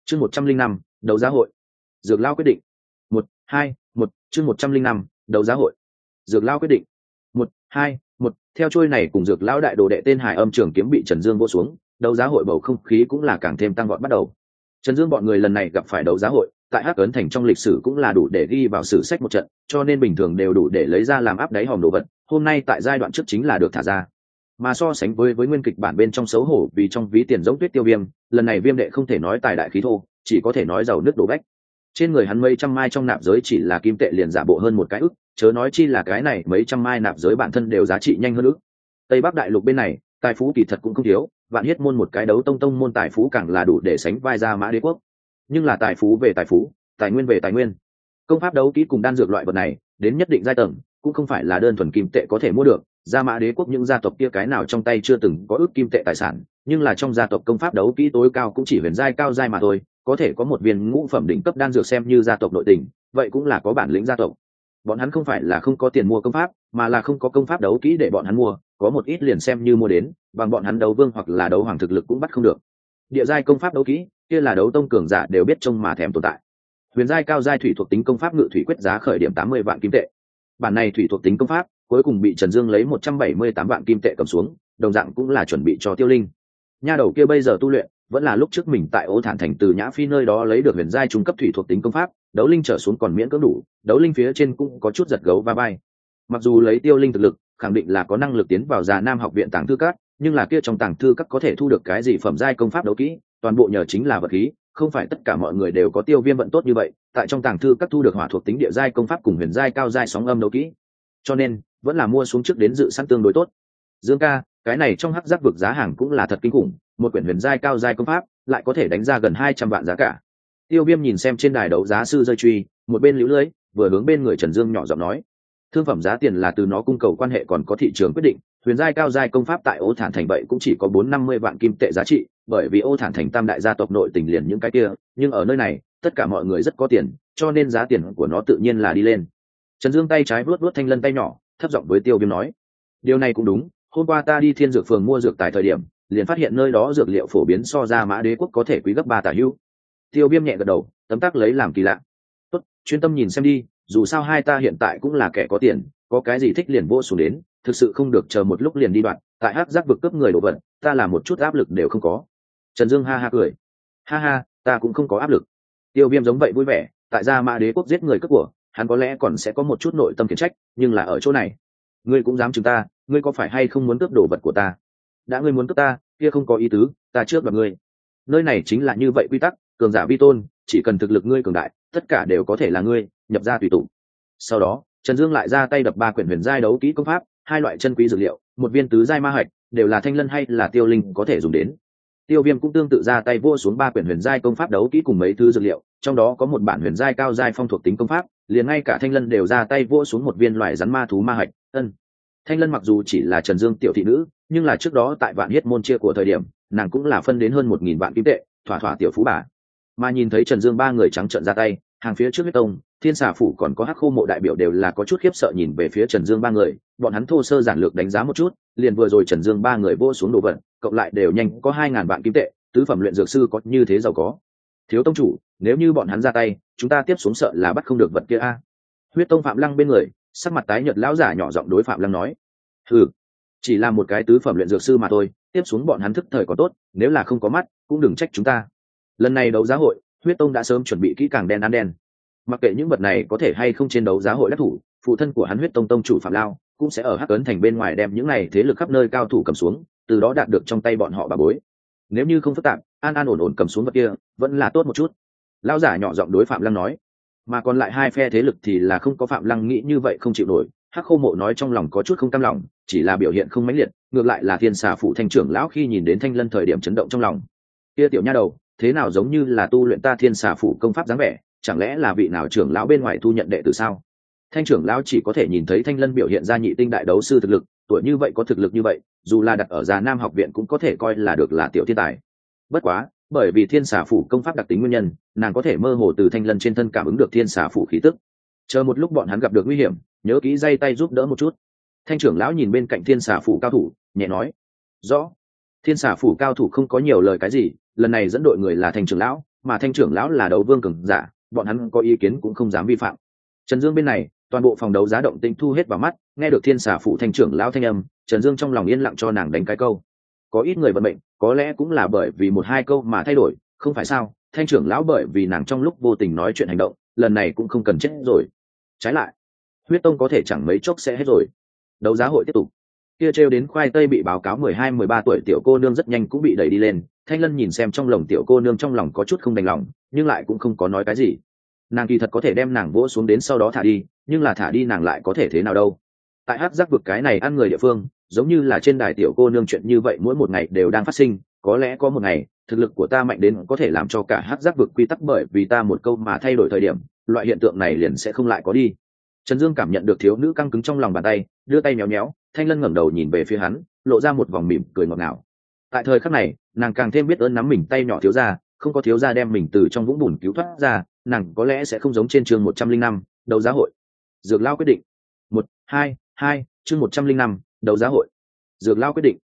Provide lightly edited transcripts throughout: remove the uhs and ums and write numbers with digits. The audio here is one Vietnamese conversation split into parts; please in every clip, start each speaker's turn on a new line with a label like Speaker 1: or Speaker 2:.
Speaker 1: chương 105, đấu giá hội. Dược lao quyết định. 1-2-1, chương 105, đấu giá hội. Dược lao quyết định. 1-2-1, theo trôi này cùng dược lão đại đồ đệ tên Hải Âm Trường kiếm bị Trần Dương vỗ xuống, đấu giá hội bầu không khí cũng là càng thêm tăng vọt bắt đầu. Trần Dương bọn người lần này gặp phải đấu giá hội, tại Hắc Ấn Thành trong lịch sử cũng là đủ để ghi vào sử sách một trận, cho nên bình thường đều đủ để lấy ra làm áp đáy hòm đồ vật, hôm nay tại giai đoạn trước chính là được thả ra. Mà so sánh với nguyên kịch bản bên trong xấu hổ vì trong ví tiền giống Tuyết Tiêu Viêm, lần này Viêm đệ không thể nói tài đại khí thô, chỉ có thể nói giàu nước đổ bách. Trên người hắn mấy trăm mai trong nạp giới chỉ là kim tệ liền giả bộ hơn một cái ức, chớ nói chi là cái này mấy trăm mai nạp giới bản thân đều giá trị nhanh hơn ức. Tây Bắc đại lục bên này, tài phú kỳ thật cũng không thiếu, Vạn Hiết môn một cái đấu tông môn tài phú càng là đủ để sánh vai ra Mã Đế quốc. Nhưng là tài phú về tài phú, tài nguyên về tài nguyên. Công pháp đấu kỹ cùng đan dược loại vật này, đến nhất định giai tầng, cũng không phải là đơn thuần kim tệ có thể mua được. Gia Mã Đế quốc những gia tộc kia cái nào trong tay chưa từng có ước kim tệ tài sản, nhưng là trong gia tộc công pháp đấu kỹ tối cao cũng chỉ huyền giai cao giai mà thôi, có thể có một viên ngũ phẩm đỉnh cấp đan dược xem như gia tộc nội tình, vậy cũng là có bản lĩnh gia tộc. Bọn hắn không phải là không có tiền mua công pháp, mà là không có công pháp đấu kỹ để bọn hắn mua, có một ít liền xem như mua đến, bằng bọn hắn đấu vương hoặc là đấu hoàng thực lực cũng bắt không được. Địa giai công pháp đấu kỹ, kia là đấu tông cường giả đều biết trông mà thèm tồn tại. Huyền giai cao giai thủy thuộc tính công pháp ngự thủy quyết giá khởi điểm 80 vạn kim tệ. Bản này thủy thuộc tính công pháp, cuối cùng bị Trần Dương lấy 178 vạn kim tệ cầm xuống, đồng dạng cũng là chuẩn bị cho Tiêu Linh. Nha đầu kia bây giờ tu luyện, vẫn là lúc trước mình tại Ô Thản Thành từ Nhã Phi nơi đó lấy được huyền giai trung cấp thủy thuộc tính công pháp, đấu linh trở xuống còn miễn cưỡng đủ, đấu linh phía trên cũng có chút giật gấu va vai. Mặc dù lấy Tiêu Linh thực lực, khẳng định là có năng lực tiến vào Già Nam học viện tàng thư các, nhưng là kia trong tàng thư các có thể thu được cái gì phẩm giai công pháp đấu kỹ, toàn bộ nhờ chính là vật khí, không phải tất cả mọi người đều có Tiêu Viêm vận tốt như vậy, tại trong tàng thư các thu được hỏa thuộc tính địa giai công pháp cùng huyền giai cao giai sóng âm đấu kỹ. Cho nên, vẫn là mua xuống trước đến dự sẵn tương đối tốt. Dương ca, cái này trong hắc giác vực giá hàng cũng là thật kinh khủng, một quyển huyền giai cao giai công pháp lại có thể đánh ra gần 200 vạn giá cả. Tiêu Viêm nhìn xem trên đài đấu giá sư rơi truy, một bên liễu lưới, vừa hướng bên người Trần Dương nhỏ giọng nói: thương phẩm giá tiền là từ nó cung cầu quan hệ còn có thị trường quyết định, huyền giai cao giai công pháp tại Ô Thản Thành vậy cũng chỉ có 450 vạn kim tệ giá trị, bởi vì Ô Thản Thành tam đại gia tộc nội tình liền những cái kia, nhưng ở nơi này, tất cả mọi người rất có tiền, cho nên giá tiền của nó tự nhiên là đi lên. Trần Dương tay trái vuốt thanh lân tay nhỏ, thấp giọng với Tiêu Viêm nói: điều này cũng đúng, hôm qua ta đi Thiên Dược Phường mua dược tài thời điểm, liền phát hiện nơi đó dược liệu phổ biến so ra Mã Đế quốc có thể quý gấp 3 tả hữu. Tiêu Viêm nhẹ gật đầu, tấm tắc lấy làm kỳ lạ. Tốt, chuyên tâm nhìn xem đi, dù sao hai ta hiện tại cũng là kẻ có tiền, có cái gì thích liền vô xuống đến, thực sự không được chờ một lúc liền đi đoạn, tại hắc giác vực cướp người đồ vật, ta là một chút áp lực đều không có. Trần Dương ha ha cười. Ha ha, ta cũng không có áp lực. Tiêu Viêm giống vậy vui vẻ, tại Gia Mã Đế quốc giết người cướp của, hắn có lẽ còn sẽ có một chút nội tâm khiển trách, nhưng là ở chỗ này, ngươi cũng dám chừng ta, ngươi có phải hay không muốn cướp đồ vật của ta? Đã ngươi muốn cướp ta, kia không có ý tứ, ta trước đoạt ngươi. Nơi này chính là như vậy quy tắc, cường giả vi tôn, chỉ cần thực lực ngươi cường đại, tất cả đều có thể là ngươi, nhập ra tùy tụ. Sau đó, Trần Dương lại ra tay đập 3 quyển huyền giai đấu kỹ công pháp, 2 loại chân quý dược liệu, một viên tứ giai ma hạch, đều là Thanh Lân hay là Tiêu Linh có thể dùng đến. Tiêu Viêm cũng tương tự ra tay vua xuống 3 quyển huyền giai công pháp đấu kỹ cùng mấy thứ dược liệu, trong đó có một bản huyền giai cao giai phong thuộc tính công pháp, liền ngay cả Thanh Lân đều ra tay vua xuống một viên loại rắn ma thú ma hạch. Thanh Lân mặc dù chỉ là Trần Dương tiểu thị nữ, nhưng là trước đó tại Vạn Hiết môn chia của thời điểm, nàng cũng là phân đến hơn 1000 vạn kim tệ, thỏa thỏa tiểu phú bà. Mà nhìn thấy Trần Dương 3 người trắng trợn ra tay, hàng phía trước Huyết Tông, Thiên Xà phủ còn có Hắc Khô mộ đại biểu đều là có chút khiếp sợ nhìn về phía Trần Dương 3 người, bọn hắn thô sơ giản lược đánh giá một chút, liền vừa rồi Trần Dương 3 người vô xuống đồ vật, cộng lại đều nhanh có 2000 vạn kim tệ, tứ phẩm luyện dược sư có như thế giàu có. Thiếu tông chủ, nếu như bọn hắn ra tay, chúng ta tiếp xuống sợ là bắt không được vật kia a. Huyết Tông Phạm Lăng bên người, sắc mặt tái nhợt lão giả nhỏ giọng đối Phạm Lăng nói: chỉ là một cái tứ phẩm luyện dược sư mà thôi, tiếp xuống bọn hắn thức thời có tốt, nếu là không có mắt cũng đừng trách chúng ta. Lần này đấu giá hội, Huyết Tông đã sớm chuẩn bị kỹ càng đen ăn đen, mặc kệ những vật này có thể hay không trên đấu giá hội đắc thủ, phụ thân của hắn Huyết Tông tông chủ Phạm Lao cũng sẽ ở Hắc Ấn Thành bên ngoài đem những này thế lực khắp nơi cao thủ cầm xuống, từ đó đạt được trong tay bọn họ bà bối. Nếu như không phức tạp, an an ổn ổn cầm xuống vật kia vẫn là tốt một chút. Lão giả nhỏ giọng đối Phạm Lăng nói. Mà còn lại hai phe thế lực thì là không có Phạm Lăng nghĩ như vậy không chịu nổi. Hắc Khô mộ nói trong lòng có chút không cam lòng, chỉ là biểu hiện không mãnh liệt, ngược lại là Thiên Xà phủ thành trưởng lão khi nhìn đến Thanh Lân thời điểm chấn động trong lòng. Kia tiểu nha đầu, thế nào giống như là tu luyện ta Thiên Xà phủ công pháp dáng vẻ, chẳng lẽ là vị nào trưởng lão bên ngoài thu nhận đệ tử sao? Thanh trưởng lão chỉ có thể nhìn thấy Thanh Lân biểu hiện ra nhị tinh đại đấu sư thực lực, tuổi như vậy có thực lực như vậy, dù là đặt ở Già Nam học viện cũng có thể coi là được là tiểu thiên tài. Bất quá, bởi vì Thiên Xà phủ công pháp đặc tính nguyên nhân, nàng có thể mơ hồ từ Thanh Lân trên thân cảm ứng được Thiên Xà phủ khí tức. Chờ một lúc bọn hắn gặp được nguy hiểm, nhớ kỹ dây tay giúp đỡ một chút. Thanh trưởng lão nhìn bên cạnh Thiên Xà phủ cao thủ, nhẹ nói: rõ. Thiên Xà phủ cao thủ không có nhiều lời cái gì, lần này dẫn đội người là Thanh trưởng lão, mà Thanh trưởng lão là đấu vương cường giả, bọn hắn có ý kiến cũng không dám vi phạm. Trần Dương bên này, toàn bộ phòng đấu giá động tĩnh thu hết vào mắt, nghe được Thiên Xà phụ Thanh trưởng lão thanh âm, Trần Dương trong lòng yên lặng cho nàng đánh cái câu. Có ít người vận mệnh, có lẽ cũng là bởi vì một hai câu mà thay đổi, không phải sao? Thanh trưởng lão bởi vì nàng trong lúc vô tình nói chuyện hành động, lần này cũng không cần chết rồi. Trái lại, huyết tông có thể chẳng mấy chốc sẽ hết rồi. Đấu giá hội tiếp tục. Kia trêu đến khoai tây bị báo cáo 12-13 tuổi tiểu cô nương rất nhanh cũng bị đẩy đi lên. Thanh Lân nhìn xem trong lòng tiểu cô nương, trong lòng có chút không đành lòng, nhưng lại cũng không có nói cái gì. Nàng kỳ thật có thể đem nàng vỗ xuống đến sau đó thả đi, nhưng là thả đi nàng lại có thể thế nào đâu. Tại hắc giác vực cái này ăn người địa phương, giống như là trên đài tiểu cô nương chuyện như vậy mỗi một ngày đều đang phát sinh, có lẽ có một ngày thực lực của ta mạnh đến có thể làm cho cả hắc giác vực quy tắc bởi vì ta một câu mà thay đổi thời điểm, loại hiện tượng này liền sẽ không lại có đi. Trần Dương cảm nhận được thiếu nữ căng cứng trong lòng bàn tay, đưa tay nhéo nhéo. Thanh Lân ngẩng đầu nhìn về phía hắn, lộ ra một vòng mỉm cười ngọt ngào. Tại thời khắc này, nàng càng thêm biết ơn nắm mình tay nhỏ thiếu gia, không có thiếu gia đem mình từ trong vũng bùn cứu thoát ra, nàng có lẽ sẽ không giống trên chương 105, đấu giá hội. Dược Lao quyết định. 1-2-2, chương 105, đấu giá hội. Dược Lao quyết định.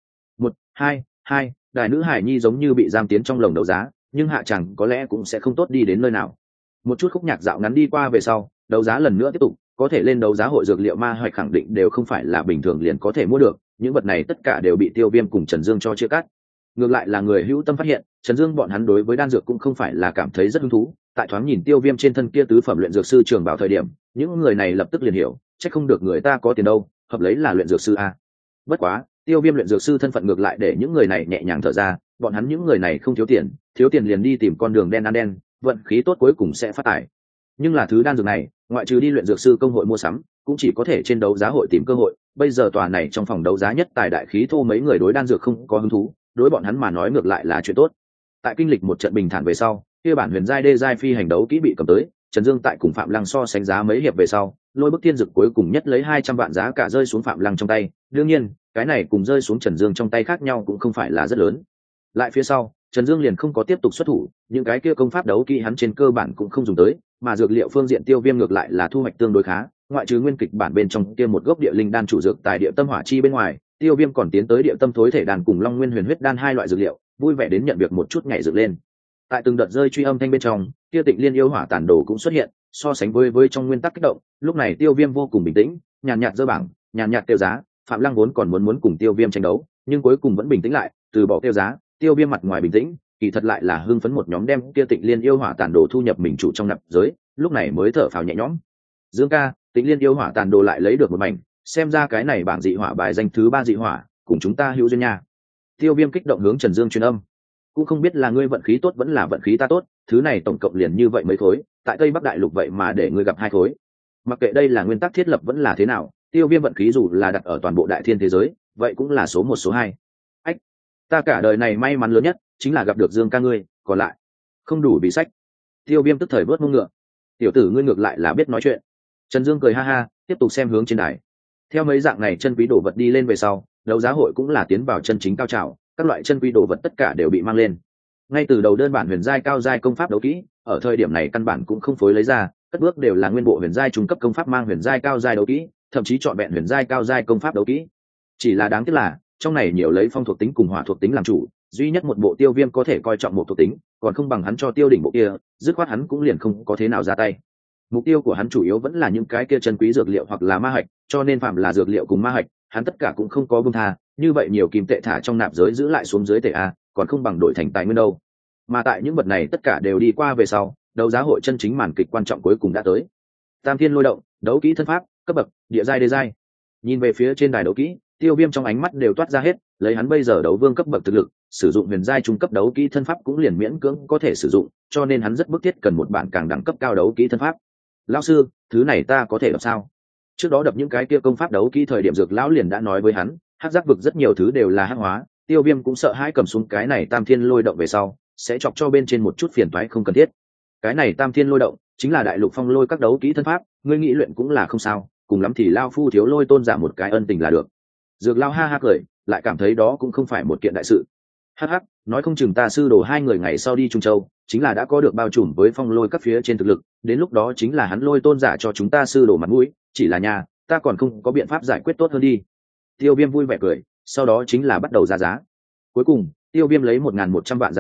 Speaker 1: 1-2-2, đại nữ Hải Nhi giống như bị giam tiến trong lồng đấu giá, nhưng hạ chẳng có lẽ cũng sẽ không tốt đi đến nơi nào. Một chút khúc nhạc dạo ngắn đi qua về sau, đấu giá lần nữa tiếp tục, có thể lên đấu giá hội dược liệu ma hoạch khẳng định đều không phải là bình thường liền có thể mua được, những vật này tất cả đều bị Tiêu Viêm cùng Trần Dương cho chia cắt. Ngược lại là người hữu tâm phát hiện, Trần Dương bọn hắn đối với đan dược cũng không phải là cảm thấy rất hứng thú, tại thoáng nhìn Tiêu Viêm trên thân kia tứ phẩm luyện dược sư trường bảo thời điểm, những người này lập tức liền hiểu, chắc không được người ta có tiền đâu, hợp lấy là luyện dược sư a. Bất quá, Tiêu Viêm luyện dược sư thân phận ngược lại để những người này nhẹ nhàng thở ra, bọn hắn những người này không thiếu tiền liền đi tìm con đường đen ăn đen, vận khí tốt cuối cùng sẽ phát tài. Nhưng là thứ đan dược này, ngoại trừ đi luyện dược sư công hội mua sắm, cũng chỉ có thể trên đấu giá hội tìm cơ hội. Bây giờ tòa này trong phòng đấu giá nhất tài đại khí thô mấy người đối đan dược không có hứng thú, đối bọn hắn mà nói ngược lại là chuyện tốt. Tại kinh lịch một trận bình thản về sau, kia bản huyền giai đê giai phi hành đấu kỹ bị cầm tới, Trần Dương tại cùng Phạm Lăng so sánh giá mấy hiệp về sau, lôi bức tiên dược cuối cùng nhất lấy 200 vạn giá cả rơi xuống Phạm Lăng trong tay. Đương nhiên, cái này cùng rơi xuống Trần Dương trong tay khác nhau cũng không phải là rất lớn. Lại phía sau, Trần Dương liền không có tiếp tục xuất thủ, những cái kia công pháp đấu kỹ hắn trên cơ bản cũng không dùng tới, mà dược liệu phương diện Tiêu Viêm ngược lại là thu hoạch tương đối khá, ngoại trừ nguyên kịch bản bên trong kia một gốc địa linh đan chủ dược tại địa tâm hỏa chi bên ngoài, Tiêu Viêm còn tiến tới địa tâm thối thể đàn cùng Long Nguyên huyền huyết đan hai loại dược liệu, vui vẻ đến nhận việc một chút nhảy dựng lên. Tại từng đợt rơi truy âm thanh bên trong, kia Tịnh Liên yêu hỏa tàn đồ cũng xuất hiện, so sánh với trong nguyên tắc kích động, lúc này Tiêu Viêm vô cùng bình tĩnh, nhàn nhạt dơ bảng, nhàn nhạt tiêu giá. Phạm Lăng vốn còn muốn cùng Tiêu Viêm tranh đấu, nhưng cuối cùng vẫn bình tĩnh lại, từ bỏ tiêu giá. Tiêu Viêm mặt ngoài bình tĩnh, kỳ thật lại là hưng phấn một nhóm đem kia Tịnh Liên yêu hỏa tàn đồ thu nhập mình chủ trong nạp giới, lúc này mới thở phào nhẹ nhõm. Dương ca, Tịnh Liên yêu hỏa tàn đồ lại lấy được một mảnh, xem ra cái này bảng dị hỏa bài danh thứ 3 dị hỏa, cùng chúng ta hữu duyên nha. Tiêu Viêm kích động hướng Trần Dương truyền âm. Cũng không biết là ngươi vận khí tốt vẫn là vận khí ta tốt, thứ này tổng cộng liền như vậy mấy khối, tại Tây Bắc Đại Lục vậy mà để ngươi gặp 2 khối. Mặc kệ đây là nguyên tắc thiết lập vẫn là thế nào, Tiêu Viêm vận khí dù là đặt ở toàn bộ đại thiên thế giới, vậy cũng là số 1 số 2. Ách, ta cả đời này may mắn lớn nhất chính là gặp được Dương ca ngươi, còn lại không đủ bị sách. Tiêu Viêm tức thời vớt mông ngựa. Tiểu tử ngươi ngược lại là biết nói chuyện. Trần Dương cười ha ha, tiếp tục xem hướng trên đài. Theo mấy dạng này chân quý đồ vật đi lên về sau, đấu giá hội cũng là tiến vào chân chính cao trào, các loại chân quý đồ vật tất cả đều bị mang lên. Ngay từ đầu đơn bản huyền giai cao giai công pháp đấu kỹ, ở thời điểm này căn bản cũng không phối lấy ra, cất bước đều là nguyên bộ huyền giai trung cấp công pháp mang huyền giai cao giai đấu kỹ, thậm chí chọn vẹn huyền giai cao giai công pháp đấu kỹ. Chỉ là đáng tiếc là, trong này nhiều lấy phong thuộc tính cùng hỏa thuộc tính làm chủ, duy nhất một bộ Tiêu Viêm có thể coi trọng một thuộc tính, còn không bằng hắn cho Tiêu Đỉnh bộ kia, dứt khoát hắn cũng liền không có thế nào ra tay. Mục tiêu của hắn chủ yếu vẫn là những cái kia chân quý dược liệu hoặc là ma hạch, cho nên phạm là dược liệu cùng ma hạch, hắn tất cả cũng không có buông tha, như vậy nhiều kim tệ thả trong nạp giới giữ lại xuống dưới tệ a, còn không bằng đổi thành tài nguyên đâu. Mà tại những vật này tất cả đều đi qua về sau, đấu giá hội chân chính màn kịch quan trọng cuối cùng đã tới. Tam Thiên Lôi Động, đấu kỹ thân pháp, cấp bậc, địa giai đê giai. Nhìn về phía trên đài đấu kỹ, Tiêu Viêm trong ánh mắt đều toát ra hết, lấy hắn bây giờ đấu vương cấp bậc thực lực, sử dụng huyền giai trung cấp đấu kỹ thân pháp cũng liền miễn cưỡng có thể sử dụng, cho nên hắn rất bức thiết cần một bản càng đẳng cấp cao đấu kỹ thân pháp. Lão sư, thứ này ta có thể đọc sao? Trước đó đập những cái kia công pháp đấu kỹ thời điểm Dược lão liền đã nói với hắn, hắc giác vực rất nhiều thứ đều là hắc hóa, Tiêu Viêm cũng sợ hãi cầm xuống cái này Tam Thiên Lôi Động về sau, sẽ chọc cho bên trên một chút phiền toái không cần thiết. Cái này Tam Thiên Lôi Động chính là đại lục phong lôi các đấu kỹ thân pháp, ngươi nghĩ luyện cũng là không sao, cùng lắm thì lao phu thiếu Lôi Tôn giả một cái ân tình là được. Dược lão ha ha cười, lại cảm thấy đó cũng không phải một kiện đại sự. Hắc hắc, nói không chừng ta sư đồ 2 người ngày sau đi Trung Châu, chính là đã có được bao trùm với phong lôi các phía trên thực lực, đến lúc đó chính là hắn Lôi Tôn giả cho chúng ta sư đồ mặt mũi, chỉ là nhà, ta còn không có biện pháp giải quyết tốt hơn đi. Tiêu Viêm vui vẻ cười, sau đó chính là bắt đầu ra giá. Cuối cùng, Tiêu Viêm lấy 1.100 vạn giá cả,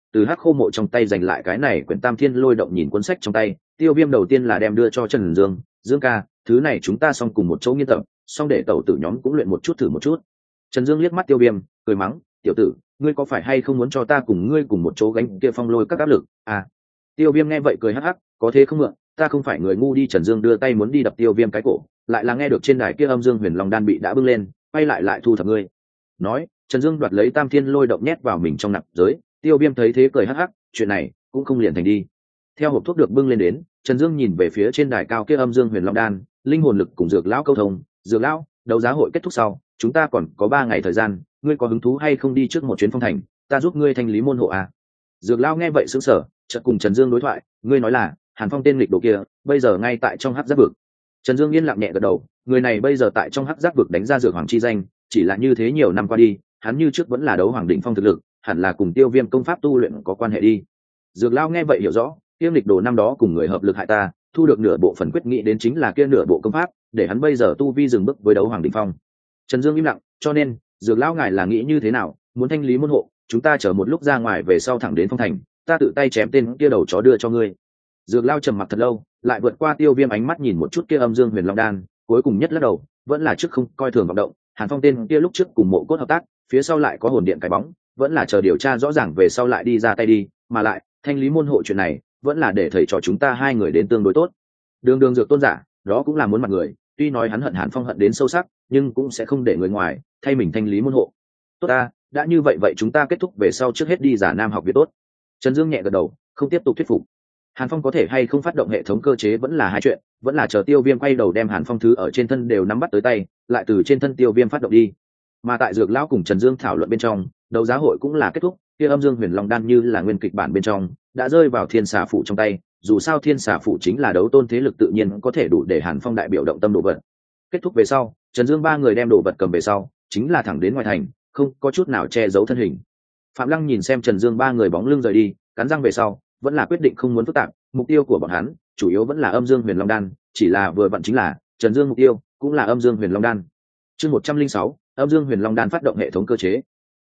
Speaker 1: từ hắc khô mộ trong tay giành lại cái này quyển Tam Thiên Lôi Động nhìn cuốn sách trong tay. Tiêu Viêm đầu tiên là đem đưa cho Trần Dương. Dương ca, thứ này chúng ta xong cùng một chỗ nghiên tập, xong để tẩu tử nhóm cũng luyện một chút thử một chút. Trần Dương liếc mắt Tiêu Viêm, cười mắng, tiểu tử, ngươi có phải hay không muốn cho ta cùng ngươi cùng một chỗ gánh kia phong lôi các áp lực à? Tiêu Viêm nghe vậy cười hắc hắc, có thế không mượn, ta không phải người ngu đi. Trần Dương đưa tay muốn đi đập Tiêu Viêm cái cổ, lại là nghe được trên đài kia âm dương huyền long đan bị đã bưng lên, quay lại thu thập ngươi. Nói, Trần Dương đoạt lấy Tam Thiên Lôi Động nhét vào mình trong nạp giới. Tiêu Viêm thấy thế cười hắc hắc, chuyện này cũng không liền thành đi. Theo hộp thuốc được bưng lên đến, Trần Dương nhìn về phía trên đài cao kia âm dương huyền long đan, linh hồn lực cùng dược lão câu thông. Dược lão, đấu giá hội kết thúc sau, chúng ta còn có 3 ngày thời gian, ngươi có hứng thú hay không đi trước một chuyến phong thành, ta giúp ngươi thanh lý môn hộ à? Dược lão nghe vậy sững sờ, chợt cùng Trần Dương đối thoại, ngươi nói là Hàn Phong tên nghịch đồ kia, bây giờ ngay tại trong hắc giác vực. Trần Dương yên lặng nhẹ gật đầu, người này bây giờ tại trong hắc giác vực đánh ra dược hoàng chi danh, chỉ là như thế nhiều năm qua đi, hắn như trước vẫn là đấu hoàng đỉnh phong thực lực, hẳn là cùng Tiêu Viêm công pháp tu luyện có quan hệ đi. Dược lão nghe vậy hiểu rõ, Tiêu nghịch đồ năm đó cùng người hợp lực hại ta, thu được nửa bộ phần quyết nghị đến chính là kia nửa bộ công pháp, để hắn bây giờ tu vi dừng bước với đấu hoàng đỉnh phong. Trần Dương im lặng, cho nên, Dược lão ngài là nghĩ như thế nào, muốn thanh lý môn hộ, chúng ta chờ một lúc ra ngoài về sau thẳng đến phong thành, ta tự tay chém tên kia đầu chó đưa cho ngươi. Dược lão trầm mặc thật lâu, lại vượt qua Tiêu Viêm ánh mắt nhìn một chút kia âm dương huyền long đan, cuối cùng nhất lắc đầu, vẫn là trước không coi thường vọng động. Hàn Phong tên kia lúc trước cùng Mộ Cốt hợp tác, phía sau lại có hồn điện cái bóng, vẫn là chờ điều tra rõ ràng về sau lại đi ra tay đi, mà lại thanh lý môn hộ chuyện này vẫn là để thầy trò chúng ta 2 người đến tương đối tốt. Đường Dược tôn giả, đó cũng là muốn mặt người, tuy nói hắn hận Hàn Phong hận đến sâu sắc, nhưng cũng sẽ không để người ngoài thay mình thanh lý môn hộ. Tốt ta, đã như vậy chúng ta kết thúc về sau trước hết đi giả Nam học viện tốt. Trần Dương nhẹ gật đầu, không tiếp tục thuyết phục. Hàn Phong có thể hay không phát động hệ thống cơ chế vẫn là hai chuyện, vẫn là chờ Tiêu Viêm quay đầu đem Hàn Phong thứ ở trên thân đều nắm bắt tới tay, lại từ trên thân Tiêu Viêm phát động đi. Mà tại Dược lão cùng Trần Dương thảo luận bên trong, đấu giá hội cũng là kết thúc, kia âm dương huyền long đan như là nguyên kịch bản bên trong, đã rơi vào Thiên Xà phủ trong tay, dù sao Thiên Xà phủ chính là đấu tôn thế lực tự nhiên có thể đủ để Hàn Phong đại biểu động tâm đồ vật. Kết thúc về sau, Trần Dương 3 người đem đồ vật cầm về sau, chính là thẳng đến ngoài thành, không có chút nào che giấu thân hình. Phạm Lăng nhìn xem Trần Dương 3 người bóng lưng rời đi, cắn răng về sau, vẫn là quyết định không muốn phức tạp, mục tiêu của bọn hắn chủ yếu vẫn là âm dương huyền long đan, chỉ là vừa vặn chính là Trần Dương mục tiêu cũng là âm dương huyền long đan. Chương 106, âm dương huyền long đan phát động hệ thống cơ chế.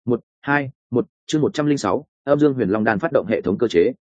Speaker 1: 1, chương 106, âm dương huyền long đan phát động hệ thống cơ chế.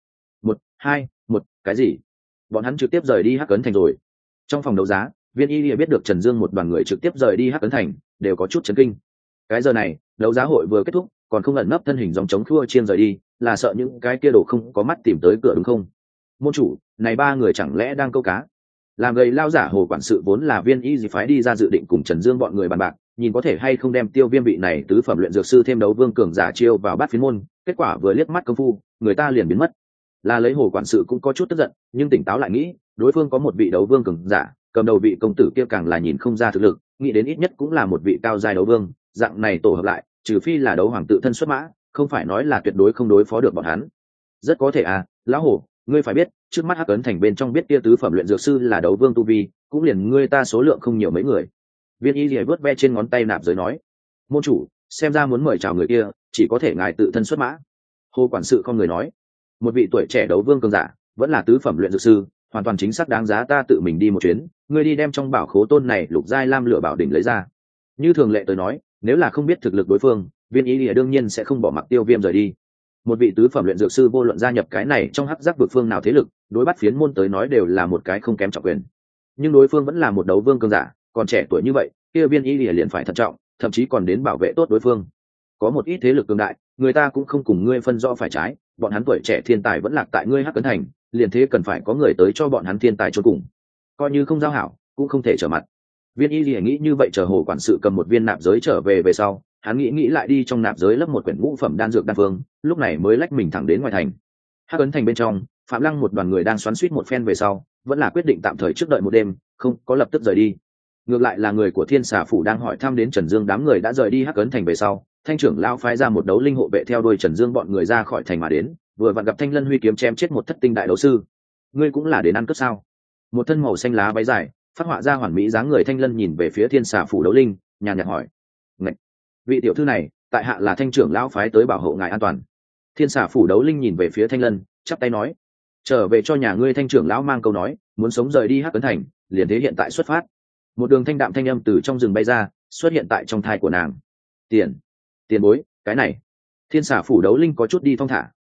Speaker 1: 1, cái gì? Bọn hắn trực tiếp rời đi Hắc Ấn thành rồi. Trong phòng đấu giá, Viên Y Lìa biết được Trần Dương một đoàn người trực tiếp rời đi Hắc Ấn thành, đều có chút chấn kinh. Cái giờ này, đấu giá hội vừa kết thúc, còn không ẩn nấp thân hình dòng chống khua chiên rời đi, là sợ những cái kia đồ không có mắt tìm tới cửa đúng không? Môn chủ, này 3 người chẳng lẽ đang câu cá? Làm gầy lao giả Hồ quản sự vốn là Viên Y gì phái đi ra dự định cùng Trần Dương bọn người bàn bạc, nhìn có thể hay không đem Tiêu Viêm vị này tứ phẩm luyện dược sư thêm đấu vương cường giả chiêu vào bát phiến môn, kết quả vừa liếc mắt công phu, người ta liền biến mất. Là lấy Hồ quản sự cũng có chút tức giận, nhưng tỉnh táo lại nghĩ, đối phương có một vị đấu vương cường giả, cầm đầu vị công tử kia càng là nhìn không ra thực lực, nghĩ đến ít nhất cũng là một vị cao giai đấu vương, dạng này tổ hợp lại, trừ phi là đấu hoàng tự thân xuất mã, không phải nói là tuyệt đối không đối phó được bọn hắn. Rất có thể à, lão Hồ, ngươi phải biết, trước mắt Hắc Ấn thành bên trong biết kia tứ phẩm luyện dược sư là đấu vương tu vi, cũng liền ngươi ta số lượng không nhiều mấy người. Viên Y Lìa vớt ve trên ngón tay nạp giới nói, môn chủ, xem ra muốn mời chào người kia, chỉ có thể ngài tự thân xuất mã. Hồ quản sự không người nói, một vị tuổi trẻ đấu vương cường giả, vẫn là tứ phẩm luyện dược sư, hoàn toàn chính xác đáng giá ta tự mình đi một chuyến. Ngươi đi đem trong bảo khố tôn này lục giai lam lửa bảo đỉnh lấy ra. Như thường lệ tới nói, nếu là không biết thực lực đối phương, Viên Y Lìa đương nhiên sẽ không bỏ mặc Tiêu Viêm rời đi. Một vị tứ phẩm luyện dược sư vô luận gia nhập cái này trong hắc giác vực phương nào thế lực, đối bắt phiến môn tới nói đều là một cái không kém trọng quyền. Nhưng đối phương vẫn là một đấu vương cường giả, còn trẻ tuổi như vậy, kia Viên Y Lìa liền phải thận trọng, thậm chí còn đến bảo vệ tốt đối phương. Có một ít thế lực cường đại, người ta cũng không cùng ngươi phân rõ phải trái, bọn hắn tuổi trẻ thiên tài vẫn lạc tại ngươi Hắc Ấn thành, liền thế cần phải có người tới cho bọn hắn thiên tài chôn cùng. Coi như không giao hảo, cũng không thể trở mặt. Viên Y Lìa nghĩ như vậy, chờ Hồ quản sự cầm một viên nạp giới trở về sau, hắn nghĩ lại đi trong nạp giới lấp một quyển ngũ phẩm đan dược đan phương, lúc này mới lách mình thẳng đến ngoài thành. Hắc Ấn thành bên trong, Phạm Lăng một đoàn người đang xoắn xuýt một phen về sau, vẫn là quyết định tạm thời trước đợi một đêm, không có lập tức rời đi. Ngược lại là người của Thiên Xà phủ đang hỏi thăm đến Trần Dương, đám người đã rời đi Hắc Ấn thành về sau, Thanh trưởng lão phái ra một đấu linh hộ vệ theo đuôi Trần Dương bọn người ra khỏi thành mà đến, vừa vặn gặp Thanh Lân huy kiếm chém chết một thất tinh đại đấu sư. Ngươi cũng là đến ăn cướp sao? Một thân màu xanh lá váy dài, phát họa ra hoàn mỹ dáng người Thanh Lân nhìn về phía Thiên Xà phủ đấu linh, nhàn nhạt hỏi: "Ngạch, vị tiểu thư này, tại hạ là Thanh trưởng lão phái tới bảo hộ ngài an toàn." Thiên Xà phủ đấu linh nhìn về phía Thanh Lân, chắp tay nói: "Trở về cho nhà ngươi Thanh trưởng lão mang câu nói, muốn sống rời đi Hắc Ấn thành, liền thế hiện tại xuất phát." Một đường thanh đạm thanh âm từ trong rừng bay ra, xuất hiện tại trong thai của nàng. Tiền bối, cái này. Thiên Xà phủ đấu linh có chút đi thong thả,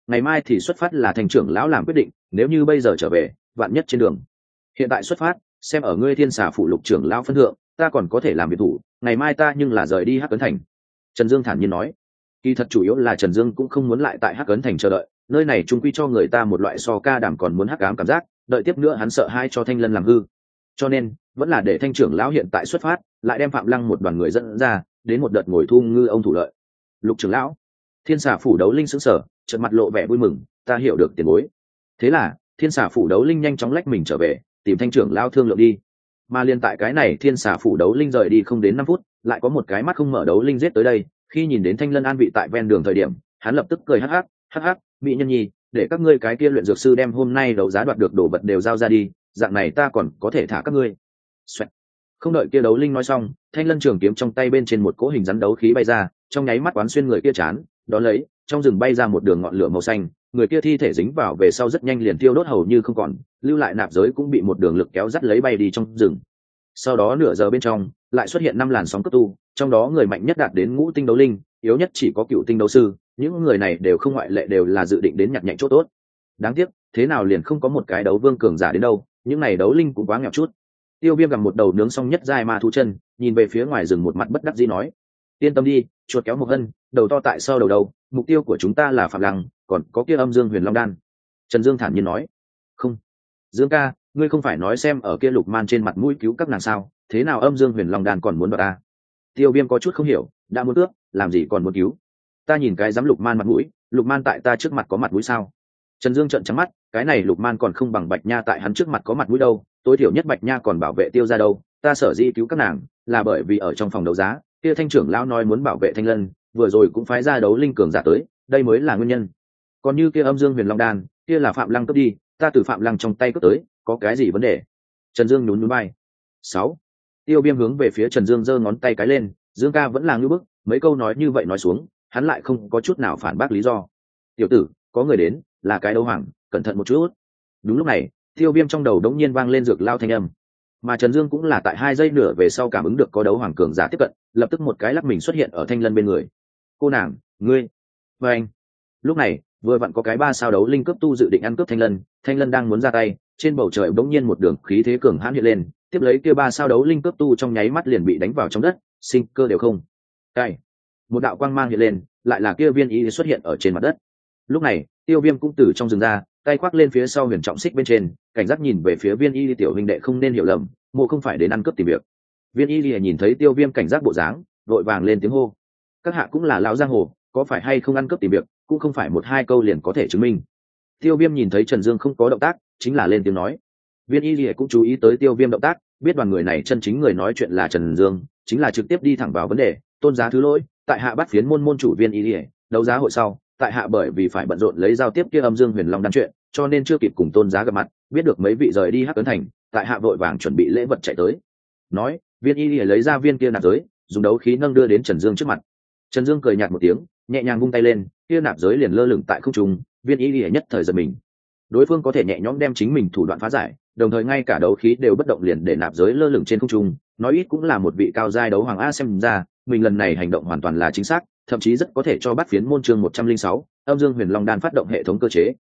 Speaker 1: ngày mai thì xuất phát là thành trưởng lão làm quyết định, nếu như bây giờ trở về vạn nhất trên đường. Hiện tại xuất phát, xem ở ngươi Thiên Xà phủ lục trưởng lão phân thượng, ta còn có thể làm việc thủ, ngày mai ta nhưng là rời đi Hắc Ấn Thành. Trần Dương thản nhiên nói. Kỳ thật chủ yếu là Trần Dương cũng không muốn lại tại Hắc Ấn Thành chờ đợi, nơi này chung quy cho người ta một loại so ca đảm còn muốn hắc ám cảm giác, đợi tiếp nữa hắn sợ hai cho Thanh Lân làm hư. Cho nên, vẫn là để Thanh trưởng lão hiện tại xuất phát, lại đem Phạm Lăng một đoàn người dẫn ra, đến một đợt ngồi thu ngư ông thủ lợi. Lục trưởng lão, Thiên Xà phủ đấu linh sững sờ, chợt mặt lộ vẻ vui mừng, ta hiểu được tiền bối. Thế là, Thiên Xà phủ đấu linh nhanh chóng lách mình trở về, tìm Thanh trưởng lão thương lượng đi. Mà liên tại cái này Thiên Xà phủ đấu linh rời đi không đến 5 phút, lại có một cái mắt không mở đấu linh giết tới đây, khi nhìn đến Thanh Lân an vị tại ven đường thời điểm, hắn lập tức cười hắc hắc, mỹ nhân nhi, để các ngươi cái kia luyện dược sư đem hôm nay đấu giá đoạt được đồ vật đều giao ra đi, dạng này ta còn có thể thả các ngươi. Xoẹt. Không đợi kia đấu linh nói xong, Thanh Lân trường kiếm trong tay bên trên một cỗ hình rắn đấu khí bay ra, trong nháy mắt quán xuyên người kia chán, đó lấy, trong rừng bay ra một đường ngọn lửa màu xanh, người kia thi thể dính vào về sau rất nhanh liền tiêu đốt hầu như không còn, lưu lại nạp giới cũng bị một đường lực kéo dắt lấy bay đi trong rừng. Sau đó nửa giờ bên trong, lại xuất hiện 5 làn sóng cấp tu, trong đó người mạnh nhất đạt đến ngũ tinh đấu linh, yếu nhất chỉ có cựu tinh đấu sư, những người này đều không ngoại lệ đều là dự định đến nhặt nhạnh chỗ tốt. Đáng tiếc, thế nào liền không có một cái đấu vương cường giả đến đâu, những này đấu linh cũng quá nghèo chút. Tiêu Viêm gặm một đầu nướng xong nhất giai ma thú chân, nhìn về phía ngoài rừng một mặt bất đắc dĩ nói: "Yên tâm đi, chuột kéo một hân, đầu to tại sau đầu, mục tiêu của chúng ta là Phạm Lăng, còn có kia Âm Dương Huyền Long đan." Trần Dương thản nhiên nói: "Không, Dương ca, ngươi không phải nói xem ở kia Lục Man trên mặt mũi cứu các nàng sao, thế nào Âm Dương Huyền Long đan còn muốn đoạt ta?" Tiêu Viêm có chút không hiểu, đã muốn cướp, làm gì còn muốn cứu? Ta nhìn cái dám Lục Man mặt mũi, Lục Man tại ta trước mặt có mặt mũi sao? Trần Dương trợn trắng mắt, cái này Lục Man còn không bằng Bạch Nha tại hắn trước mặt có mặt mũi đâu, tối thiểu nhất Bạch Nha còn bảo vệ Tiêu gia đâu, ta sở dĩ cứu các nàng, là bởi vì ở trong phòng đấu giá, kia Thanh trưởng lão nói muốn bảo vệ Thanh Lân, vừa rồi cũng phái ra đấu linh cường giả tới, đây mới là nguyên nhân. Còn như kia Âm Dương Huyền Long đan, kia là Phạm Lăng cướp đi, ta từ Phạm Lăng trong tay cướp tới, có cái gì vấn đề? Trần Dương nhún nhún vai. 6. Tiêu Viêm hướng về phía Trần Dương giơ ngón tay cái lên, Dương ca vẫn là ngưu bức, mấy câu nói như vậy nói xuống, hắn lại không có chút nào phản bác lý do. Tiểu tử, có người đến, là cái đấu hoàng, cẩn thận một chút. Đúng lúc này, Tiêu Viêm trong đầu đống nhiên vang lên dược lao thanh âm, mà Trần Dương cũng là tại 2 giây nửa về sau cảm ứng được có đấu hoàng cường giả tiếp cận, lập tức một cái lắc mình xuất hiện ở Thanh Lân bên người. Cô nàng, ngươi, và anh. Lúc này, vừa vặn có cái 3 sao đấu linh cướp tu dự định ăn cướp Thanh Lân đang muốn ra tay, trên bầu trời đống nhiên một đường khí thế cường hãn hiện lên, tiếp lấy kia 3 sao đấu linh cướp tu trong nháy mắt liền bị đánh vào trong đất, sinh cơ đều không. Cai. Một đạo quang mang hiện lên, lại là kia viên y xuất hiện ở trên mặt đất. Lúc này, Tiêu Viêm cũng từ trong rừng ra, tay khoác lên phía sau huyền trọng xích bên trên, cảnh giác nhìn về phía viên y tiểu huynh đệ không nên hiểu lầm, mộ không phải đến ăn cướp tìm việc. Viên y nhìn thấy Tiêu Viêm cảnh giác bộ dáng, vội vàng lên tiếng hô: "Các hạ cũng là lão giang hồ, có phải hay không ăn cướp tìm việc, cũng không phải 1-2 câu liền có thể chứng minh." Tiêu Viêm nhìn thấy Trần Dương không có động tác, chính là lên tiếng nói. Viên y cũng chú ý tới Tiêu Viêm động tác, biết đoàn người này chân chính người nói chuyện là Trần Dương, chính là trực tiếp đi thẳng vào vấn đề: "Tôn giá thứ lỗi, tại hạ bắt phiến môn chủ Viên y, đấu giá hội sau, tại hạ bởi vì phải bận rộn lấy giao tiếp kia Âm Dương Huyền Long đan chuyện, cho nên chưa kịp cùng Tôn giá gặp mặt, biết được mấy vị rời đi Hắc Ấn Thành, tại hạ vội vàng chuẩn bị lễ vật chạy tới." Nói, Viên y lấy ra viên kia nạp giới, dùng đấu khí nâng đưa đến Trần Dương trước mặt. Trần Dương cười nhạt một tiếng, nhẹ nhàng vung tay lên, kia nạp giới liền lơ lửng tại không trung. Viên y nhất thời giật mình, đối phương có thể nhẹ nhõm đem chính mình thủ đoạn phá giải, đồng thời ngay cả đấu khí đều bất động liền để nạp giới lơ lửng trên không trung, nói ít cũng là một vị cao giai đấu hoàng a, xem ra mình lần này hành động hoàn toàn là chính xác, thậm chí rất có thể cho Bát Phiến môn chương 106, Âm Dương Huyền Long đan phát động hệ thống cơ chế.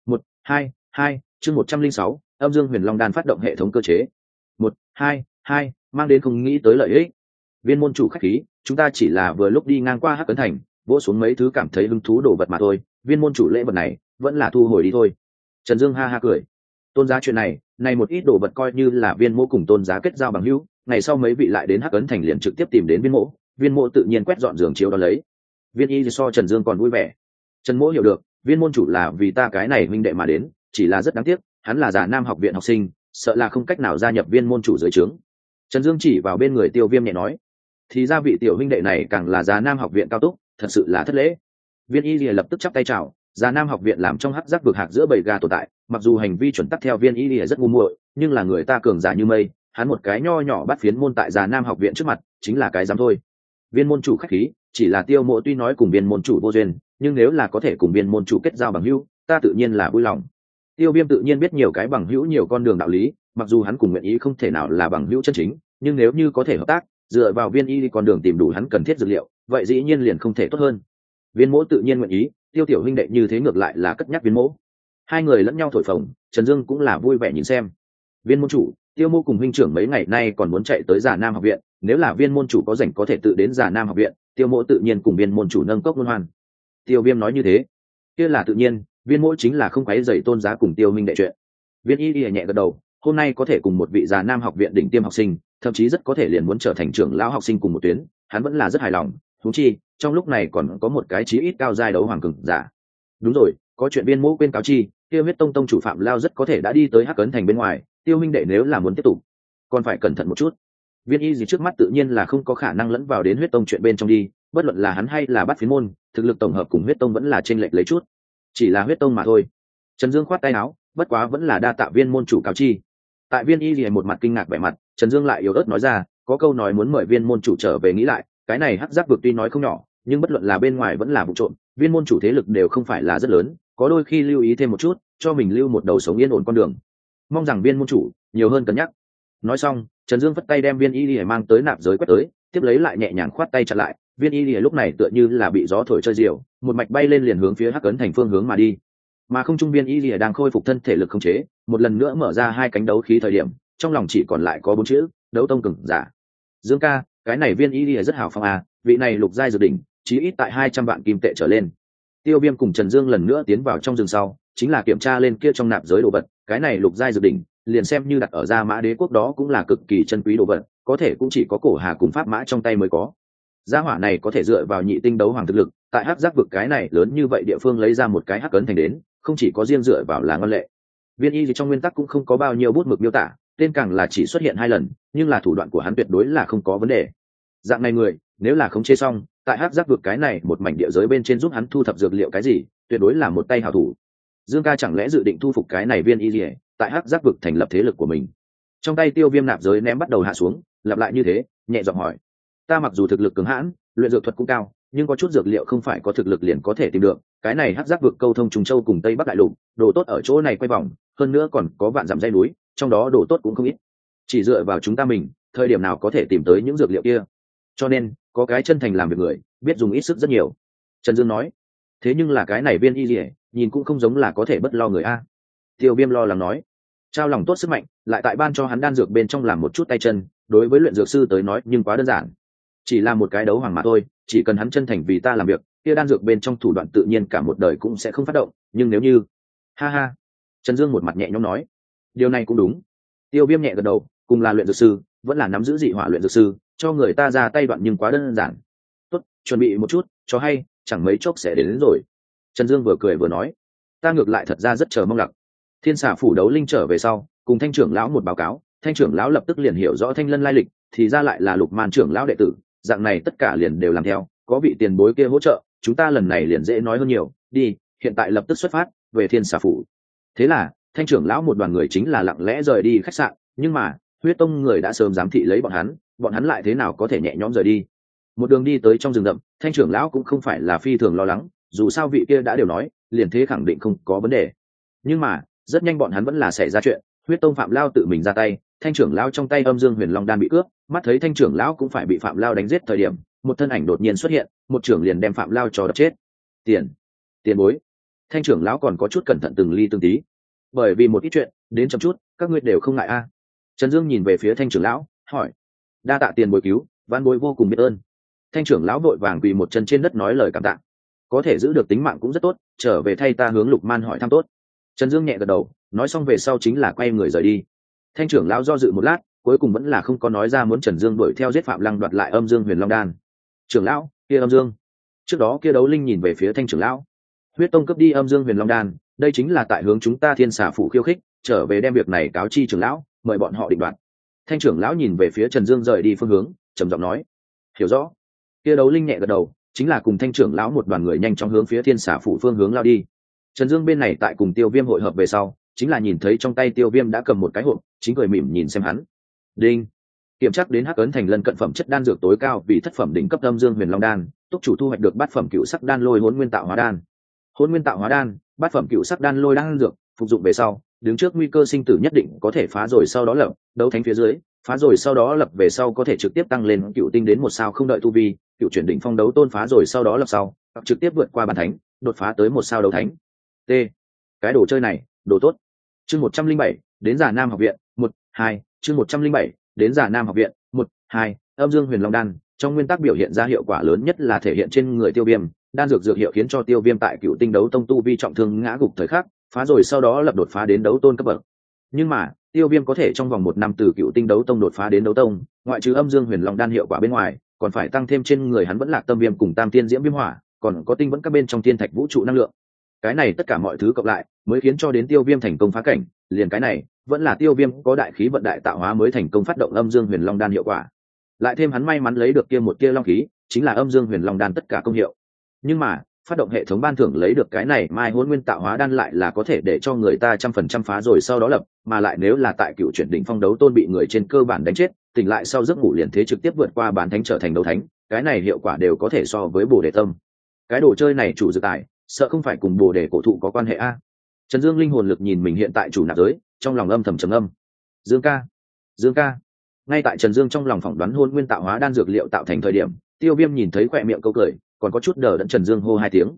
Speaker 1: 1-2-2, chương 106, Âm Dương Huyền Long đan phát động hệ thống cơ chế. 1-2-2, mang đến không nghĩ tới lợi ích. Viên môn chủ khách khí, chúng ta chỉ là vừa lúc đi ngang qua Hắc Ấn Thành, vỗ xuống mấy thứ cảm thấy hứng thú đồ vật mà thôi, viên môn chủ lễ vật này vẫn là thu hồi đi thôi. Trần Dương ha ha cười. Tôn giá chuyện này một ít đồ vật coi như là viên mộ cùng Tôn giá kết giao bằng hữu, ngày sau mấy vị lại đến Hắc Ấn Thành liền trực tiếp tìm đến viên mộ tự nhiên quét dọn giường chiếu đó lấy. Viên y so Trần Dương còn vui vẻ. Trần mỗ hiểu được, viên môn chủ là vì ta cái này huynh đệ mà đến, chỉ là rất đáng tiếc, hắn là Già Nam học viện học sinh, sợ là không cách nào gia nhập viên môn chủ dưới trướng. Trần Dương chỉ vào bên người Tiêu Viêm nhẹ nói. Thì ra vị tiểu huynh đệ này càng là Già Nam học viện cao túc, thật sự là thất lễ. Viên y lập tức chắp tay chào. Già Nam học viện làm trong hắc giác vực hạc giữa bầy gà tồn tại, mặc dù hành vi chuẩn tắc theo Viên y rất ngu muội, nhưng là người ta cường giả như mây, hắn một cái nho nhỏ bắt phiến môn tại Già Nam học viện trước mặt, chính là cái dám thôi. Viên môn chủ khách khí, chỉ là Tiêu Mộ tuy nói cùng viên môn chủ vô duyên, nhưng nếu là có thể cùng viên môn chủ kết giao bằng hữu, ta tự nhiên là vui lòng. Tiêu Viêm tự nhiên biết nhiều cái bằng hữu nhiều con đường đạo lý, mặc dù hắn cùng nguyện ý không thể nào là bằng hữu chân chính, nhưng nếu như có thể hợp tác, dựa vào Viên y con đường tìm đủ hắn cần thiết dược liệu, vậy dĩ nhiên liền không thể tốt hơn. Viên Mỗ tự nhiên nguyện ý, Tiêu tiểu huynh đệ như thế ngược lại là cất nhắc Viên Mỗ. Hai người lẫn nhau thổi phồng, Trần Dương cũng là vui vẻ nhìn xem. Viên môn chủ, Tiêu mô cùng huynh trưởng mấy ngày nay còn muốn chạy tới Già Nam học viện, nếu là Viên môn chủ có rảnh có thể tự đến Già Nam học viện, Tiêu mô tự nhiên cùng Viên môn chủ nâng cốc luân hoan. Tiêu Viêm nói như thế, kia là tự nhiên, Viên mô chính là không quấy rầy tôn giá cùng Tiêu minh đệ chuyện. Viên Y Y nhẹ gật đầu, hôm nay có thể cùng một vị Già Nam học viện đỉnh tiêm học sinh, thậm chí rất có thể liền muốn trở thành trưởng lão học sinh cùng một tuyến, hắn vẫn là rất hài lòng. Huống chi, trong lúc này còn có một cái chí ít cao giai đấu hoàng cường giả. Đúng rồi, có chuyện Viên mô quên cáo chi, Tiêu huyết tông tông chủ Phạm Lao rất có thể đã đi tới Hắc Ấn thành bên ngoài, Tiêu minh đệ nếu là muốn tiếp tục còn phải cẩn thận một chút. Viên Y gì trước mắt tự nhiên là không có khả năng lẫn vào đến huyết tông chuyện bên trong đi, bất luận là hắn hay là Bát Phiến môn, thực lực tổng hợp cùng huyết tông vẫn là chênh lệch lấy chút, chỉ là huyết tông mà thôi. Trần Dương khoát tay áo, bất quá vẫn là đa tạ Viên môn chủ cáo chi. Tại Viên Y gì một mặt kinh ngạc vẻ mặt, Trần Dương lại yếu ớt nói ra, có câu nói muốn mời Viên môn chủ trở về nghĩ lại, cái này hắc giác vực tuy nói không nhỏ, nhưng bất luận là bên ngoài vẫn là vụ trộm, Viên môn chủ thế lực đều không phải là rất lớn, có đôi khi lưu ý thêm một chút, cho mình lưu một đầu sống yên ổn con đường. Mong rằng Viên môn chủ nhiều hơn cân nhắc. Nói xong, Trần Dương vất tay đem Viên Y Lìa mang tới nạp giới quét tới, tiếp lấy lại nhẹ nhàng khoát tay chặn lại. Viên Y Lìa lúc này tựa như là bị gió thổi chơi diều, một mạch bay lên liền hướng phía Hắc Ấn thành phương hướng mà đi. Mà không trung Viên Y Lìa đang khôi phục thân thể lực khống chế, một lần nữa mở ra hai cánh đấu khí thời điểm, trong lòng chỉ còn lại có bốn chữ: đấu tông cường giả. Dương ca, cái này Viên Y Lìa rất hào phong à, vị này lục giai dự đỉnh, chí ít tại 200 vạn kim tệ trở lên. Tiêu Viêm cùng Trần Dương lần nữa tiến vào trong rừng sau, chính là kiểm tra lên kia trong nạp giới đồ vật, cái này lục giai dự đỉnh liền xem như đặt ở Gia Mã Đế quốc đó cũng là cực kỳ chân quý đồ vật, có thể cũng chỉ có cổ hà cùng pháp mã trong tay mới có. Gia hỏa này có thể dựa vào nhị tinh đấu hoàng thực lực, tại hắc giác vực cái này lớn như vậy địa phương lấy ra một cái hắc ấn thành đến, không chỉ có riêng dựa vào là ngon lệ. Viên Y gì trong nguyên tắc cũng không có bao nhiêu bút mực miêu tả, tên càng là chỉ xuất hiện 2 lần, nhưng là thủ đoạn của hắn tuyệt đối là không có vấn đề. Dạng này người, nếu là khống chế xong, tại hắc giác vực cái này một mảnh địa giới bên trên giúp hắn thu thập dược liệu cái gì, tuyệt đối là một tay hảo thủ. Dương ca chẳng lẽ dự định thu phục cái này Viên Y gì, tại hắc giác vực thành lập thế lực của mình? Trong tay Tiêu Viêm nạp giới ném bắt đầu hạ xuống, lặp lại như thế, nhẹ giọng hỏi: ta mặc dù thực lực cứng hãn, luyện dược thuật cũng cao, nhưng có chút dược liệu không phải có thực lực liền có thể tìm được. Cái này hắc giác vực câu thông Trùng Châu cùng Tây Bắc đại lục, đồ tốt ở chỗ này quay vòng, hơn nữa còn có vạn dặm dãy núi, trong đó đồ tốt cũng không ít. Chỉ dựa vào chúng ta mình, thời điểm nào có thể tìm tới những dược liệu kia? Cho nên, có cái chân thành làm việc người, biết dùng ít sức rất nhiều. Trần Dương nói. Thế nhưng là cái này Viên Y Lìa, nhìn cũng không giống là có thể bất lo người a. Tiêu Viêm lo lắng nói. Trao lòng tốt sức mạnh, lại tại ban cho hắn đan dược bên trong làm một chút tay chân, đối với luyện dược sư tới nói nhưng quá đơn giản. Chỉ là một cái đấu hoàng mà thôi, chỉ cần hắn chân thành vì ta làm việc, kia đan dược bên trong thủ đoạn tự nhiên cả một đời cũng sẽ không phát động, nhưng nếu như... Ha ha. Trần Dương một mặt nhẹ nhõm nói. Điều này cũng đúng. Tiêu Viêm nhẹ gật đầu, cùng là luyện dược sư, vẫn là nắm giữ dị hỏa luyện dược sư, cho người ta ra tay đoạn nhưng quá đơn giản. Tốt, chuẩn bị một chút, cho hay, chẳng mấy chốc sẽ đến rồi. Trần Dương vừa cười vừa nói. Ta ngược lại thật ra rất chờ mong lặc. Thiên Xà phủ đấu linh trở về sau, cùng Thanh trưởng lão một báo cáo, Thanh trưởng lão lập tức liền hiểu rõ Thanh Lân lai lịch, thì ra lại là Lục Man trưởng lão đệ tử, dạng này tất cả liền đều làm theo, có vị tiền bối kia hỗ trợ, chúng ta lần này liền dễ nói hơn nhiều, đi, hiện tại lập tức xuất phát về Thiên Xà phủ. Thế là, Thanh trưởng lão một đoàn người chính là lặng lẽ rời đi khách sạn, nhưng mà, Huyết Tông người đã sớm giám thị lấy bọn hắn lại thế nào có thể nhẹ nhõm rời đi. Một đường đi tới trong rừng rậm, Thanh trưởng lão cũng không phải là phi thường lo lắng, dù sao vị kia đã đều nói, liền thế khẳng định không có vấn đề. Nhưng mà, rất nhanh bọn hắn vẫn là xảy ra chuyện. Huyết Tông Phạm Lao tự mình ra tay, Thanh trưởng lão trong tay Âm Dương Huyền Long đan bị cướp, mắt thấy Thanh trưởng lão cũng phải bị Phạm Lao đánh giết thời điểm, một thân ảnh đột nhiên xuất hiện, một trưởng liền đem Phạm Lao cho đập chết. Tiền bối. Thanh trưởng lão còn có chút cẩn thận từng ly từng tí, bởi vì một ít chuyện đến chậm chút, các ngươi đều không ngại a. Trần Dương nhìn về phía Thanh trưởng lão, hỏi: đa tạ tiền bối cứu, van bối vô cùng biết ơn. Thanh trưởng lão vội vàng quỳ một chân trên đất nói lời cảm tạ. Có thể giữ được tính mạng cũng rất tốt, trở về thay ta hướng Lục Man hỏi thăm tốt. Trần Dương nhẹ gật đầu, nói xong về sau chính là quay người rời đi. Thanh trưởng lão do dự một lát, cuối cùng vẫn là không có nói ra muốn Trần Dương đuổi theo giết Phạm Lăng đoạt lại Âm Dương Huyền Long đan. Trưởng lão, kia Âm Dương. Trước đó kia đấu linh nhìn về phía Thanh trưởng lão. Huyết Tông cướp đi Âm Dương Huyền Long đan, đây chính là tại hướng chúng ta Thiên Xà phủ khiêu khích, trở về đem việc này cáo chi trưởng lão, mời bọn họ định đoạt. Thanh trưởng lão nhìn về phía Trần Dương rời đi phương hướng, trầm giọng nói: hiểu rõ. Kia đấu linh nhẹ gật đầu, chính là cùng Thanh trưởng lão một đoàn người nhanh chóng hướng phía Thiên Xà phủ phương hướng lao đi. Trần Dương bên này tại cùng Tiêu Viêm hội hợp về sau, chính là nhìn thấy trong tay Tiêu Viêm đã cầm một cái hộp, chính cười mỉm nhìn xem hắn. Đinh. Kiểm tra đến Hắc Ấn thành lân cận phẩm chất đan dược tối cao vì thất phẩm đỉnh cấp Âm Dương Huyền Long đan, túc chủ thu hoạch được bát phẩm cựu sắc đan lôi hỗn nguyên tạo hóa đan. Hỗn nguyên tạo hóa đan, bát phẩm cựu sắc đan lôi đan dược, phục dụng về sau, đứng trước nguy cơ sinh tử nhất định có thể phá rồi sau đó lập, đấu thánh phía dưới, phá rồi sau đó lập về sau có thể trực tiếp tăng lên cựu tinh đến 1 sao không đợi tu vi, cựu chuyển đỉnh phong đấu tôn phá rồi sau đó lập sau hoặc trực tiếp vượt qua bàn thánh đột phá tới một sao đấu thánh. T, cái đồ chơi này đồ tốt. Chương 107, đến Già Nam học viện 1-2. Chương 107, đến Già Nam học viện 1-2. Âm dương huyền long đan trong nguyên tắc biểu hiện ra hiệu quả lớn nhất là thể hiện trên người Tiêu Viêm, đan dược dược hiệu khiến cho Tiêu Viêm tại cựu tinh đấu tông tu vi trọng thương ngã gục thời khắc phá rồi sau đó lập đột phá đến đấu tôn cấp bậc. Nhưng mà Tiêu Viêm có thể trong vòng 1 năm từ cựu tinh đấu tông đột phá đến đấu tông, ngoại trừ âm dương huyền long đan hiệu quả bên ngoài, còn phải tăng thêm trên người hắn vẫn lạc tâm viêm cùng tam tiên diễm viêm hỏa, còn có tinh vẫn các bên trong thiên thạch vũ trụ năng lượng. Cái này tất cả mọi thứ cộng lại mới khiến cho đến Tiêu Viêm thành công phá cảnh, liền cái này vẫn là Tiêu Viêm có đại khí vận đại tạo hóa mới thành công phát động âm dương huyền long đan hiệu quả. Lại thêm hắn may mắn lấy được kia một tia long khí, chính là âm dương huyền long đan tất cả công hiệu. Nhưng mà phát động hệ thống ban thưởng lấy được cái này mai hôn nguyên tạo hóa đan lại là có thể để cho người ta 100% phá rồi sau đó lập, mà lại nếu là tại cựu chuyển đỉnh phong đấu tôn bị người trên cơ bản đánh chết, tỉnh lại sau giấc ngủ liền thế trực tiếp vượt qua bán thánh trở thành đấu thánh, cái này hiệu quả đều có thể so với bồ đề tâm. Cái đồ chơi này chủ dự tài sợ không phải cùng bồ đề cổ thụ có quan hệ a. Trần Dương linh hồn lực nhìn mình hiện tại chủ nạp giới, trong lòng âm thầm trầm âm. Dương ca, Dương ca. Ngay tại Trần Dương trong lòng phỏng đoán hôn nguyên tạo hóa đan dược liệu tạo thành thời điểm, Tiêu Viêm nhìn thấy khỏe miệng câu cười, còn có chút đờ đẫn Trần Dương hô 2 tiếng.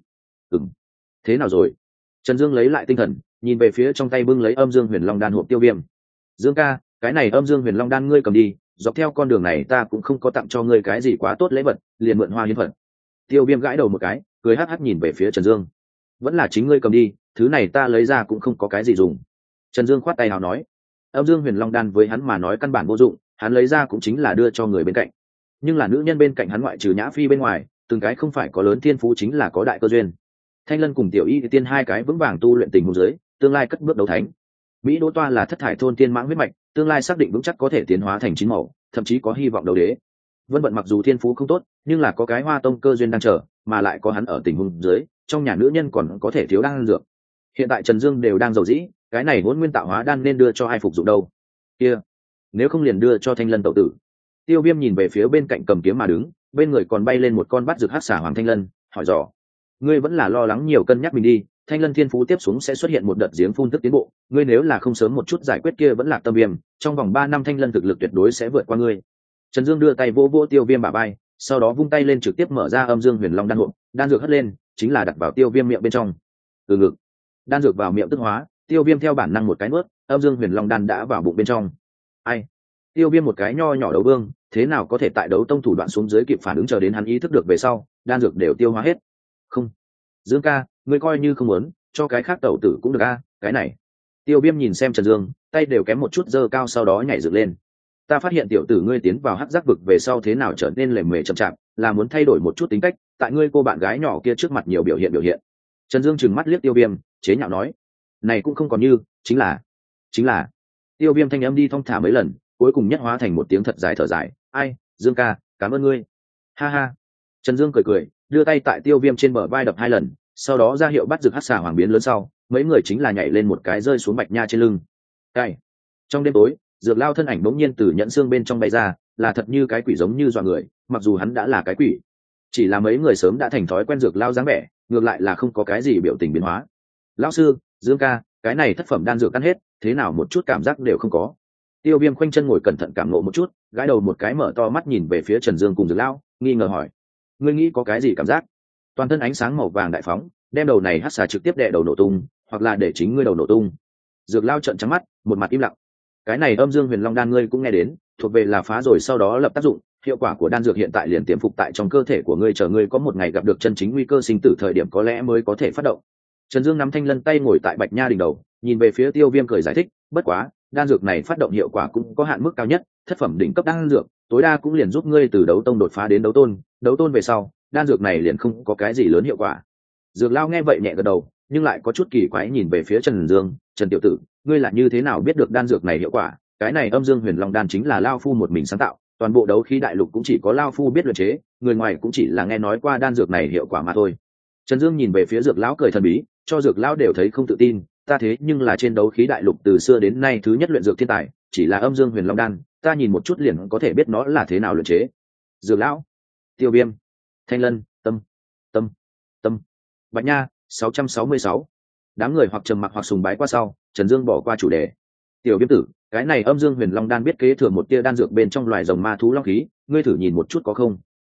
Speaker 1: Thế nào rồi? Trần Dương lấy lại tinh thần, nhìn về phía trong tay bưng lấy âm dương huyền long đan hộp Tiêu Viêm. Dương ca, cái này âm dương huyền long đan ngươi cầm đi, dọc theo con đường này ta cũng không có tặng cho ngươi cái gì quá tốt lễ vật, liền mượn hoa hiến vật. Tiêu Viêm gãi đầu một cái, cười hắc hắc nhìn về phía Trần Dương. Vẫn là chính ngươi cầm đi, thứ này ta lấy ra cũng không có cái gì dùng. Trần Dương khoát tay nào nói, âm dương huyền long đan với hắn mà nói căn bản vô dụng, hắn lấy ra cũng chính là đưa cho người bên cạnh. Nhưng là nữ nhân bên cạnh hắn ngoại trừ Nhã Phi bên ngoài, từng cái không phải có lớn thiên phú chính là có đại cơ duyên. Thanh Lân cùng Tiểu Y tiên 2 cái vững vàng tu luyện tình huống dưới, tương lai cất bước đấu thánh. Mỹ Đỗ Toa là thất thải thôn tiên mãng huyết mạch, tương lai xác định vững chắc có thể tiến hóa thành chín màu, thậm chí có hy vọng đấu đế. Vân Vận mặc dù thiên phú không tốt, nhưng là có cái Hoa Tông cơ duyên đang chờ, mà lại có hắn ở tình huống dưới, trong nhà nữ nhân còn có thể thiếu đan dược. Hiện tại Trần Dương đều đang giàu dĩ, cái này hỗn nguyên tạo hóa đan nên đưa cho ai phục dụng đâu? Kia, nếu không liền đưa cho Thanh Lân tẩu tử. Tiêu Viêm nhìn về phía bên cạnh cầm kiếm mà đứng, bên người còn bay lên một con bát rực hắc xà hoàng Thanh Lân, hỏi dò: ngươi vẫn là lo lắng nhiều cân nhắc mình đi, Thanh Lân thiên phú tiếp xuống sẽ xuất hiện một đợt giếng phun tức tiến bộ, ngươi nếu là không sớm một chút giải quyết kia vẫn là tâm viêm, trong vòng 3 năm Thanh Lân thực lực tuyệt đối sẽ vượt qua ngươi. Trần Dương đưa tay vỗ vỗ Tiêu Viêm bả vai, sau đó vung tay lên trực tiếp mở ra âm dương huyền long đan hộp, đan dược hất lên, chính là đặt vào Tiêu Viêm miệng bên trong. Từ ngực, đan dược vào miệng tức hóa, Tiêu Viêm theo bản năng một cái nuốt, âm dương huyền long đan đã vào bụng bên trong. Ai? Tiêu Viêm một cái nho nhỏ đấu vương, thế nào có thể tại đấu tông thủ đoạn xuống dưới kịp phản ứng chờ đến hắn ý thức được về sau, đan dược đều tiêu hóa hết. Không, Dương ca, ngươi coi như không muốn, cho cái khác tẩu tử cũng được a, cái này. Tiêu Viêm nhìn xem Trần Dương, tay đều kém một chút giơ cao sau đó nhảy dựng lên. Ta phát hiện tiểu tử ngươi tiến vào hắc giác vực về sau thế nào trở nên lề mề chậm chạp, là muốn thay đổi một chút tính cách, tại ngươi cô bạn gái nhỏ kia trước mặt nhiều biểu hiện. Trần Dương trừng mắt liếc Tiêu Viêm, chế nhạo nói, này cũng không còn như, chính là. Tiêu Viêm thanh âm đi thong thả mấy lần, cuối cùng nhất hóa thành một tiếng thật dài thở dài, ai, Dương ca, cảm ơn ngươi. Ha ha. Trần Dương cười, đưa tay tại Tiêu Viêm trên bờ vai đập 2 lần, sau đó ra hiệu bắt rực hắc xà hoàng biến lớn sau, mấy người chính là nhảy lên một cái rơi xuống bạch nha trên lưng. Cày. Trong đêm tối, Dược Lao thân ảnh bỗng nhiên từ nhẫn xương bên trong bay ra, là thật như cái quỷ giống như dọa người, mặc dù hắn đã là cái quỷ. Chỉ là mấy người sớm đã thành thói quen Dược Lao dáng vẻ, ngược lại là không có cái gì biểu tình biến hóa. Lão sư, Dương ca, cái này thất phẩm đan dược ăn hết, thế nào một chút cảm giác đều không có. Tiêu Viêm khoanh chân ngồi cẩn thận cảm ngộ một chút, gãi đầu một cái mở to mắt nhìn về phía Trần Dương cùng Dược Lao, nghi ngờ hỏi: ngươi nghĩ có cái gì cảm giác? Toàn thân ánh sáng màu vàng đại phóng, đem đầu này hắc xà trực tiếp đè đầu nổ tung, hoặc là để chính ngươi đầu nổ tung. Dược Lao trợn trắng mắt, một mặt im lặng. Cái này âm dương huyền long đan ngươi cũng nghe đến, thuộc về là phá rồi sau đó lập tác dụng, hiệu quả của đan dược hiện tại liền tiềm phục tại trong cơ thể của ngươi, chờ ngươi có một ngày gặp được chân chính nguy cơ sinh tử thời điểm có lẽ mới có thể phát động. Trần Dương nắm Thanh Lân tay ngồi tại bạch nha đỉnh đầu, nhìn về phía Tiêu Viêm cười giải thích, bất quá, đan dược này phát động hiệu quả cũng có hạn mức cao nhất, thất phẩm đỉnh cấp đan dược, tối đa cũng liền giúp ngươi từ đấu tông đột phá đến đấu tôn về sau, đan dược này liền không có cái gì lớn hiệu quả. Dược Lao nghe vậy nhẹ gật đầu, nhưng lại có chút kỳ quái nhìn về phía Trần Dương, Trần tiểu tử, ngươi là như thế nào biết được đan dược này hiệu quả? Cái này âm dương huyền long đan chính là Lao phu một mình sáng tạo, toàn bộ đấu khí đại lục cũng chỉ có Lao phu biết luyện chế, người ngoài cũng chỉ là nghe nói qua đan dược này hiệu quả mà thôi. Trần Dương nhìn về phía Dược Lão cười thần bí, cho Dược Lão đều thấy không tự tin, ta thế nhưng là trên đấu khí đại lục từ xưa đến nay thứ nhất luyện dược thiên tài, chỉ là âm dương huyền long đan, ta nhìn một chút liền có thể biết nó là thế nào luyện chế. Dược Lão, Tiêu Viêm, Thanh Lân, Tâm, Bạch Nha 666. Đám người hoặc trầm mặc hoặc sùng bái qua sau, Trần Dương bỏ qua chủ đề. Tiểu Viêm tử, cái này âm dương huyền long đan biết kế thừa một tia đan dược bên trong loài rồng ma thú long khí, ngươi thử nhìn một chút có không?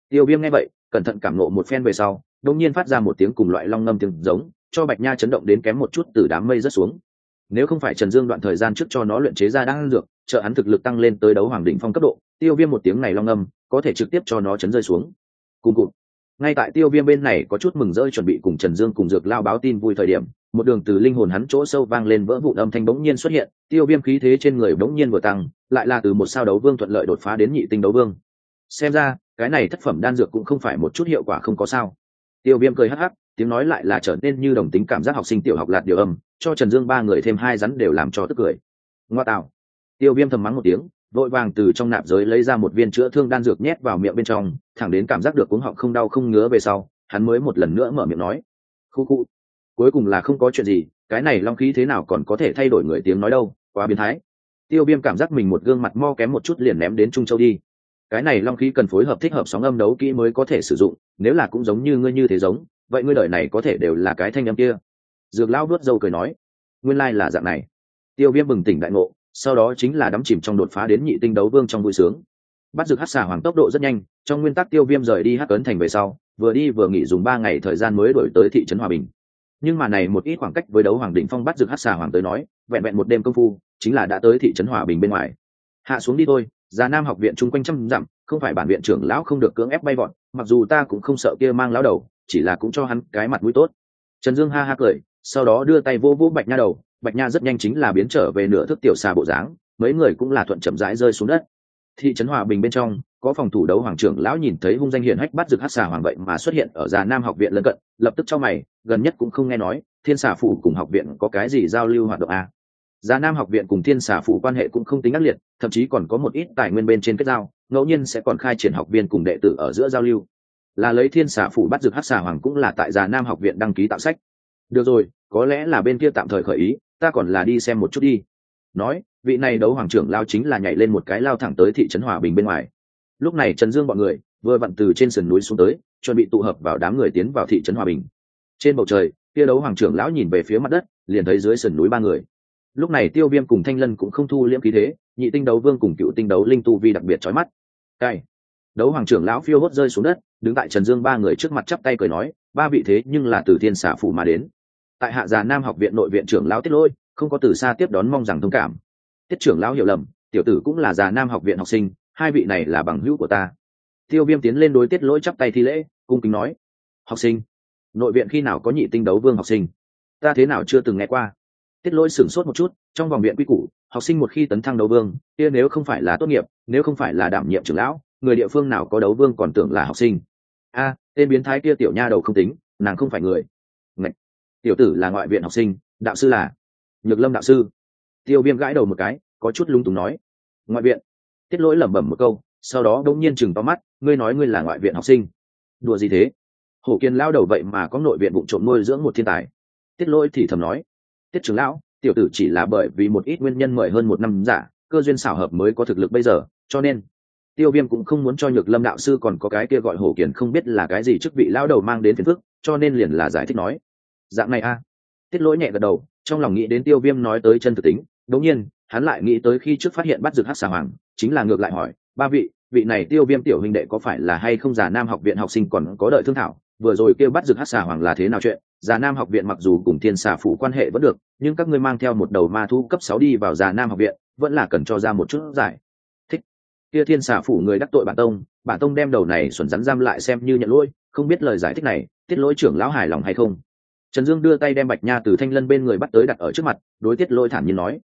Speaker 1: Tiêu Viêm nghe vậy cẩn thận cảm ngộ một phen về sau đông nhiên phát ra một tiếng cùng loại long ngâm tiếng giống, cho Bạch Nha chấn động đến kém một chút từ đám mây rớt xuống. Nếu không phải Trần Dương đoạn thời gian trước cho nó luyện chế ra đan dược trợ hắn thực lực tăng lên tới đấu hoàng đỉnh phong cấp độ, Tiêu Viêm một tiếng này long ngâm có thể trực tiếp cho nó chấn rơi xuống. Cùng cụt. Ngay tại Tiêu Viêm bên này có chút mừng rỡ chuẩn bị cùng Trần Dương cùng Dược Lao báo tin vui thời điểm, một đường từ linh hồn hắn chỗ sâu vang lên vỡ vụn âm thanh bỗng nhiên xuất hiện. Tiêu Viêm khí thế trên người bỗng nhiên vừa tăng, lại là từ một sao đấu vương thuận lợi đột phá đến nhị tinh đấu vương. Xem ra cái này thất phẩm đan dược cũng không phải một chút hiệu quả không có sao. Tiêu Viêm cười hắc hắc, tiếng nói lại là trở nên như đồng tính cảm giác học sinh tiểu học lạt điều âm, cho Trần Dương ba người thêm hai rắn đều làm cho tức cười. Ngoa tạo. Tiêu Viêm thầm mắng một tiếng, vội vàng từ trong nạp giới lấy ra một viên chữa thương đan dược nhét vào miệng bên trong, thẳng đến cảm giác được cuống họng không đau không ngứa về sau, hắn mới một lần nữa mở miệng nói: "Khu khu." Cuối cùng là không có chuyện gì, cái này long khí thế nào còn có thể thay đổi người tiếng nói đâu, quá biến thái. Tiêu Viêm cảm giác mình một gương mặt mo kém một chút liền ném đến Trung Châu đi. Cái này long khí cần phối hợp thích hợp sóng âm đấu kỹ mới có thể sử dụng, nếu là cũng giống như ngươi như thế giống, vậy ngươi đời này có thể đều là cái thanh âm kia. Dược lão vuốt râu cười nói: "Nguyên lai là dạng này." Tiêu Viêm bừng tỉnh đại ngộ, sau đó chính là đắm chìm trong đột phá đến nhị tinh đấu vương trong vui sướng. Bắt Dược Hắc Xà Hoàng tốc độ rất nhanh, trong nguyên tắc Tiêu Viêm rời đi Hắc Ấn Thành về sau, vừa đi vừa nghỉ dùng 3 ngày thời gian mới đổi tới thị trấn Hòa Bình. Nhưng mà này một ít khoảng cách với đấu hoàng đỉnh phong Bắt Dược Hắc Xà Hoàng tới nói, vẹn vẹn một đêm công phu, chính là đã tới thị trấn Hòa Bình bên ngoài. Hạ xuống đi thôi, Già Nam học viện chung quanh trăm dặm, không phải bản viện trưởng lão không được cưỡng ép bay vọt, mặc dù ta cũng không sợ kia mang lão đầu, chỉ là cũng cho hắn cái mặt mũi tốt. Trần Dương ha ha cười, sau đó đưa tay vô vô Bạch Nha đầu, Bạch Nha rất nhanh chính là biến trở về nửa thước tiểu xà bộ dáng, mấy người cũng là thuận chậm rãi rơi xuống đất. Thị trấn Hòa Bình bên trong, có phòng thủ đấu hoàng trưởng lão nhìn thấy hung danh hiển hách Bắt Dược Hắc Xà Hoàng vậy mà xuất hiện ở Già Nam học viện lân cận, lập tức chau mày, gần nhất cũng không nghe nói Thiên Xà phủ cùng học viện có cái gì giao lưu hoạt động à. Già Nam học viện cùng Thiên Xà phủ quan hệ cũng không tính ác liệt, thậm chí còn có một ít tài nguyên bên trên kết giao, ngẫu nhiên sẽ còn khai triển học viên cùng đệ tử ở giữa giao lưu. Là lấy Thiên Xà phủ Bắt Dược Hắc Xà Hoàng cũng là tại Già Nam học viện đăng ký tạo sách. Được rồi, có lẽ là bên kia tạm thời khởi ý, ta còn là đi xem một chút đi. Nói, vị này đấu hoàng trưởng lao chính là nhảy lên một cái lao thẳng tới thị trấn Hòa Bình bên ngoài. Lúc này Trần Dương bọn người vừa vặn từ trên sườn núi xuống tới, chuẩn bị tụ hợp vào đám người tiến vào thị trấn Hòa Bình. Trên bầu trời, kia đấu hoàng trưởng lão nhìn về phía mặt đất, liền thấy dưới sườn núi 3 người. Lúc này Tiêu Viêm cùng Thanh Lân cũng không thu liễm khí thế, nhị tinh đấu vương cùng cựu tinh đấu linh tu vi đặc biệt chói mắt. Cai. Đấu hoàng trưởng lão phiêu hốt rơi xuống đất, đứng tại Trần Dương 3 người trước mặt chắp tay cười nói: "Ba vị thế nhưng là từ Thiên Xà phủ mà đến. Tại hạ Già Nam học viện nội viện trưởng lão Tiết Lỗi, không có từ xa tiếp đón, mong rằng thông cảm." Tiết trưởng lão hiểu lầm, tiểu tử cũng là Già Nam học viện học sinh, hai vị này là bằng hữu của ta. Tiêu Viêm tiến lên đối Tiết Lỗi chắp tay thi lễ, cung kính nói: "Học sinh? Nội viện khi nào có nhị tinh đấu vương học sinh? Ta thế nào chưa từng nghe qua." Tiết Lỗi sửng sốt một chút, trong vòng viện quy củ, học sinh một khi tấn thăng đấu vương, kia nếu không phải là tốt nghiệp, nếu không phải là đảm nhiệm trưởng lão, người địa phương nào có đấu vương còn tưởng là học sinh. A, tên biến thái kia tiểu nha đầu không tính, nàng không phải người. Ngạch. Tiểu tử là ngoại viện học sinh, đạo sư là Nhược Lâm đạo sư. Tiêu Viêm gãi đầu một cái, có chút lung túng nói: "Ngoại viện?" Tiết Lỗi lẩm bẩm một câu, sau đó đống nhiên chừng to mắt: "Ngươi nói ngươi là ngoại viện học sinh? Đùa gì thế? Hổ Kiên lao đầu vậy mà có nội viện vụ trộm nuôi dưỡng một thiên tài." Tiết Lỗi thì thầm nói: "Tiết trưởng lão, tiểu tử chỉ là bởi vì một ít nguyên nhân mời hơn 1 năm giả, cơ duyên xảo hợp mới có thực lực bây giờ, cho nên Tiêu Viêm cũng không muốn cho Nhược Lâm đạo sư còn có cái kia gọi Hổ Kiền không biết là cái gì chức vị lão đầu mang đến phiền phức, cho nên liền là giải thích nói: dạng này a." Tiết Lỗi nhẹ gật đầu, trong lòng nghĩ đến Tiêu Viêm nói tới chân thực tính, đột nhiên hắn lại nghĩ tới khi trước phát hiện Bắt Dược Hắc Xà Hoàng, chính là ngược lại hỏi: "Ba vị này Tiêu Viêm tiểu huynh đệ có phải là hay không Già Nam học viện học sinh còn có đợi thương thảo, vừa rồi kêu Bắt Dược Hắc Xà Hoàng là thế nào chuyện? Già Nam học viện mặc dù cùng Thiên Xà phủ quan hệ vẫn được, nhưng các ngươi mang theo một đầu ma thú cấp 6 đi vào Già Nam học viện, vẫn là cần cho ra một chút giải thích. Kia Thiên Xà phủ người đắc tội bản tông đem đầu này xuẩn rắn giam lại xem như nhận lỗi, không biết lời giải thích này, Tiết Lỗi trưởng lão hài lòng hay không?" Trần Dương đưa tay đem Bạch Nha từ Thanh Lân bên người bắt tới đặt ở trước mặt, đối Tiết Lỗi thản nhiên nói: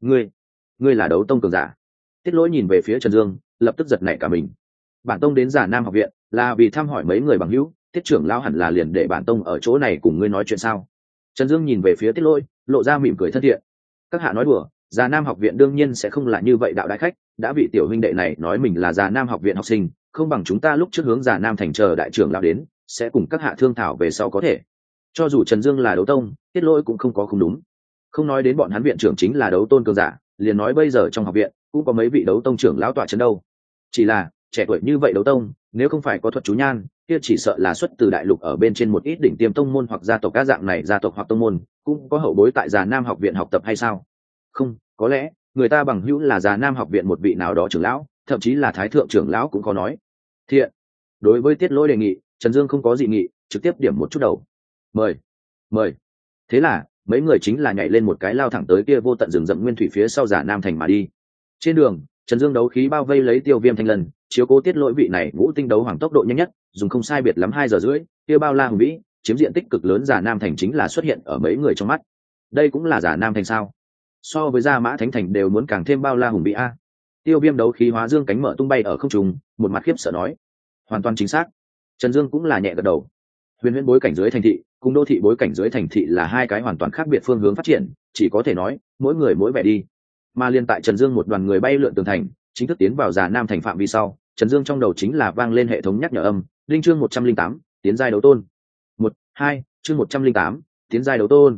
Speaker 1: "Ngươi là đấu tông cường giả?" Tiết Lỗi nhìn về phía Trần Dương, lập tức giật nảy cả mình. Bản tông đến Già Nam học viện là vì thăm hỏi mấy người bằng hữu, Tiết trưởng lão hẳn là liền để bản tông ở chỗ này cùng ngươi nói chuyện sao? Trần Dương nhìn về phía Tiết Lỗi, lộ ra mỉm cười thân thiện. "Các hạ nói đùa, Già Nam học viện đương nhiên sẽ không là như vậy đạo đại khách, đã vị tiểu huynh đệ này nói mình là Già Nam học viện học sinh, không bằng chúng ta lúc trước hướng Già Nam thành chờ đại trưởng lão đến, sẽ cùng các hạ thương thảo về sau có thể." Cho dù Trần Dương là đấu tông, Tiết Lỗi cũng không có không đúng. Không nói đến bọn hắn viện trưởng chính là đấu tôn cường giả, liền nói bây giờ trong học viện cũng có mấy vị đấu tông trưởng lão tọa trấn đâu. Chỉ là trẻ tuổi như vậy đấu tông, nếu không phải có thuật chú nhan, kia chỉ sợ là xuất từ đại lục ở bên trên một ít đỉnh tiêm tông môn hoặc gia tộc, các dạng này gia tộc hoặc tông môn cũng có hậu bối tại Già Nam học viện học tập hay sao? Không, có lẽ người ta bằng hữu là Già Nam học viện một vị nào đó trưởng lão, thậm chí là thái thượng trưởng lão cũng có nói. Thiện. đối với tiết lỗi đề nghị, Trần Dương không có dị nghị, trực tiếp điểm một chút đầu. Mời, mời. Thế là mấy người chính là nhảy lên một cái lao thẳng tới kia vô tận rừng rậm nguyên thủy phía sau Giả Nam thành mà đi. Trên đường, Trần Dương đấu khí bao vây lấy Tiêu Viêm Thanh Lân, chiếu cố tiết lỗi vị này ngũ tinh đấu hoàng tốc độ nhanh nhất, dùng không sai biệt lắm 2 giờ rưỡi, kia bao la hùng vĩ, chiếm diện tích cực lớn Giả Nam thành chính là xuất hiện ở mấy người trong mắt. Đây cũng là Giả Nam thành sao? So với Gia Mã Thánh thành đều muốn càng thêm bao la hùng vĩ a. Tiêu Viêm đấu khí hóa dương cánh mở tung bay ở không trung, một mặt khiếp sợ nói: hoàn toàn chính xác. Trần Dương cũng là nhẹ gật đầu. Huyền huyễn bối cảnh dưới thành thị cùng đô thị bối cảnh dưới thành thị là hai cái hoàn toàn khác biệt phương hướng phát triển, chỉ có thể nói mỗi người mỗi vẻ đi. Mà liên tại Trần Dương một đoàn người bay lượn tường thành, chính thức tiến vào Già Nam thành phạm vi sau, Trần Dương trong đầu chính là vang lên hệ thống nhắc nhở âm: linh chương 108, tiến giai đấu tôn. 1-2, chương 108, tiến giai đấu tôn.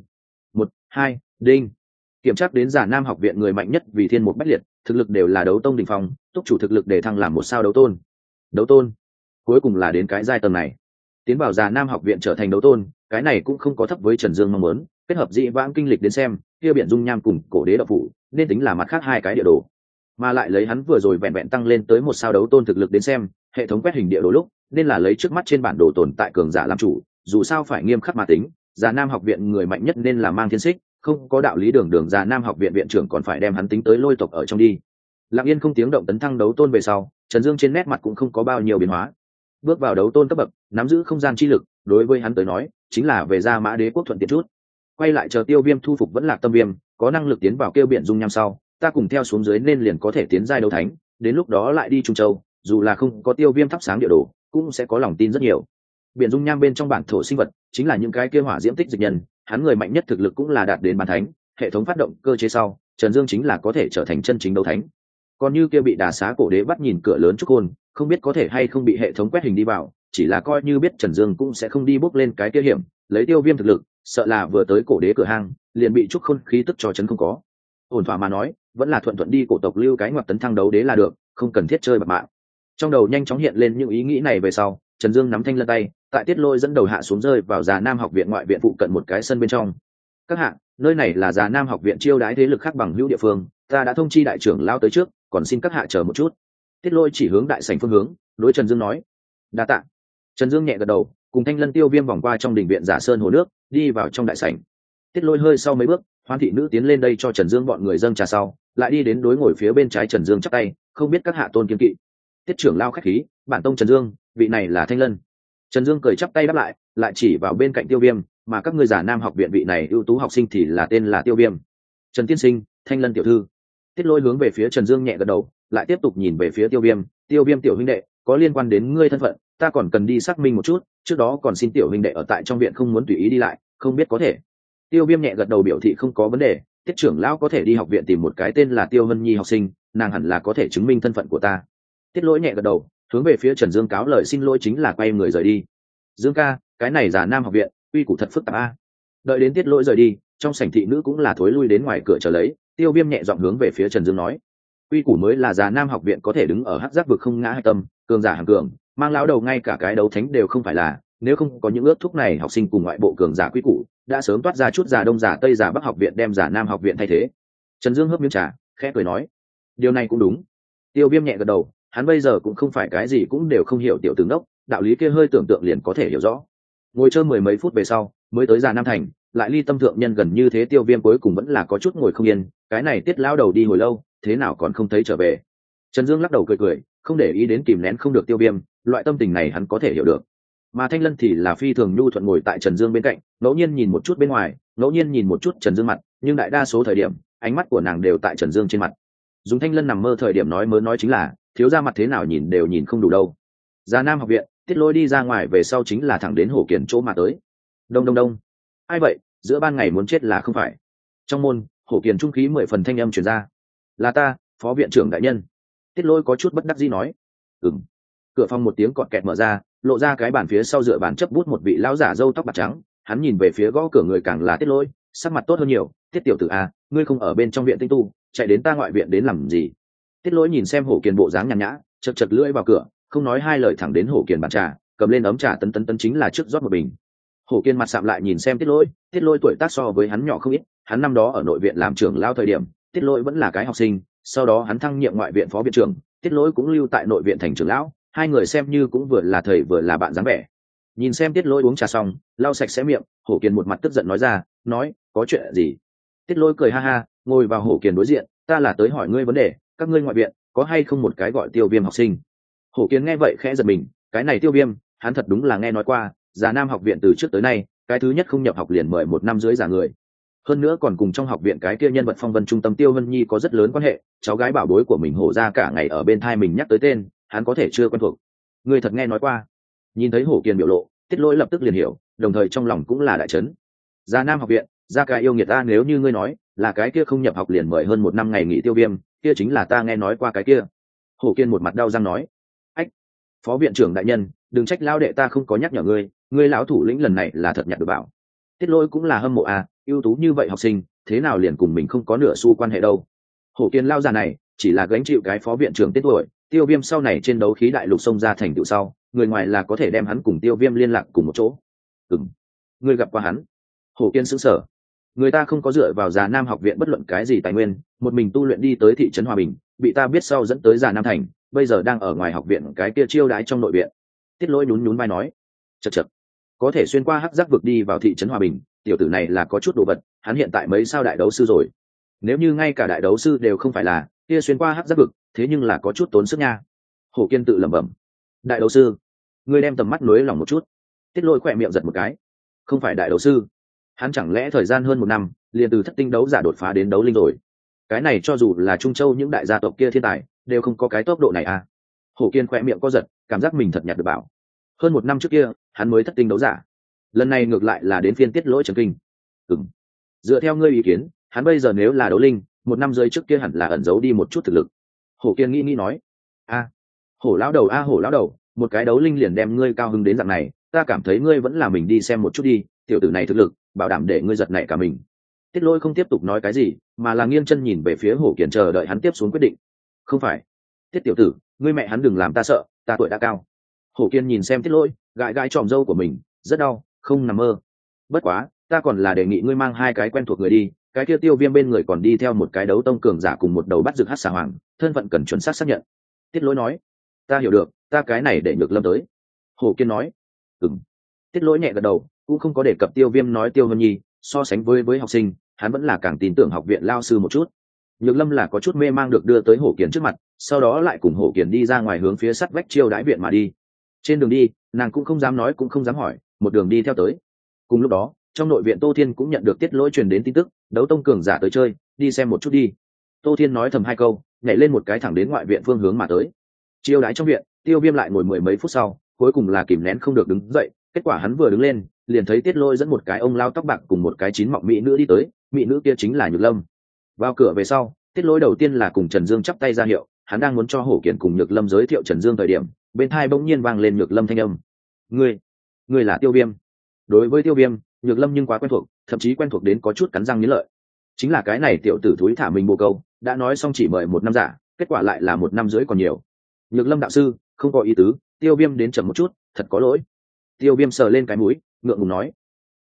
Speaker 1: 1-2, đinh. Kiểm tra đến Già Nam học viện người mạnh nhất vì thiên một bách liệt, thực lực đều là đấu tông đỉnh phong, túc chủ thực lực để thăng làm 1 sao đấu tôn. Đấu tôn, cuối cùng là đến cái giai tầng này. Tiến vào Già Nam học viện trở thành đấu tôn, cái này cũng không có thấp với Trần Dương mong muốn, kết hợp dị vãng kinh lịch đến xem, kia biển dung nham cùng cổ đế đạo phủ, nên tính là mặt khác hai cái địa đồ. Mà lại lấy hắn vừa rồi vẹn vẹn tăng lên tới 1 sao đấu tôn thực lực đến xem, hệ thống quét hình địa đồ lúc, nên là lấy trước mắt trên bản đồ tồn tại cường giả làm chủ, dù sao phải nghiêm khắc mà tính, Già Nam học viện người mạnh nhất nên là mang thiên xích, không có đạo lý đường Già Nam học viện viện trưởng còn phải đem hắn tính tới lôi tộc ở trong đi. Lặng yên không tiếng động tấn thăng đấu tôn về sau, Trần Dương trên nét mặt cũng không có bao nhiêu biến hóa. Bước vào đấu tôn cấp bậc, nắm giữ không gian chi lực, đối với hắn tới nói, chính là về Gia Mã Đế quốc thuận tiện chút. Quay lại chờ Tiêu Viêm thu phục vẫn Lạc Tâm Viêm, có năng lực tiến vào kêu biển dung nham sau, ta cùng theo xuống dưới nên liền có thể tiến giai đấu thánh, đến lúc đó lại đi Trung Châu, dù là không có Tiêu Viêm thắp sáng địa đồ, cũng sẽ có lòng tin rất nhiều. Biển dung nham bên trong bản thổ sinh vật, chính là những cái kia hỏa diễm tích dịch nhân, hắn người mạnh nhất thực lực cũng là đạt đến bán thánh, hệ thống phát động cơ chế sau, Trần Dương chính là có thể trở thành chân chính đấu thánh. Còn như kia bị Đà Xá cổ đế bắt nhìn cửa lớn chúc hôn, không biết có thể hay không bị hệ thống quét hình đi vào, chỉ là coi như biết Trần Dương cũng sẽ không đi bước lên cái kia hiểm, lấy Tiêu Viêm thực lực, sợ là vừa tới cổ đế cửa hang, liền bị trúc khôn khí tức cho chấn không có. Ổn thỏa mà nói, vẫn là thuận thuận đi cổ tộc lưu cái ngoặc tấn thăng đấu đế là được, không cần thiết chơi bạc mạng. Trong đầu nhanh chóng hiện lên những ý nghĩ này về sau, Trần Dương nắm Thanh Lân tay, tại Tiết Lôi dẫn đầu hạ xuống rơi vào Già Nam học viện ngoại viện phụ cận một cái sân bên trong. Các hạ, nơi này là Già Nam học viện chiêu đái thế lực khác bằng hữu địa phương, ta đã thông chi đại trưởng lao tới trước, còn xin các hạ chờ một chút. Tiết Lôi chỉ hướng đại sảnh phương hướng, đối Trần Dương nói: đa tạ. Trần Dương nhẹ gật đầu, cùng Thanh Lân Tiêu Viêm vòng qua trong đình viện Giả Sơn hồ nước, đi vào trong đại sảnh. Tiết Lôi hơi sau mấy bước, Hoan thị nữ tiến lên đây cho Trần Dương bọn người dâng trà sau, lại đi đến đối ngồi phía bên trái Trần Dương chắp tay, không biết các hạ tôn kiên kỵ. Tiết trưởng lao khách khí, bản tông Trần Dương, vị này là Thanh Lân. Trần Dương cười chắp tay đáp lại chỉ vào bên cạnh Tiêu Viêm, mà các ngươi Giả Nam học viện vị này ưu tú học sinh thì là tên là Tiêu Viêm. Trần tiên sinh, Thanh Lân tiểu thư. Tiết Lôi hướng về phía Trần Dương nhẹ gật đầu, lại tiếp tục nhìn về phía Tiêu Viêm tiểu huynh đệ, có liên quan đến ngươi thân phận, ta còn cần đi xác minh một chút, trước đó còn xin tiểu huynh đệ ở tại trong viện không muốn tùy ý đi lại, không biết có thể. Tiêu Viêm nhẹ gật đầu biểu thị không có vấn đề, Tiết trưởng lão có thể đi học viện tìm một cái tên là Tiêu Vân Nhi học sinh, nàng hẳn là có thể chứng minh thân phận của ta. Tiết Lỗi nhẹ gật đầu, hướng về phía Trần Dương cáo lời xin lỗi chính là quay người rời đi. Dương ca, cái này Già Nam học viện, uy củ thật phức tạp a. Đợi đến Tiết Lỗi rời đi, trong sảnh thị nữ cũng là thối lui đến ngoài cửa chờ lấy, Tiêu Viêm nhẹ giọng hướng về phía Trần Dương nói: uy củ mới là Già Nam học viện có thể đứng ở hắc giác vực không ngã hai tâm, cường giả hàng cường, mang lão đầu ngay cả cái đấu thánh đều không phải là, nếu không có những ước thúc này học sinh cùng ngoại bộ cường giả quy củ, đã sớm toát ra chút Già Đông Già Tây Già Bắc học viện đem Già Nam học viện thay thế. Trần Dương hớp miếng trà, khẽ cười nói: điều này cũng đúng. Tiêu Viêm nhẹ gật đầu, hắn bây giờ cũng không phải cái gì cũng đều không hiểu tiểu tướng đốc, đạo lý kia hơi tưởng tượng liền có thể hiểu rõ. Ngồi chơi mười mấy phút về sau, mới tới Già Nam thành, lại ly tâm thượng nhân gần như thế, Tiêu Viêm cuối cùng vẫn là có chút ngồi không yên, cái này Tiết lão đầu đi hồi lâu, thế nào còn không thấy trở về. Trần Dương lắc đầu cười, không để ý đến kìm nén không được Tiêu Viêm, loại tâm tình này hắn có thể hiểu được. Mà Thanh Lân thì là phi thường nhu thuận ngồi tại Trần Dương bên cạnh, ngẫu nhiên nhìn một chút bên ngoài, ngẫu nhiên nhìn một chút Trần Dương mặt, nhưng đại đa số thời điểm, ánh mắt của nàng đều tại Trần Dương trên mặt. Dùng Thanh Lân nằm mơ thời điểm nói chính là, thiếu ra mặt thế nào nhìn đều nhìn không đủ đâu. Già Nam học viện, Tiết Lôi đi ra ngoài về sau chính là thẳng đến Hổ Kiền chỗ mà tới. Đông. Ai vậy, giữa ban ngày muốn chết là không phải. Trong môn, Hổ Kiền trung khí 10 phần thanh âm truyền ra. Là ta, phó viện trưởng đại nhân. Tiết Lôi có chút bất đắc dĩ nói. Cửa phòng một tiếng cọt kẹt mở ra, lộ ra cái bàn phía sau dựa bàn chấp bút một vị lão giả râu tóc bạc trắng, hắn nhìn về phía gõ cửa người càng là Tiết Lôi, sắc mặt tốt hơn nhiều. Tiết tiểu tử a, ngươi không ở bên trong viện tinh tu, chạy đến ta ngoại viện đến làm gì? Tiết Lỗi nhìn xem Hổ Kiền bộ dáng nhàn nhã, chật lưỡi vào cửa, không nói hai lời thẳng đến Hổ Kiền bàn trà, cầm lên ấm trà tấn chính là trước rót một bình. Hổ Kiền mặt sạm lại nhìn xem Tiết Lỗi tuổi tác so với hắn nhỏ không ít, hắn năm đó ở nội viện làm trưởng lao thời điểm, Tiết Lỗi vẫn là cái học sinh, sau đó hắn thăng nhiệm ngoại viện phó viện trưởng, Tiết Lỗi cũng lưu tại nội viện thành trưởng lão, hai người xem như cũng vừa là thầy vừa là bạn dáng vẻ. Nhìn xem Tiết Lỗi uống trà xong lau sạch sẽ miệng, Hổ Kiền một mặt tức giận nói ra, nói có chuyện gì. Tiết Lỗi cười ha ha, ngồi vào Hổ Kiền đối diện, ta là tới hỏi ngươi vấn đề, các ngươi ngoại viện có hay không một cái gọi Tiêu Viêm học sinh. Hổ Kiền nghe vậy khẽ giật mình, cái này Tiêu Viêm hắn thật đúng là nghe nói qua, Già Nam học viện từ trước tới nay cái thứ nhất không nhập học liền mời 1 năm rưỡi giả người, hơn nữa còn cùng trong học viện cái kia nhân vật phong vân trung tâm Tiêu Vân Nhi có rất lớn quan hệ, cháu gái bảo bối của mình Hổ ra cả ngày ở bên thai mình nhắc tới tên, hắn có thể chưa quen thuộc. Ngươi thật nghe nói qua. Nhìn thấy Hổ Kiền biểu lộ, Tiết Lỗi lập tức liền hiểu, đồng thời trong lòng cũng là đại chấn. Già Nam học viện ra cái yêu nghiệt ta, nếu như ngươi nói là cái kia không nhập học liền mời hơn 1 năm ngày nghỉ Tiêu Viêm, kia chính là ta nghe nói qua cái kia. Hổ Kiền một mặt đau răng nói, ách, phó viện trưởng đại nhân, đừng trách lão đệ ta không có nhắc nhở ngươi, ngươi lão thủ lĩnh lần này là thật nhặt được bảo. Tiết Lỗi cũng là hâm mộ à, ưu tú như vậy học sinh, thế nào liền cùng mình không có nửa xu quan hệ đâu. Hổ Kiền lao già này chỉ là gánh chịu cái phó viện trưởng tên tuổi, Tiêu Viêm sau này trên đấu khí đại lục xông ra thành tựu sau, người ngoài là có thể đem hắn cùng Tiêu Viêm liên lạc cùng một chỗ. Ngươi gặp qua hắn? Hổ Kiền sững sờ. Người ta không có dựa vào Già Nam học viện bất luận cái gì tài nguyên, một mình tu luyện đi tới thị trấn Hòa Bình, bị ta biết sau dẫn tới Già Nam thành, bây giờ đang ở ngoài học viện cái kia chiêu đãi trong nội viện. Tiết Lỗi nhún nhún vai nói, chậc chậc, có thể xuyên qua hắc giác vực đi vào thị trấn Hòa Bình, tiểu tử này là có chút đồ vật, hắn hiện tại mấy sao đại đấu sư rồi. Nếu như ngay cả đại đấu sư đều không phải là, kia xuyên qua hắc giác vực, thế nhưng là có chút tốn sức nha. Hổ Kiên tự lẩm bẩm, đại đấu sư, ngươi đem tầm mắt nối lòng một chút. Tiết Lỗi khỏe miệng giật một cái, không phải đại đấu sư, hắn chẳng lẽ thời gian hơn 1 năm liền từ thất tinh đấu giả đột phá đến đấu linh rồi? Cái này cho dù là Trung Châu những đại gia tộc kia thiên tài đều không có cái tốc độ này à. Hổ Kiên khỏe miệng co giật, cảm giác mình thật nhặt được bảo. Hơn 1 năm trước kia hắn mới thất tinh đấu giả, lần này ngược lại là đến phiên Tiết Lỗi chấn kinh. Dựa theo ngươi ý kiến, hắn bây giờ nếu là đấu linh, 1 năm rưỡi trước kia hẳn là ẩn giấu đi một chút thực lực. Hổ Kiên nghĩ nói, hổ lão đầu hổ lão đầu, một cái đấu linh liền đem ngươi cao hứng đến dạng này, ta cảm thấy ngươi vẫn là mình đi xem một chút đi, tiểu tử này thực lực bảo đảm để ngươi giật nảy cả mình. Tiết Lỗi không tiếp tục nói cái gì, mà là nghiêng chân nhìn về phía Hổ Kiền chờ đợi hắn tiếp xuống quyết định. Không phải, Tiết tiểu tử, ngươi mẹ hắn đừng làm ta sợ, ta tuổi đã cao. Hổ Kiền nhìn xem Tiết Lỗi, gãi gãi tròm râu của mình, rất đau, không nằm mơ. Bất quá, ta còn là đề nghị ngươi mang 2 cái quen thuộc người đi, cái kia Tiêu Viêm bên người còn đi theo một cái đấu tông cường giả cùng một đầu bắt rực hắc xà hoàng, thân phận cần chuẩn xác xác nhận. Tiết Lỗi nói, ta hiểu được, ta cái này để Nhược Lâm tới. Hổ Kiên nói, Tiết Lỗi nhẹ gật đầu, cũng không có đề cập Tiêu Viêm nói Tiêu Vân Nhi, so sánh với học sinh, hắn vẫn là càng tin tưởng học viện lao sư một chút. Nhược Lâm là có chút mê mang được đưa tới Hổ Kiền trước mặt, sau đó lại cùng Hổ Kiền đi ra ngoài hướng phía sắt vách chiêu đãi viện mà đi. Trên đường đi, nàng cũng không dám nói cũng không dám hỏi, một đường đi theo tới. Cùng lúc đó, trong nội viện Tô Thiên cũng nhận được Tiết Lỗi truyền đến tin tức, đấu tông cường giả tới chơi, đi xem một chút đi. Tô Thiên nói thầm 2 câu, nhảy lên một cái thẳng đến ngoại viện phương hướng mà tới. Chiêu đãi trong viện, Tiêu Viêm lại ngồi 10 mấy phút sau, cuối cùng là kìm nén không được đứng dậy. Kết quả hắn vừa đứng lên, liền thấy Tiết Lỗi dẫn một cái ông lao tóc bạc cùng một cái chín mọng mỹ nữ đi tới, mỹ nữ kia chính là Nhược Lâm. Vào cửa về sau, Tiết Lỗi đầu tiên là cùng Trần Dương chắp tay ra hiệu, hắn đang muốn cho Hổ Kiền cùng Nhược Lâm giới thiệu Trần Dương thời điểm, bên tai bỗng nhiên vang lên Nhược Lâm thanh âm. Ngươi là Tiêu Viêm. Đối với Tiêu Viêm, Nhược Lâm nhưng quá quen thuộc, thậm chí quen thuộc đến có chút cắn răng nghiến lợi. Chính là cái này tiểu tử thúi thả mình bồ câu, đã nói xong chỉ mời 1 năm giả, kết quả lại là 1 năm rưỡi còn nhiều. Nhược Lâm đạo sư, không có ý tứ, Tiêu Viêm đến chậm một chút, thật có lỗi. Tiêu Viêm sờ lên cái mũi, ngượng ngùng nói,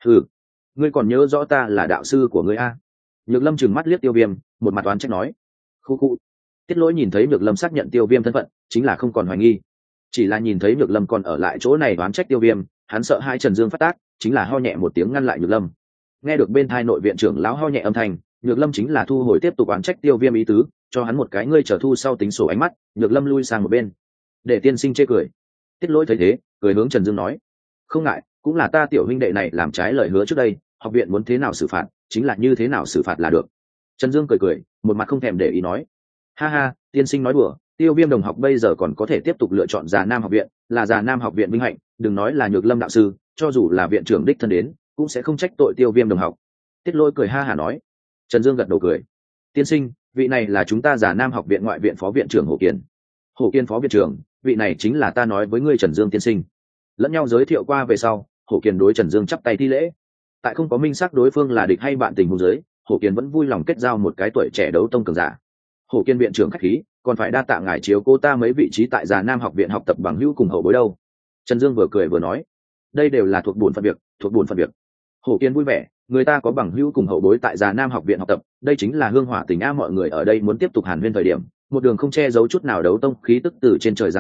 Speaker 1: ngươi còn nhớ rõ ta là đạo sư của ngươi a? Nhược Lâm trừng mắt liếc Tiêu Viêm, một mặt oán trách nói, khu. Tiết Lỗi nhìn thấy Nhược Lâm xác nhận Tiêu Viêm thân phận, chính là không còn hoài nghi, chỉ là nhìn thấy Nhược Lâm còn ở lại chỗ này oán trách Tiêu Viêm, hắn sợ hai Trần Dương phát tác, chính là ho nhẹ một tiếng ngăn lại Nhược Lâm. Nghe được bên tai nội viện trưởng lão ho nhẹ âm thanh, Nhược Lâm chính là thu hồi tiếp tục oán trách Tiêu Viêm ý tứ, cho hắn một cái ngươi chờ thu sau tính sổ ánh mắt. Nhược Lâm lui sang một bên, để tiên sinh chê cười. Tiết Lỗi thấy thế, cười hướng Trần Dương nói, không ngại, cũng là ta tiểu huynh đệ này làm trái lời hứa trước đây, học viện muốn thế nào xử phạt chính là như thế nào xử phạt là được. Trần Dương cười, một mặt không thèm để ý nói, ha ha, tiên sinh nói đùa, Tiêu Viêm đồng học bây giờ còn có thể tiếp tục lựa chọn Già Nam học viện, là Già Nam học viện vinh hạnh, đừng nói là Nhược Lâm đạo sư, cho dù là viện trưởng đích thân đến cũng sẽ không trách tội Tiêu Viêm đồng học. Tiết Lỗi cười ha hả nói. Trần Dương gật đầu cười, tiên sinh, vị này là chúng ta Già Nam học viện ngoại viện phó viện trưởng Hổ Kiền. Hổ Kiền phó viện trưởng, vị này chính là ta nói với ngươi Trần Dương tiên sinh. Lẫn nhau giới thiệu qua về sau, Hổ Kiền đối Trần Dương chắp tay thi lễ. Tại không có minh xác đối phương là địch hay bạn tình huống dưới, Hổ Kiền vẫn vui lòng kết giao một cái tuổi trẻ đấu tông cường giả. Hổ Kiền viện trưởng khách khí, còn phải đa tạ ngài chiếu cố ta mấy vị trí tại Già Nam học viện học tập bằng hữu cùng hậu bối đâu. Trần Dương vừa cười vừa nói, đây đều là thuộc bổn phận việc. Hổ Kiền vui vẻ, người ta có bằng hữu cùng hậu bối tại Già Nam học viện học tập, đây chính là hương hỏa tình a. Mọi người ở đây muốn tiếp tục hàn huyên thời điểm, một đường không che giấu chút nào đấu tông khí tức từ trên trời giáng xuống,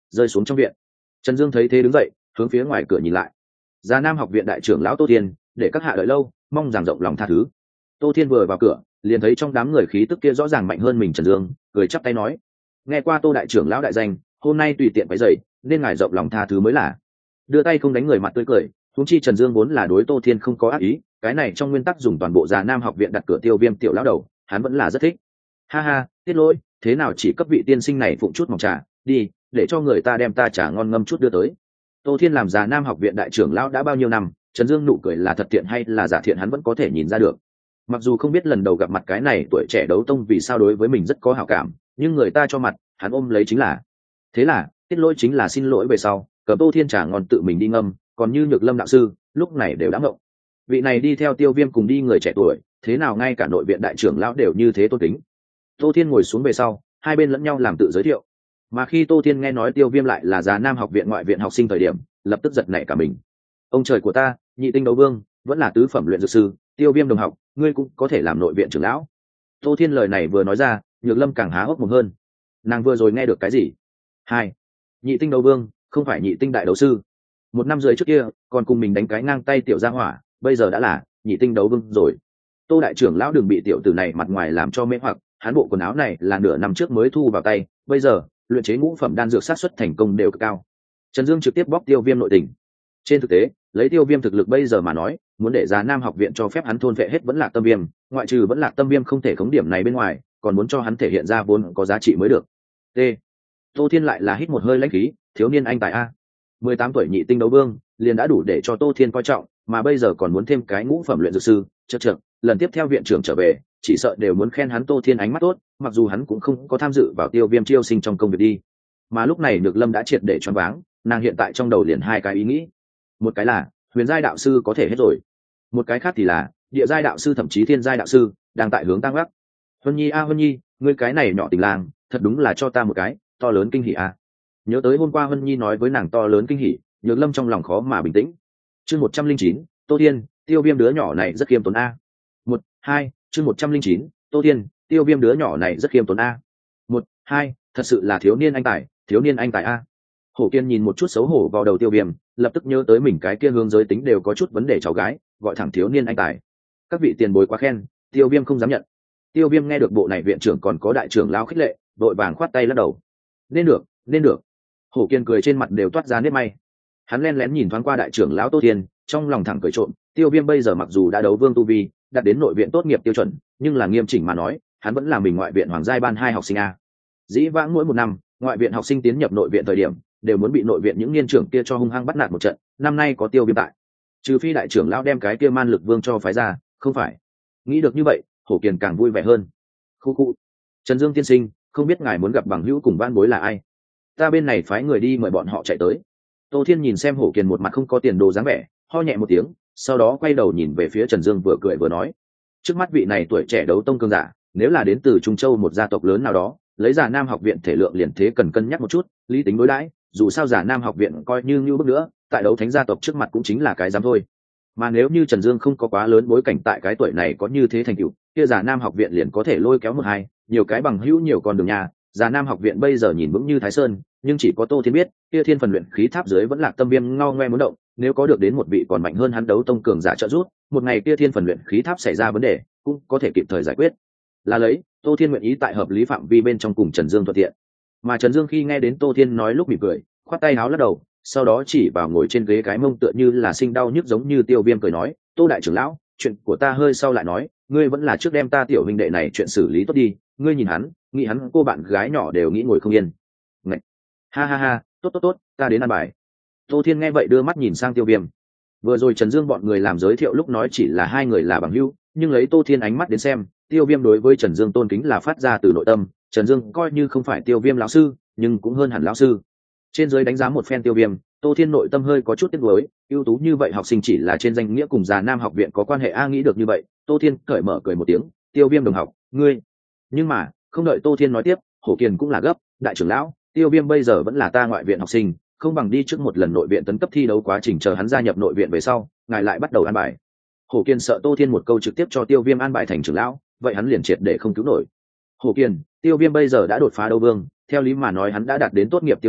Speaker 1: rơi xuống trong viện. Trần Dương thấy thế đứng dậy, hướng phía ngoài cửa nhìn lại. Già Nam học viện đại trưởng lão Tô Thiên, để các hạ đợi lâu, mong rằng rộng lòng tha thứ. Tô Thiên vừa vào cửa, liền thấy trong đám người khí tức kia rõ ràng mạnh hơn mình. Trần Dương cười chắp tay nói: nghe qua Tô đại trưởng lão đại danh, hôm nay tùy tiện phải dậy, nên ngài rộng lòng tha thứ mới là. Đưa tay không đánh người mặt tươi cười. Huống chi Trần Dương vốn là đối Tô Thiên không có ác ý, cái này trong nguyên tắc dùng toàn bộ Già Nam học viện đặt cửa Tiêu Viêm tiểu lão đầu, hắn vẫn là rất thích. Ha ha, tiết lỗi, thế nào chỉ cấp vị tiên sinh này phụng chút mỏng trà, đi, để cho người ta đem ta trà ngon ngâm chút đưa tới. Tô Thiên làm Già Nam học viện đại trưởng lão đã bao nhiêu năm, Trần Dương nụ cười là thật thiện hay là giả thiện hắn vẫn có thể nhìn ra được. Mặc dù không biết lần đầu gặp mặt cái này tuổi trẻ đấu tông vì sao đối với mình rất có hảo cảm, nhưng người ta cho mặt, hắn ôm lấy chính là. Thế là, tiết lỗi chính là xin lỗi về sau, cầm Tô Thiên trà ngon tự mình đi ngâm, còn như Nhược Lâm đạo sư, lúc này đều đã ngộng. Vị này đi theo Tiêu Viêm cùng đi người trẻ tuổi, thế nào ngay cả nội viện đại trưởng lão đều như thế tôn kính. Tô Thiên ngồi xuống về sau, hai bên lẫn nhau làm tự giới thiệu. Mà khi Tô Thiên nghe nói Tiêu Viêm lại là Già Nam học viện ngoại viện học sinh thời điểm, lập tức giật nảy cả mình. Ông trời của ta, nhị tinh đấu vương, vẫn là tứ phẩm luyện dược sư, Tiêu Viêm đồng học, ngươi cũng có thể làm nội viện trưởng lão. Tô Thiên lời này vừa nói ra, Nhược Lâm càng há hốc mồm hơn. Nàng vừa rồi nghe được cái gì? Hai, nhị tinh đấu vương, không phải nhị tinh đại đấu sư. 1 năm rưỡi trước kia, còn cùng mình đánh cái ngang tay tiểu gia hỏa, bây giờ đã là nhị tinh đấu vương rồi. Tô đại trưởng lão đừng bị tiểu tử này mặt ngoài làm cho mê hoặc, hắn bộ quần áo này là nửa năm trước mới thu vào tay, bây giờ luyện chế ngũ phẩm đan dược sát suất thành công đều cực cao. Trần Dương trực tiếp bóc Tiêu Viêm nội tình. Trên thực tế, lấy Tiêu Viêm thực lực bây giờ mà nói, muốn để Già Nam học viện cho phép hắn thôn vệ hết Vẫn Lạc Tâm Viêm, ngoại trừ Vẫn Lạc Tâm Viêm không thể khống điểm này bên ngoài, còn muốn cho hắn thể hiện ra vốn có giá trị mới được. T. Tô Thiên lại là hít một hơi lãnh khí, thiếu niên anh tài a. 18 tuổi nhị tinh đấu vương, liền đã đủ để cho Tô Thiên coi trọng, mà bây giờ còn muốn thêm cái ngũ phẩm luyện dược sư, chậc, lần tiếp theo viện trưởng trở về, chỉ sợ đều muốn khen hắn Tô Thiên ánh mắt tốt, mặc dù hắn cũng không có tham dự vào Tiêu Viêm chiêu sinh trong công việc đi. Mà lúc này Nhược Lâm đã triệt để choáng váng, nàng hiện tại trong đầu liền hai cái ý nghĩ. Một cái là, huyền giai đạo sư có thể hết rồi. Một cái khác thì là, địa giai đạo sư thậm chí thiên giai đạo sư, đang tại hướng tăng gác. Huân Nhi a Huân Nhi, ngươi cái này nhỏ tình lang, thật đúng là cho ta một cái to lớn kinh hỉ a. Nhớ tới hôm qua Huân Nhi nói với nàng to lớn kinh hỉ, Nhược Lâm trong lòng khó mà bình tĩnh. Chương 109, Tô Thiên, Tiêu Viêm đứa nhỏ này rất khiêm tốn a. 1, 2, chương 109, Tô Thiên, Tiêu Viêm đứa nhỏ này rất khiêm tốn a. 1, 2, thật sự là thiếu niên anh tài a. Hổ Kiên nhìn một chút xấu hổ vào đầu Tiêu Viêm, lập tức nhớ tới mình cái kia hướng giới tính đều có chút vấn đề cháu gái, gọi thẳng thiếu niên anh tài. Các vị tiền bối quá khen, Tiêu Viêm không dám nhận. Tiêu Viêm nghe được bộ này viện trưởng còn có đại trưởng lão khích lệ, vội vàng khoát tay lắc đầu. Nên được. Hổ Kiên cười trên mặt đều toát ra nét may. Hắn lén lén nhìn thoáng qua đại trưởng lão Tô Thiên, trong lòng thẳng cười trộm, Tiêu Viêm bây giờ mặc dù đã đấu vương tu vi, đạt đến nội viện tốt nghiệp tiêu chuẩn, nhưng là nghiêm chỉnh mà nói, hắn vẫn là mình ngoại viện hoàng giai ban 2 học sinh a. Dĩ vãng mỗi 1 năm, ngoại viện học sinh tiến nhập nội viện thời điểm, đều muốn bị nội viện những niên trưởng kia cho hung hăng bắt nạt một trận, năm nay có Tiêu Viêm tại, trừ phi đại trưởng lão đem cái kia man lực vương cho phái ra, không phải. Nghĩ được như vậy, Hổ Kiền càng vui vẻ hơn. Khu. Trần Dương tiên sinh, không biết ngài muốn gặp bằng hữu cùng ban bối là ai? Ta bên này phái người đi mời bọn họ chạy tới. Tô Thiên nhìn xem Hổ Kiền một mặt không có tiền đồ dáng vẻ, ho nhẹ một tiếng, sau đó quay đầu nhìn về phía Trần Dương vừa cười vừa nói: trước mắt vị này tuổi trẻ đấu tông cường giả, nếu là đến từ Trung Châu một gia tộc lớn nào đó, lấy Già Nam học viện thể lượng liền thế cần cân nhắc một chút, lý tính đối đãi, dù sao Già Nam học viện coi như bước nữa, tại đấu thánh gia tộc trước mặt cũng chính là cái dám thôi. Mà nếu như Trần Dương không có quá lớn bối cảnh tại cái tuổi này có như thế thành tựu, kia Già Nam học viện liền có thể lôi kéo một hai, nhiều cái bằng hữu nhiều con đường nhà. Già Nam học viện bây giờ nhìn vững như Thái Sơn, nhưng chỉ có Tô Thiên biết, kia thiên phần luyện khí tháp dưới Vẫn Lạc Tâm Viêm ngao ngoe muốn động, nếu có được đến một vị còn mạnh hơn hắn đấu tông cường giả trợ giúp, một ngày kia thiên phần luyện khí tháp xảy ra vấn đề, cũng có thể kịp thời giải quyết. Là lấy, Tô Thiên nguyện ý tại hợp lý phạm vi bên trong cùng Trần Dương thuận tiện. Mà Trần Dương khi nghe đến Tô Thiên nói lúc mỉm cười, khoát tay áo lắc đầu, sau đó chỉ vào ngồi trên ghế cái mông tựa như là sinh đau nhức giống như Tiêu Viêm cười nói: Tô đại trưởng lão, chuyện của ta hơi sau lại nói, ngươi vẫn là trước đem ta tiểu huynh đệ này chuyện xử lý tốt đi, ngươi nhìn hắn, nghĩ hắn cô bạn gái nhỏ đều nghĩ ngồi không yên. Ngậy. Ha, tốt, ta đến ăn bài. Tô Thiên nghe vậy đưa mắt nhìn sang Tiêu Viêm. Vừa rồi Trần Dương bọn người làm giới thiệu lúc nói chỉ là hai người là bằng hữu, nhưng lấy Tô Thiên ánh mắt đến xem, Tiêu Viêm đối với Trần Dương tôn kính là phát ra từ nội tâm. Trần Dương coi như không phải Tiêu Viêm lão sư, nhưng cũng hơn hẳn lão sư. Trên giới đánh giá một phen Tiêu Viêm, Tô Thiên nội tâm hơi có chút tiếc nuối, ưu tú như vậy học sinh chỉ là trên danh nghĩa cùng Già Nam học viện có quan hệ nghĩ được như vậy, Tô Thiên cởi mở cười một tiếng: Tiêu Viêm đồng học, ngươi. Nhưng mà, không đợi Tô Thiên nói tiếp, Hổ Kiền cũng là gấp: đại trưởng lão, Tiêu Viêm bây giờ vẫn là ta ngoại viện học sinh, không bằng đi trước một lần nội viện tấn cấp thi đấu quá trình, chờ hắn gia nhập nội viện về sau, ngài lại bắt đầu an bài. Hổ Kiền sợ Tô Thiên một câu trực tiếp cho Tiêu Viêm an bài thành trưởng lão, vậy hắn liền triệt để không cứu nổi. Hổ Kiền, Tiêu Viêm bây giờ đã đột phá đấu vương, theo lý mà nói hắn đã đạt đến tốt nghiệp tiêu chuẩn,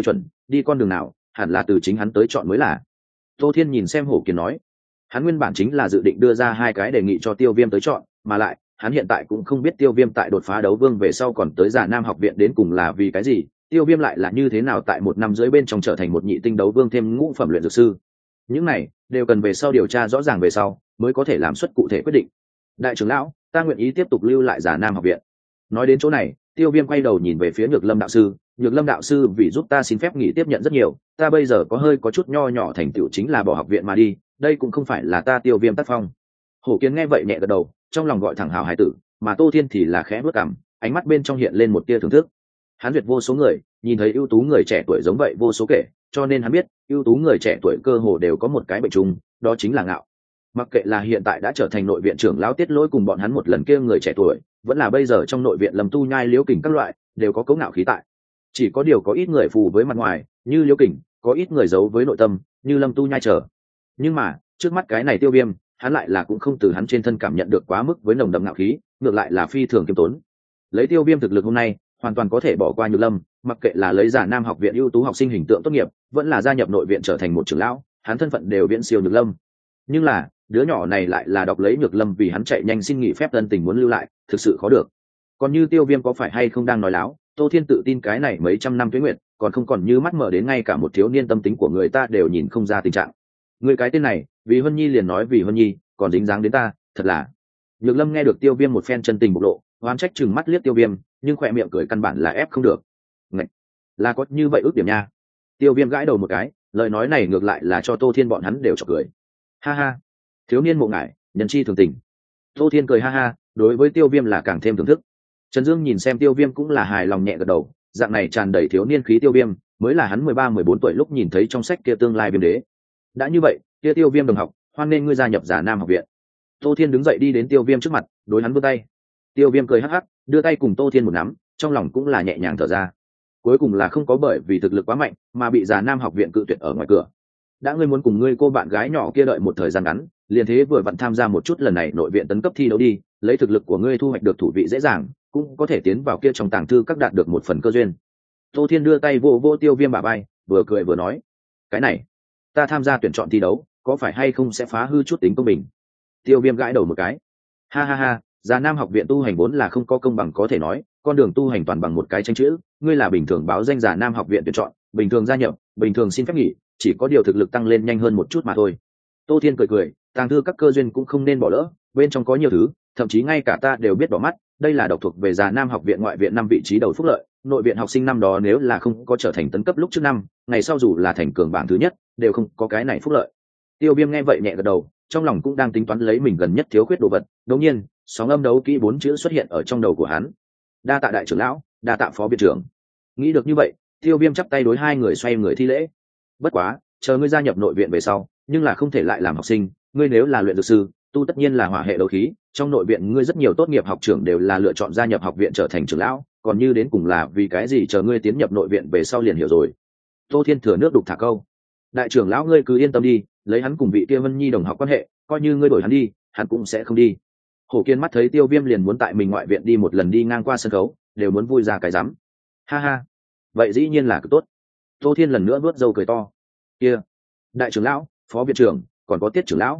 Speaker 1: đi con đường nào hẳn là từ chính hắn tới chọn mới là. Tô Thiên nhìn xem Hổ Kiên nói, hắn nguyên bản chính là dự định đưa ra hai cái đề nghị cho Tiêu Viêm tới chọn, mà lại hắn hiện tại cũng không biết Tiêu Viêm tại đột phá đấu vương về sau còn tới Già Nam học viện đến cùng là vì cái gì, Tiêu Viêm lại là như thế nào tại 1 năm rưỡi bên trong trở thành một nhị tinh đấu vương thêm ngũ phẩm luyện dược sư. Những này đều cần về sau điều tra rõ ràng về sau mới có thể làm xuất cụ thể quyết định. Đại trưởng lão, ta nguyện ý tiếp tục lưu lại Già Nam học viện. Nói đến chỗ này, Tiêu Viêm quay đầu nhìn về phía Nhược Lâm đạo sư, Nhược Lâm đạo sư vì giúp ta xin phép nghỉ tiếp nhận rất nhiều, ta bây giờ có chút nho nhỏ thành tựu chính là bỏ học viện mà đi, đây cũng không phải là ta Tiêu Viêm tác phong. Hổ Kiến nghe vậy nhẹ gật đầu, trong lòng gọi thẳng hào hải tử, mà Tô Thiên thì là khẽ bước cằm, ánh mắt bên trong hiện lên một tia thưởng thức. Hắn duyệt vô số người, nhìn thấy ưu tú người trẻ tuổi giống vậy vô số kể, cho nên hắn biết ưu tú người trẻ tuổi cơ hồ đều có một cái bệnh chung, đó chính là ngạo. Mặc kệ là hiện tại đã trở thành nội viện trưởng lão Tiết Lỗi cùng bọn hắn một lần kia người trẻ tuổi, vẫn là bây giờ trong nội viện Lâm Tu Nhai Liễu Kình các loại, đều có cấu ngạo khí tại. Chỉ có điều có ít người phù với mặt ngoài, như Liễu Kình, có ít người giấu với nội tâm, như Lâm Tu Nhai trở. Nhưng mà, trước mắt cái này Tiêu Viêm, hắn lại là cũng không từ hắn trên thân cảm nhận được quá mức với nồng đậm ngạo khí, ngược lại là phi thường kiêm tốn. Lấy Tiêu Viêm thực lực hôm nay, hoàn toàn có thể bỏ qua Nhược Lâm, mặc kệ là lấy Già Nam học viện ưu tú học sinh hình tượng tốt nghiệp, vẫn là gia nhập nội viện trở thành một trưởng lão, hắn thân phận đều viễn siêu Nhược Lâm. Nhưng là, đứa nhỏ này lại là đọc lấy Nhược Lâm vì hắn chạy nhanh xin nghỉ phép tân tình muốn lưu lại, thực sự khó được. Còn như Tiêu Viêm có phải hay không đang nói láo, Tô Thiên tự tin cái này mấy trăm năm tuế nguyện, còn không còn như mắt mở đến ngay cả một thiếu niên tâm tính của người ta đều nhìn không ra tình trạng. Người cái tên này, vì Huân Nhi liền nói vì Huân Nhi, còn dính dáng đến ta, thật là. Nhược Lâm nghe được Tiêu Viêm một phen chân tình bộc lộ, oán trách chừng mắt liếc Tiêu Viêm, nhưng khỏe miệng cười căn bản là ép không được. Ngạch, là có như vậy ước điểm nha. Tiêu Viêm gãi đầu một cái, lời nói này ngược lại là cho Tô Thiên bọn hắn đều chọc cười. Ha ha, thiếu niên mộ ngải, nhân chi thường tình. Tô Thiên cười ha ha, đối với Tiêu Viêm là càng thêm thưởng thức. Trần Dương nhìn xem Tiêu Viêm cũng là hài lòng nhẹ gật đầu, dạng này tràn đầy thiếu niên khí Tiêu Viêm, mới là hắn 13-14 tuổi lúc nhìn thấy trong sách kia tương lai Viêm đế. Đã như vậy, kia Tiêu Viêm đồng học, hoan nên ngươi gia nhập Già Nam học viện. Tô Thiên đứng dậy đi đến Tiêu Viêm trước mặt, đối hắn vươn tay. Tiêu Viêm cười hắc hắc, đưa tay cùng Tô Thiên một nắm, trong lòng cũng là nhẹ nhàng thở ra. Cuối cùng là không có bởi vì thực lực quá mạnh mà bị Già Nam học viện cự tuyệt ở ngoài cửa. Đã ngươi muốn cùng ngươi cô bạn gái nhỏ kia đợi một thời gian ngắn, liền thế vừa vặn tham gia một chút lần này nội viện tấn cấp thi đấu đi, lấy thực lực của ngươi thu hoạch được thủ vị dễ dàng, cũng có thể tiến vào kia trong tàng thư các đạt được một phần cơ duyên. Tô Thiên đưa tay vô vô Tiêu Viêm bả vai, vừa cười vừa nói, cái này, ta tham gia tuyển chọn thi đấu, có phải hay không sẽ phá hư chút tính công bình? Tiêu Viêm gãi đầu một cái, ha ha ha, Già Nam học viện tu hành vốn là không có công bằng có thể nói, con đường tu hành toàn bằng một cái tranh chữ, ngươi là bình thường báo danh Già Nam học viện tuyển chọn, bình thường gia nhập, bình thường xin phép nghỉ, chỉ có điều thực lực tăng lên nhanh hơn một chút mà thôi. Tô Thiên cười cười, tàng thư các cơ duyên cũng không nên bỏ lỡ, bên trong có nhiều thứ, thậm chí ngay cả ta đều biết bỏ mắt, đây là độc thuộc về Già Nam học viện ngoại viện 5 vị trí đầu phúc lợi, nội viện học sinh năm đó nếu là không có trở thành tấn cấp lúc trước năm, ngày sau dù là thành cường bảng thứ nhất, đều không có cái này phúc lợi. Tiêu Viêm nghe vậy nhẹ gật đầu, trong lòng cũng đang tính toán lấy mình gần nhất thiếu khuyết đồ vật, đột nhiên, sóng âm đấu kỹ 4 chữ xuất hiện ở trong đầu của hắn. Đa tạ đại trưởng lão, đa tạ phó viện trưởng. Nghĩ được như vậy, Tiêu Viêm chắp tay đối hai người xoay người thi lễ. Bất quá, chờ ngươi gia nhập nội viện về sau, nhưng là không thể lại làm học sinh, ngươi nếu là luyện dược sư, tu tất nhiên là hỏa hệ đấu khí, trong nội viện ngươi rất nhiều tốt nghiệp học trưởng đều là lựa chọn gia nhập học viện trở thành trưởng lão, còn như đến cùng là vì cái gì chờ ngươi tiến nhập nội viện về sau liền hiểu rồi. Tô Thiên thừa nước đục thả câu. Đại trưởng lão ngươi cứ yên tâm đi, lấy hắn cùng vị kia Vân Nhi đồng học quan hệ, coi như ngươi đổi hắn đi, hắn cũng sẽ không đi. Hổ Kiên mắt thấy Tiêu Viêm liền muốn tại mình ngoại viện đi một lần đi ngang qua sân khấu, đều muốn vui ra cái rắm. Ha ha, vậy dĩ nhiên là cực tốt. Tô Thiên lần nữa vuốt râu cười to. Kia, đại trưởng lão, phó viện trưởng, còn có Tiết trưởng lão,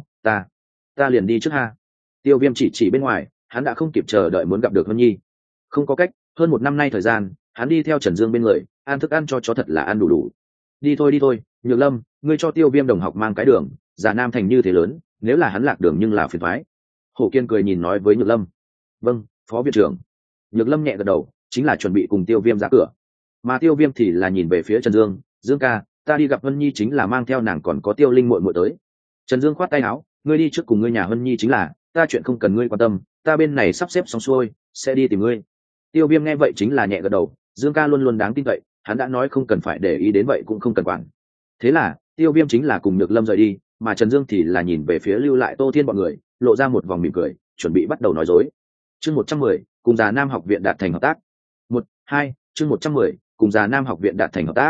Speaker 1: ta liền đi trước ha. Tiêu Viêm chỉ bên ngoài, hắn đã không kịp chờ đợi muốn gặp được Vân Nhi. Không có cách, hơn 1 năm nay thời gian, hắn đi theo Trần Dương bên người, ăn thức ăn cho chó thật là ăn đủ. Đi thôi, Nhược Lâm, ngươi cho Tiêu Viêm đồng học mang cái đường, Già Nam thành như thế lớn, nếu là hắn lạc đường nhưng là phiền toái. Hổ Kiên cười nhìn nói với Nhược Lâm. Vâng, phó viện trưởng. Nhược Lâm nhẹ gật đầu, chính là chuẩn bị cùng Tiêu Viêm ra cửa. Mà Tiêu Viêm thì là nhìn về phía Trần Dương, Dương ca, ta đi gặp Vân Nhi chính là mang theo nàng còn có Tiêu Linh muội muội tới. Trần Dương khoát tay áo, ngươi đi trước cùng ngươi nhà Vân Nhi chính là, ta chuyện không cần ngươi quan tâm, ta bên này sắp xếp xong xuôi, sẽ đi tìm ngươi. Tiêu Viêm nghe vậy chính là nhẹ gật đầu, Dương ca luôn luôn đáng tin cậy, hắn đã nói không cần phải để ý đến vậy cũng không cần quản. Thế là, Tiêu Viêm chính là cùng Nhược Lâm rời đi, mà Trần Dương thì là nhìn về phía lưu lại Tô Thiên bọn người, lộ ra một vòng mỉm cười, chuẩn bị bắt đầu nói dối. Chương 110, cùng Già Nam học viện đạt thành hợp tác. 1-2, chương 110, cùng Già Nam học viện đạt thành hợp tác.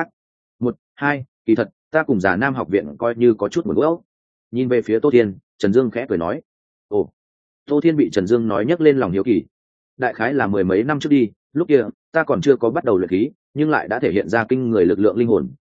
Speaker 1: 1-2, kỳ thật, ta cùng Già Nam học viện coi như có chút buồn bã. Nhìn về phía Tô Thiên, Trần Dương khẽ cười nói. Ồ. Tô Thiên bị Trần Dương nói nhấc lên lòng hiếu kỳ. Đại khái là 10 mấy năm trước đi, lúc kia ta còn chưa có bắt đầu luyện khí, nhưng lại đã thể hiện ra kinh người lực lượng linh hồn,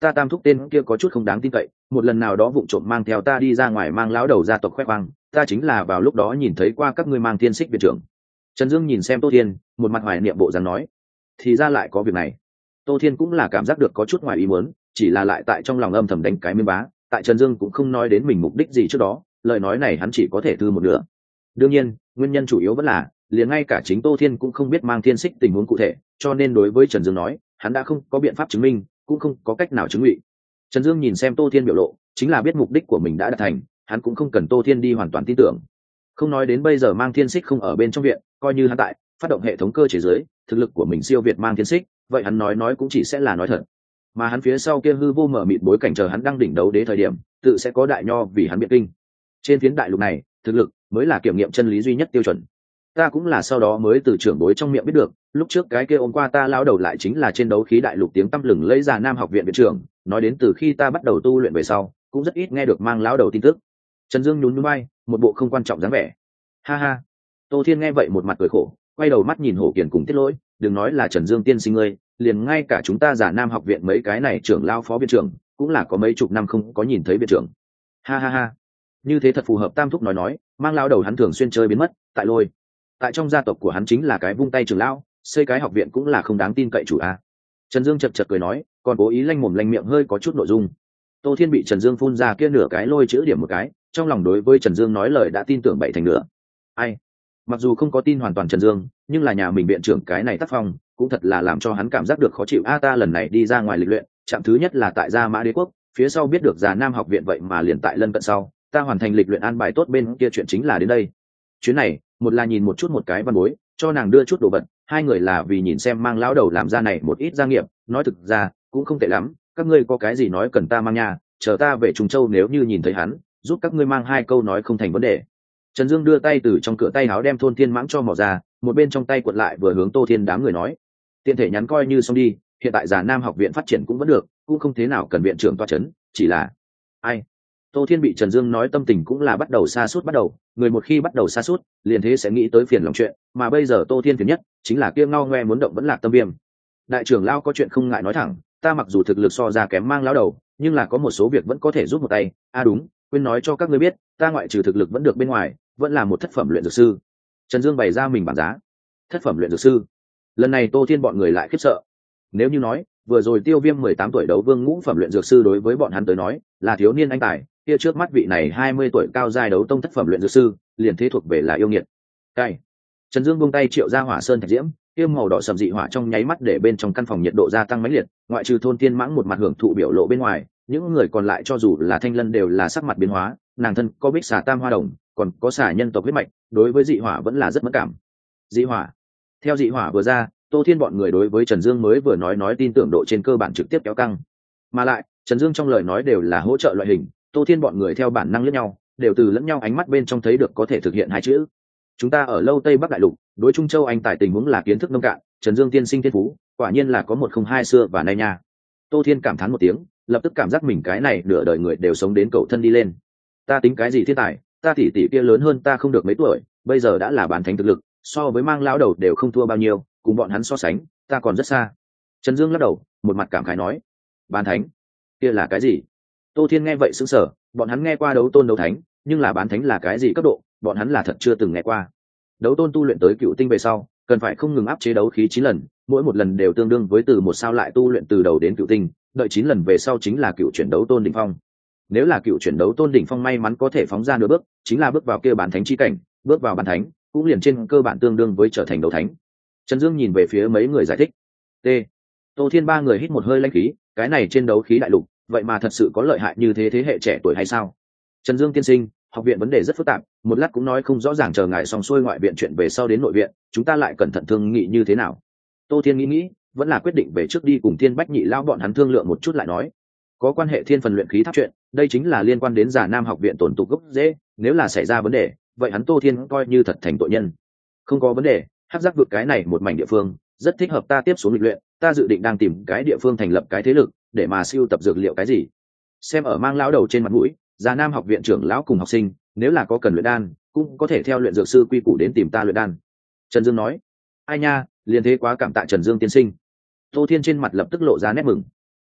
Speaker 1: ta tam thúc tên kia có chút không đáng tin cậy, một lần nào đó vụng trộm mang theo ta đi ra ngoài mang lão đầu gia tộc khoe khoang, ta chính là vào lúc đó nhìn thấy qua các ngươi mang tiên xích viện trưởng. Trần Dương nhìn xem Tô Thiên, một mặt hoài niệm bộ dáng nói, thì ra lại có việc này. Tô Thiên cũng là cảm giác được có chút ngoài ý muốn, chỉ là lại tại trong lòng âm thầm đánh cái miếng bá, tại Trần Dương cũng không nói đến mình mục đích gì trước đó, lời nói này hắn chỉ có thể thư một nửa. Đương nhiên, nguyên nhân chủ yếu vẫn là liền ngay cả chính Tô Thiên cũng không biết mang thiên xích tình huống cụ thể, cho nên đối với Trần Dương nói, hắn đã không có biện pháp chứng minh, cũng không có cách nào chứng ngụy. Trần Dương nhìn xem Tô Thiên biểu lộ, chính là biết mục đích của mình đã đạt thành, hắn cũng không cần Tô Thiên đi hoàn toàn tin tưởng. Không nói đến bây giờ mang thiên xích không ở bên trong viện, coi như hắn tại phát động hệ thống cơ chế dưới, thực lực của mình siêu việt mang thiên xích, vậy hắn nói cũng chỉ sẽ là nói thật. Mà hắn phía sau kia hư vô mở mịt bối cảnh chờ hắn đang đỉnh đấu đế thời điểm, tự sẽ có đại nho vì hắn biện kinh. Trên phiến đại lục này, thực lực mới là kiểm nghiệm chân lý duy nhất tiêu chuẩn. Ta cũng là sau đó mới từ trưởng bối trong miệng biết được, lúc trước cái kia ôm qua ta lao đầu lại chính là trên đấu khí đại lục tiếng tăm lừng lấy ra Nam học viện viện trưởng, nói đến từ khi ta bắt đầu tu luyện về sau, cũng rất ít nghe được mang lão đầu tin tức. Trần Dương nhún nhún vai, một bộ không quan trọng dáng vẻ. Ha ha. Tô Thiên nghe vậy một mặt cười khổ, quay đầu mắt nhìn Hổ Kiền cùng Tiết Lỗi, đừng nói là Trần Dương tiên sinh ngươi, liền ngay cả chúng ta giả Nam học viện mấy cái này trưởng lao phó viện trưởng, cũng là có mấy chục năm không có nhìn thấy viện trưởng. Ha ha ha. Như thế thật phù hợp Tam thúc nói, mang lão đầu hắn thường xuyên chơi biến mất, tại lôi. Tại trong gia tộc của hắn chính là cái vung tay trưởng lão, xây cái học viện cũng là không đáng tin cậy chủ a. Trần Dương chật chật cười nói, còn cố ý lanh mồm lanh miệng hơi có chút nội dung. Tô Thiên bị Trần Dương phun ra kia nửa cái lôi chữ điểm một cái, trong lòng đối với Trần Dương nói lời đã tin tưởng bảy thành nửa. Ai? Mặc dù không có tin hoàn toàn Trần Dương, nhưng là nhà mình viện trưởng cái này tác phong, cũng thật là làm cho hắn cảm giác được khó chịu. Ta lần này đi ra ngoài lịch luyện, trạm thứ nhất là tại Gia Mã Đế quốc, phía sau biết được già Nam học viện vậy mà liền tại lân cận sau, ta hoàn thành lịch luyện an bài tốt bên kia chuyện chính là đến đây. Chuyến này, một là nhìn một chút một cái văn bối, cho nàng đưa chút đồ vật, hai người là vì nhìn xem mang lão đầu làm ra này một ít gia nghiệp, nói thực ra cũng không tệ lắm, các ngươi có cái gì nói cần ta mang nha, chờ ta về Trùng Châu nếu như nhìn thấy hắn, giúp các ngươi mang hai câu nói không thành vấn đề. Trần Dương đưa tay từ trong cửa tay áo đem thôn thiên mãng cho mỏ ra, một bên trong tay quật lại vừa hướng Tô Thiên đám người nói, tiện thể nhắn coi như xong đi, hiện tại già Nam học viện phát triển cũng vẫn được, cũng không thế nào cần viện trưởng toa chấn, chỉ là ai. Tô Thiên bị Trần Dương nói tâm tình cũng là bắt đầu sa sút bắt đầu, người một khi bắt đầu sa sút, liền thế sẽ nghĩ tới phiền lòng chuyện, mà bây giờ Tô Thiên phiền nhất chính là kia ngao ngoe muốn động vẫn lạc tâm viêm. Đại trưởng lão có chuyện không ngại nói thẳng, ta mặc dù thực lực so ra kém mang lão đầu, nhưng là có một số việc vẫn có thể giúp một tay. Đúng, quên nói cho các ngươi biết, ta ngoại trừ thực lực vẫn được bên ngoài, vẫn là một thất phẩm luyện dược sư. Trần Dương bày ra mình bản giá. Thất phẩm luyện dược sư. Lần này Tô Thiên bọn người lại khiếp sợ. Nếu như nói, vừa rồi Tiêu Viêm 18 tuổi đấu vương ngũ phẩm luyện dược sư đối với bọn hắn tới nói, là thiếu niên anh tài, kia trước mắt vị này 20 tuổi cao giai đấu tông thất phẩm luyện dược sư, liền thế thuộc về là yêu nghiệt. Cai. Trần Dương buông tay triệu ra hỏa sơn thạch diễm, kia màu đỏ sầm dị hỏa trong nháy mắt để bên trong căn phòng nhiệt độ gia tăng mãnh liệt, ngoại trừ thôn tiên mãng một mặt hưởng thụ biểu lộ bên ngoài, những người còn lại cho dù là Thanh Lân đều là sắc mặt biến hóa, nàng thân có bích xà tam hoa đồng, còn có xà nhân tộc huyết mạch, đối với dị hỏa vẫn là rất mẫn cảm. Dị hỏa. Theo dị hỏa vừa ra, Tô Thiên bọn người đối với Trần Dương mới vừa nói tin tưởng độ trên cơ bản trực tiếp kéo căng. Mà lại, Trần Dương trong lời nói đều là hỗ trợ loại hình, Tô Thiên bọn người theo bản năng lẫn nhau, đều từ lẫn nhau ánh mắt bên trong thấy được có thể thực hiện hai chữ. Chúng ta ở lâu Tây Bắc đại lục, đối Trung Châu anh tài tình huống là kiến thức nông cạn, Trần Dương tiên sinh thiên phú, quả nhiên là có một không hai xưa và nay nha. Tô Thiên cảm thán một tiếng, lập tức cảm giác mình cái này nửa đời người đều sống đến cậu thân đi lên. Ta tính cái gì thiên tài, ta tỷ tỷ kia lớn hơn ta không được mấy tuổi, bây giờ đã là bán thánh thực lực, so với mang lão đầu đều không thua bao nhiêu, cùng bọn hắn so sánh, ta còn rất xa. Trần Dương lắc đầu, một mặt cảm khái nói, bán thánh, kia là cái gì? Tô Thiên nghe vậy sững sờ, bọn hắn nghe qua đấu tôn đấu thánh, nhưng là bán thánh là cái gì cấp độ, bọn hắn là thật chưa từng nghe qua. Đấu tôn tu luyện tới cựu tinh về sau, cần phải không ngừng áp chế đấu khí 9 lần, mỗi một lần đều tương đương với từ một sao lại tu luyện từ đầu đến cựu tinh, đợi 9 lần về sau chính là cựu chuyển đấu tôn đỉnh phong. Nếu là cựu chuyển đấu tôn đỉnh phong may mắn có thể phóng ra nửa bước, chính là bước vào kia bán thánh chi cảnh, bước vào bán thánh, cũng liền trên cơ bản tương đương với trở thành đấu thánh. Trần Dương nhìn về phía mấy người giải thích. T. Tô Thiên ba người hít một hơi lãnh khí, cái này trên đấu khí đại lục, vậy mà thật sự có lợi hại như thế thế hệ trẻ tuổi hay sao? Trần Dương tiên sinh, học viện vấn đề rất phức tạp, một lát cũng nói không rõ ràng, chờ ngài xong xuôi ngoại viện chuyện về sau đến nội viện, chúng ta lại cẩn thận thương nghị như thế nào. Tô Thiên nghĩ, vẫn là quyết định về trước đi cùng Thiên Bách Nhị lao bọn hắn thương lượng một chút lại nói. Có quan hệ thiên phần luyện khí tháp chuyện, đây chính là liên quan đến Già Nam học viện tổn tục gốc dễ, nếu là xảy ra vấn đề, vậy hắn Tô Thiên coi như thật thành tội nhân. Không có vấn đề, hắc giác vực cái này một mảnh địa phương, rất thích hợp ta tiếp xuống lịch luyện, ta dự định đang tìm cái địa phương thành lập cái thế lực, để mà siêu tập dược liệu cái gì. Xem ở mang lão đầu trên mặt mũi, Già Nam học viện trưởng lão cùng học sinh, nếu là có cần luyện đan, cũng có thể theo luyện dược sư quy củ đến tìm ta luyện đan. Trần Dương nói. Ai nha, liền thế quá cảm tạ Trần Dương tiên sinh. Tô Thiên trên mặt lập tức lộ ra nét mừng.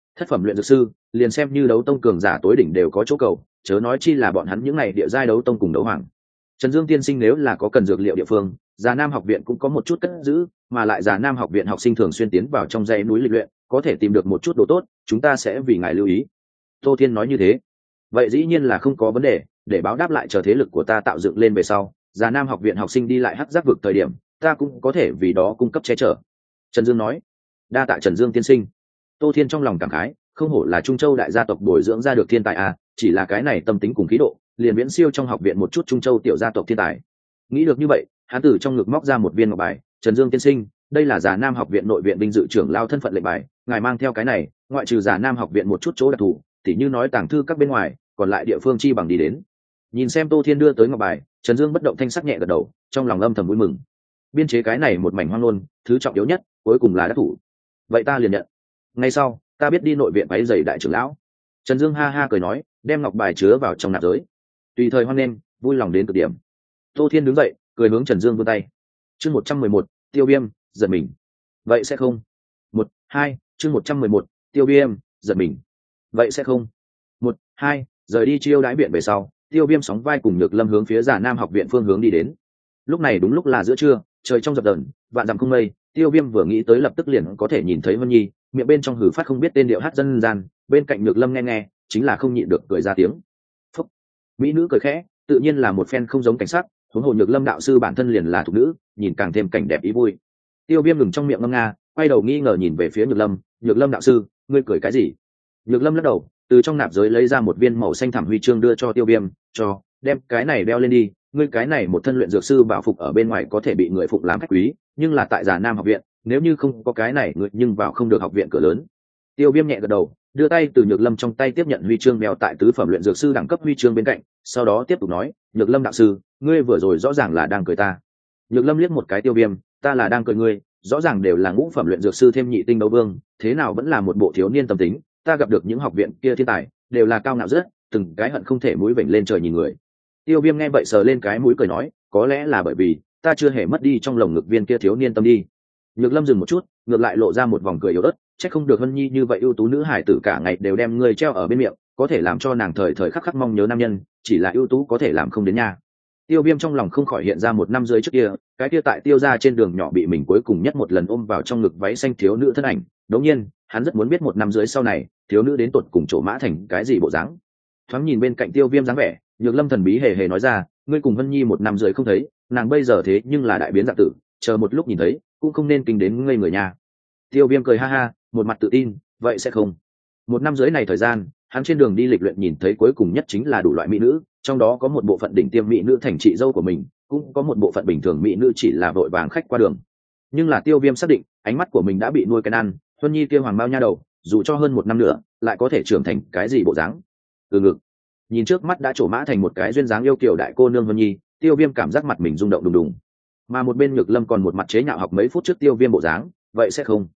Speaker 1: thất phẩm luyện dược sư liền xem như đấu tông cường giả tối đỉnh đều có chỗ cầu, chớ nói chi là bọn hắn những này địa giai đấu tông cùng đấu hoàng. Trần Dương tiên sinh nếu là có cần dược liệu địa phương, Già Nam học viện cũng có một chút cất giữ, mà lại Già Nam học viện học sinh thường xuyên tiến vào trong dãy núi lịch luyện, có thể tìm được một chút đồ tốt, chúng ta sẽ vì ngài lưu ý. Tô Thiên nói như thế. Vậy dĩ nhiên là không có vấn đề, để báo đáp lại chờ thế lực của ta tạo dựng lên về sau, Già Nam học viện học sinh đi lại hắc giác vực thời điểm, ta cũng có thể vì đó cung cấp che chở. Trần Dương nói. Đa tạ Trần Dương tiên sinh. Tô Thiên trong lòng cảm khái, không hổ là Trung Châu đại gia tộc bồi dưỡng ra được thiên tài a, chỉ là cái này tâm tính cùng khí độ, liền viễn siêu trong học viện một chút Trung Châu tiểu gia tộc thiên tài. Nghĩ được như vậy, hắn từ trong ngực móc ra một viên ngọc bài. Trần Dương tiên sinh, đây là Già Nam học viện nội viện vinh dự trưởng lao thân phận lệnh bài, ngài mang theo cái này, ngoại trừ Già Nam học viện một chút chỗ đặc thù, tỉ như nói tàng thư các bên ngoài, còn lại địa phương chi bằng đi đến. Nhìn xem Tô Thiên đưa tới ngọc bài, Trần Dương bất động thanh sắc nhẹ gật đầu, trong lòng âm thầm vui mừng. Biên chế cái này một mảnh hoang luôn, thứ trọng yếu nhất, cuối cùng là đắc thủ. Vậy ta liền nhận. Ngay sau, ta biết đi nội viện váy giày đại trưởng lão. Trần Dương ha ha cười nói, đem ngọc bài chứa vào trong nạp giới. Tùy thời hoan nghênh, vui lòng đến cực điểm. Tô Thiên đứng dậy, cười hướng Trần Dương vươn tay. Chương 111, Tiêu Viêm, giật mình. Vậy sẽ không. 1, 2, chương 111, Tiêu Viêm, giật mình. Vậy sẽ không. 1, 2, rời đi chiêu đãi viện về sau, Tiêu Viêm sóng vai cùng Nhược Lâm hướng phía Già Nam học viện phương hướng đi đến. Lúc này đúng lúc là giữa trưa, trời trong dập dờn, vạn dặm không mây, Tiêu Viêm vừa nghĩ tới lập tức liền có thể nhìn thấy Vân Nhi, miệng bên trong hử phát không biết tên điệu hát dân gian, bên cạnh Nhược Lâm nghe, chính là không nhịn được cười ra tiếng. Phúc. Mỹ nữ cười khẽ, tự nhiên là một phen không giống cảnh sắc, huống hồ Nhược Lâm đạo sư bản thân liền là thục nữ, nhìn càng thêm cảnh đẹp ý vui. Tiêu Viêm ngừng trong miệng ngâm nga, quay đầu nghi ngờ nhìn về phía Nhược Lâm đạo sư, ngươi cười cái gì? Nhược Lâm lắc đầu, từ trong nạp giới lấy ra một viên màu xanh thẳm huy chương đưa cho Tiêu Viêm, cho, đem cái này đeo lên đi, ngươi cái này một thân luyện dược sư bảo phục ở bên ngoài có thể bị người phục làm khách quý, nhưng là tại Già Nam học viện, nếu như không có cái này ngươi nhưng vào không được học viện cửa lớn. Tiêu Viêm nhẹ gật đầu, đưa tay từ Nhược Lâm trong tay tiếp nhận huy chương đeo tại tứ phẩm luyện dược sư đẳng cấp huy chương bên cạnh, sau đó tiếp tục nói, Nhược Lâm đạo sư, ngươi vừa rồi rõ ràng là đang cười ta. Nhược Lâm liếc một cái Tiêu Viêm, ta là đang cười ngươi, rõ ràng đều là ngũ phẩm luyện dược sư thêm nhị tinh đấu vương, thế nào vẫn là một bộ thiếu niên tâm tính, ta gặp được những học viện kia thiên tài, đều là cao ngạo rất, từng cái hận không thể mũi vểnh lên trời nhìn người. Tiêu Viêm nghe vậy sờ lên cái mũi cười nói, có lẽ là bởi vì ta chưa hề mất đi trong lồng ngực viên kia thiếu niên tâm đi. Nhược Lâm dừng một chút, ngược lại lộ ra một vòng cười yếu ớt, chắc không được Vân Nhi như vậy ưu tú nữ hải tử cả ngày đều đem người treo ở bên miệng, có thể làm cho nàng thời thời khắc khắc mong nhớ nam nhân, chỉ là ưu tú có thể làm không đến nha. Tiêu Viêm trong lòng không khỏi hiện ra một năm rưỡi trước kia, cái kia tại Tiêu gia trên đường nhỏ bị mình cuối cùng nhất một lần ôm vào trong ngực váy xanh thiếu nữ thân ảnh, đống nhiên, hắn rất muốn biết một năm rưỡi sau này, thiếu nữ đến tột cùng trổ mã thành cái gì bộ dáng. Thoáng nhìn bên cạnh Tiêu Viêm dáng vẻ, Nhược Lâm thần bí hề hề nói ra, ngươi cùng Vân Nhi một năm rưỡi không thấy, nàng bây giờ thế nhưng là đại biến dạng tử, chờ một lúc nhìn thấy, cũng không nên kinh đến ngây người nhà. Tiêu Viêm cười ha ha, một mặt tự tin, vậy sẽ không. Một năm rưỡi này thời gian, hắn trên đường đi lịch luyện nhìn thấy cuối cùng nhất chính là đủ loại mỹ nữ, trong đó có một bộ phận đỉnh tiêm mỹ nữ thành chị dâu của mình, cũng có một bộ phận bình thường mỹ nữ chỉ là vội vàng khách qua đường. Nhưng là Tiêu Viêm xác định, ánh mắt của mình đã bị nuôi cái ăn, Vân Nhi kia hoàng bao nha đầu, dù cho hơn một năm nữa, lại có thể trưởng thành cái gì bộ dáng. Từ ngực, nhìn trước mắt đã trổ mã thành một cái duyên dáng yêu kiều đại cô nương Vân Nhi, Tiêu Viêm cảm giác mặt mình rung động đùng đùng. Mà một bên Nhược Lâm còn một mặt chế nhạo học mấy phút trước Tiêu Viêm bộ dáng, vậy sẽ không.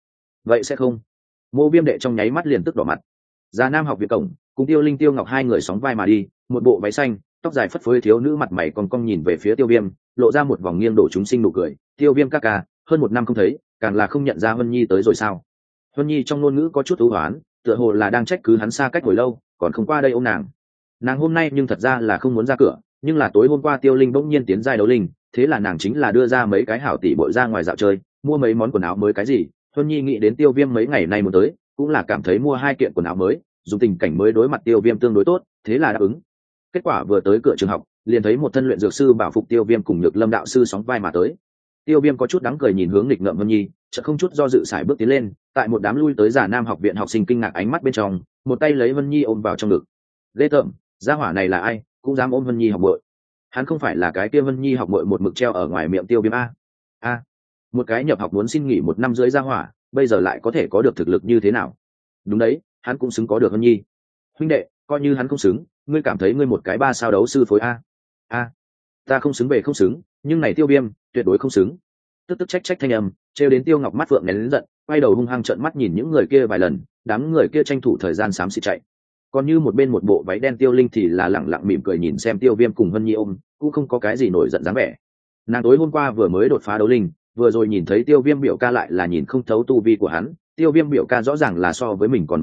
Speaker 1: Mộ Viêm đệ trong nháy mắt liền tức đỏ mặt. Già Nam học viện cổng, cùng Tiêu Linh Tiêu Ngọc hai người sóng vai mà đi, một bộ váy xanh, tóc dài phất phới thiếu nữ mặt mày còn cong nhìn về phía Tiêu Viêm, lộ ra một vòng nghiêng đổ chúng sinh nụ cười. Tiêu Viêm ca ca, hơn một năm không thấy, càng là không nhận ra Vân Nhi tới rồi sao? Vân Nhi trong ngôn ngữ có chút u hoán, tựa hồ là đang trách cứ hắn xa cách hồi lâu, còn không qua đây ôm nàng. Nàng hôm nay nhưng thật ra là không muốn ra cửa, nhưng là tối hôm qua Tiêu Linh bỗng nhiên tiến giai đấu linh, thế là nàng chính là đưa ra mấy cái hảo tỷ bội ra ngoài dạo chơi, mua mấy món quần áo mới cái gì. Vân Nhi nghĩ đến Tiêu Viêm mấy ngày nay muốn tới, cũng là cảm thấy mua 2 kiện quần áo mới, dùng tình cảnh mới đối mặt Tiêu Viêm tương đối tốt, thế là đáp ứng. Kết quả vừa tới cửa trường học, liền thấy một thân luyện dược sư bảo phục Tiêu Viêm cùng Nhược Lâm đạo sư sóng vai mà tới. Tiêu Viêm có chút đáng cười nhìn hướng nghịch ngợm Vân Nhi, chợt không chút do dự sải bước tiến lên, tại một đám lui tới Già Nam học viện học sinh kinh ngạc ánh mắt bên trong, một tay lấy Vân Nhi ôm vào trong ngực. Ghê tởm, gia hỏa này là ai, cũng dám ôm Vân Nhi học muội. Hắn không phải là cái kia Vân Nhi học muội một mực treo ở ngoài miệng Tiêu Viêm a. Một cái nhập học muốn xin nghỉ một năm rưỡi gia hỏa, bây giờ lại có thể có được thực lực như thế nào? Đúng đấy, hắn cũng xứng có được Vân Nhi. Huynh đệ, coi như hắn không xứng, ngươi cảm thấy ngươi một cái 3 sao đấu sư phối a? Ta không xứng về không xứng, nhưng này Tiêu Viêm tuyệt đối không xứng. Tức trách thanh âm, trêu đến Tiêu Ngọc mắt phượng nén lớn giận, quay đầu hung hăng trợn mắt nhìn những người kia vài lần, đám người kia tranh thủ thời gian xám xịt chạy. Còn như một bên một bộ váy đen Tiêu Linh thì là lẳng lặng mỉm cười nhìn xem Tiêu Viêm cùng Vân Nhi ôm, cũng không có cái gì nổi giận dáng vẻ. Nàng tối hôm qua vừa mới đột phá đấu linh, vừa rồi nhìn thấy Tiêu Viêm biểu ca lại là nhìn không thấu tu vi của hắn, Tiêu Viêm biểu ca rõ ràng là so với mình còn mạnh hơn,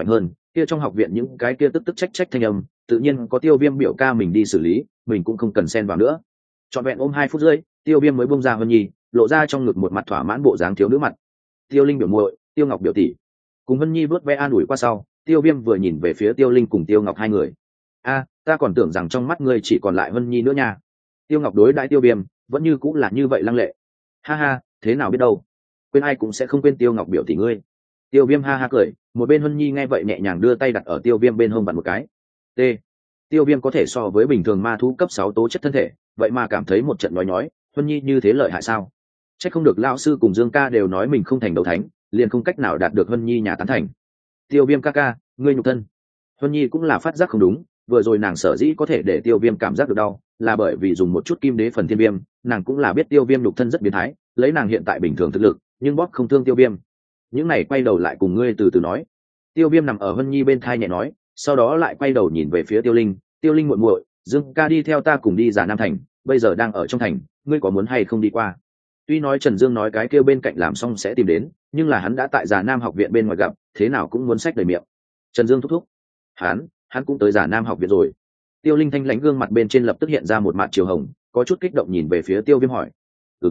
Speaker 1: kia trong học viện những cái kia tức tức trách trách thanh âm tự nhiên có Tiêu Viêm biểu ca mình đi xử lý, mình cũng không cần xen vào nữa. Trọn vẹn ôm 2 phút rưỡi, Tiêu Viêm mới buông ra Hân Nhi, lộ ra trong ngực một mặt thỏa mãn bộ dáng thiếu nữ mặt. Tiêu Linh biểu muội, Tiêu Ngọc biểu tỷ. Cùng Hân Nhi vớt ve an ủi qua sau, Tiêu Viêm vừa nhìn về phía Tiêu Linh cùng Tiêu Ngọc hai người. A, ta còn tưởng rằng trong mắt ngươi chỉ còn lại Hân Nhi nữa nha. Tiêu Ngọc đối đãi Tiêu Viêm vẫn như cũng là như vậy lăng lệ. Ha ha, thế nào biết đâu, quên ai cũng sẽ không quên Tiêu Ngọc biểu tỷ ngươi. Tiêu Viêm ha ha cười, một bên Hân Nhi nghe vậy nhẹ nhàng đưa tay đặt ở Tiêu Viêm bên hông vặn một cái. T. Tiêu Viêm có thể so với bình thường ma thú cấp 6 tố chất thân thể, vậy mà cảm thấy một trận nói nhói, Hân Nhi như thế lợi hại sao? Chắc không được lão sư cùng Dương ca đều nói mình không thành đấu thánh, liền không cách nào đạt được Hân Nhi nhà tán thành. Tiêu Viêm ca ca, ngươi nhục thân. Hân Nhi cũng là phát giác không đúng, vừa rồi nàng sở dĩ có thể để Tiêu Viêm cảm giác được đau, là bởi vì dùng một chút kim đế phần thiên viêm, nàng cũng là biết Tiêu Viêm nhục thân rất biến thái, lấy nàng hiện tại bình thường thực lực, nhưng bóp không thương Tiêu Viêm. Những này quay đầu lại cùng ngươi từ từ nói. Tiêu Viêm nằm ở Hân Nhi bên thai nhẹ nói, sau đó lại quay đầu nhìn về phía Tiêu Linh, Tiêu Linh muội muội, Dương ca đi theo ta cùng đi Già Nam thành, bây giờ đang ở trong thành, ngươi có muốn hay không đi qua? Tuy nói Trần Dương nói cái kêu bên cạnh làm xong sẽ tìm đến, nhưng là hắn đã tại Già Nam học viện bên ngoài gặp, thế nào cũng muốn xách đầy miệng. Trần Dương thúc thúc, hắn cũng tới Già Nam học viện rồi. Tiêu Linh thanh lãnh gương mặt bên trên lập tức hiện ra một mặt chiều hồng, có chút kích động nhìn về phía Tiêu Viêm hỏi.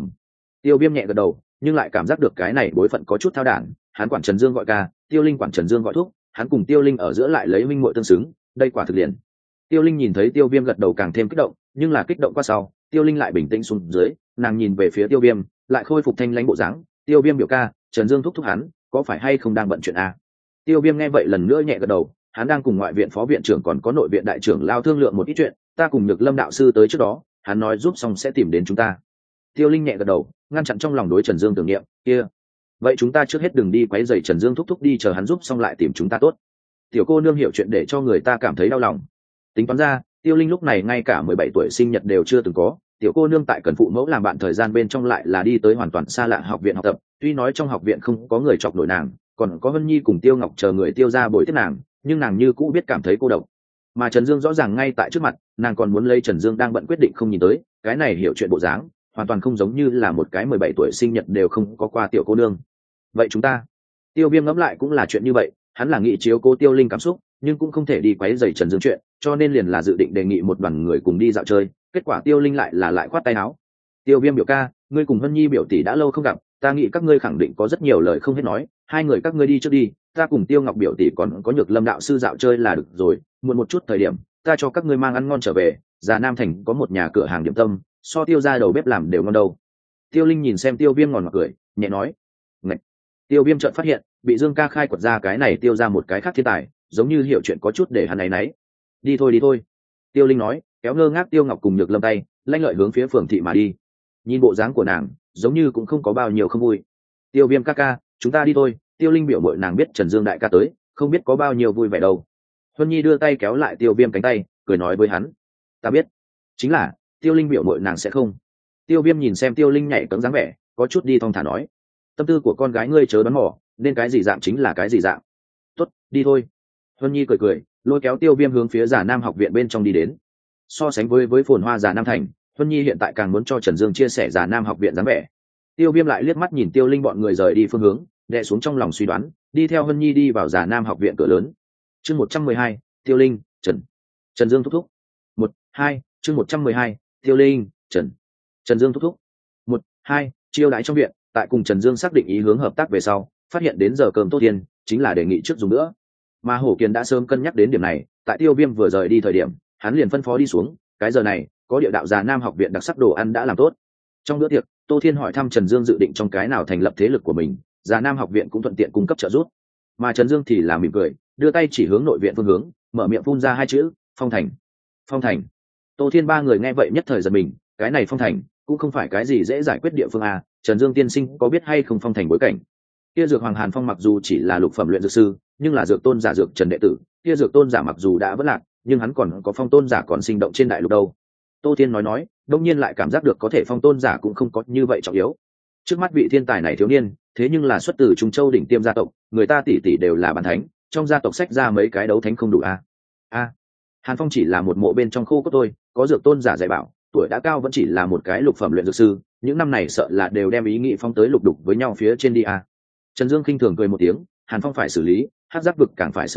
Speaker 1: Tiêu Viêm nhẹ gật đầu, nhưng lại cảm giác được cái này bối phận có chút thao đản, hắn quản Trần Dương gọi ca, Tiêu Linh quản Trần Dương gọi thúc, hắn cùng Tiêu Linh ở giữa lại lấy minh muội tương xứng, đây quả thực liền. Tiêu Linh nhìn thấy Tiêu Viêm gật đầu càng thêm kích động, nhưng là kích động qua sau, Tiêu Linh lại bình tĩnh xuống dưới, nàng nhìn về phía Tiêu Viêm, lại khôi phục thanh lãnh bộ dáng. Tiêu Viêm biểu ca, Trần Dương thúc thúc hắn, có phải hay không đang bận chuyện a? Tiêu Viêm nghe vậy lần nữa nhẹ gật đầu, hắn đang cùng ngoại viện phó viện trưởng còn có nội viện đại trưởng lao thương lượng một ít chuyện, ta cùng Nhược Lâm đạo sư tới trước đó, hắn nói giúp xong sẽ tìm đến chúng ta. Tiêu Linh nhẹ gật đầu, ngăn chặn trong lòng đối Trần Dương tưởng niệm, kia, vậy chúng ta trước hết đừng đi quấy rầy Trần Dương thúc thúc, đi chờ hắn giúp xong lại tìm chúng ta tốt. Tiểu cô nương hiểu chuyện để cho người ta cảm thấy đau lòng. Tính toán ra, Tiêu Linh lúc này ngay cả 17 tuổi sinh nhật đều chưa từng có, tiểu cô nương tại cần phụ mẫu làm bạn thời gian bên trong lại là đi tới hoàn toàn xa lạ học viện học tập, tuy nói trong học viện không có người chọc nổi nàng, còn có Vân Nhi cùng Tiêu Ngọc chờ người Tiêu ra bồi tiếp nàng, nhưng nàng như cũ biết cảm thấy cô độc. Mà Trần Dương rõ ràng ngay tại trước mặt, nàng còn muốn lấy Trần Dương đang bận quyết định không nhìn tới, cái này hiểu chuyện bộ dáng, hoàn toàn không giống như là một cái 17 tuổi sinh nhật đều không có qua tiểu cô nương. Vậy chúng ta, Tiêu Viêm ngẫm lại cũng là chuyện như vậy, hắn là nghĩ chiếu cố Tiêu Linh cảm xúc, nhưng cũng không thể đi quấy rầy Trần Dương chuyện, cho nên liền là dự định đề nghị một đoàn người cùng đi dạo chơi. Kết quả Tiêu Linh lại khoát tay áo. Tiêu Viêm biểu ca, ngươi cùng Hân Nhi biểu tỷ đã lâu không gặp, ta nghĩ các ngươi khẳng định có rất nhiều lời không hết nói, hai người các ngươi đi trước đi, ta cùng Tiêu Ngọc biểu tỷ còn có Nhược Lâm đạo sư dạo chơi là được rồi, muộn một chút thời điểm, ta cho các ngươi mang ăn ngon trở về, Già Nam thành có một nhà cửa hàng điểm tâm, so Tiêu ra đầu bếp làm đều ngon đâu. Tiêu Linh nhìn xem Tiêu Viêm ngòn ngọt cười, nhẹ nói. Ngậy. Tiêu Viêm chợt phát hiện, bị Dương ca khai quật ra cái này Tiêu ra một cái khác thiên tài, giống như hiểu chuyện có chút để hắn ấy nấy. Đi thôi. Tiêu Linh nói, kéo ngơ ngác Tiêu Ngọc cùng Nhược Lâm tay, lanh lợi hướng phía phường thị mà đi. Nhìn bộ dáng của nàng, giống như cũng không có bao nhiêu không vui. Tiêu Viêm ca ca, chúng ta đi thôi. Tiêu Linh biểu mội nàng biết Trần Dương đại ca tới, không biết có bao nhiêu vui vẻ đâu. Huân Nhi đưa tay kéo lại Tiêu Viêm cánh tay, cười nói với hắn, ta biết, chính là Tiêu Linh biểu mội nàng sẽ không. Tiêu Viêm nhìn xem Tiêu Linh nhảy cẫng dáng vẻ, có chút đi thong thả nói, tâm tư của con gái ngươi chớ đoán mò, nên cái gì dạng chính là cái gì dạng. Tốt, đi thôi. Huân Nhi cười, lôi kéo Tiêu Viêm hướng phía Già Nam học viện bên trong đi đến. So sánh với phồn hoa Già Nam thành, Huân Nhi hiện tại càng muốn cho Trần Dương chia sẻ Già Nam học viện dáng vẻ. Tiêu Viêm lại liếc mắt nhìn Tiêu Linh bọn người rời đi phương hướng, đè xuống trong lòng suy đoán, đi theo Huân Nhi đi vào Già Nam học viện cửa lớn. Chương 112, Tiêu Linh, Trần Dương thúc thúc. 1-2, chương 112, Tiêu Linh, Trần Dương thúc thúc. 1-2, chiêu đãi trong viện, tại cùng Trần Dương xác định ý hướng hợp tác về sau, phát hiện đến giờ cơm tốt tiên, chính là đề nghị trước dùng nữa. Mà Hổ Kiền đã sớm cân nhắc đến điểm này, tại Tiêu Viêm vừa rời đi thời điểm, hắn liền phân phó đi xuống, cái giờ này, có địa đạo Già Nam học viện đặc sắc đồ ăn đã làm tốt. Trong bữa tiệc, Tô Thiên hỏi thăm Trần Dương dự định trong cái nào thành lập thế lực của mình, Già Nam học viện cũng thuận tiện cung cấp trợ giúp. Mà Trần Dương thì là mỉm cười, đưa tay chỉ hướng nội viện phương hướng, mở miệng phun ra hai chữ, Phong Thành. Phong Thành. Tô Thiên ba người nghe vậy nhất thời giật mình, cái này Phong Thành cũng không phải cái gì dễ giải quyết địa phương à, Trần Dương tiên sinh có biết hay không Phong Thành bối cảnh? Kia Dược Hoàng Hàn Phong mặc dù chỉ là lục phẩm luyện dược sư, nhưng là dược tôn giả dược Trần đệ tử, kia dược tôn giả mặc dù đã vỡ lạc, nhưng hắn còn có phong tôn giả còn sinh động trên đại lục đâu. Tô Thiên nói, đông nhiên lại cảm giác được có thể phong tôn giả cũng không có như vậy trọng yếu. Trước mắt vị thiên tài này thiếu niên, thế nhưng là xuất từ Trung Châu đỉnh tiêm gia tộc, người ta tỷ tỷ đều là bản thánh, trong gia tộc sách ra mấy cái đấu thánh không đủ a. Hàn Phong chỉ là một mộ bên trong khô cốt thôi, có dược tôn giả dạy bảo, tuổi đã cao vẫn chỉ là một cái lục phẩm luyện dược sư, những năm này sợ là đều đem ý nghĩ phong tới lục đục với nhau phía trên đi a. Trần Dương khinh thường cười một tiếng, Hàn Phong phải xử lý, hắc giác vực càng phải sửa trị,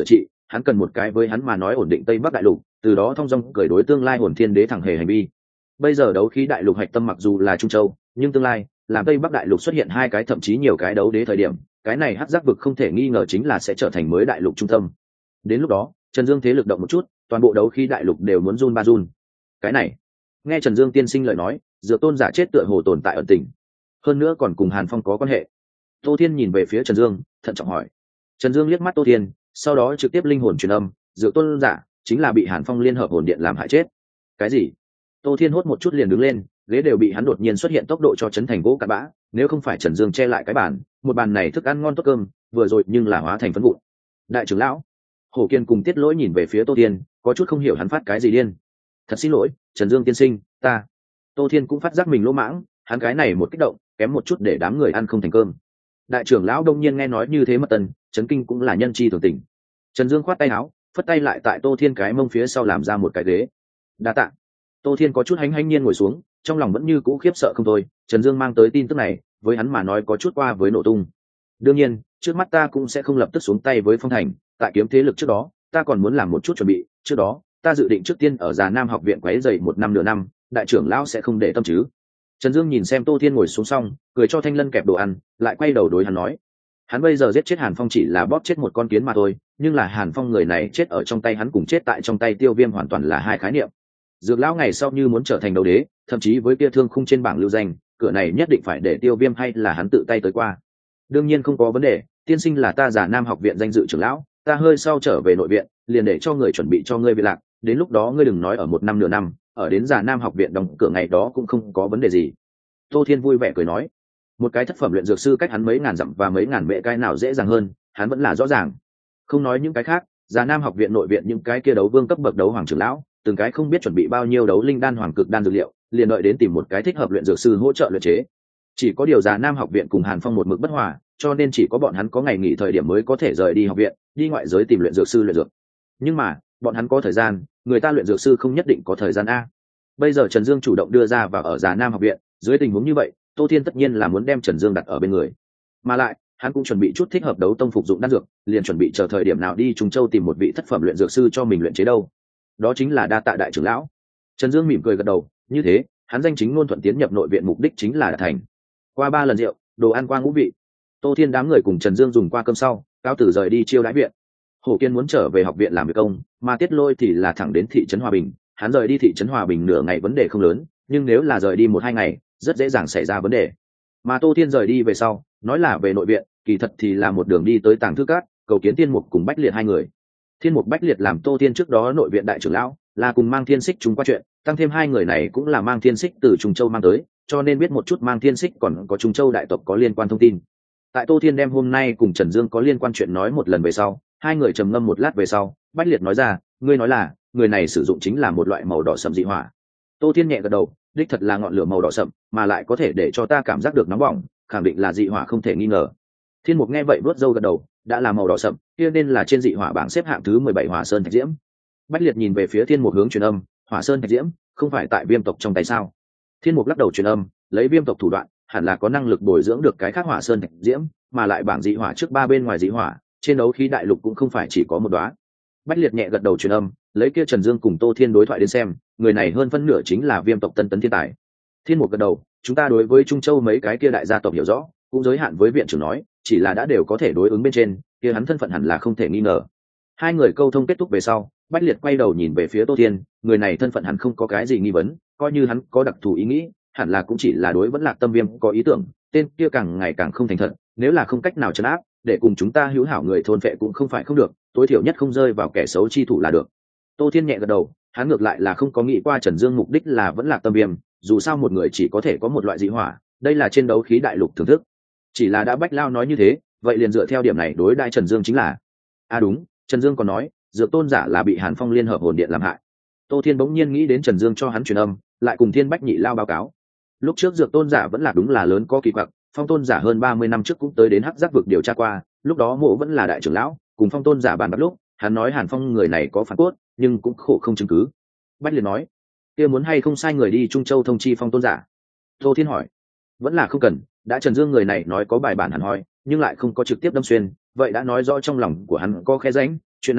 Speaker 1: hắn cần một cái với hắn mà nói ổn định Tây Bắc đại lục, từ đó thông dong cởi đối tương lai hồn thiên đế thẳng hề hành vi. Bây giờ đấu khí đại lục hạch tâm mặc dù là Trung Châu, nhưng tương lai làm Tây Bắc đại lục xuất hiện hai cái thậm chí nhiều cái đấu đế thời điểm, cái này hắc giác vực không thể nghi ngờ chính là sẽ trở thành mới đại lục trung tâm. Đến lúc đó Trần Dương thế lực động một chút, toàn bộ đấu khí đại lục đều muốn run ba run. Cái này, nghe Trần Dương tiên sinh lời nói, Dược Tôn giả chết tựa hồ tồn tại ẩn tình, hơn nữa còn cùng Hàn Phong có quan hệ. Tô Thiên nhìn về phía Trần Dương, thận trọng hỏi. Trần Dương liếc mắt Tô Thiên, sau đó trực tiếp linh hồn truyền âm, Dược Tôn giả chính là bị Hàn Phong liên hợp hồn điện làm hại chết. Cái gì? Tô Thiên hốt một chút liền đứng lên, ghế đều bị hắn đột nhiên xuất hiện tốc độ cho chấn thành gỗ cặn bã, nếu không phải Trần Dương che lại cái bàn, một bàn này thức ăn ngon tốt cơm, vừa rồi nhưng là hóa thành phấn vụn. Đại trưởng lão, Hổ Kiên cùng Tiết Lỗi nhìn về phía Tô Thiên, có chút không hiểu hắn phát cái gì điên. Thật xin lỗi, Trần Dương tiên sinh, ta. Tô Thiên cũng phát giác mình lỗ mãng, hắn cái này một kích động, kém một chút để đám người ăn không thành cơm. Đại trưởng lão đông nhiên nghe nói như thế mất tân, chấn kinh cũng là nhân chi thường tình. Trần Dương khoát tay áo, phất tay lại tại Tô Thiên cái mông phía sau làm ra một cái ghế. Đa tạ. Tô Thiên có chút hánh nhiên ngồi xuống, trong lòng vẫn như cũ khiếp sợ không thôi. Trần Dương mang tới tin tức này, với hắn mà nói có chút qua với nổ tung. Đương nhiên, trước mắt ta cũng sẽ không lập tức xuống tay với Phong Thành, tại kiếm thế lực trước đó, ta còn muốn làm một chút chuẩn bị. Trước đó, ta dự định trước tiên ở Già Nam học viện quấy rầy một năm nửa năm, đại trưởng lão sẽ không để tâm chứ. Trần Dương nhìn xem Tô Thiên ngồi xuống xong, cười cho Thanh Lân kẹp đồ ăn, lại quay đầu đối hắn nói: hắn bây giờ giết chết Hàn Phong chỉ là bóp chết một con kiến mà thôi, nhưng là Hàn Phong người này chết ở trong tay hắn cùng chết tại trong tay Tiêu Viêm hoàn toàn là hai khái niệm. Dược lão ngày sau như muốn trở thành đấu đế, thậm chí với kia thương khung trên bảng lưu danh, cửa này nhất định phải để Tiêu Viêm hay là hắn tự tay tới qua. Đương nhiên không có vấn đề, tiên sinh là ta Già Nam học viện danh dự trưởng lão, ta hơi sau trở về nội viện, liền để cho người chuẩn bị cho ngươi viện lạc, đến lúc đó ngươi đừng nói ở một năm nửa năm, ở đến Già Nam học viện đóng cửa ngày đó cũng không có vấn đề gì. Tô Thiên vui vẻ cười nói, một cái thất phẩm luyện dược sư cách hắn mấy ngàn dặm và mấy ngàn mệ cái nào dễ dàng hơn, hắn vẫn là rõ ràng. Không nói những cái khác, Già Nam học viện nội viện những cái kia đấu vương cấp bậc đấu hoàng trưởng lão, từng cái không biết chuẩn bị bao nhiêu đấu linh đan hoàng cực đan dược liệu, liền đợi đến tìm một cái thích hợp luyện dược sư hỗ trợ luyện chế. Chỉ có điều Già Nam học viện cùng Hàn Phong một mực bất hòa, cho nên chỉ có bọn hắn có ngày nghỉ thời điểm mới có thể rời đi học viện, đi ngoại giới tìm luyện dược sư luyện dược. Nhưng mà, bọn hắn có thời gian, người ta luyện dược sư không nhất định có thời gian a. Bây giờ Trần Dương chủ động đưa ra và ở Già Nam học viện, dưới tình huống như vậy, Tô Thiên tất nhiên là muốn đem Trần Dương đặt ở bên người. Mà lại, hắn cũng chuẩn bị chút thích hợp đấu tông phục dụng đan dược, liền chuẩn bị chờ thời điểm nào đi Trung Châu tìm một vị thất phẩm luyện dược sư cho mình luyện chế đâu. Đó chính là đa tạ đại trưởng lão. Trần Dương mỉm cười gật đầu, như thế, hắn danh chính ngôn thuận tiến nhập nội viện mục đích chính là đạt thành. Qua 3 lần rượu, đồ ăn qua ngũ vị, Tô Thiên đám người cùng Trần Dương dùng qua cơm sau, cáo từ rời đi chiêu đãi viện. Hổ Kiên muốn trở về học viện làm việc công, mà Tiết Lôi thì là thẳng đến thị trấn Hòa Bình. Hắn rời đi thị trấn Hòa Bình nửa ngày vấn đề không lớn, nhưng nếu là rời đi 1-2 ngày, rất dễ dàng xảy ra vấn đề. Mà Tô Thiên rời đi về sau, nói là về nội viện, kỳ thật thì là một đường đi tới Tàng Thư Cát, cầu kiến Thiên Mục cùng Bách Liệt hai người. Thiên Mục Bách Liệt làm Tô Thiên trước đó nội viện đại trưởng lão, là cùng Mang Thiên Xích chung qua chuyện, tăng thêm hai người này cũng là Mang Thiên Xích từ Trung Châu mang tới, cho nên biết một chút Mang Thiên Xích còn có Trung Châu đại tộc có liên quan thông tin. Tại Tô Thiên đem hôm nay cùng Trần Dương có liên quan chuyện nói một lần về sau, hai người trầm ngâm một lát về sau, Bách Liệt nói ra, ngươi nói là người này sử dụng chính là một loại màu đỏ sậm dị hỏa. Tô Thiên nhẹ gật đầu, đích thật là ngọn lửa màu đỏ sậm, mà lại có thể để cho ta cảm giác được nóng bỏng, khẳng định là dị hỏa không thể nghi ngờ. Thiên Mục nghe vậy vớt râu gật đầu, đã là màu đỏ sậm, kia nên là trên dị hỏa bảng xếp hạng thứ 17 Hỏa Sơn Thạch Diễm. Bách Liệt nhìn về phía Thiên Mục hướng truyền âm, Hỏa Sơn Thạch Diễm, không phải tại Viêm tộc trong tay sao? Thiên Mục lắc đầu truyền âm, lấy Viêm tộc thủ đoạn, hẳn là có năng lực bồi dưỡng được cái khác Hỏa Sơn Thạch Diễm, mà lại bảng dị hỏa trước 3 bên ngoài dị hỏa, trên đấu khí đại lục cũng không phải chỉ có một đóa. Bách Liệt nhẹ gật đầu truyền âm, lấy kia Trần Dương cùng Tô Thiên đối thoại đến xem, người này hơn phân nửa chính là Viêm tộc tân tấn thiên tài. Thiên Mục gật đầu, chúng ta đối với Trung Châu mấy cái kia đại gia tộc hiểu rõ, cũng giới hạn với viện trưởng nói, chỉ là đã đều có thể đối ứng bên trên, kia hắn thân phận hẳn là không thể nghi ngờ. Hai người câu thông kết thúc về sau, Bách Liệt quay đầu nhìn về phía Tô Thiên, người này thân phận hẳn không có cái gì nghi vấn, coi như hắn có đặc thù ý nghĩ, hẳn là cũng chỉ là đối vẫn Lạc Tâm Viêm có ý tưởng, tên kia càng ngày càng không thành thật, nếu là không cách nào trấn áp, để cùng chúng ta hữu hảo người thôn vệ cũng không phải không được, tối thiểu nhất không rơi vào kẻ xấu chi thủ là được. Tô Thiên nhẹ gật đầu, hắn ngược lại là không có nghĩ qua Trần Dương mục đích là vẫn Lạc Tâm Viêm, dù sao một người chỉ có thể có một loại dị hỏa, đây là trên đấu khí đại lục thưởng thức. Chỉ là đã Bách Lao nói như thế, vậy liền dựa theo điểm này đối đãi Trần Dương chính là. Đúng, Trần Dương còn nói, Dược Tôn giả là bị Hàn Phong liên hợp hồn điện làm hại. Tô Thiên bỗng nhiên nghĩ đến Trần Dương cho hắn truyền âm, lại cùng Thiên Bách Nhị Lao báo cáo. Lúc trước Dược Tôn giả vẫn là đúng là lớn có kỳ quặc, Phong Tôn giả hơn 30 năm trước cũng tới đến Hắc Giác vực điều tra qua, lúc đó Mộ vẫn là đại trưởng lão, cùng Phong Tôn giả bàn bạc lúc, hắn nói Hàn Phong người này có phản cốt, nhưng cũng khổ không chứng cứ. Bách liền nói, kia muốn hay không sai người đi Trung Châu thông chi Phong Tôn giả? Tô Thiên hỏi, vẫn là không cần, đã Trần Dương người này nói có bài bản hẳn hoi, nhưng lại không có trực tiếp đâm xuyên, vậy đã nói rõ trong lòng của hắn có khe rãnh, chuyện này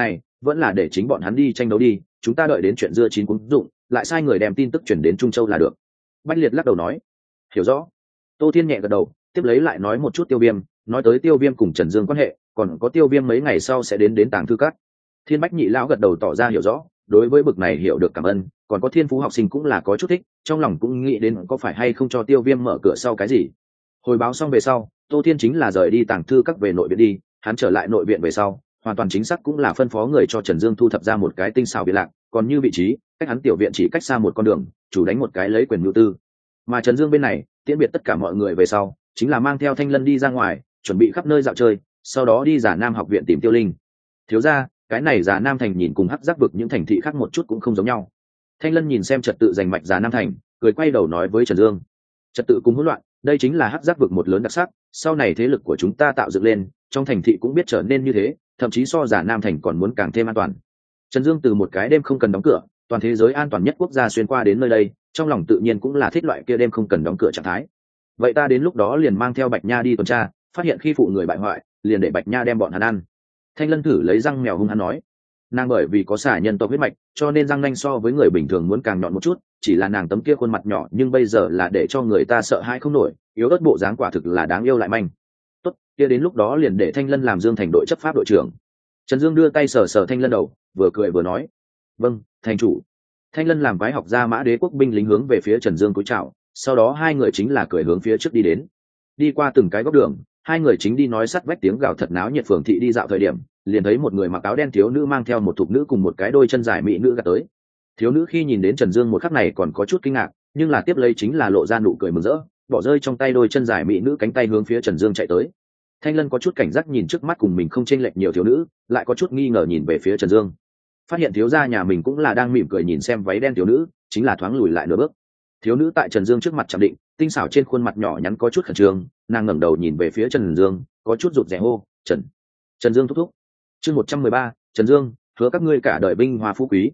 Speaker 1: vẫn là để chính bọn hắn đi tranh đấu đi, chúng ta đợi đến chuyện dưa chín cũng dụng, lại sai người đem tin tức chuyển đến Trung Châu là được. Bách Liệt lắc đầu nói, hiểu rõ. Tô Thiên nhẹ gật đầu, tiếp lấy lại nói một chút Tiêu Viêm, nói tới Tiêu Viêm cùng Trần Dương quan hệ, còn có Tiêu Viêm mấy ngày sau sẽ đến Tàng Thư Các. Thiên Bách nhị lão gật đầu tỏ ra hiểu rõ, đối với bực này hiểu được cảm ơn, còn có thiên phú học sinh cũng là có chút thích, trong lòng cũng nghĩ đến có phải hay không cho Tiêu Viêm mở cửa sau cái gì. Hồi báo xong về sau, Tô Thiên chính là rời đi Tàng Thư Các về nội viện đi, hắn trở lại nội viện về sau, hoàn toàn chính xác cũng là phân phó người cho Trần Dương thu thập ra một cái tinh xảo biệt lạc, còn như vị trí, cách hắn tiểu viện chỉ cách xa một con đường, chủ đánh một cái lấy quyền nhu tư. Mà Trần Dương bên này, tiễn biệt tất cả mọi người về sau, chính là mang theo Thanh Lân đi ra ngoài, chuẩn bị khắp nơi dạo chơi, sau đó đi Già Nam học viện tìm Tiêu Linh. Thiếu gia, cái này Già Nam thành nhìn cùng Hắc Giác vực những thành thị khác một chút cũng không giống nhau. Thanh Lân nhìn xem trật tự giành mạch Già Nam thành, cười quay đầu nói với Trần Dương, trật tự cùng hỗn loạn, đây chính là Hắc Giác vực một lớn đặc sắc, sau này thế lực của chúng ta tạo dựng lên, trong thành thị cũng biết trở nên như thế, thậm chí so Già Nam thành còn muốn càng thêm an toàn. Trần Dương từ một cái đêm không cần đóng cửa, toàn thế giới an toàn nhất quốc gia xuyên qua đến nơi đây, trong lòng tự nhiên cũng là thích loại kia đêm không cần đóng cửa trạng thái. Vậy ta đến lúc đó liền mang theo Bạch Nha đi tuần tra, phát hiện khi phụ người bại hoại, liền để Bạch Nha đem bọn hắn ăn. Thanh Lân thử lấy răng mèo hung hắn nói, nàng bởi vì có xả nhân tộc huyết mạch, cho nên răng nanh so với người bình thường muốn càng nhọn một chút, chỉ là nàng tấm kia khuôn mặt nhỏ nhưng bây giờ là để cho người ta sợ hãi không nổi, yếu ớt bộ dáng quả thực là đáng yêu lại manh. Tốt, kia đến lúc đó liền để Thanh Lân làm Dương thành đội chấp pháp đội trưởng. Trần Dương đưa tay sờ sờ Thanh Lân đầu, vừa cười vừa nói, vâng, thành chủ. Thanh Lân làm quái học gia Mã Đế quốc binh lính hướng về phía Trần Dương cúi chào, sau đó hai người chính là cười hướng phía trước đi đến. Đi qua từng cái góc đường, hai người chính đi nói sắt vách tiếng gào thật náo nhiệt phường thị đi dạo thời điểm, liền thấy một người mặc áo đen thiếu nữ mang theo một thục nữ cùng một cái đôi chân dài mỹ nữ gạt tới. Thiếu nữ khi nhìn đến Trần Dương một khắc này còn có chút kinh ngạc, nhưng là tiếp lấy chính là lộ ra nụ cười mừng rỡ, bỏ rơi trong tay đôi chân dài mỹ nữ cánh tay hướng phía Trần Dương chạy tới. Thanh Lân có chút cảnh giác nhìn trước mắt cùng mình không chênh lệch nhiều thiếu nữ, lại có chút nghi ngờ nhìn về phía Trần Dương. Phát hiện thiếu gia nhà mình cũng là đang mỉm cười nhìn xem váy đen thiếu nữ, chính là thoáng lùi lại nửa bước. Thiếu nữ tại Trần Dương trước mặt chạm định, tinh xảo trên khuôn mặt nhỏ nhắn có chút khẩn trương, nàng ngẩng đầu nhìn về phía Trần Dương, có chút rụt rè hô, Trần Dương thúc thúc. Chương 113, Trần Dương, hứa các ngươi cả đời vinh hoa phú quý.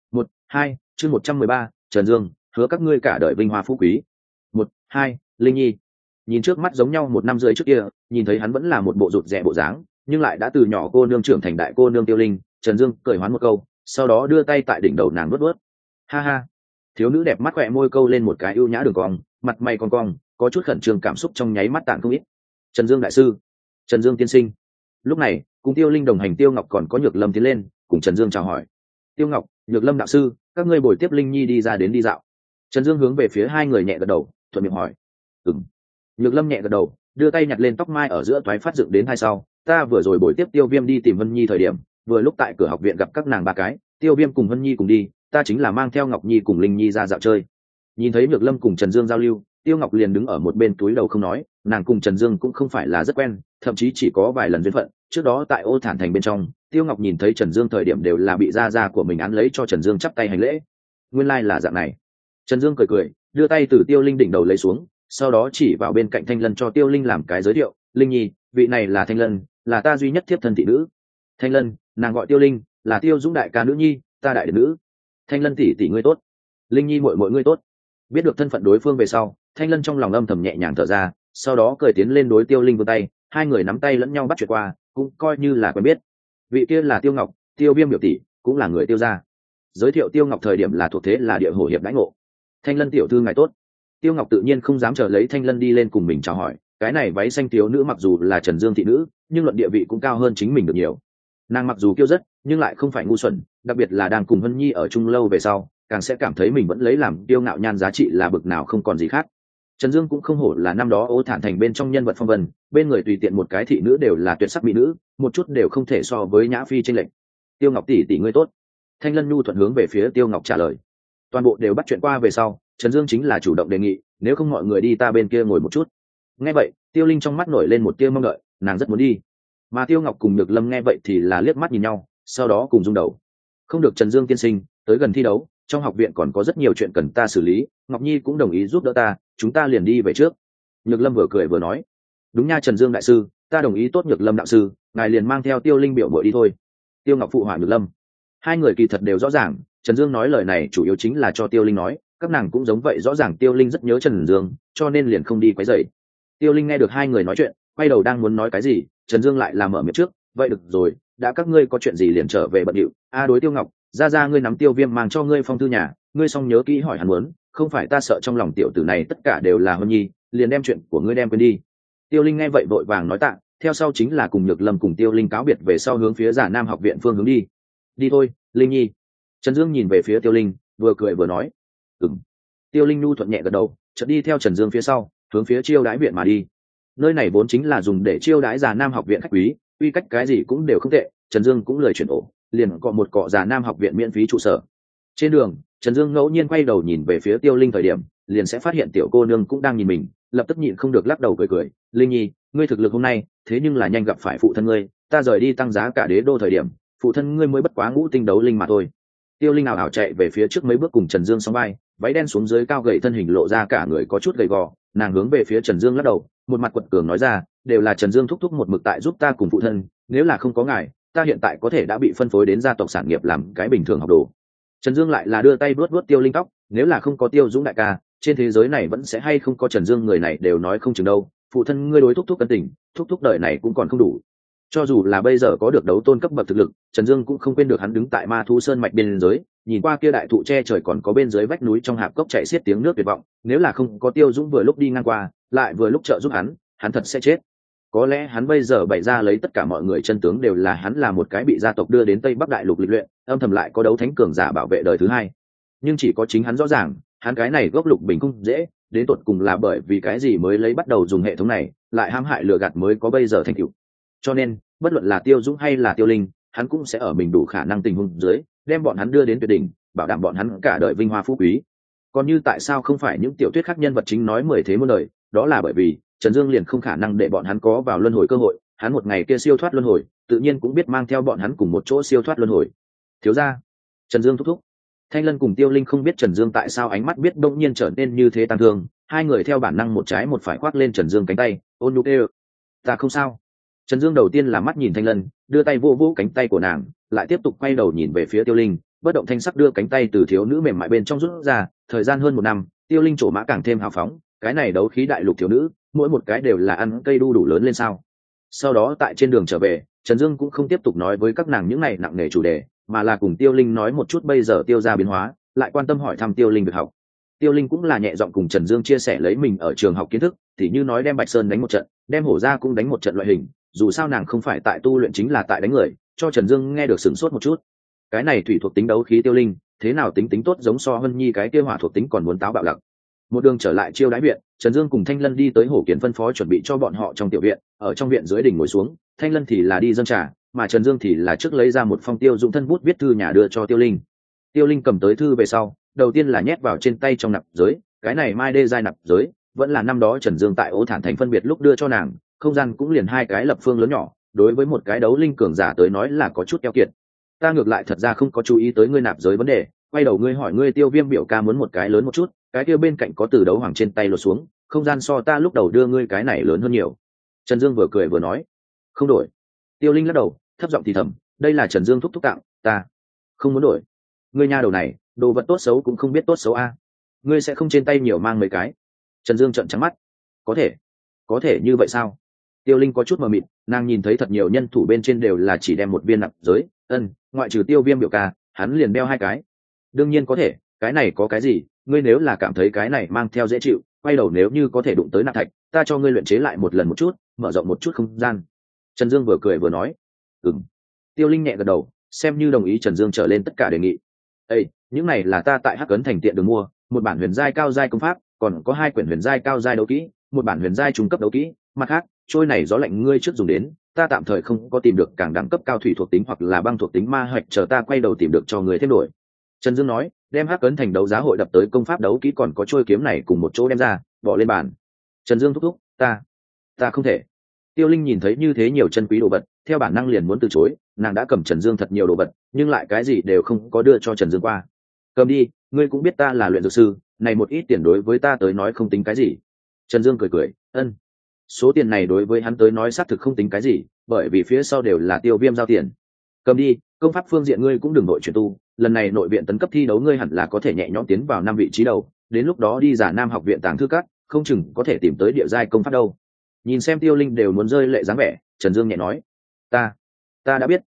Speaker 1: 1-2, chương 113, Trần Dương, hứa các ngươi cả đời vinh hoa phú quý. 1-2, Linh Nhi. Nhìn trước mắt giống nhau 1 năm rưỡi trước kia, nhìn thấy hắn vẫn là một bộ rụt rè bộ dáng, nhưng lại đã từ nhỏ cô nương trưởng thành đại cô nương Tiêu Linh, Trần Dương cười hoán một câu, sau đó đưa tay tại đỉnh đầu nàng vuốt. Ha ha. Thiếu nữ đẹp mắt khỏe môi câu lên một cái ưu nhã đường cong, mặt mày cong cong, có chút khẩn trương cảm xúc trong nháy mắt tản không ít. Trần Dương đại sư, Trần Dương tiên sinh. Lúc này, cùng Tiêu Linh đồng hành Tiêu Ngọc còn có Nhược Lâm tiến lên, cùng Trần Dương chào hỏi. Tiêu Ngọc, Nhược Lâm đạo sư, các ngươi bồi tiếp Linh Nhi đi ra đến đi dạo. Trần Dương hướng về phía hai người nhẹ gật đầu, thuận miệng hỏi. Nhược Lâm nhẹ gật đầu, đưa tay nhặt lên tóc mai ở giữa toái phát dựng đến hai sau. Ta vừa rồi bồi tiếp Tiêu Viêm đi tìm Vân Nhi thời điểm, vừa lúc tại cửa học viện gặp các nàng ba cái, Tiêu Viêm cùng Vân Nhi cùng đi, ta chính là mang theo Ngọc Nhi cùng Linh Nhi ra dạo chơi. Nhìn thấy Nhược Lâm cùng Trần Dương giao lưu, Tiêu Ngọc liền đứng ở một bên túi đầu không nói, nàng cùng Trần Dương cũng không phải là rất quen, thậm chí chỉ có vài lần duyên phận. Trước đó tại Ô Thản thành bên trong, Tiêu Ngọc nhìn thấy Trần Dương thời điểm đều là bị gia của mình án lấy cho Trần Dương chắp tay hành lễ. Nguyên lai là dạng này. Trần Dương cười cười, đưa tay từ Tiêu Linh đỉnh đầu lấy xuống, sau đó chỉ vào bên cạnh Thanh Lân cho Tiêu Linh làm cái giới thiệu, Linh Nhi, vị này là Thanh Lân, là ta duy nhất thiếp thân thị nữ. Thanh Lân, nàng gọi Tiêu Linh, là Tiêu Dũng đại ca nữ nhi, ta đại đệ nữ. Thanh Lân tỷ tỷ ngươi tốt. Linh Nhi muội muội ngươi tốt. Biết được thân phận đối phương về sau, Thanh Lân trong lòng âm thầm nhẹ nhàng thở ra, sau đó cười tiến lên đối Tiêu Linh vươn tay, hai người nắm tay lẫn nhau bắt chuyện qua, cũng coi như là quen biết. Vị kia là Tiêu Ngọc, Tiêu Viêm biểu tỷ, cũng là người Tiêu gia. Giới thiệu Tiêu Ngọc thời điểm là thuộc thế là địa hổ hiệp đãi ngộ. Thanh Lân tiểu thư ngài tốt. Tiêu Ngọc tự nhiên không dám chờ lấy Thanh Lân đi lên cùng mình chào hỏi, cái này váy xanh thiếu nữ mặc dù là Trần Dương thị nữ, nhưng luận địa vị cũng cao hơn chính mình được nhiều. Nàng mặc dù kiêu rất, nhưng lại không phải ngu xuẩn, đặc biệt là đang cùng Vân Nhi ở chung lâu về sau, càng sẽ cảm thấy mình vẫn lấy làm tiêu ngạo nhan giá trị là bực nào không còn gì khác. Trần Dương cũng không hổ là năm đó Ô Thản thành bên trong nhân vật phong vân, bên người tùy tiện một cái thị nữ đều là tuyệt sắc mỹ nữ, một chút đều không thể so với Nhã Phi trên lệnh. Tiêu Ngọc tỷ tỷ ngươi tốt. Thanh Lân nhu thuận hướng về phía Tiêu Ngọc trả lời. Toàn bộ đều bắt chuyện qua về sau, Trần Dương chính là chủ động đề nghị, nếu không mọi người đi ta bên kia ngồi một chút. Nghe vậy, Tiêu Linh trong mắt nổi lên một tia mong đợi, nàng rất muốn đi. Mà Tiêu Ngọc cùng Nhược Lâm nghe vậy thì là liếc mắt nhìn nhau, sau đó cùng rung đầu. Không được Trần Dương tiên sinh, tới gần thi đấu, trong học viện còn có rất nhiều chuyện cần ta xử lý, Ngọc Nhi cũng đồng ý giúp đỡ ta, chúng ta liền đi về trước. Nhược Lâm vừa cười vừa nói, đúng nha Trần Dương đại sư, ta đồng ý tốt. Nhược Lâm đạo sư, ngài liền mang theo Tiêu Linh biểu muội đi thôi. Tiêu Ngọc phụ họa Nhược Lâm. Hai người kỳ thật đều rõ ràng, Trần Dương nói lời này chủ yếu chính là cho Tiêu Linh nói, các nàng cũng giống vậy rõ ràng Tiêu Linh rất nhớ Trần Dương, cho nên liền không đi quấy rầy. Tiêu Linh nghe được hai người nói chuyện, quay đầu đang muốn nói cái gì, Trần Dương lại làm mở miệng trước, vậy được rồi, đã các ngươi có chuyện gì liền trở về bận điệu. Đối Tiêu Ngọc, ra ngươi nắm Tiêu Viêm mang cho ngươi phong thư nhà, ngươi xong nhớ kỹ hỏi hắn muốn, không phải ta sợ trong lòng tiểu tử này tất cả đều là Hân Nhi, liền đem chuyện của ngươi đem quên đi. Tiêu Linh nghe vậy vội vàng nói tạ, theo sau chính là cùng Nhược Lâm cùng Tiêu Linh cáo biệt về sau hướng phía Già Nam học viện phương hướng đi. Đi thôi, Linh Nhi. Trần Dương nhìn về phía Tiêu Linh, vừa cười vừa nói. Tiêu Linh nhu thuận nhẹ gật đầu, chợt đi theo Trần Dương phía sau, hướng phía chiêu đãi viện mà đi. Nơi này vốn chính là dùng để chiêu đãi Già Nam học viện khách quý, uy cách cái gì cũng đều không tệ. Trần Dương cũng lười chuyển ổ, liền cọ một cọ Già Nam học viện miễn phí trụ sở. Trên đường, Trần Dương ngẫu nhiên quay đầu nhìn về phía Tiêu Linh thời điểm, liền sẽ phát hiện tiểu cô nương cũng đang nhìn mình, lập tức nhịn không được lắc đầu cười cười. Linh Nhi, ngươi thực lực hôm nay, thế nhưng là nhanh gặp phải phụ thân ngươi, ta rời đi tăng giá cả đế đô thời điểm, phụ thân ngươi mới bất quá ngũ tinh đấu linh mà thôi. Tiêu Linh ảo ảo chạy về phía trước mấy bước cùng Trần Dương song vai, váy đen xuống dưới cao gầy thân hình lộ ra cả người có chút gầy gò, nàng hướng về phía Trần Dương lắc đầu, một mặt quật cường nói ra, đều là Trần Dương thúc thúc một mực tại giúp ta cùng phụ thân, nếu là không có ngài, ta hiện tại có thể đã bị phân phối đến gia tộc sản nghiệp làm cái bình thường học đồ. Trần Dương lại là đưa tay vuốt vuốt Tiêu Linh tóc, nếu là không có Tiêu Dũng đại ca, trên thế giới này vẫn sẽ hay không có Trần Dương, người này đều nói không chừng đâu. Phụ thân ngươi đối thúc thúc ân tình, thúc thúc đời này cũng còn không đủ. Cho dù là bây giờ có được đấu tôn cấp bậc thực lực, Trần Dương cũng không quên được hắn đứng tại Ma Thu Sơn mạch biên giới, nhìn qua kia đại thụ che trời còn có bên dưới vách núi trong hạp cốc chạy xiết tiếng nước tuyệt vọng, nếu là không có Tiêu Dũng vừa lúc đi ngang qua, lại vừa lúc trợ giúp hắn thật sẽ chết. Có lẽ hắn bây giờ bày ra lấy tất cả mọi người chân tướng đều là hắn là một cái bị gia tộc đưa đến Tây Bắc Đại Lục lịch luyện, âm thầm lại có đấu thánh cường giả bảo vệ đời thứ hai. Nhưng chỉ có chính hắn rõ ràng, hắn cái này gốc lục bình không dễ, đến tột cùng là bởi vì cái gì mới lấy bắt đầu dùng hệ thống này, lại hãm hại lừa gạt mới có bây giờ thành tựu. Cho nên, bất luận là Tiêu Dũng hay là Tiêu Linh, hắn cũng sẽ ở mình đủ khả năng tình huống dưới, đem bọn hắn đưa đến tuyệt đỉnh, bảo đảm bọn hắn cả đời vinh hoa phú quý. Còn như tại sao không phải những tiểu thuyết khác nhân vật chính nói 10 thế muôn đời, đó là bởi vì Trần Dương liền không khả năng để bọn hắn có vào luân hồi cơ hội, hắn một ngày kia siêu thoát luân hồi, tự nhiên cũng biết mang theo bọn hắn cùng một chỗ siêu thoát luân hồi. Thiếu gia, Trần Dương thúc thúc. Thanh Lân cùng Tiêu Linh không biết Trần Dương tại sao ánh mắt biết bỗng nhiên trở nên như thế tăng thương, hai người theo bản năng một trái một phải khoác lên Trần Dương cánh tay, ôn nhu kêu, ta không sao. Trần Dương đầu tiên là mắt nhìn Thanh Lân, đưa tay vô vô cánh tay của nàng, lại tiếp tục quay đầu nhìn về phía Tiêu Linh, bất động thanh sắc đưa cánh tay từ thiếu nữ mềm mại bên trong rút ra. Thời gian hơn 1 năm, Tiêu Linh trổ mã càng thêm hào phóng, cái này đấu khí đại lục thiếu nữ, mỗi một cái đều là ăn cây đu đủ lớn lên sao. Sau đó tại trên đường trở về, Trần Dương cũng không tiếp tục nói với các nàng những này nặng nề chủ đề, mà là cùng Tiêu Linh nói một chút bây giờ Tiêu gia biến hóa, lại quan tâm hỏi thăm Tiêu Linh việc học. Tiêu Linh cũng là nhẹ giọng cùng Trần Dương chia sẻ lấy mình ở trường học kiến thức, thì như nói đem Bạch Sơn đánh một trận, đem Hổ Gia cũng đánh một trận loại hình, dù sao nàng không phải tại tu luyện chính là tại đánh người, cho Trần Dương nghe được sửng sốt một chút. Cái này thủy thuộc tính đấu khí Tiêu Linh, thế nào tính tốt giống so Hân Nhi cái kia hỏa thuộc tính còn muốn táo bạo lặc. Một đường trở lại chiêu đãi viện, Trần Dương cùng Thanh Lân đi tới Hổ Kiển phân phó chuẩn bị cho bọn họ trong tiểu viện, ở trong viện dưới đỉnh ngồi xuống, Thanh Lân thì là đi dâng trà, mà Trần Dương thì là trước lấy ra một phong Tiêu Dũng thân bút viết thư nhà đưa cho Tiêu Linh. Tiêu Linh cầm tới thư về sau, đầu tiên là nhét vào trên tay trong nạp giới, cái này mai đê giai nạp giới, vẫn là năm đó Trần Dương tại Ô Thản Thành phân biệt lúc đưa cho nàng, không gian cũng liền 2 cái lập phương lớn nhỏ, đối với một cái đấu linh cường giả tới nói là có chút keo kiệt. Ta ngược lại thật ra không có chú ý tới ngươi nạp giới vấn đề, quay đầu ngươi hỏi ngươi Tiêu Viêm biểu ca muốn một cái lớn một chút, cái kia bên cạnh có từ đấu hoàng trên tay lột xuống, không gian so ta lúc đầu đưa ngươi cái này lớn hơn nhiều. Trần Dương vừa cười vừa nói, không đổi. Tiêu Linh lắc đầu, thấp giọng thì thầm, đây là Trần Dương thúc thúc tặng, ta không muốn đổi. Ngươi nha đầu này, đồ vật tốt xấu cũng không biết tốt xấu a. Ngươi sẽ không trên tay nhiều mang mấy cái. Trần Dương trợn trắng mắt, có thể như vậy sao? Tiêu Linh có chút mờ mịt, nàng nhìn thấy thật nhiều nhân thủ bên trên đều là chỉ đem một viên nạp giới, ngoại trừ Tiêu Viêm biểu ca, hắn liền đeo 2 cái. Đương nhiên có thể, cái này có cái gì, ngươi nếu là cảm thấy cái này mang theo dễ chịu, quay đầu nếu như có thể đụng tới nạp thạch, ta cho ngươi luyện chế lại một lần một chút, mở rộng một chút không gian. Trần Dương vừa cười vừa nói, Tiêu Linh nhẹ gật đầu, xem như đồng ý Trần Dương trở lên tất cả đề nghị. Những này là ta tại Hắc Ấn Thành tiện đường mua, một bản huyền giai cao giai công pháp, còn có 2 quyển huyền giai cao giai đấu kỹ, một bản huyền giai trung cấp đấu kỹ, mặt khác, trôi này gió lạnh ngươi trước dùng đến, ta tạm thời không có tìm được càng đẳng cấp cao thủy thuộc tính hoặc là băng thuộc tính ma hạch, chờ ta quay đầu tìm được cho người thêm đổi. Trần Dương nói, đem Hắc Ấn Thành đấu giá hội đập tới công pháp đấu kỹ còn có trôi kiếm này cùng một chỗ đem ra, bỏ lên bàn. Trần Dương thúc thúc, ta không thể. Tiêu Linh nhìn thấy như thế nhiều chân quý đồ vật, theo bản năng liền muốn từ chối, nàng đã cầm Trần Dương thật nhiều đồ vật, nhưng lại cái gì đều không có đưa cho Trần Dương qua. Cầm đi, ngươi cũng biết ta là luyện dược sư, này một ít tiền đối với ta tới nói không tính cái gì. Trần Dương cười, số tiền này đối với hắn tới nói xác thực không tính cái gì, bởi vì phía sau đều là Tiêu Viêm giao tiền. Cầm đi, công pháp phương diện ngươi cũng đừng nội chuyển tu, lần này nội viện tấn cấp thi đấu ngươi hẳn là có thể nhẹ nhõm tiến vào 5 vị trí đầu, đến lúc đó đi Già Nam học viện tàng thư các, không chừng có thể tìm tới địa giai công pháp đâu. Nhìn xem Tiêu Linh đều muốn rơi lệ dáng vẻ, Trần Dương nhẹ nói, ta đã biết,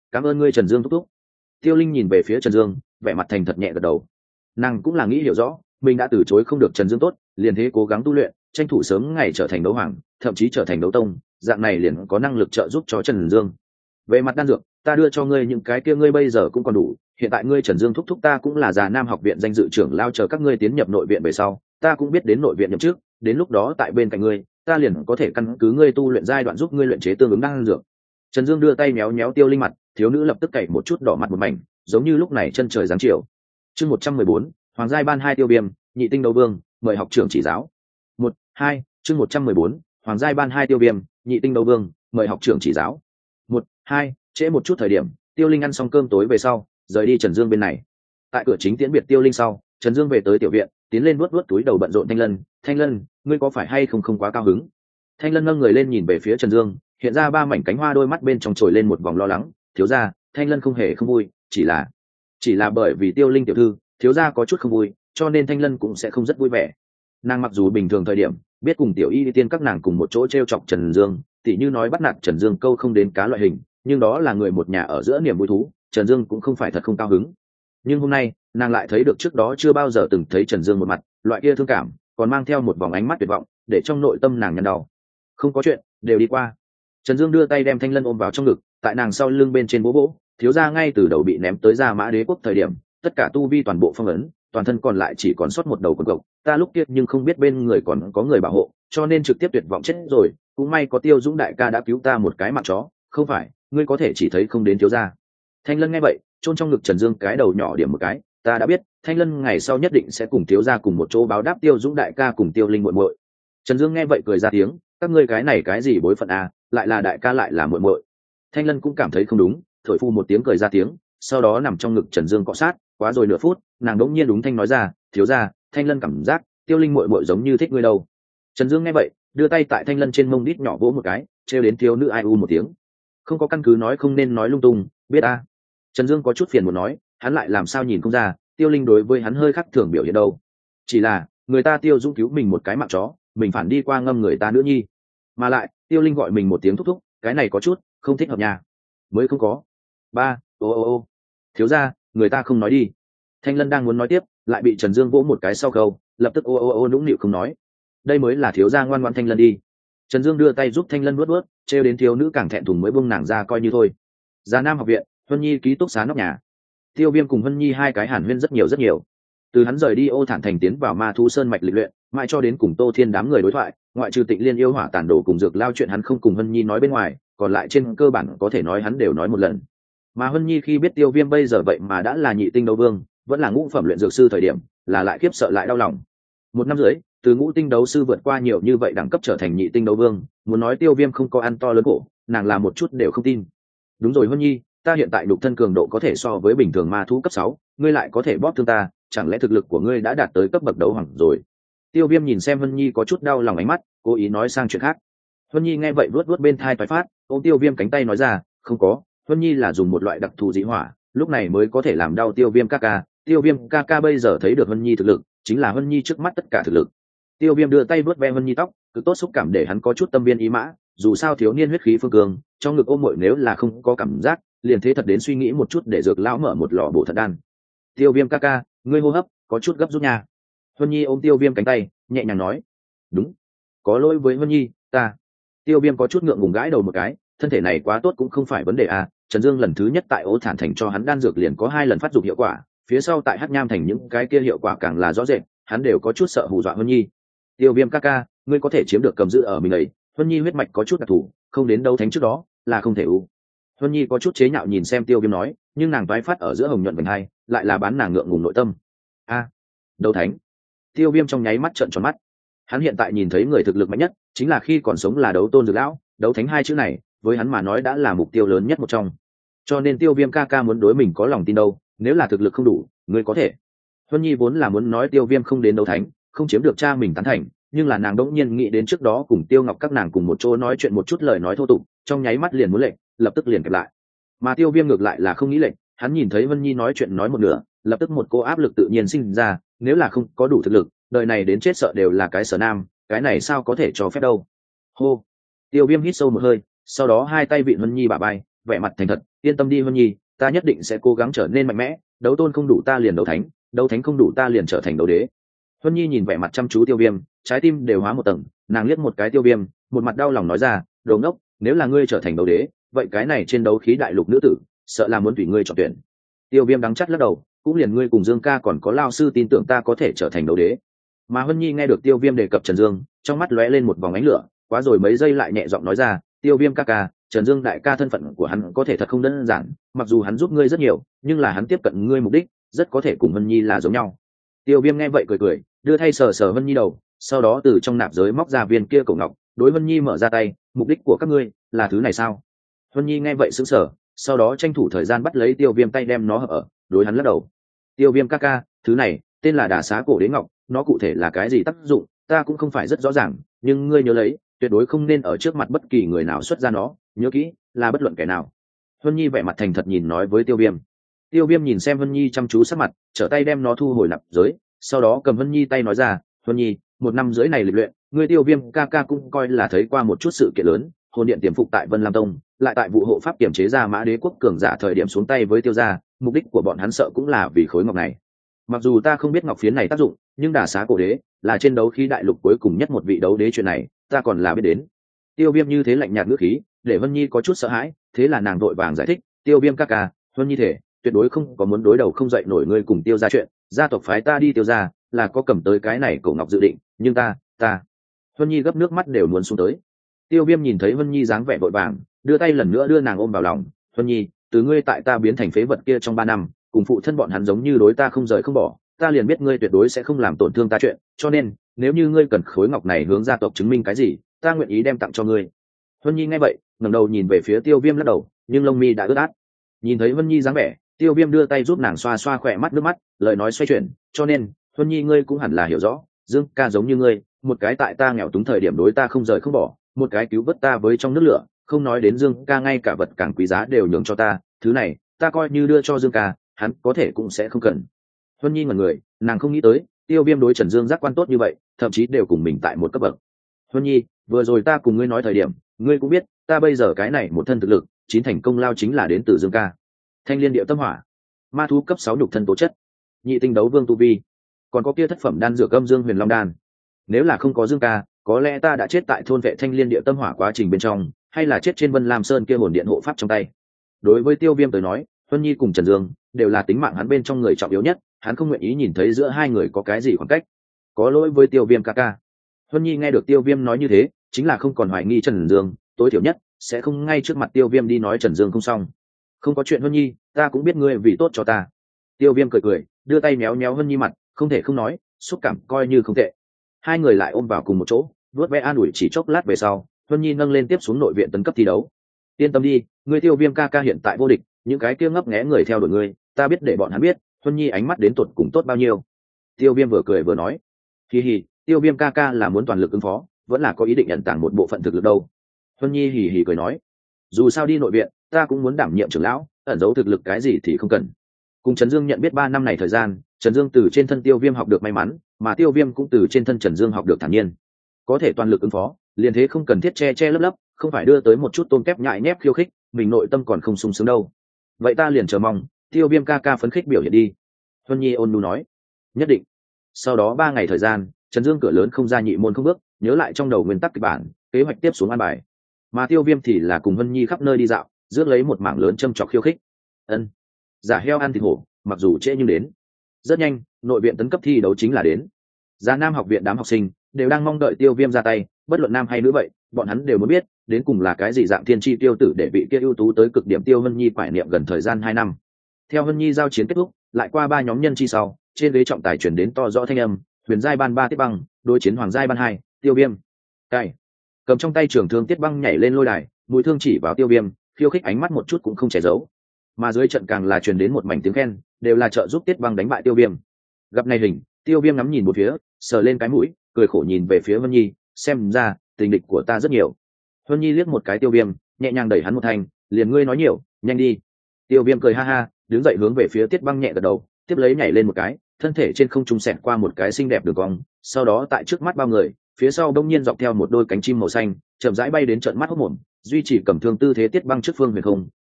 Speaker 1: cảm ơn ngươi Trần Dương thúc thúc. Tiêu Linh nhìn về phía Trần Dương, vẻ mặt thành thật nhẹ gật đầu. Nàng cũng là nghĩ hiểu rõ mình đã từ chối không được Trần Dương tốt, liền thế cố gắng tu luyện, tranh thủ sớm ngày trở thành đấu hoàng, thậm chí trở thành đấu tông, dạng này liền có năng lực trợ giúp cho Trần Dương. Về mặt đan dược, ta đưa cho ngươi những cái kia ngươi bây giờ cũng còn đủ, hiện tại ngươi Trần Dương thúc thúc ta cũng là già Nam học viện danh dự trưởng lao, chờ các ngươi tiến nhập nội viện về sau, ta cũng biết đến nội viện nhậm trước, đến lúc đó tại bên cạnh ngươi, ta liền có thể căn cứ ngươi tu luyện giai đoạn giúp ngươi luyện chế tương ứng đan dược. Trần Dương đưa tay méo méo Tiêu Linh mặt, thiếu nữ lập tức cậy một chút đỏ mặt một mảnh, giống như lúc này chân trời giáng chiều. Chương 114, Hoàng giai ban 2 Tiêu Viêm, nhị tinh đấu vương, mời học trưởng chỉ giáo. 1, 2, chương 114, Hoàng giai ban 2 Tiêu Viêm, nhị tinh đấu vương, mời học trưởng chỉ giáo. 1, 2, trễ một chút thời điểm, Tiêu Linh ăn xong cơm tối về sau, rời đi Trần Dương bên này. Tại cửa chính tiễn biệt Tiêu Linh sau, Trần Dương về tới tiểu viện, tiến lên vuốt túi đầu bận rộn Thanh Lân, "Thanh Lân, ngươi có phải hay không quá cao hứng?" Thanh Lân nâng người lên nhìn về phía Trần Dương, hiện ra 3 mảnh cánh hoa đôi mắt bên trong trồi lên một vòng lo lắng, "Thiếu gia." Thanh Lân không hề không vui, chỉ là bởi vì Tiêu Linh tiểu thư, thiếu gia có chút không vui, cho nên Thanh Lân cũng sẽ không rất vui vẻ. Nàng mặc dù bình thường thời điểm biết cùng tiểu y tiên các nàng cùng một chỗ t chọc Trần Dương, tỉ như nói bắt nạt Trần Dương câu không đến cá loại hình, nhưng đó là người một nhà ở giữa niềm vui thú, Trần Dương cũng không phải thật không cao hứng. Nhưng hôm nay nàng lại thấy được trước đó chưa bao giờ từng thấy Trần Dương một mặt, loại kia thương cảm còn mang theo một vòng ánh mắt tuyệt vọng, để trong nội tâm nàng nhăn đau. "Không có chuyện, đều đi qua." Trần Dương đưa tay đem Thanh Lân ôm vào trong ngực, tại nàng sau lưng bên trên bố bố, thiếu gia ngay từ đầu bị ném tới Gia Mã Đế quốc thời điểm, tất cả tu vi toàn bộ phong ấn, toàn thân còn lại chỉ còn sót một đầu quần cộc, ta lúc kia nhưng không biết bên người còn có người bảo hộ, cho nên trực tiếp tuyệt vọng chết rồi, cũng may có Tiêu Dũng đại ca đã cứu ta một cái mạng chó, không phải ngươi có thể chỉ thấy không đến thiếu gia. Thanh Lân nghe vậy, chôn trong ngực Trần Dương cái đầu nhỏ điểm một cái, ta đã biết, Thanh Lân ngày sau nhất định sẽ cùng thiếu gia cùng một chỗ báo đáp Tiêu Dũng đại ca cùng Tiêu Linh muội muội. Trần Dương nghe vậy cười ra tiếng, các ngươi cái này cái gì bối phận à, lại là đại ca lại là muội muội. Thanh Lân cũng cảm thấy không đúng, thổi phu một tiếng cười ra tiếng, sau đó nằm trong ngực Trần Dương cọ sát, quá rồi nửa phút, nàng đỗng nhiên đúng thanh nói ra, thiếu gia, Thanh Lân cảm giác Tiêu Linh muội muội giống như thích ngươi đâu. Trần Dương nghe vậy, đưa tay tại Thanh Lân trên mông đít nhỏ vỗ một cái, trêu đến thiếu nữ ai u một tiếng. Không có căn cứ nói không nên nói lung tung, biết a. Trần Dương có chút phiền muốn nói, hắn lại làm sao nhìn không ra, Tiêu Linh đối với hắn hơi khác thường biểu hiện đâu. Chỉ là, người ta Tiêu Dũng cứu mình một cái mạng chó, mình phản đi qua ngâm người ta nữa nhi. Mà lại, Tiêu Linh gọi mình một tiếng thúc thúc, cái này có chút không thích hợp nhà. Mới không có. Ba, ô. Thiếu gia, người ta không nói đi. Thanh Lân đang muốn nói tiếp, lại bị Trần Dương vỗ một cái sau câu, lập tức ô nũng nịu không nói. Đây mới là thiếu gia ngoan ngoãn Thanh Lân đi. Trần Dương đưa tay giúp Thanh Lân vuốt, trêu đến thiếu nữ càng thẹn thùng mới buông nàng ra coi như thôi. Già Nam học viện, Huân Nhi ký túc xá nóc nhà. Tiêu Viêm cùng Huân Nhi hai cái hàn huyên rất nhiều. Từ hắn rời đi Ô Thản Thành tiến vào Ma Thú Sơn mạch lịch luyện, mãi cho đến cùng Tô Thiên đám người đối thoại, ngoại trừ Tịnh Liên yêu hỏa tàn đồ cùng Dược Lao chuyện hắn không cùng Huân Nhi nói bên ngoài, còn lại trên cơ bản có thể nói hắn đều nói một lần. Mà Huân Nhi khi biết Tiêu Viêm bây giờ vậy mà đã là nhị tinh đấu vương, vẫn là ngũ phẩm luyện dược sư thời điểm, là lại khiếp sợ lại đau lòng. 1 năm rưỡi, từ ngũ tinh đấu sư vượt qua nhiều như vậy đẳng cấp trở thành nhị tinh đấu vương, muốn nói Tiêu Viêm không có ăn to lớn khổ, nàng là một chút đều không tin. Đúng rồi Huân Nhi, ta hiện tại đục thân cường độ có thể so với bình thường ma thú cấp 6, ngươi lại có thể bóp thương ta, chẳng lẽ thực lực của ngươi đã đạt tới cấp bậc đấu hoàng rồi? Tiêu Viêm nhìn xem Huân Nhi có chút đau lòng ánh mắt, cố ý nói sang chuyện khác. Huân Nhi nghe vậy vuốt bên thai toái phát, ôm Tiêu Viêm cánh tay nói ra, không có, Huân Nhi là dùng một loại đặc thù dị hỏa, lúc này mới có thể làm đau Tiêu Viêm ca ca. Tiêu Viêm ca ca bây giờ thấy được Huân Nhi thực lực, chính là Huân Nhi trước mắt tất cả thực lực. Tiêu Viêm đưa tay vuốt ve Huân Nhi tóc, cực tốt xúc cảm để hắn có chút tâm viên ý mã, dù sao thiếu niên huyết khí phương cường, trong ngực ôm muội nếu là không có cảm giác, liền thế thật đến suy nghĩ một chút để Dược lão mở một lò bổ thận đan. Tiêu Viêm ca ca, ngươi hô hấp có chút gấp rút nha. Huân Nhi ôm Tiêu Viêm cánh tay, nhẹ nhàng nói, đúng, có lỗi với Huân Nhi, ta. Tiêu Viêm có chút ngượng ngùng gãi đầu một cái, thân thể này quá tốt cũng không phải vấn đề à. Trần Dương lần thứ nhất tại Ô Thản Thành cho hắn đan dược liền có 2 lần phát dụng hiệu quả, phía sau tại Hắc Nham Thành những cái kia hiệu quả càng là rõ rệt, hắn đều có chút sợ hù dọa Huân Nhi. Tiêu Viêm ca ca, ngươi có thể chiếm được cầm giữ ở mình ấy, Huân Nhi huyết mạch có chút đặc thù, không đến đấu thánh trước đó là không thể u. Huân Nhi có chút chế nhạo nhìn xem Tiêu Viêm nói, nhưng nàng toái phát ở giữa hồng nhuận vành hai, lại là bán nàng ngượng ngùng nội tâm. A, đấu thánh. Tiêu Viêm trong nháy mắt trợn tròn mắt. Hắn hiện tại nhìn thấy người thực lực mạnh nhất, chính là khi còn sống là đấu tôn Dược lão, đấu thánh 2 chữ này, với hắn mà nói đã là mục tiêu lớn nhất một trong. Cho nên Tiêu Viêm ca ca muốn đối mình có lòng tin đâu, nếu là thực lực không đủ, ngươi có thể. Huân Nhi vốn là muốn nói Tiêu Viêm không đến đấu thánh, không chiếm được cha mình tán thành, nhưng là nàng đỗng nhiên nghĩ đến trước đó cùng Tiêu Ngọc các nàng cùng một chỗ nói chuyện một chút lời nói thô tục, trong nháy mắt liền muốn lệnh, lập tức liền kẹp lại. Mà Tiêu Viêm ngược lại là không nghĩ lệnh, hắn nhìn thấy Huân Nhi nói chuyện nói một nửa, lập tức một cô áp lực tự nhiên sinh ra, nếu là không có đủ thực lực, đời này đến chết sợ đều là cái Sở Nam, cái này sao có thể cho phép đâu. Hô. Tiêu Viêm hít sâu một hơi, sau đó 2 tay vịn Huân Nhi bả vai, vẻ mặt thành thật, yên tâm đi Huân Nhi, ta nhất định sẽ cố gắng trở nên mạnh mẽ, đấu tôn không đủ ta liền đấu thánh, đấu thánh không đủ ta liền trở thành đấu đế. Huân Nhi nhìn vẻ mặt chăm chú Tiêu Viêm, trái tim đều hóa một tầng, nàng liếc một cái Tiêu Viêm, một mặt đau lòng nói ra, đồ ngốc, nếu là ngươi trở thành đấu đế, vậy cái này trên đấu khí đại lục nữ tử, sợ là muốn tùy ngươi chọn tuyển. Tiêu Viêm đắng chắt lắc đầu, cũng liền ngươi cùng Dương ca còn có lao sư tin tưởng ta có thể trở thành đấu đế. Mà Huân Nhi nghe được Tiêu Viêm đề cập Trần Dương, trong mắt lóe lên một vòng ánh lửa, quá rồi mấy giây lại nhẹ giọng nói ra, Tiêu Viêm ca ca, Trần Dương đại ca thân phận của hắn có thể thật không đơn giản, mặc dù hắn giúp ngươi rất nhiều, nhưng là hắn tiếp cận ngươi mục đích rất có thể cùng Huân Nhi là giống nhau. Tiêu Viêm nghe vậy cười cười, đưa thay sờ sờ Huân Nhi đầu, sau đó từ trong nạp giới móc ra viên kia cổ ngọc, đối Huân Nhi mở ra tay, mục đích của các ngươi là thứ này sao? Huân Nhi nghe vậy sững sờ, sau đó tranh thủ thời gian bắt lấy Tiêu Viêm tay đem nó ở, đối hắn lắc đầu. Tiêu Viêm ca ca, thứ này tên là Đả Xá Cổ Đế Ngọc, nó cụ thể là cái gì tác dụng, ta cũng không phải rất rõ ràng, nhưng ngươi nhớ lấy, tuyệt đối không nên ở trước mặt bất kỳ người nào xuất ra nó, nhớ kỹ, là bất luận kẻ nào. Huân Nhi vẻ mặt thành thật nhìn nói với Tiêu Viêm. Tiêu Viêm nhìn xem Huân Nhi chăm chú sắc mặt, trở tay đem nó thu hồi nạp giới, sau đó cầm Huân Nhi tay nói ra, Huân Nhi, 1 năm rưỡi này lịch luyện, ngươi Tiêu Viêm ca ca cũng coi là thấy qua một chút sự kiện lớn, hồn điện tiềm phục tại Vân Lam Tông, lại tại vụ hộ pháp kiểm chế ra Mã Đế quốc cường giả thời điểm xuống tay với Tiêu gia, mục đích của bọn hắn sợ cũng là vì khối ngọc này. Mặc dù ta không biết ngọc phiến này tác dụng, nhưng Đả Xá Cổ Đế là trên đấu khí đại lục cuối cùng nhất một vị đấu đế, chuyện này ta còn là biết đến. Tiêu Viêm như thế lạnh nhạt ngữ khí, để Huân Nhi có chút sợ hãi, thế là nàng vội vàng giải thích, Tiêu Viêm ca ca, Huân Nhi thể tuyệt đối không có muốn đối đầu không dậy nổi ngươi cùng Tiêu gia chuyện, gia tộc phái ta đi Tiêu gia là có cầm tới cái này cổ ngọc dự định, nhưng ta Huân Nhi gấp nước mắt đều muốn xuống tới. Tiêu Viêm nhìn thấy Huân Nhi dáng vẻ vội vàng, đưa tay lần nữa đưa nàng ôm vào lòng, Huân Nhi, từ ngươi tại ta biến thành phế vật kia trong 3 năm, cùng phụ thân bọn hắn giống như đối ta không rời không bỏ, ta liền biết ngươi tuyệt đối sẽ không làm tổn thương ta chuyện, cho nên nếu như ngươi cần khối ngọc này hướng gia tộc chứng minh cái gì, ta nguyện ý đem tặng cho ngươi. Huân Nhi nghe vậy, ngẩng đầu nhìn về phía Tiêu Viêm lắc đầu, nhưng lông mi đã ướt át. Nhìn thấy Huân Nhi dáng vẻ, Tiêu Viêm đưa tay giúp nàng xoa xoa khỏe mắt nước mắt, lời nói xoay chuyển, cho nên Huân Nhi ngươi cũng hẳn là hiểu rõ, Dương ca giống như ngươi, một cái tại ta nghèo túng thời điểm đối ta không rời không bỏ, một cái cứu vớt ta với trong nước lửa, không nói đến Dương ca ngay cả vật càng quý giá đều nhường cho ta, thứ này ta coi như đưa cho Dương ca, hắn có thể cũng sẽ không cần. Huân Nhi ngẩn người, nàng không nghĩ tới Tiêu Viêm đối Trần Dương giác quan tốt như vậy, thậm chí đều cùng mình tại một cấp bậc. Huân Nhi, vừa rồi ta cùng ngươi nói thời điểm, ngươi cũng biết, ta bây giờ cái này một thân thực lực, 9 thành công lao chính là đến từ Dương ca. Thanh Liên Điệu Tâm Hỏa, ma thú cấp 6 nhục thân tố chất, nhị tinh đấu vương tu vi, còn có kia thất phẩm đan dược âm Dương Huyền Long đan. Nếu là không có Dương ca, có lẽ ta đã chết tại thôn vệ Thanh Liên Điệu Tâm Hỏa quá trình bên trong, hay là chết trên Vân Lam Sơn kia hồn điện hộ pháp trong tay. Đối với Tiêu Viêm tới nói, Huân Nhi cùng Trần Dương đều là tính mạng hắn bên trong người trọng yếu nhất, hắn không nguyện ý nhìn thấy giữa hai người có cái gì khoảng cách. Có lỗi với Tiêu Viêm ca ca. Huân Nhi nghe được Tiêu Viêm nói như thế, chính là không còn hoài nghi Trần Dương, tối thiểu nhất sẽ không ngay trước mặt Tiêu Viêm đi nói Trần Dương không xong. Không có chuyện Huân Nhi, ta cũng biết ngươi vì tốt cho ta. Tiêu Viêm cười cười, đưa tay méo méo Huân Nhi mặt, không thể không nói, xúc cảm coi như không tệ. Hai người lại ôm vào cùng một chỗ, vuốt ve an ủi chỉ chốc lát về sau, Huân Nhi nâng lên tiếp xuống nội viện tấn cấp thi đấu. Yên tâm đi, ngươi Tiêu Viêm ca ca hiện tại vô địch, những cái kia ngấp nghé người theo đuổi ngươi, ta biết để bọn hắn biết, Huân Nhi ánh mắt đến tột cùng tốt bao nhiêu. Tiêu Viêm vừa cười vừa nói, hì hì, Tiêu Viêm ca ca là muốn toàn lực ứng phó, vẫn là có ý định ẩn tàng một bộ phận thực lực đâu. Huân Nhi hì hì cười nói, dù sao đi nội viện, ta cũng muốn đảm nhiệm trưởng lão, ẩn giấu thực lực cái gì thì không cần. Cùng Trần Dương nhận biết 3 năm này thời gian, Trần Dương từ trên thân Tiêu Viêm học được may mắn, mà Tiêu Viêm cũng từ trên thân Trần Dương học được thản nhiên. Có thể toàn lực ứng phó, liền thế không cần thiết che che lấp lấp, không phải đưa tới một chút tôm kép nhại nhép khiêu khích, mình nội tâm còn không sung sướng đâu. Vậy ta liền chờ mong Tiêu Viêm ca ca phấn khích biểu hiện đi. Huân Nhi ôn nhu nói, nhất định. Sau đó 3 ngày thời gian, Trần Dương cửa lớn không ra nhị môn không bước, nhớ lại trong đầu nguyên tắc kịch bản, kế hoạch tiếp xuống an bài. Mà Tiêu Viêm thì là cùng Huân Nhi khắp nơi đi dạo, rước lấy một mảng lớn châm chọc khiêu khích. Ân, giả heo ăn thịt hổ, mặc dù trễ nhưng đến. Rất nhanh, nội viện tấn cấp thi đấu chính là đến. Gia Nam học viện đám học sinh đều đang mong đợi Tiêu Viêm ra tay, bất luận nam hay nữ vậy, bọn hắn đều muốn biết đến cùng là cái gì dạng thiên chi tiêu tử để vị kia ưu tú tới cực điểm Tiêu Huân Nhi quải niệm gần thời gian 2 năm. Theo Huân Nhi giao chiến kết thúc, lại qua 3 nhóm nhân chi sau, trên ghế trọng tài chuyển đến to rõ thanh âm, Huyền giai ban 3 Tiết Băng đối chiến Hoàng giai ban 2 Tiêu Viêm. Cai cầm trong tay trường thương Tiết Băng nhảy lên lôi đài, mũi thương chỉ vào Tiêu Viêm, khiêu khích ánh mắt một chút cũng không che giấu. Mà dưới trận càng là truyền đến một mảnh tiếng khen, đều là trợ giúp Tiết Băng đánh bại Tiêu Viêm. Gặp này hình, Tiêu Viêm ngắm nhìn một phía, sờ lên cái mũi, cười khổ nhìn về phía Huân Nhi, xem ra tình địch của ta rất nhiều. Huân Nhi liếc một cái Tiêu Viêm, nhẹ nhàng đẩy hắn một thanh, liền ngươi nói nhiều, nhanh đi. Tiêu Viêm cười ha ha, đứng dậy hướng về phía Tiết Băng nhẹ gật đầu, tiếp lấy nhảy lên một cái, thân thể trên không trung xẹt qua một cái xinh đẹp đường cong, sau đó tại trước mắt bao người, phía sau đông nhiên dọc theo một đôi cánh chim màu xanh, chậm rãi bay đến trận mắt hốc mồm, duy trì cầm thương tư thế Tiết Băng trước phương huyền không,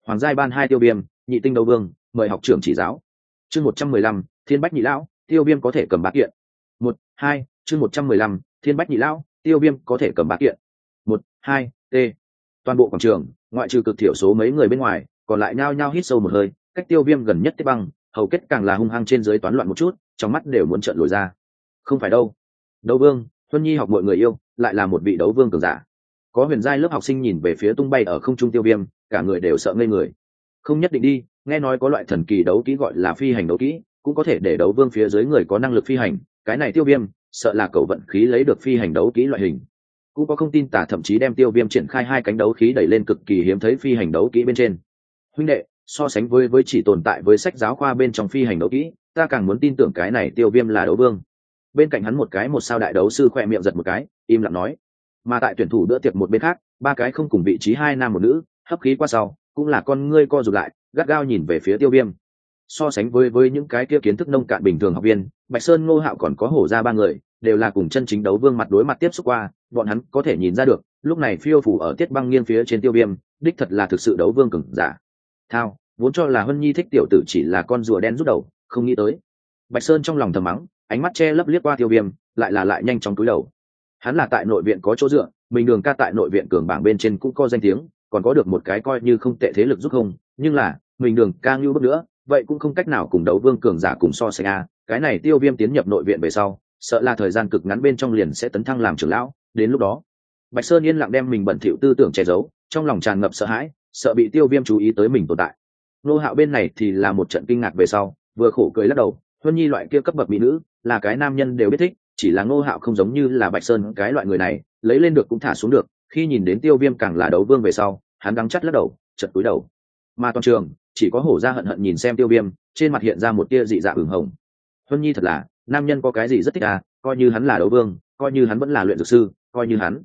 Speaker 1: Hoàng giai ban 2 tiêu viêm, nhị tinh đấu vương, mời học trưởng chỉ giáo. Chương 115, Thiên Bách Nhị lão, tiêu viêm có thể cầm bá kiện. 1, 2, chương 115, Thiên Bách Nhị lão, tiêu viêm có thể cầm bá kiện. 1, 2, t. Toàn bộ quảng trường, ngoại trừ cực thiểu số mấy người bên ngoài, còn lại nhao nhao hít sâu một hơi, cách tiêu viêm gần nhất Tiết Băng, hầu kết càng là hung hăng trên dưới toán loạn một chút, trong mắt đều muốn trợn lồi ra. Không phải đâu, đấu vương, Huân Nhi học mọi người yêu, lại là một vị đấu vương cường giả. Có huyền giai lớp học sinh nhìn về phía tung bay ở không trung tiêu viêm, cả người đều sợ ngây người. Không nhất định đi, nghe nói có loại thần kỳ đấu kỹ gọi là phi hành đấu kỹ, cũng có thể để đấu vương phía dưới người có năng lực phi hành, cái này tiêu viêm sợ là cậu vận khí lấy được phi hành đấu kỹ loại hình. Cũng có không tin tả thậm chí đem tiêu viêm triển khai 2 cánh đấu khí đẩy lên cực kỳ hiếm thấy phi hành đấu kỹ bên trên. Huynh đệ, so sánh với chỉ tồn tại với sách giáo khoa bên trong phi hành đấu kỹ, ta càng muốn tin tưởng cái này tiêu viêm là đấu vương. Bên cạnh hắn một sao đại đấu sư khoe miệng giật một cái, im lặng nói. Mà tại tuyển thủ bữa tiệc một bên khác, 3 cái không cùng vị trí 2 nam một nữ, hấp khí qua sau, cũng là con ngươi co rụt lại, gắt gao nhìn về phía tiêu viêm. So sánh với những cái kia kiến thức nông cạn bình thường học viên, Bạch Sơn, Ngô Hạo còn có Hổ ra 3 người, đều là cùng chân chính đấu vương mặt đối mặt tiếp xúc qua, bọn hắn có thể nhìn ra được, lúc này phiêu phủ ở Tiết Băng nghiêng phía trên tiêu viêm, đích thật là thực sự đấu vương cường giả. Thao, vốn cho là Huân Nhi thích tiểu tử chỉ là con rùa đen rút đầu, không nghĩ tới. Bạch Sơn trong lòng thầm mắng, ánh mắt che lấp liếc qua tiêu viêm, lại nhanh chóng cúi đầu. Hắn là tại nội viện có chỗ dựa, mình Đường ca tại nội viện cường bảng bên trên cũng có danh tiếng, còn có được một cái coi như không tệ thế lực giúp không, nhưng là mình Đường ca như bước nữa, vậy cũng không cách nào cùng đấu vương cường giả cùng so sánh a. Cái này tiêu viêm tiến nhập nội viện về sau, sợ là thời gian cực ngắn bên trong liền sẽ tấn thăng làm trưởng lão, đến lúc đó Bạch Sơn yên lặng đem mình bẩn thỉu tư tưởng che giấu, trong lòng tràn ngập sợ hãi, sợ bị tiêu viêm chú ý tới mình tồn tại. Nô Hạo bên này thì là một trận kinh ngạc về sau, vừa khổ cười lắc đầu, Huân Nhi loại kia cấp bậc mỹ nữ, là cái nam nhân đều biết thích, chỉ là Nô Hạo không giống như là Bạch Sơn cái loại người này, lấy lên được cũng thả xuống được, khi nhìn đến tiêu viêm càng là đấu vương về sau, hắn đắng chắt lắc đầu, chật cúi đầu. Mà toàn trường, chỉ có Hổ ra hận hận nhìn xem tiêu viêm, trên mặt hiện ra một tia dị dạ ửng hồng. Huân Nhi thật là, nam nhân có cái gì rất thích à, coi như hắn là đấu vương, coi như hắn vẫn là luyện dược sư, coi như hắn.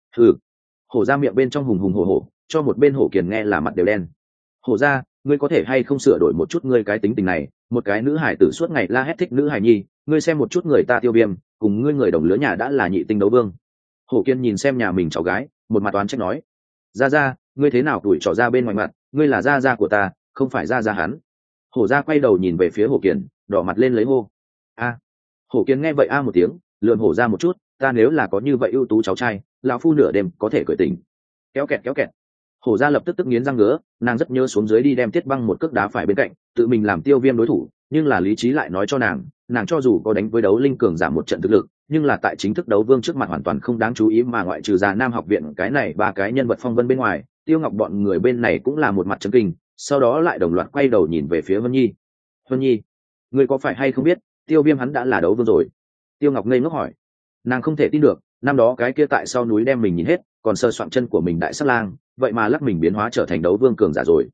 Speaker 1: Hổ ra miệng bên trong hùng hùng hổ hổ, cho một bên Hổ Kiền nghe là mặt đều đen. Hổ ra, ngươi có thể hay không sửa đổi một chút ngươi cái tính tình này, một cái nữ hải tử suốt ngày la hét thích nữ hải nhi, ngươi xem một chút người ta tiêu viêm, cùng ngươi người đồng lứa nhà đã là nhị tinh đấu vương. Hổ Kiên nhìn xem nhà mình cháu gái, một mặt toán trách nói, ra, ngươi thế nào tuổi trỏ ra bên ngoài mặt, ngươi là gia của ta, không phải gia hắn. Hổ ra quay đầu nhìn về phía Hổ Kiên, đỏ mặt lên lấy hô. A. Hổ Kiên nghe vậy một tiếng, lườm Hổ ra một chút, ta nếu là có như vậy ưu tú cháu trai, lão phu nửa đêm có thể cởi tình. Kéo kẹt. Hổ ra lập tức nghiến răng ngứa, nàng rất nhớ xuống dưới đi đem Tiết Băng một cước đá phải bên cạnh, tự mình làm tiêu viêm đối thủ, nhưng là lý trí lại nói cho nàng cho dù có đánh với đấu linh cường giảm một trận thực lực, nhưng là tại chính thức đấu vương trước mặt hoàn toàn không đáng chú ý, mà ngoại trừ già Nam học viện cái này 3 cái nhân vật phong vân bên ngoài, Tiêu Ngọc bọn người bên này cũng là một mặt chấn kinh, sau đó lại đồng loạt quay đầu nhìn về phía Vân Nhi. Vân Nhi, ngươi có phải hay không biết, tiêu viêm hắn đã là đấu vương rồi? Tiêu Ngọc ngây ngốc hỏi. Nàng không thể tin được, năm đó cái kia tại sau núi đem mình nhìn hết, còn sờ soạn chân của mình đại sát lang, vậy mà lắc mình biến hóa trở thành đấu vương cường giả rồi.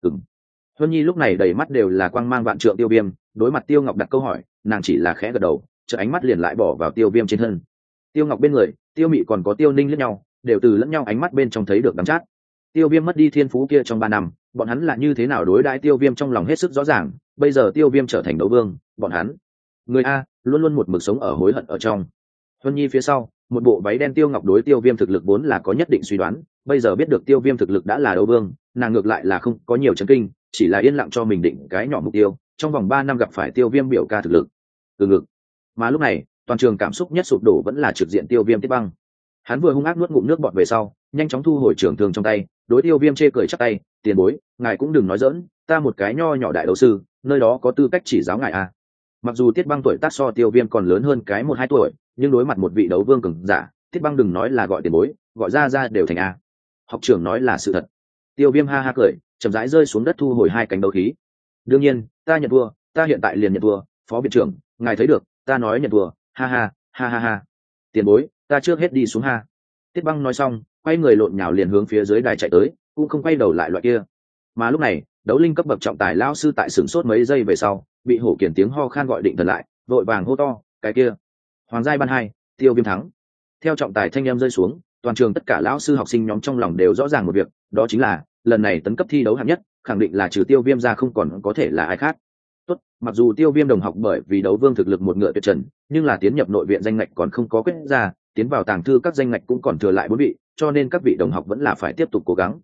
Speaker 1: Huân Nhi lúc này đầy mắt đều là quang mang vạn trượng tiêu viêm, đối mặt Tiêu Ngọc đặt câu hỏi, nàng chỉ là khẽ gật đầu, chợ ánh mắt liền lại bỏ vào tiêu viêm trên thân. Tiêu Ngọc bên người, Tiêu Mị còn có Tiêu Ninh lẫn nhau, đều từ lẫn nhau ánh mắt bên trong thấy được đắng chát. Tiêu viêm mất đi thiên phú kia trong 3 năm, bọn hắn là như thế nào đối đãi tiêu viêm trong lòng hết sức rõ ràng, bây giờ tiêu viêm trở thành đấu vương, bọn hắn người a luôn luôn một mực sống ở hối hận ở trong. Huân Nhi phía sau, một bộ váy đen Tiêu Ngọc đối tiêu viêm thực lực vốn là có nhất định suy đoán, bây giờ biết được tiêu viêm thực lực đã là đấu vương, nàng ngược lại là không có nhiều chấn kinh, chỉ là yên lặng cho mình định cái nhỏ mục tiêu, trong vòng 3 năm gặp phải tiêu viêm biểu ca thực lực. Từ ngực. Mà lúc này, toàn trường cảm xúc nhất sụp đổ vẫn là trực diện tiêu viêm Tiết Băng. Hắn vừa hung ác nuốt ngụm nước bọt về sau, nhanh chóng thu hồi trường thương trong tay, đối tiêu viêm chê cười chắc tay, tiền bối, ngài cũng đừng nói dỡn, ta một cái nho nhỏ đại đấu sư, nơi đó có tư cách chỉ giáo ngài à. Mặc dù Tiết Băng tuổi tác so tiêu viêm còn lớn hơn cái 1-2 tuổi, nhưng đối mặt một vị đấu vương cường giả, Tiết Băng đừng nói là gọi tiền bối, gọi ra đều thành a. Học trưởng nói là sự thật. Tiêu viêm ha ha cười, chậm rãi rơi xuống đất thu hồi 2 cánh đấu khí. Đương nhiên, ta nhận thua, ta hiện tại liền nhận thua, phó viện trưởng, ngài thấy được, ta nói nhận thua, ha ha. Tiền bối, ta trước hết đi xuống ha. Tiết Băng nói xong, quay người lộn nhào liền hướng phía dưới đài chạy tới, cũng không quay đầu lại loại kia. Mà lúc này, đấu linh cấp bậc trọng tài lão sư tại sửng sốt mấy giây về sau, bị Hổ Kiền tiếng ho khan gọi định thần lại, vội vàng hô to, cái kia, Hoàng giai ban 2, tiêu viêm thắng. Theo trọng tài thanh em rơi xuống, toàn trường tất cả lão sư học sinh nhóm trong lòng đều rõ ràng một việc, đó chính là lần này tấn cấp thi đấu hạng nhất, khẳng định là trừ tiêu viêm ra không còn có thể là ai khác. Tốt, mặc dù tiêu viêm đồng học bởi vì đấu vương thực lực một ngựa tuyệt trần, nhưng là tiến nhập nội viện danh ngạch còn không có quyết ra, tiến vào tàng thư các danh ngạch cũng còn thừa lại 4 vị, cho nên các vị đồng học vẫn là phải tiếp tục cố gắng.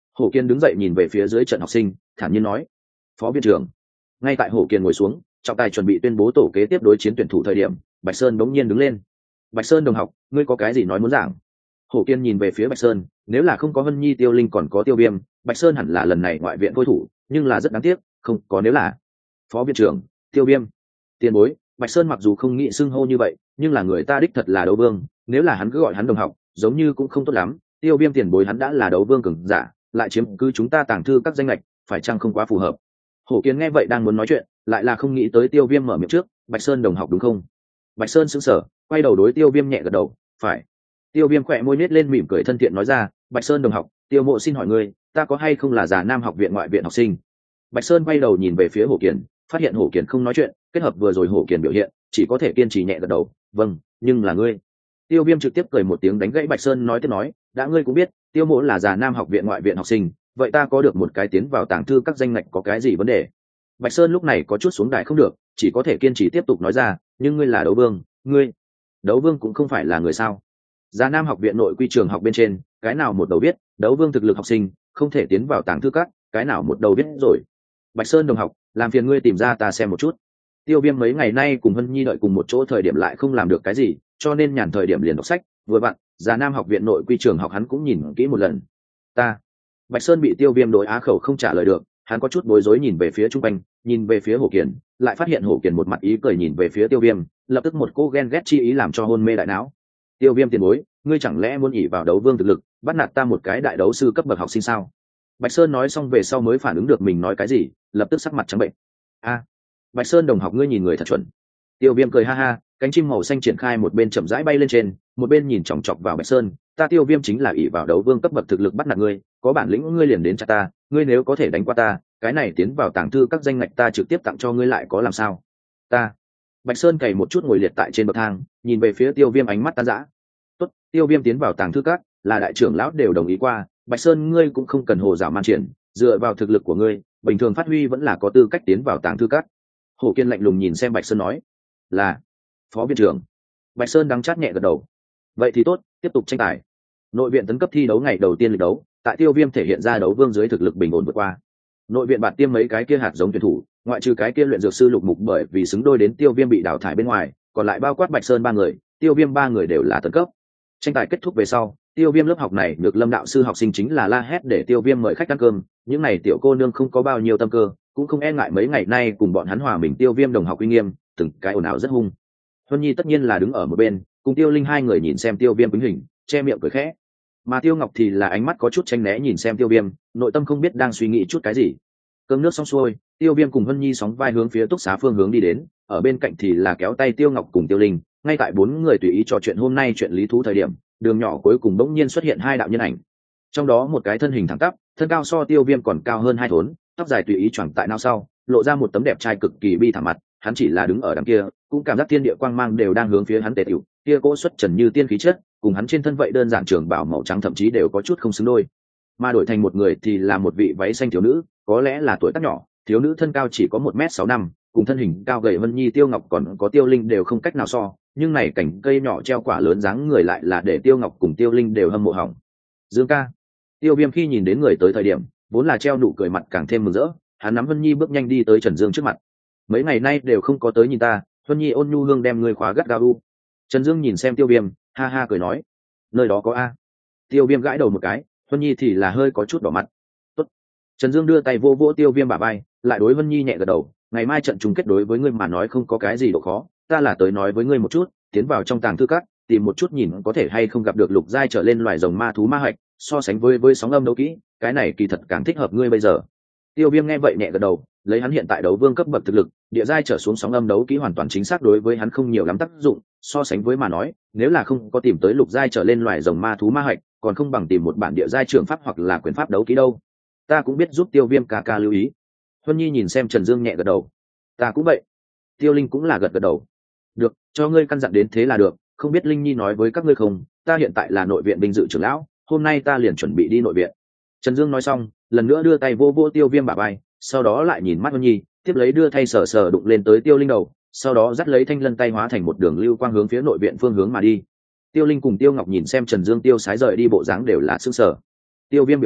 Speaker 1: Hổ Kiên đứng dậy nhìn về phía dưới trận học sinh, thản nhiên nói: phó viện trưởng. Ngay tại Hổ Kiên ngồi xuống, trọng tài chuẩn bị tuyên bố tổ kế tiếp đối chiến tuyển thủ thời điểm, Bạch Sơn đống nhiên đứng lên. Bạch Sơn đồng học, ngươi có cái gì nói muốn giảng? Hổ Kiên nhìn về phía Bạch Sơn, nếu là không có Vân Nhi, Tiêu Linh còn có Tiêu Viêm, Bạch Sơn hẳn là lần này ngoại viện thôi thủ, nhưng là rất đáng tiếc, không có nếu là. Phó viện trưởng, Tiêu Viêm, tiền bối. Bạch Sơn mặc dù không nghĩ xưng hô như vậy, nhưng là người ta đích thật là đấu vương, nếu là hắn cứ gọi hắn đồng học, giống như cũng không tốt lắm. Tiêu Viêm tiền bối hắn đã là đấu vương cường giả, lại chiếm cứ chúng ta tàng thư các danh lệch, phải chăng không quá phù hợp? Hổ Kiên nghe vậy đang muốn nói chuyện, lại là không nghĩ tới Tiêu Viêm mở miệng trước. Bạch Sơn đồng học đúng không? Bạch Sơn sững sờ, quay đầu đối Tiêu Viêm nhẹ gật đầu, phải. Tiêu Viêm khỏe môi nết lên mỉm cười thân thiện nói ra: Bạch Sơn đồng học, Tiêu mộ xin hỏi ngươi, ta có hay không là già nam học viện ngoại viện học sinh? Bạch Sơn quay đầu nhìn về phía Hổ Kiền, phát hiện Hổ Kiền không nói chuyện, kết hợp vừa rồi Hổ Kiền biểu hiện, chỉ có thể kiên trì nhẹ gật đầu, vâng, nhưng là ngươi. Tiêu Viêm trực tiếp cười một tiếng đánh gãy Bạch Sơn nói tiếp nói: đã ngươi cũng biết, Tiêu mộ là già nam học viện ngoại viện học sinh, vậy ta có được một cái tiến vào tàng thư các danh ngạch có cái gì vấn đề? Bạch Sơn lúc này có chút xuống đài không được, chỉ có thể kiên trì tiếp tục nói ra: nhưng ngươi là đấu vương, ngươi đấu vương cũng không phải là người sao? Già nam học viện nội quy trường học bên trên, cái nào một đầu biết đấu vương thực lực học sinh không thể tiến vào tàng thư các, cái nào một đầu biết rồi. Bạch Sơn đồng học, làm phiền ngươi tìm ra ta xem một chút. Tiêu Viêm mấy ngày nay cùng Hân Nhi đợi cùng một chỗ thời điểm lại không làm được cái gì, cho nên nhàn thời điểm liền đọc sách, vừa vặn già nam học viện nội quy trường học hắn cũng nhìn kỹ một lần. Ta. Bạch Sơn bị Tiêu Viêm đối á khẩu không trả lời được, hắn có chút bối rối nhìn về phía trung quanh, nhìn về phía Hổ Kiền, lại phát hiện Hổ Kiền một mặt ý cười nhìn về phía Tiêu Viêm, lập tức một cô ghen ghét chi ý làm cho hôn mê đại não. Tiêu Viêm tiền bối, ngươi chẳng lẽ muốn ỷ vào đấu vương thực lực bắt nạt ta một cái đại đấu sư cấp bậc học sinh sao? Bạch Sơn nói xong về sau mới phản ứng được mình nói cái gì, lập tức sắc mặt trắng bệnh. A, Bạch Sơn đồng học ngươi nhìn người thật chuẩn. Tiêu Viêm cười ha ha, cánh chim màu xanh triển khai một bên chậm rãi bay lên trên, một bên nhìn chòng chọc vào Bạch Sơn. Ta Tiêu Viêm chính là ỷ vào đấu vương cấp bậc thực lực bắt nạt ngươi, có bản lĩnh ngươi liền đến chặt ta, ngươi nếu có thể đánh qua ta, cái này tiến vào tàng thư các danh ngạch ta trực tiếp tặng cho ngươi lại có làm sao? Ta. Bạch Sơn cày một chút ngồi liệt tại trên bậc thang, nhìn về phía Tiêu Viêm ánh mắt tan rã. Tốt, Tiêu Viêm tiến vào tàng thư các, là đại trưởng lão đều đồng ý qua, Bạch Sơn ngươi cũng không cần hồ dạo man triển, dựa vào thực lực của ngươi, bình thường phát huy vẫn là có tư cách tiến vào tàng thư các. Hổ Kiên lạnh lùng nhìn xem Bạch Sơn nói: là phó viện trưởng. Bạch Sơn đắng chát nhẹ gật đầu. Vậy thì tốt, tiếp tục tranh tài. Nội viện tấn cấp thi đấu ngày đầu tiên lịch đấu, tại Tiêu Viêm thể hiện ra đấu vương dưới thực lực bình ổn vượt qua. Nội viện bạt tiêm mấy cái kia hạt giống tuyển thủ, ngoại trừ cái kia luyện dược sư Lục Mục bởi vì xứng đôi đến Tiêu Viêm bị đào thải bên ngoài, còn lại bao quát Bạch Sơn ba người, Tiêu Viêm ba người đều là tấn cấp. Tranh tài kết thúc về sau, Tiêu Viêm lớp học này được Lâm đạo sư học sinh chính là la hét để Tiêu Viêm mời khách ăn cơm, những này tiểu cô nương không có bao nhiêu tâm cơ, cũng không e ngại mấy ngày nay cùng bọn hắn hòa mình Tiêu Viêm đồng học uy nghiêm, từng cái ồn ào rất hung. Huân Nhi tất nhiên là đứng ở một bên, cùng Tiêu Linh hai người nhìn xem Tiêu Viêm quýnh hình, che miệng cười khẽ. Mà Tiêu Ngọc thì là ánh mắt có chút tranh né nhìn xem Tiêu Viêm, nội tâm không biết đang suy nghĩ chút cái gì. Cơm nước xong xuôi, Tiêu Viêm cùng Huân Nhi sóng vai hướng phía túc xá phương hướng đi đến, ở bên cạnh thì là kéo tay Tiêu Ngọc cùng Tiêu Linh, ngay tại bốn người tùy ý trò chuyện hôm nay chuyện lý thú thời điểm, đường nhỏ cuối cùng bỗng nhiên xuất hiện hai đạo nhân ảnh. Trong đó một cái thân hình thẳng tắp, thân cao so Tiêu Viêm còn cao hơn hai thốn, tóc dài tùy ý choàng tại nao sau, lộ ra một tấm đẹp trai cực kỳ bi thảm mặt, hắn chỉ là đứng ở đằng kia, cũng cảm giác thiên địa quang mang đều đang hướng phía hắn tề tiểu, kia cỗ xuất trần như tiên khí chất, cùng hắn trên thân vậy đơn giản trường bảo màu trắng thậm chí đều có chút không xứng đôi. Mà đổi thành một người thì là một vị váy xanh thiếu nữ, có lẽ là tuổi tác nhỏ, thiếu nữ thân cao chỉ có 1m65, cùng thân hình cao gầy Vân Nhi, Tiêu Ngọc còn có Tiêu Linh đều không cách nào so, nhưng này cảnh cây nhỏ treo quả lớn dáng người lại là để Tiêu Ngọc cùng Tiêu Linh đều hâm mộ hỏng. Dương ca. Tiêu Viêm khi nhìn đến người tới thời điểm, vốn là treo nụ cười mặt càng thêm mừng rỡ, hắn nắm Vân Nhi bước nhanh đi tới Trần Dương trước mặt. Mấy ngày nay đều không có tới nhìn ta, Vân Nhi ôn nhu hương đem người khóa gắt gao u. Trần Dương nhìn xem Tiêu Viêm, ha ha cười nói: nơi đó có a. Tiêu Viêm gãi đầu một cái, Vân Nhi thì là hơi có chút đỏ mặt. Tốt. Trần Dương đưa tay vô vỗ Tiêu Viêm bả vai, lại đối Vân Nhi nhẹ gật đầu: ngày mai trận chung kết đối với ngươi mà nói không có cái gì độ khó, ta là tới nói với ngươi một chút, tiến vào trong tàng thư các, tìm một chút nhìn có thể hay không gặp được lục giai trở lên loài rồng ma thú ma hạch, so sánh với sóng âm đấu kỹ, cái này kỳ thật càng thích hợp ngươi bây giờ. Tiêu Viêm nghe vậy nhẹ gật đầu, lấy hắn hiện tại đấu vương cấp bậc thực lực, địa giai trở xuống sóng âm đấu kỹ hoàn toàn chính xác đối với hắn không nhiều lắm tác dụng, so sánh với mà nói, nếu là không có tìm tới lục giai trở lên loài rồng ma thú ma hạch, còn không bằng tìm một bản địa giai trường pháp hoặc là quyền pháp đấu kỹ đâu. Ta cũng biết giúp Tiêu Viêm ca ca lưu ý. Huân Nhi nhìn xem Trần Dương nhẹ gật đầu. Ta cũng vậy. Tiêu Linh cũng là gật gật đầu. Được, cho ngươi căn dặn đến thế là được, không biết Linh Nhi nói với các ngươi không, ta hiện tại là nội viện binh dự trưởng lão, hôm nay ta liền chuẩn bị đi nội viện. Trần Dương nói xong, lần nữa đưa tay vô vô Tiêu Viêm bả vai, sau đó lại nhìn mắt Huân Nhi, tiếp lấy đưa thay sờ sờ đụng lên tới Tiêu Linh đầu, sau đó dắt lấy thanh lân tay hóa thành một đường lưu quang hướng phía nội viện phương hướng mà đi. Tiêu Linh cùng Tiêu Ngọc nhìn xem Trần Dương tiêu sái rời đi bộ dáng đều là sững sờ. Tiêu Viêm biểu ca,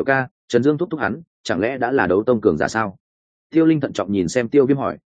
Speaker 1: Trần Dương thúc thúc hắn chẳng lẽ đã là đấu tông cường giả sao? Tiêu Linh thận trọng nhìn xem Tiêu Viêm hỏi.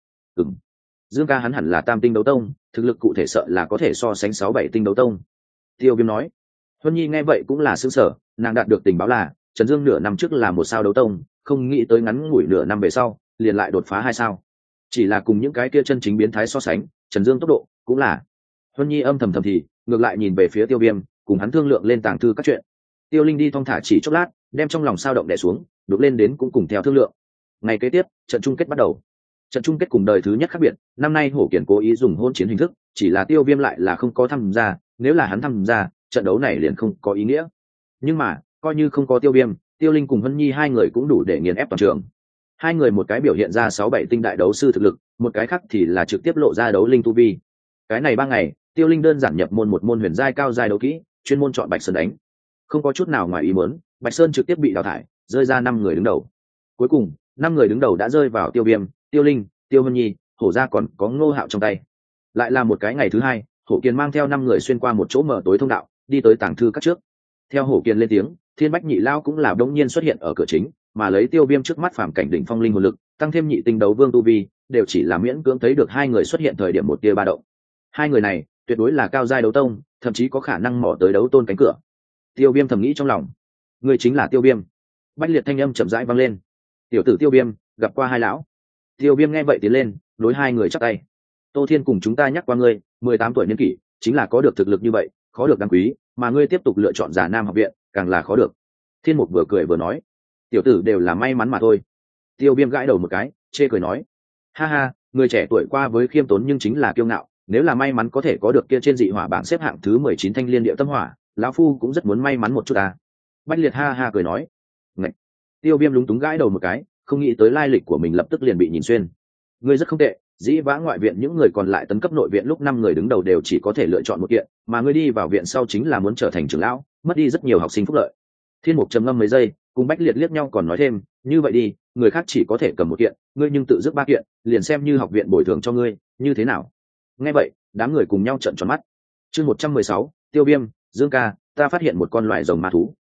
Speaker 1: Dương ca hắn hẳn là tam tinh đấu tông, thực lực cụ thể sợ là có thể so sánh 6-7 tinh đấu tông. Tiêu Viêm nói. Huân Nhi nghe vậy cũng là sững sờ, nàng đạt được tình báo là Trần Dương nửa năm trước là một sao đấu tông, không nghĩ tới ngắn ngủi nửa năm về sau liền lại đột phá 2 sao. Chỉ là cùng những cái kia chân chính biến thái so sánh, Trần Dương tốc độ cũng là. Huân Nhi âm thầm thầm thì ngược lại nhìn về phía Tiêu Viêm, cùng hắn thương lượng lên tàng thư các chuyện. Tiêu Linh đi thong thả chỉ chốc lát, đem trong lòng sao động đè xuống, đục lên đến cũng cùng theo thương lượng. Ngày kế tiếp, trận chung kết bắt đầu. Trận chung kết cùng đời thứ nhất khác biệt, năm nay Hổ Kiển cố ý dùng hôn chiến hình thức, chỉ là Tiêu Viêm lại là không có tham gia, nếu là hắn tham gia, trận đấu này liền không có ý nghĩa. Nhưng mà, coi như không có Tiêu Viêm, Tiêu Linh cùng Vân Nhi hai người cũng đủ để nghiền ép toàn trường. Hai người một cái biểu hiện ra 6-7 tinh đại đấu sư thực lực, một cái khác thì là trực tiếp lộ ra đấu linh tu vi. Cái này 3 ngày, Tiêu Linh đơn giản nhập môn một môn huyền giai cao giai đấu kỹ, chuyên môn chọn Bạch Sơn đánh. Không có chút nào ngoài ý muốn, Bạch Sơn trực tiếp bị đào thải, rơi ra 5 người đứng đầu. Cuối cùng, 5 người đứng đầu đã rơi vào Tiêu Viêm, Tiêu Linh, Tiêu Vân Nhi, Hổ gia còn có Ngô Hạo trong tay. Lại là một cái ngày thứ hai, Hổ Kiền mang theo 5 người xuyên qua một chỗ mở tối thông đạo, đi tới tàng thư các trước. Theo Hổ Kiền lên tiếng, Thiên Bách Nhị Lao cũng là đống nhiên xuất hiện ở cửa chính, mà lấy Tiêu Viêm trước mắt phàm cảnh đỉnh phong linh hồn lực, tăng thêm nhị tinh đấu vương tu vi, đều chỉ là miễn cưỡng thấy được hai người xuất hiện thời điểm một tia ba động. Hai người này, tuyệt đối là cao giai đấu tông, thậm chí có khả năng mò tới đấu tôn cánh cửa. Tiêu Viêm thầm nghĩ trong lòng, người chính là Tiêu Viêm. Bách liệt thanh âm chậm rãi vang lên. Tiểu tử Tiêu Viêm, gặp qua hai lão. Tiêu Viêm nghe vậy tiến lên, đối hai người chắp tay. Tô Thiên cùng chúng ta nhắc qua ngươi, 18 tuổi niên kỷ, chính là có được thực lực như vậy, khó được đáng quý, mà ngươi tiếp tục lựa chọn Già Nam học viện, càng là khó được. Thiên Mục vừa cười vừa nói, tiểu tử đều là may mắn mà thôi. Tiêu Viêm gãi đầu một cái, chê cười nói, ha ha, người trẻ tuổi qua với khiêm tốn nhưng chính là kiêu ngạo, nếu là may mắn có thể có được kia trên dị hỏa bảng xếp hạng thứ 19 thanh liên điệu tâm hỏa, lão phu cũng rất muốn may mắn một chút à. Bách liệt ha ha cười nói. Ngậy. Tiêu Viêm lúng túng gãi đầu một cái, không nghĩ tới lai lịch của mình lập tức liền bị nhìn xuyên. Ngươi rất không tệ, dĩ vãng ngoại viện những người còn lại tấn cấp nội viện lúc 5 người đứng đầu đều chỉ có thể lựa chọn một kiện, mà ngươi đi vào viện sau chính là muốn trở thành trưởng lão, mất đi rất nhiều học sinh phúc lợi. Thiên Mục trầm ngâm mấy giây, cùng Bách liệt liếc nhau còn nói thêm, như vậy đi, người khác chỉ có thể cầm một kiện, ngươi nhưng tự dứt 3 kiện, liền xem như học viện bồi thường cho ngươi, như thế nào? Nghe vậy, đám người cùng nhau trợn tròn mắt. Chương 116, Tiêu Viêm, Dương ca, ta phát hiện một con loài rồng ma thú.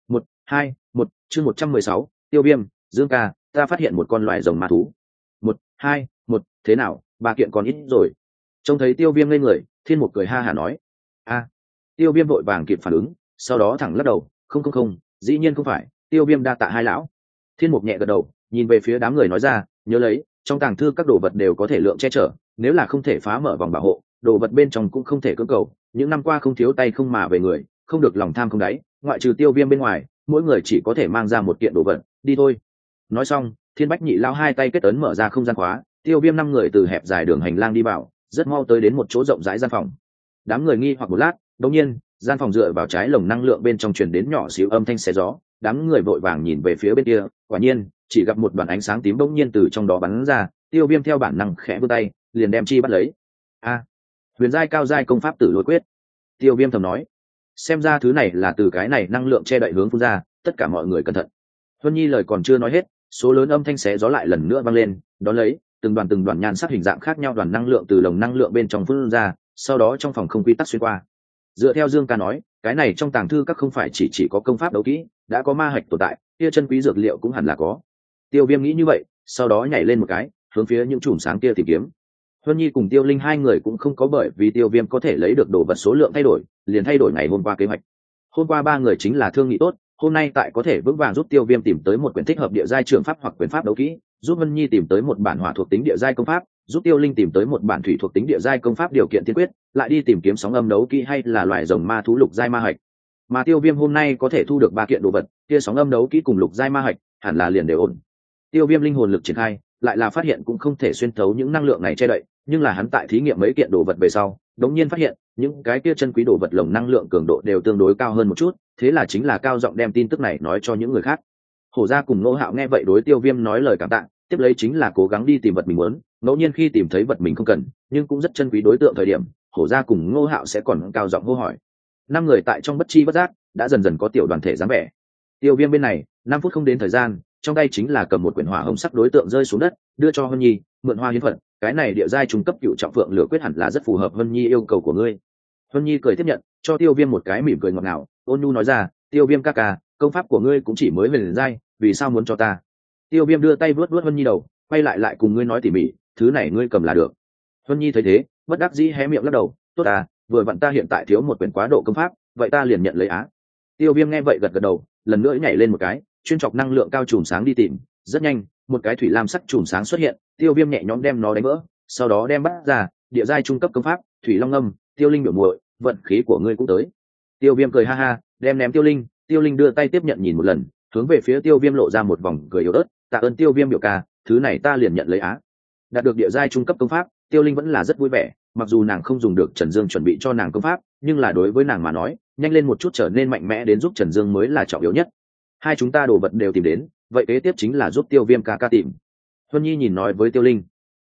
Speaker 1: 1 chương 116, Tiêu Viêm, Dương ca, ta phát hiện một con loài rồng ma thú. 1 thế nào, 3 kiện còn ít rồi. Trông thấy Tiêu Viêm lên người, Thiên Mục cười ha hả nói, a. Tiêu Viêm vội vàng kịp phản ứng, sau đó thẳng lắc đầu, không, dĩ nhiên không phải, Tiêu Viêm đa tạ hai lão. Thiên Mục nhẹ gật đầu, nhìn về phía đám người nói ra, nhớ lấy, trong tàng thư các đồ vật đều có thể lượng che chở, nếu là không thể phá mở vòng bảo hộ, đồ vật bên trong cũng không thể cưỡng cầu. Những năm qua không thiếu tay không mà về người, không được lòng tham không đáy, ngoại trừ Tiêu Viêm bên ngoài, mỗi người chỉ có thể mang ra một kiện đồ vật, đi thôi. Nói xong, Thiên Bách Nhị Lao hai tay kết ấn mở ra không gian khóa, Tiêu Viêm 5 người từ hẹp dài đường hành lang đi vào, rất mau tới đến một chỗ rộng rãi gian phòng. Đám người nghi hoặc một lát, đột nhiên, gian phòng dựa vào trái lồng năng lượng bên trong truyền đến nhỏ xíu âm thanh xé gió, đám người vội vàng nhìn về phía bên kia, quả nhiên, chỉ gặp một đoàn ánh sáng tím bỗng nhiên từ trong đó bắn ra, Tiêu Viêm theo bản năng khẽ vươn tay, liền đem chi bắt lấy. A, huyền giai cao giai công pháp Tử Lôi Quyết. Tiêu Viêm thầm nói, xem ra thứ này là từ cái này năng lượng che đậy hướng phun ra, tất cả mọi người cẩn thận. Huân Nhi lời còn chưa nói hết, số lớn âm thanh xé gió lại lần nữa vang lên, đón lấy, từng đoàn nhan sắc hình dạng khác nhau đoàn năng lượng từ lồng năng lượng bên trong phun ra, sau đó trong phòng không quy tắc xuyên qua. Dựa theo Dương ca nói, cái này trong tàng thư các không phải chỉ có công pháp đấu kỹ, đã có ma hạch tồn tại, kia chân quý dược liệu cũng hẳn là có. Tiêu Viêm nghĩ như vậy, sau đó nhảy lên một cái, hướng phía những chùm sáng kia tìm kiếm. Huân Nhi cùng Tiêu Linh hai người cũng không có bởi vì Tiêu Viêm có thể lấy được đồ vật số lượng thay đổi, liền thay đổi ngày hôm qua kế hoạch. Hôm qua 3 người chính là thương nghị tốt, hôm nay tại có thể vững vàng giúp Tiêu Viêm tìm tới một quyển thích hợp địa giai trường pháp hoặc quyền pháp đấu kỹ, giúp Vân Nhi tìm tới một bản hỏa thuộc tính địa giai công pháp, giúp Tiêu Linh tìm tới một bản thủy thuộc tính địa giai công pháp điều kiện tiên quyết, lại đi tìm kiếm sóng âm đấu kỹ hay là loài rồng ma thú lục giai ma hạch. Mà Tiêu Viêm hôm nay có thể thu được 3 kiện đồ vật, kia sóng âm đấu kỹ cùng lục giai ma hạch, hẳn là liền đều ổn. Tiêu Viêm linh hồn lực triển khai, lại là phát hiện cũng không thể xuyên thấu những năng lượng này che đậy, nhưng là hắn tại thí nghiệm mấy kiện đồ vật về sau, đống nhiên phát hiện, những cái kia chân quý đồ vật lồng năng lượng cường độ đều tương đối cao hơn một chút, thế là chính là cao giọng đem tin tức này nói cho những người khác. Hổ gia cùng Ngô Hạo nghe vậy đối Tiêu Viêm nói lời cảm tạ, tiếp lấy chính là cố gắng đi tìm vật mình muốn, ngẫu nhiên khi tìm thấy vật mình không cần, nhưng cũng rất chân quý đối tượng thời điểm, Hổ gia cùng Ngô Hạo sẽ còn cao giọng hô hỏi. 5 người tại trong bất chi bất giác đã dần dần có tiểu đoàn thể dáng vẻ. Tiêu Viêm bên này, 5 phút không đến thời gian, trong tay chính là cầm một quyển hỏa hồng sắc đối tượng rơi xuống đất, đưa cho Hân Nhi, mượn hoa hiến phật, cái này địa giai trung cấp cựu trọng phượng lửa quyết hẳn là rất phù hợp Hân Nhi yêu cầu của ngươi. Hân Nhi cười tiếp nhận, cho Tiêu Viêm một cái mỉm cười ngọt ngào, ôn nhu nói ra, Tiêu Viêm ca ca, công pháp của ngươi cũng chỉ mới về giai, vì sao muốn cho ta? Tiêu Viêm đưa tay vuốt vuốt Vân Nhi đầu, quay lại cùng ngươi nói tỉ mỉ, thứ này ngươi cầm là được. Vân Nhi thấy thế, bất đắc dĩ hé miệng lắc đầu, tốt à, vừa vặn ta hiện tại thiếu một quyển quá độ công pháp, vậy ta liền nhận lấy á. Tiêu Viêm nghe vậy gật gật đầu, lần nữa nhảy lên một cái, chuyên chọc năng lượng cao chùm sáng đi tìm. Rất nhanh, một cái thủy lam sắc chùm sáng xuất hiện, Tiêu Viêm nhẹ nhõm đem nó đánh vỡ, sau đó đem bắt ra, địa giai trung cấp công pháp, thủy long âm, Tiêu Linh biểu muội, vận khí của ngươi cũng tới. Tiêu Viêm cười ha ha, đem ném Tiêu Linh, Tiêu Linh đưa tay tiếp nhận nhìn một lần, hướng về phía Tiêu Viêm lộ ra một vòng cười yếu ớt, tạ ơn Tiêu Viêm biểu ca, thứ này ta liền nhận lấy á. Đạt được địa giai trung cấp công pháp, Tiêu Linh vẫn là rất vui vẻ, mặc dù nàng không dùng được Trần Dương chuẩn bị cho nàng công pháp, nhưng là đối với nàng mà nói, nhanh lên một chút trở nên mạnh mẽ đến giúp Trần Dương mới là trọng yếu nhất. Hai chúng ta đồ vật đều tìm đến, vậy kế tiếp chính là giúp Tiêu Viêm ca ca tìm. Huân Nhi nhìn nói với Tiêu Linh,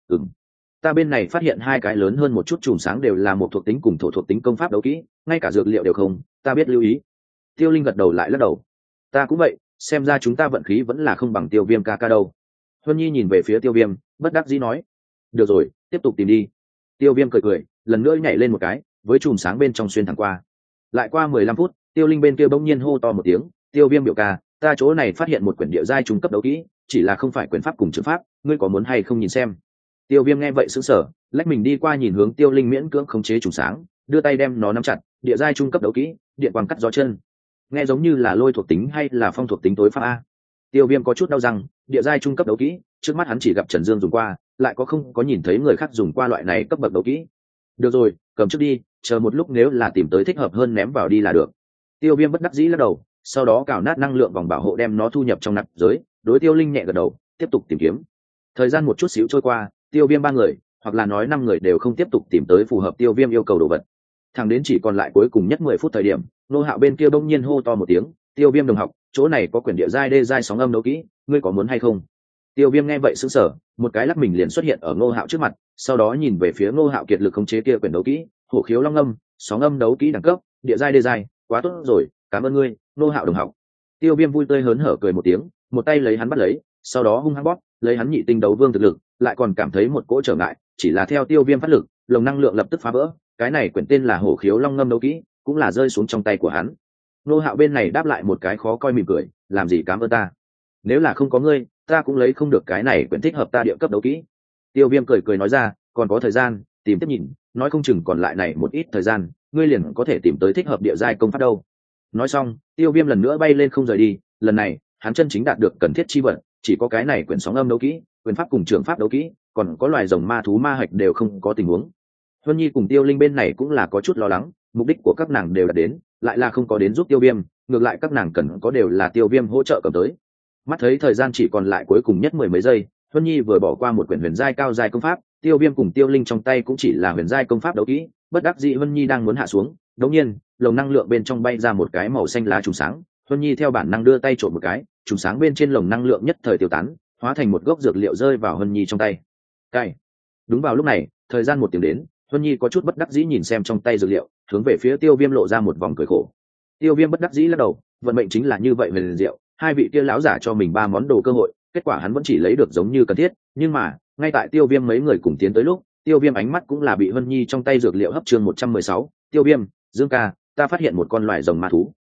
Speaker 1: ta bên này phát hiện hai cái lớn hơn một chút chùm sáng đều là một thuộc tính cùng thổ thuộc tính công pháp đấu kỹ, ngay cả dược liệu đều không, ta biết lưu ý. Tiêu Linh gật đầu lại lắc đầu, ta cũng vậy, xem ra chúng ta vận khí vẫn là không bằng Tiêu Viêm ca ca đâu. Huân Nhi nhìn về phía Tiêu Viêm, bất đắc dĩ nói, được rồi, tiếp tục tìm đi. Tiêu Viêm cười cười, lần nữa nhảy lên một cái, với chùm sáng bên trong xuyên thẳng qua. Lại qua 15 phút, Tiêu Linh bên kia bỗng nhiên hô to một tiếng, Tiêu Viêm biểu ca, ta chỗ này phát hiện một quyển địa giai trung cấp đấu kỹ, chỉ là không phải quyển pháp cùng chữ pháp, ngươi có muốn hay không nhìn xem? Tiêu Viêm nghe vậy sững sờ, lách mình đi qua nhìn hướng Tiêu Linh miễn cưỡng khống chế chùm sáng, đưa tay đem nó nắm chặt, địa giai trung cấp đấu kỹ, điện quang cắt gió chân. Nghe giống như là lôi thuộc tính hay là phong thuộc tính tối pháp a. Tiêu Viêm có chút đau răng, địa giai trung cấp đấu kỹ, trước mắt hắn chỉ gặp Trần Dương dùng qua, lại không có nhìn thấy người khác dùng qua loại này cấp bậc đấu kỹ. Được rồi, cầm trước đi, chờ một lúc nếu là tìm tới thích hợp hơn ném vào đi là được. Tiêu Viêm bất đắc dĩ lắc đầu, sau đó cào nát năng lượng vòng bảo hộ đem nó thu nhập trong nạp giới, đối Tiêu Linh nhẹ gật đầu, tiếp tục tìm kiếm. Thời gian một chút xíu trôi qua, Tiêu Viêm 3 người, hoặc là nói 5 người đều không tiếp tục tìm tới phù hợp Tiêu Viêm yêu cầu đồ vật. Thẳng đến chỉ còn lại cuối cùng nhất 10 phút thời điểm, Nô Hạo bên kia bỗng nhiên hô to một tiếng, Tiêu Viêm đồng học, chỗ này có quyển địa giai đê giai sóng âm đấu kỹ, ngươi có muốn hay không? Tiêu Viêm nghe vậy sững sờ, một cái lắc mình liền xuất hiện ở Ngô Hạo trước mặt, sau đó nhìn về phía Ngô Hạo kiệt lực khống chế kia quyển đấu kỹ, hổ khiếu long âm, sóng âm đấu kỹ đẳng cấp, địa giai đê giai, quá tốt rồi, cảm ơn ngươi, Ngô Hạo đồng học. Tiêu Viêm vui tươi hớn hở cười một tiếng, một tay lấy hắn bắt lấy, sau đó hung hăng bóp, lấy hắn nhị tinh đấu vương thực lực, lại còn cảm thấy một cỗ trở ngại, chỉ là theo Tiêu Viêm phát lực, lồng năng lượng lập tức phá vỡ, cái này quyển tên là hổ khiếu long ngâm đấu kỹ, cũng là rơi xuống trong tay của hắn. Ngô Hạo bên này đáp lại một cái khó coi mỉm cười, làm gì cảm ơn ta, nếu là không có ngươi, ta cũng lấy không được cái này quyển thích hợp ta địa cấp đấu kỹ. Tiêu Viêm cười cười nói ra, còn có thời gian, tìm tiếp nhìn, nói không chừng còn lại này một ít thời gian, ngươi liền có thể tìm tới thích hợp địa giai công pháp đâu. Nói xong, Tiêu Viêm lần nữa bay lên không rời đi, lần này, hắn chân chính đạt được cần thiết chi vật, chỉ có cái này quyển sóng âm đấu kỹ, quyền pháp cùng trường pháp đấu kỹ, còn có loài rồng ma thú ma hạch đều không có tình huống. Huân Nhi cùng Tiêu Linh bên này cũng là có chút lo lắng, mục đích của các nàng đều đạt đến, lại là không có đến giúp Tiêu Viêm, ngược lại các nàng cần có đều là Tiêu Viêm hỗ trợ cầm tới. Mắt thấy thời gian chỉ còn lại cuối cùng nhất 10 mấy giây, Huân Nhi vừa bỏ qua một quyển huyền giai cao giai công pháp, Tiêu Viêm cùng Tiêu Linh trong tay cũng chỉ là huyền giai công pháp đấu kỹ, bất đắc dĩ Huân Nhi đang muốn hạ xuống, đột nhiên, lồng năng lượng bên trong bay ra một cái màu xanh lá trùng sáng, Huân Nhi theo bản năng đưa tay trộm một cái, trùng sáng bên trên lồng năng lượng nhất thời tiêu tán, hóa thành một gốc dược liệu rơi vào Huân Nhi trong tay. Cai. Đúng vào lúc này, thời gian 1 tiếng đến, Huân Nhi có chút bất đắc dĩ nhìn xem trong tay dược liệu, hướng về phía Tiêu Viêm lộ ra một vòng cười khổ. Tiêu Viêm bất đắc dĩ lắc đầu, vận mệnh chính là như vậy về liền diệu, hai vị kia lão giả cho mình 3 món đồ cơ hội, kết quả hắn vẫn chỉ lấy được giống như cần thiết, nhưng mà, ngay tại Tiêu Viêm mấy người cùng tiến tới lúc, Tiêu Viêm ánh mắt cũng là bị Huân Nhi trong tay dược liệu hấp chương 116, Tiêu Viêm, Dương ca, ta phát hiện một con loài rồng ma thú.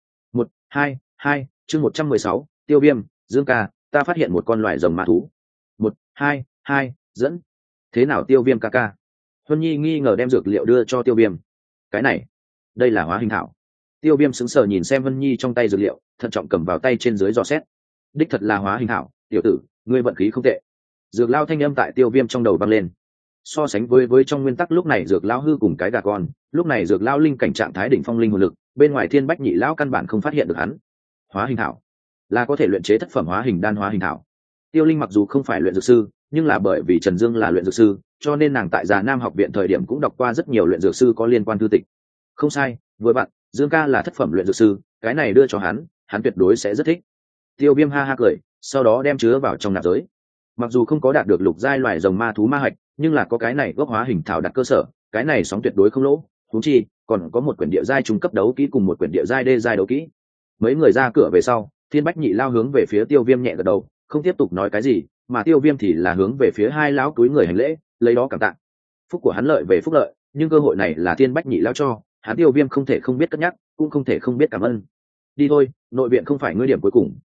Speaker 1: 122, chương 116, Tiêu Viêm, Dương ca, ta phát hiện một con loài rồng ma thú. 122, dẫn. Thế nào Tiêu Viêm ca ca? Huân Nhi nghi ngờ đem dược liệu đưa cho Tiêu Viêm. Cái này, đây là hóa hình thảo. Tiêu Viêm sững sờ nhìn xem Huân Nhi trong tay dược liệu, thận trọng cầm vào tay trên dưới dò xét. Đích thật là hóa hình thảo, tiểu tử, ngươi vận khí không tệ. Dược lao thanh âm tại Tiêu Viêm trong đầu vang lên. So sánh với trong nguyên tắc lúc này dược lao hư cùng cái gà con, lúc này dược lao linh cảnh trạng thái đỉnh phong linh hồn lực, bên ngoài Thiên Bách Nhị lão căn bản không phát hiện được hắn. Hóa hình thảo là có thể luyện chế thất phẩm hóa hình đan hóa hình thảo. Tiêu Linh mặc dù không phải luyện dược sư, nhưng là bởi vì Trần Dương là luyện dược sư, cho nên nàng tại Già Nam học viện thời điểm cũng đọc qua rất nhiều luyện dược sư có liên quan thư tịch. Không sai, vừa bạn, Dương ca là thất phẩm luyện dược sư, cái này đưa cho hắn tuyệt đối sẽ rất thích. Tiêu Viêm ha ha cười, sau đó đem chứa vào trong nạp giới. Mặc dù không có đạt được lục giai loài rồng ma thú ma hạch, nhưng là có cái này gốc hóa hình thảo đặt cơ sở, cái này sóng tuyệt đối không lỗ. Huống chi, còn có một quyển địa giai trung cấp đấu kỹ cùng một quyển địa giai đê giai đấu kỹ. Mấy người ra cửa về sau, Thiên Bách Nhị lao hướng về phía Tiêu Viêm nhẹ gật đầu, không tiếp tục nói cái gì, mà Tiêu Viêm thì là hướng về phía hai lão túi người hành lễ, lấy đó cảm tạ. Phúc của hắn lợi về phúc lợi, nhưng cơ hội này là Thiên Bách Nhị lao cho, hắn Tiêu Viêm không thể không biết cất nhắc, cũng không thể không biết cảm ơn. Đi thôi, nội viện không phải ngươi điểm cuối cùng,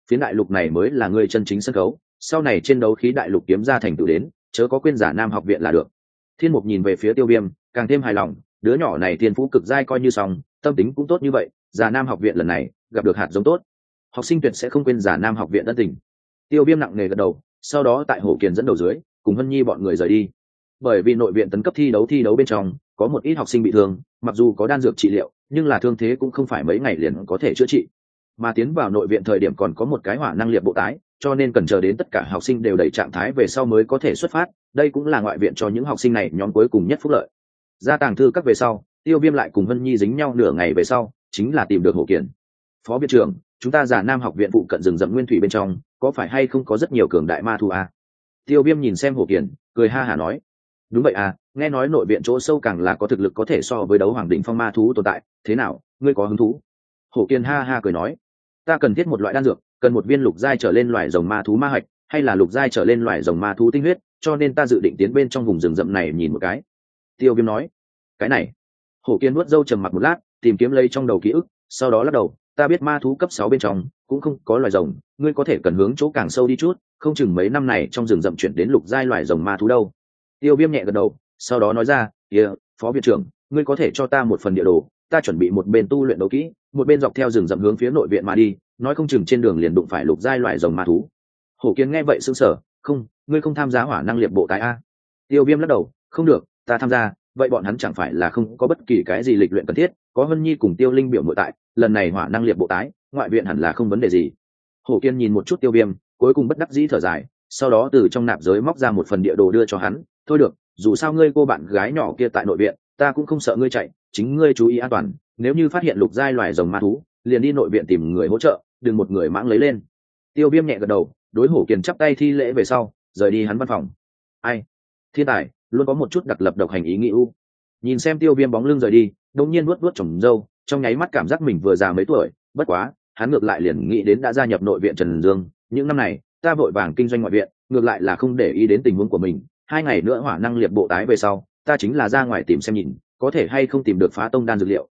Speaker 1: phiến đại lục này mới là ngươi chân chính sân khấu, sau này trên đấu khí đại lục kiếm ra thành tựu đến, chớ có quên giả nam học viện là được. Thiên Mục nhìn về phía Tiêu Viêm, càng thêm hài lòng, đứa nhỏ này thiên phú cực giai coi như xong, tâm tính cũng tốt như vậy, giả nam học viện lần này gặp được hạt giống tốt, học sinh tuyệt sẽ không quên giả nam học viện ân tình. Tiêu Viêm nặng nề gật đầu, sau đó tại Hổ Kiền dẫn đầu dưới, cùng Hân Nhi bọn người rời đi. Bởi vì nội viện tấn cấp thi đấu bên trong có một ít học sinh bị thương, mặc dù có đan dược trị liệu, nhưng là thương thế cũng không phải mấy ngày liền có thể chữa trị. Mà tiến vào nội viện thời điểm còn có một cái hỏa năng liệt bộ tái, cho nên cần chờ đến tất cả học sinh đều đầy trạng thái về sau mới có thể xuất phát. Đây cũng là ngoại viện cho những học sinh này nhóm cuối cùng nhất phúc lợi. Ra tàng thư các về sau, Tiêu Viêm lại cùng Hân Nhi dính nhau nửa ngày về sau, chính là tìm được Hổ Kiền. Phó viện trưởng, chúng ta giả nam học viện phụ cận rừng rậm nguyên thủy bên trong, có phải hay không có rất nhiều cường đại ma thú à? Tiêu Viêm nhìn xem Hổ Kiền, cười ha hả nói. Đúng vậy à, nghe nói nội viện chỗ sâu càng là có thực lực có thể so với đấu hoàng đỉnh phong ma thú tồn tại, thế nào, ngươi có hứng thú? Hổ Kiền ha ha cười nói. Ta cần thiết một loại đan dược, cần một viên lục giai trở lên loài rồng ma thú ma hạch, hay là lục giai trở lên loài rồng ma thú tinh huyết, cho nên ta dự định tiến bên trong vùng rừng rậm này nhìn một cái. Tiêu Viêm nói. Cái này. Hổ Kiền nuốt râu trầm mặc một lát, tìm kiếm lấy trong đầu ký ức, sau đó lắc đầu, ta biết ma thú cấp 6 bên trong cũng không có loài rồng, ngươi có thể cần hướng chỗ càng sâu đi chút, không chừng mấy năm này trong rừng rậm chuyển đến lục giai loài rồng ma thú đâu. Tiêu Viêm nhẹ gật đầu, sau đó nói ra, phó viện trưởng, ngươi có thể cho ta một phần địa đồ, ta chuẩn bị một bên tu luyện đấu kỹ, một bên dọc theo rừng rậm hướng phía nội viện mà đi, nói không chừng trên đường liền đụng phải lục giai loài rồng ma thú. Hổ Kiền nghe vậy sững sờ, không, ngươi không tham gia hỏa năng liệt bộ tái a? Tiêu Viêm lắc đầu, không được, ta tham gia, vậy bọn hắn chẳng phải là không có bất kỳ cái gì lịch luyện cần thiết, có Hân Nhi cùng Tiêu Linh biểu nội tại, lần này hỏa năng liệt bộ tái, ngoại viện hẳn là không vấn đề gì. Hổ Kiền nhìn một chút Tiêu Viêm, cuối cùng bất đắc dĩ thở dài, sau đó từ trong nạp giới móc ra một phần địa đồ đưa cho hắn, thôi được, dù sao ngươi cô bạn gái nhỏ kia tại nội viện, ta cũng không sợ ngươi chạy, chính ngươi chú ý an toàn, nếu như phát hiện lục giai loài rồng ma thú, liền đi nội viện tìm người hỗ trợ, đừng một người mãng lấy lên. Tiêu Viêm nhẹ gật đầu, đối Hổ Kiền chắp tay thi lễ về sau, rời đi hắn văn phòng. Ai, thiên tài luôn có một chút đặc lập độc hành ý nghĩ u. Nhìn xem Tiêu Viêm bóng lưng rời đi, đột nhiên vuốt vuốt chồng râu, trong nháy mắt cảm giác mình vừa già mấy tuổi, bất quá, hắn ngược lại liền nghĩ đến đã gia nhập nội viện Trần Dương, những năm này, ta vội vàng kinh doanh ngoại viện, ngược lại là không để ý đến tình huống của mình, 2 ngày nữa hỏa năng liệt bộ tái về sau, ta chính là ra ngoài tìm xem nhìn, có thể hay không tìm được phá tông đan dược liệu,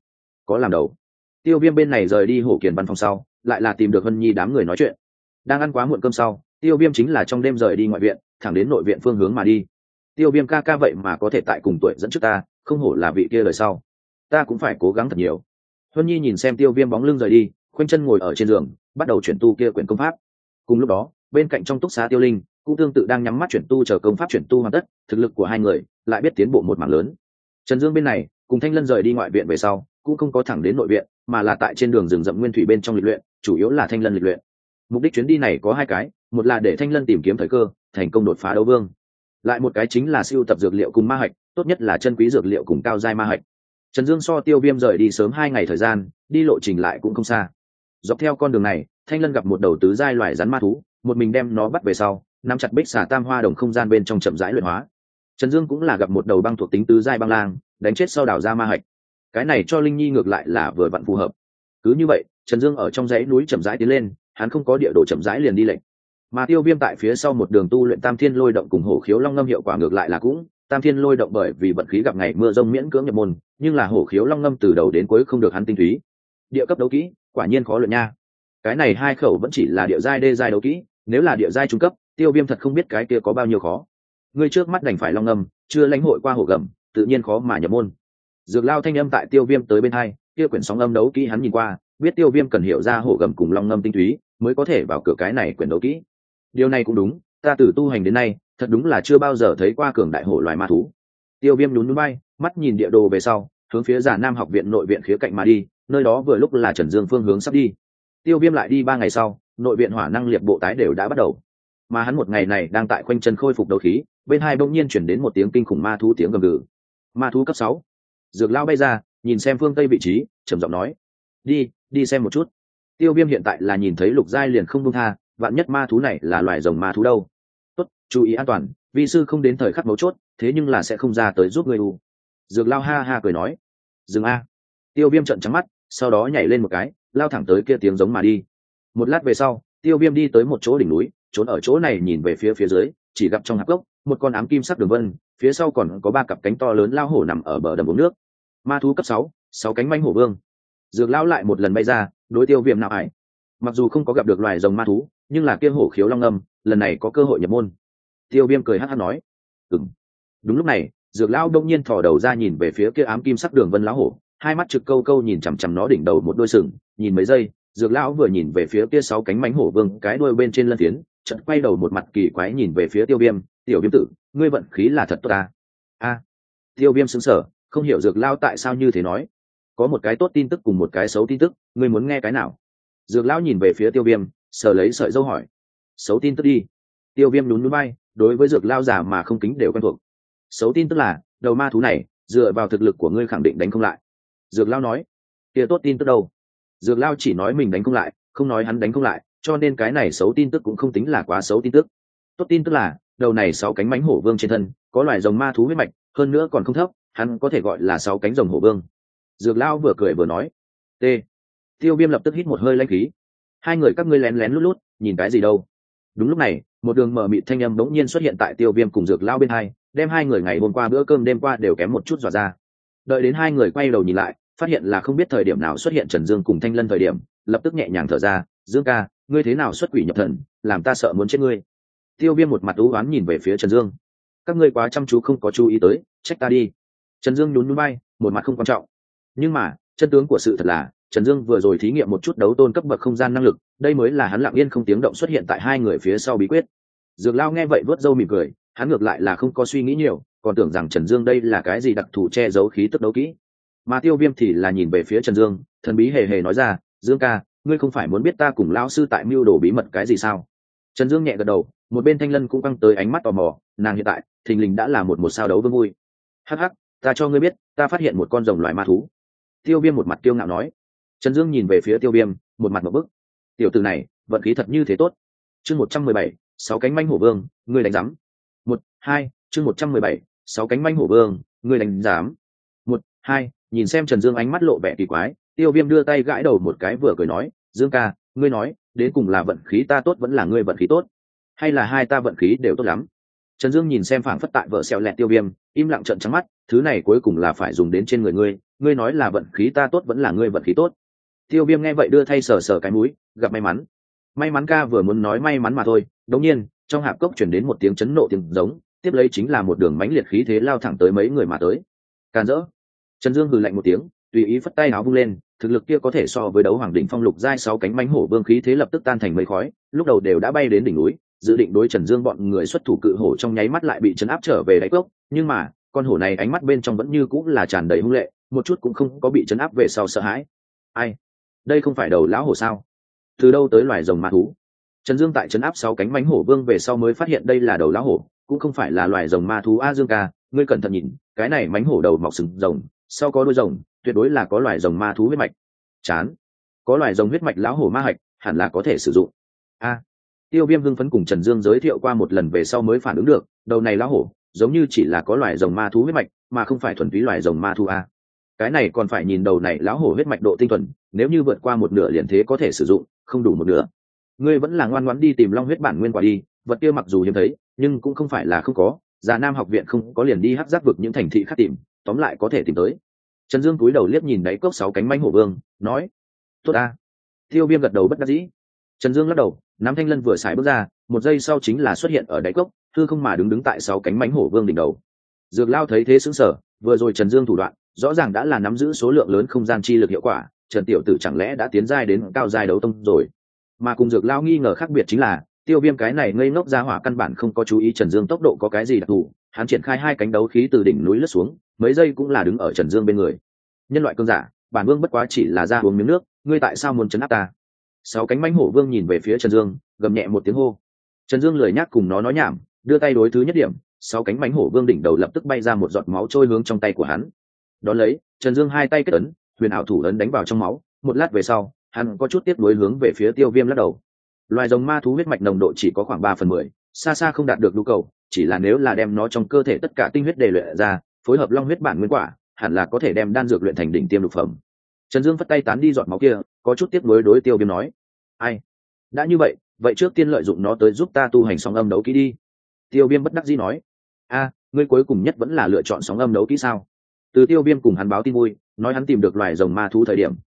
Speaker 1: có làm đầu. Tiêu Viêm bên này rời đi Hổ Kiền văn phòng sau, lại là tìm được Hân Nhi đám người nói chuyện. Đang ăn quá muộn cơm sau, Tiêu Viêm chính là trong đêm rời đi ngoại viện, thẳng đến nội viện phương hướng mà đi. Tiêu Viêm ca ca vậy mà có thể tại cùng tuổi dẫn trước ta, không hổ là vị kia đời sau, ta cũng phải cố gắng thật nhiều. Hân Nhi nhìn xem Tiêu Viêm bóng lưng rời đi, khoanh chân ngồi ở trên giường, bắt đầu chuyển tu kia quyển công pháp. Cùng lúc đó, bên cạnh trong túc xá Tiêu Linh cũng tương tự đang nhắm mắt chuyển tu chờ công pháp chuyển tu hoàn tất, thực lực của hai người lại biết tiến bộ một mảng lớn. Trần Dương bên này cùng Thanh Lân rời đi ngoại viện về sau, cũng không có thẳng đến nội viện, mà là tại trên đường rừng rậm nguyên thủy bên trong lịch luyện, chủ yếu là Thanh Lân lịch luyện. Mục đích chuyến đi này có 2 cái, một là để Thanh Lân tìm kiếm thời cơ, thành công đột phá đấu vương, lại một cái chính là sưu tập dược liệu cùng ma hạch, tốt nhất là chân quý dược liệu cùng cao giai ma hạch. Trần Dương so Tiêu Viêm rời đi sớm 2 ngày thời gian, đi lộ trình lại cũng không xa. Dọc theo con đường này, Thanh Lân gặp một đầu tứ giai loài rắn ma thú, một mình đem nó bắt về sau, nắm chặt bích xà tam hoa đồng không gian bên trong chậm rãi luyện hóa. Trần Dương cũng là gặp một đầu băng thuộc tính tứ giai băng lang, đánh chết sau đảo ra ma hạch. Cái này cho Linh Nhi ngược lại là vừa vặn phù hợp. Cứ như vậy, Trần Dương ở trong dãy núi chậm rãi tiến lên, hắn không có địa đồ chậm rãi liền đi lệnh. Mà Tiêu Viêm tại phía sau một đường tu luyện Tam Thiên Lôi Động cùng Hổ Khiếu Long Ngâm, hiệu quả ngược lại là cũng, Tam Thiên Lôi Động bởi vì vận khí gặp ngày mưa rông miễn cưỡng nhập môn, nhưng là Hổ Khiếu Long Ngâm từ đầu đến cuối không được hắn tinh túy. Địa cấp đấu kỹ, quả nhiên khó luyện nha. Cái này 2 khẩu vẫn chỉ là địa giai đê giai đấu kỹ, nếu là địa giai trung cấp, Tiêu Viêm thật không biết cái kia có bao nhiêu khó. Ngươi trước mắt đành phải Long Ngâm, chưa lãnh hội qua Hổ Gầm, tự nhiên khó mà nhập môn. Dược Lao thanh âm tại Tiêu Viêm tới bên hai, kia quyển sóng âm đấu kỹ hắn nhìn qua, biết Tiêu Viêm cần hiểu ra Hổ Gầm cùng Long Ngâm tinh túy, mới có thể vào cửa cái này quyển đấu kỹ. Điều này cũng đúng, ta từ tu hành đến nay, thật đúng là chưa bao giờ thấy qua cường đại hổ loài ma thú. Tiêu Viêm nhún nhún bay, mắt nhìn địa đồ về sau, hướng phía Già Nam học viện nội viện khía cạnh mà đi, nơi đó vừa lúc là Trần Dương phương hướng sắp đi. Tiêu Viêm lại đi 3 ngày sau, nội viện hỏa năng liệt bộ tái đều đã bắt đầu. Mà hắn một ngày này đang tại khoanh chân khôi phục đấu khí, bên hai bỗng nhiên chuyển đến một tiếng kinh khủng ma thú tiếng gầm gừ. Ma thú cấp 6. Dược Lao bay ra, nhìn xem phương tây vị trí, trầm giọng nói: đi xem một chút. Tiêu Viêm hiện tại là nhìn thấy lục giai liền không buông tha, vạn nhất ma thú này là loài rồng ma thú đâu. Tốt, chú ý an toàn, vi sư không đến thời khắc mấu chốt, thế nhưng là sẽ không ra tới giúp ngươi u. Dược Lao ha ha cười nói: dừng a. Tiêu Viêm trợn trắng mắt, sau đó nhảy lên một cái, lao thẳng tới kia tiếng giống mà đi. Một lát về sau, Tiêu Viêm đi tới một chỗ đỉnh núi, trốn ở chỗ này nhìn về phía dưới, chỉ gặp trong hạp gốc một con ám kim sắc đường vân, phía sau còn có 3 cặp cánh to lớn lao hổ nằm ở bờ đầm uống nước. Ma thú cấp 6, 6 cánh manh hổ vương. Dược Lão lại một lần bay ra, đối Tiêu Viêm nào ải: mặc dù không có gặp được loài rồng ma thú, nhưng là kia hổ khiếu long âm lần này có cơ hội nhập môn. Tiêu Viêm cười hắc hắc nói. Đúng lúc này, Dược lão đông nhiên thò đầu ra nhìn về phía kia ám kim sắc đường vân lão hổ, hai mắt trực câu câu nhìn chằm chằm nó đỉnh đầu một đôi sừng, nhìn mấy giây, Dược lão vừa nhìn về phía kia 6 cánh mãnh hổ vương cái đuôi bên trên lân phiến, chợt quay đầu một mặt kỳ quái nhìn về phía Tiêu Viêm, "Tiểu Viêm tử, ngươi vận khí là thật tốt ta." A. Tiêu Viêm sững sờ, không hiểu Dược lão tại sao như thế nói. "Có một cái tốt tin tức cùng một cái xấu tin tức, ngươi muốn nghe cái nào?" Dược lão nhìn về phía Tiêu Viêm, sờ lấy sợi râu hỏi. "Xấu tin tức đi." Tiêu Viêm nhún nhún vai, đối với Dược lão già mà không kính đều quen thuộc. "Xấu tin tức là, đầu ma thú này, dựa vào thực lực của ngươi khẳng định đánh không lại." Dược lão nói. "Kia tốt tin tức đâu?" Dược lão chỉ nói mình đánh không lại, không nói hắn đánh không lại, cho nên cái này xấu tin tức cũng không tính là quá xấu tin tức. Tốt tin tức là, đầu này 6 cánh mãnh hổ vương trên thân có loài rồng ma thú huyết mạch, hơn nữa còn không thấp, hắn có thể gọi là 6 cánh rồng hổ vương. Dược lão vừa cười vừa nói. T. Tiêu Viêm lập tức hít một hơi lãnh khí. "Hai người các ngươi lén lén lút lút, nhìn cái gì đâu?" Đúng lúc này, một đường mờ mịt thanh âm bỗng nhiên xuất hiện tại Tiêu Viêm cùng Dược lão bên hai, đem hai người ngày hôm qua bữa cơm đêm qua đều kém một chút dọa ra. Đợi đến hai người quay đầu nhìn lại, phát hiện là không biết thời điểm nào xuất hiện Trần Dương cùng Thanh Lân thời điểm, lập tức nhẹ nhàng thở ra. "Dương ca, ngươi thế nào xuất quỷ nhập thần, làm ta sợ muốn chết ngươi." Tiêu Viêm một mặt u oán nhìn về phía Trần Dương. "Các ngươi quá chăm chú không có chú ý tới, trách ta đi." Trần Dương nhún nhún vai, một mặt không quan trọng. Nhưng mà, chân tướng của sự thật là, Trần Dương vừa rồi thí nghiệm một chút đấu tôn cấp bậc không gian năng lực, đây mới là hắn lặng yên không tiếng động xuất hiện tại hai người phía sau bí quyết. Dược Lao nghe vậy vớt râu mỉm cười, hắn ngược lại là không có suy nghĩ nhiều, còn tưởng rằng Trần Dương đây là cái gì đặc thù che giấu khí tức đấu kỹ. Mà Tiêu Viêm thì là nhìn về phía Trần Dương, thần bí hề hề nói ra, "Dương ca, ngươi không phải muốn biết ta cùng lão sư tại mưu đồ bí mật cái gì sao?" Trần Dương nhẹ gật đầu, một bên Thanh Lân cũng căng tới ánh mắt tò mò, nàng hiện tại thình lình đã là một sao đấu vương vui. "Hắc hắc, ta cho ngươi biết, ta phát hiện một con rồng loại ma thú." Tiêu Viêm một mặt kiêu ngạo nói. Trần Dương nhìn về phía Tiêu Viêm, một mặt ngộp bức. Tiểu tử này, vận khí thật như thế tốt. Chương 117, 6 cánh mãnh hổ vương, ngươi đánh rắm. 1-2, chương 117, 6 cánh mãnh hổ vương, ngươi đánh rắm. 1-2, nhìn xem Trần Dương ánh mắt lộ vẻ kỳ quái, Tiêu Viêm đưa tay gãi đầu một cái vừa cười nói, "Dương ca, ngươi nói, đến cùng là vận khí ta tốt vẫn là ngươi vận khí tốt, hay là hai ta vận khí đều tốt lắm?" Trần Dương nhìn xem phảng phất tại vợ xẹo lẹt Tiêu Viêm, im lặng trợn trắng mắt, "Thứ này cuối cùng là phải dùng đến trên người ngươi, ngươi nói là vận khí ta tốt vẫn là ngươi vận khí tốt." Tiêu Viêm nghe vậy đưa thay sờ sờ cái mũi, gặp may mắn. May mắn ca vừa muốn nói may mắn mà thôi, đột nhiên, trong hạp cốc truyền đến một tiếng chấn nộ tiếng giống, tiếp lấy chính là một đường mãnh liệt khí thế lao thẳng tới mấy người mà tới. Càn rỡ. Trần Dương hừ lạnh một tiếng, tùy ý phất tay áo vung lên, thực lực kia có thể so với đấu hoàng đỉnh phong lục giai 6 cánh mãnh hổ vương khí thế lập tức tan thành mây khói, lúc đầu đều đã bay đến đỉnh núi, dự định đối Trần Dương bọn người xuất thủ cự hổ trong nháy mắt lại bị chấn áp trở về đáy cốc, nhưng mà, con hổ này ánh mắt bên trong vẫn như cũng là tràn đầy hung lệ, một chút cũng không có bị chấn áp về sau sợ hãi. Ai? Đây không phải đầu lão hổ sao? Từ đâu tới loài rồng ma thú? Trần Dương tại chấn áp 6 cánh mãnh hổ vương về sau mới phát hiện đây là đầu lão hổ, cũng không phải là loài rồng ma thú. A Dương ca, ngươi cẩn thận nhìn, cái này mãnh hổ đầu mọc sừng rồng, sau có đuôi rồng, tuyệt đối là có loài rồng ma thú huyết mạch. Chán, có loài rồng huyết mạch lão hổ ma hạch, hẳn là có thể sử dụng. A. Tiêu Viêm hưng phấn cùng Trần Dương giới thiệu qua một lần về sau mới phản ứng được, đầu này lão hổ, giống như chỉ là có loài rồng ma thú huyết mạch, mà không phải thuần túy loài rồng ma thú a. Cái này còn phải nhìn đầu này lão hổ huyết mạch độ tinh thuần, nếu như vượt qua một nửa liền thế có thể sử dụng, không đủ một nửa, ngươi vẫn là ngoan ngoãn đi tìm long huyết bản nguyên quả đi, vật kia mặc dù hiếm thấy, nhưng cũng không phải là không có, Già Nam học viện không có liền đi hắc giác vực những thành thị khác tìm, tóm lại có thể tìm tới. Trần Dương cúi đầu liếc nhìn đáy cốc 6 cánh mãnh hổ vương, nói, "Tốt a." Tiêu Viêm gật đầu bất đắc dĩ. Trần Dương lắc đầu, nắm thanh lân vừa xài bước ra, một giây sau chính là xuất hiện ở đáy cốc, hư không mà đứng tại 6 cánh mãnh hổ vương đỉnh đầu. Dược Lao thấy thế sững sờ, vừa rồi Trần Dương thủ đoạn, rõ ràng đã là nắm giữ số lượng lớn không gian chi lực hiệu quả, Trần tiểu tử chẳng lẽ đã tiến giai đến cao giai đấu tông rồi? Mà cùng Dược Lao nghi ngờ khác biệt chính là, Tiêu Viêm cái này ngây ngốc ra hỏa căn bản không có chú ý Trần Dương tốc độ có cái gì đặc thù, hắn triển khai 2 cánh đấu khí từ đỉnh núi lướt xuống, mấy giây cũng là đứng ở Trần Dương bên người. Nhân loại cương giả, bản vương bất quá chỉ là ra uống miếng nước, ngươi tại sao muốn trấn áp ta? 6 cánh mãnh hổ vương nhìn về phía Trần Dương, gầm nhẹ một tiếng hô. Trần Dương lười nhác cùng nó nói nhảm, đưa tay đối thứ nhất điểm, 6 cánh mãnh hổ vương đỉnh đầu lập tức bay ra một giọt máu trôi hướng trong tay của hắn. Đón lấy, Trần Dương 2 tay kết ấn, huyền ảo thủ ấn đánh vào trong máu, một lát về sau, hắn có chút tiếp nối hướng về phía Tiêu Viêm lắc đầu. Loài rồng ma thú huyết mạch nồng độ chỉ có khoảng 3/10, xa xa không đạt được nhu cầu, chỉ là nếu là đem nó trong cơ thể tất cả tinh huyết đề luyện ra, phối hợp long huyết bản nguyên quả, hẳn là có thể đem đan dược luyện thành đỉnh tiêm lục phẩm. Trần Dương phất tay tán đi giọt máu kia, có chút tiếp nối đối Tiêu Viêm nói, "Ai? Đã như vậy, vậy trước tiên lợi dụng nó tới giúp ta tu hành sóng âm đấu kỹ đi." Tiêu Viêm bất đắc dĩ nói, "A, ngươi cuối cùng nhất vẫn là lựa chọn sóng âm đấu kỹ sao?" Từ Tiêu Viêm cùng hắn báo tin vui, nói hắn tìm được loài rồng ma thú thời điểm,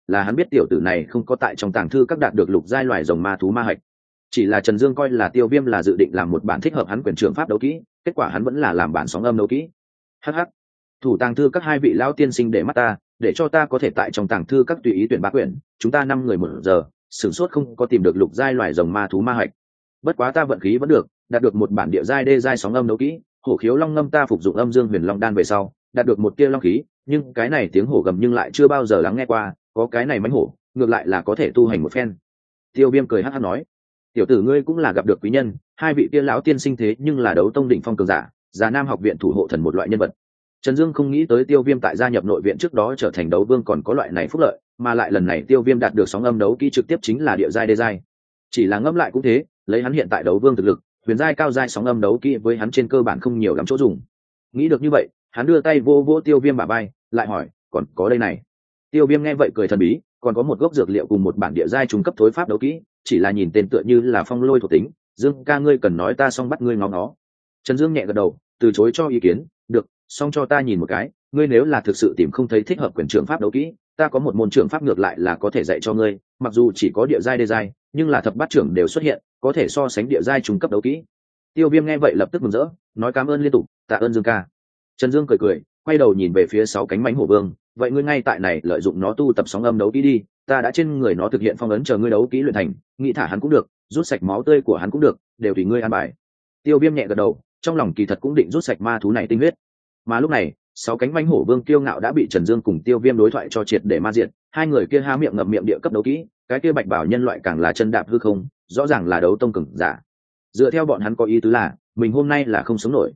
Speaker 1: là hắn biết tiểu tử này không có tại trong tàng thư các đạt được lục giai loài rồng ma thú ma hạch. Chỉ là Trần Dương coi là Tiêu Viêm là dự định làm một bản thích hợp hắn quyền trưởng pháp đấu kỹ, kết quả hắn vẫn là làm bản sóng âm đấu kỹ. Hắc hắc, thủ tàng thư các hai vị lão tiên sinh để mắt ta, để cho ta có thể tại trong tàng thư các tùy ý tuyển bá quyển, chúng ta 5 người 1 giờ, sửng sốt không có tìm được lục giai loài rồng ma thú ma hạch. Bất quá ta vận khí vẫn được, đạt được một bản địa giai đê giai sóng âm đấu kỹ, hổ khiếu long ngâm ta phục dụng âm dương huyền long đan về sau, đạt được một tia long khí, nhưng cái này tiếng hổ gầm nhưng lại chưa bao giờ lắng nghe qua, có cái này mãnh hổ, ngược lại là có thể tu hành một phen. Tiêu Viêm cười hắc hắc nói, tiểu tử ngươi cũng là gặp được quý nhân, hai vị kia lão tiên sinh thế nhưng là đấu tông đỉnh phong cường giả, Già Nam học viện thủ hộ thần một loại nhân vật. Trần Dương không nghĩ tới Tiêu Viêm tại gia nhập nội viện trước đó trở thành đấu vương còn có loại này phúc lợi, mà lại lần này Tiêu Viêm đạt được sóng âm đấu kỹ trực tiếp chính là địa giai đê giai. Chỉ là ngẫm lại cũng thế, lấy hắn hiện tại đấu vương thực lực, huyền giai cao giai sóng âm đấu kỹ với hắn trên cơ bản không nhiều lắm chỗ dùng. Nghĩ được như vậy, hắn đưa tay vô vô Tiêu Viêm bả vai, lại hỏi, còn có đây này. Tiêu Viêm nghe vậy cười thần bí, còn có một gốc dược liệu cùng một bản địa giai trung cấp thối pháp đấu kỹ, chỉ là nhìn tên tựa như là phong lôi thuộc tính, Dương ca ngươi cần nói ta xong bắt ngươi ngó nó. Trần Dương nhẹ gật đầu, từ chối cho ý kiến, được, xong cho ta nhìn một cái, ngươi nếu là thực sự tìm không thấy thích hợp quyền trưởng pháp đấu kỹ, ta có một môn trưởng pháp ngược lại là có thể dạy cho ngươi, mặc dù chỉ có địa giai đê giai, nhưng là thập bát trưởng đều xuất hiện, có thể so sánh địa giai trung cấp đấu kỹ. Tiêu Viêm nghe vậy lập tức mừng rỡ, nói cảm ơn liên tục, tạ ơn Dương ca. Trần Dương cười cười, quay đầu nhìn về phía 6 cánh mãnh hổ vương, vậy ngươi ngay tại này lợi dụng nó tu tập sóng âm đấu kỹ đi, ta đã trên người nó thực hiện phong ấn chờ ngươi đấu kỹ luyện thành, nghĩ thả hắn cũng được, rút sạch máu tươi của hắn cũng được, đều tùy ngươi an bài. Tiêu Viêm nhẹ gật đầu, trong lòng kỳ thật cũng định rút sạch ma thú này tinh huyết. Mà lúc này, 6 cánh mãnh hổ vương kiêu ngạo đã bị Trần Dương cùng Tiêu Viêm đối thoại cho triệt để ma diệt, hai người kia há miệng ngậm miệng địa cấp đấu kỹ, cái kia bạch bảo nhân loại càng là chân đạp hư không, rõ ràng là đấu tông cường giả. Dựa theo bọn hắn có ý tứ là, mình hôm nay là không sống nổi.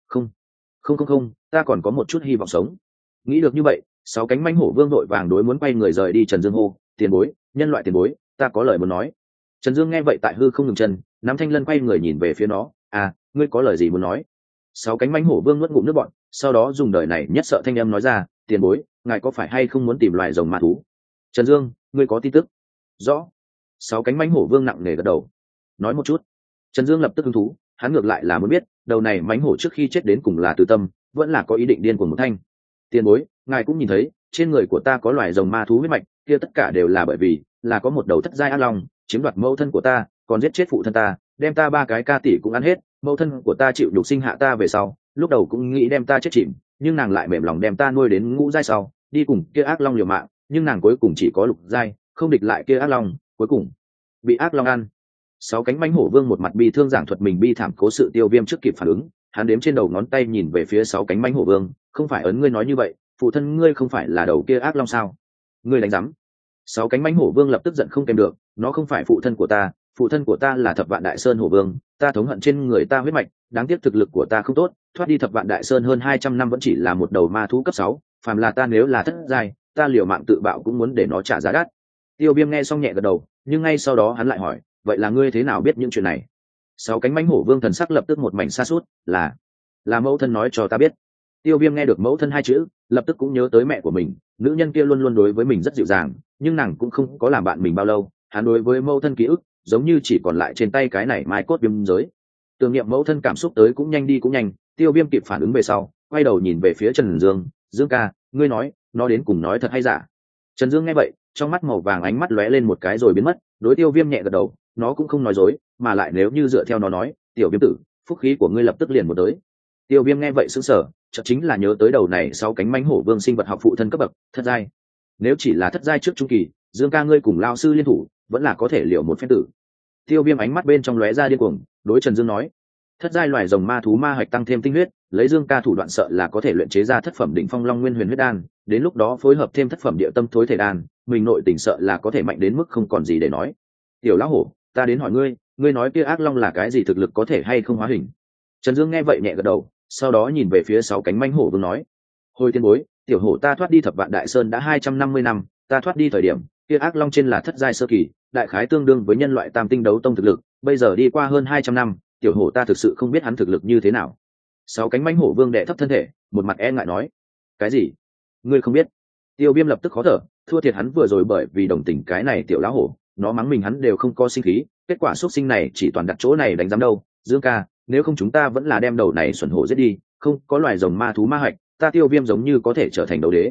Speaker 1: Không, ta còn có một chút hy vọng sống. Nghĩ được như vậy, 6 cánh mãnh hổ vương đội vàng đối muốn quay người rời đi. Trần Dương hô, tiền bối, nhân loại tiền bối, ta có lời muốn nói. Trần Dương nghe vậy tại hư không ngừng chân, nắm thanh lân quay người nhìn về phía nó, ngươi có lời gì muốn nói? 6 cánh mãnh hổ vương nuốt ngụm nước bọt, sau đó dùng đời này nhất sợ thanh âm nói ra, tiền bối, ngài có phải hay không muốn tìm loài rồng ma thú? Trần Dương, ngươi có tin tức? Rõ. 6 cánh mãnh hổ vương nặng nề gật đầu. Nói một chút. Trần Dương lập tức hứng thú, hắn ngược lại là muốn biết, đầu này mãnh hổ trước khi chết đến cùng là từ tâm, vẫn là có ý định điên cuồng một thanh. Tiền bối, ngài cũng nhìn thấy, trên người của ta có loài rồng ma thú huyết mạch, kia tất cả đều là bởi vì là có một đầu thất giai ác long chiếm đoạt mẫu thân của ta, còn giết chết phụ thân ta, đem ta 3 cái ca tỷ cũng ăn hết. Mẫu thân của ta chịu nhục sinh hạ ta về sau, lúc đầu cũng nghĩ đem ta chết chìm, nhưng nàng lại mềm lòng đem ta nuôi đến ngũ giai sau, đi cùng kia ác long liều mạng, nhưng nàng cuối cùng chỉ có lục giai, không địch lại kia ác long, cuối cùng bị ác long ăn. 6 cánh mãnh hổ vương một mặt bi thương giảng thuật mình bi thảm cố sự. Tiêu Viêm trước kịp phản ứng, hắn đếm trên đầu ngón tay nhìn về phía 6 cánh mãnh hổ vương, không phải ấn ngươi nói như vậy, phụ thân ngươi không phải là đầu kia ác long sao? Ngươi đánh rắm. 6 cánh mãnh hổ vương lập tức giận không kèm được, nó không phải phụ thân của ta, phụ thân của ta là Thập Vạn Đại Sơn hổ vương, ta thống hận trên người ta huyết mạch, đáng tiếc thực lực của ta không tốt, thoát đi Thập Vạn Đại Sơn hơn 200 năm vẫn chỉ là một đầu ma thú cấp 6, phàm là ta nếu là thất giai, ta liều mạng tự bạo cũng muốn để nó trả giá đắt. Tiêu Viêm nghe xong nhẹ gật đầu, nhưng ngay sau đó hắn lại hỏi, vậy là ngươi thế nào biết những chuyện này? 6 cánh mãnh hổ vương thần sắc lập tức một mảnh sa sút, là mẫu thân nói cho ta biết. Tiêu Viêm nghe được mẫu thân 2 chữ, lập tức cũng nhớ tới mẹ của mình, nữ nhân kia luôn luôn đối với mình rất dịu dàng, nhưng nàng cũng không có làm bạn mình bao lâu, hắn đối với mẫu thân ký ức giống như chỉ còn lại trên tay cái này mai cốt viêm giới. Tưởng niệm mẫu thân cảm xúc tới cũng nhanh đi cũng nhanh, Tiêu Viêm kịp phản ứng về sau, quay đầu nhìn về phía Trần Dương, Dương ca, ngươi nói, nó đến cùng nói thật hay giả? Trần Dương nghe vậy, trong mắt màu vàng ánh mắt lóe lên một cái rồi biến mất, đối Tiêu Viêm nhẹ gật đầu, nó cũng không nói dối, mà lại nếu như dựa theo nó nói, tiểu Viêm tử, phúc khí của ngươi lập tức liền một tới. Tiêu Viêm nghe vậy sững sờ, chợt chính là nhớ tới đầu này 6 cánh mãnh hổ vương sinh vật học phụ thân cấp bậc, thất giai. Nếu chỉ là thất giai trước trung kỳ, Dương ca ngươi cùng lao sư liên thủ, vẫn là có thể liều một phen tử. Tiêu Viêm ánh mắt bên trong lóe ra điên cuồng, đối Trần Dương nói, thất giai loài rồng ma thú ma hạch tăng thêm tinh huyết, lấy Dương ca thủ đoạn sợ là có thể luyện chế ra thất phẩm đỉnh phong long nguyên huyền huyết đan, đến lúc đó phối hợp thêm thất phẩm địa tâm thối thể đan, mình nội tình sợ là có thể mạnh đến mức không còn gì để nói. Tiểu lão hổ, ta đến hỏi ngươi, ngươi nói kia ác long là cái gì, thực lực có thể hay không hóa hình? Trần Dương nghe vậy nhẹ gật đầu, sau đó nhìn về phía 6 cánh mãnh hổ vương nói, hồi tiên bối, tiểu hổ ta thoát đi Thập Vạn Đại Sơn đã 250 năm, ta thoát đi thời điểm kia ác long trên là thất giai sơ kỳ, đại khái tương đương với nhân loại tam tinh đấu tông thực lực, bây giờ đi qua hơn 200 năm, tiểu hổ ta thực sự không biết hắn thực lực như thế nào. 6 cánh mãnh hổ vương đệ thấp thân thể, một mặt e ngại nói, cái gì? Ngươi không biết? Tiêu Viêm lập tức khó thở, thua thiệt hắn vừa rồi bởi vì đồng tình cái này tiểu lão hổ, nó mắng mình hắn đều không có sinh khí, kết quả xuất sinh này chỉ toàn đặt chỗ này đánh giám đâu. Dương ca, nếu không chúng ta vẫn là đem đầu này xuẩn hổ giết đi, không có loài rồng ma thú ma hạch, ta Tiêu Viêm giống như có thể trở thành đấu đế.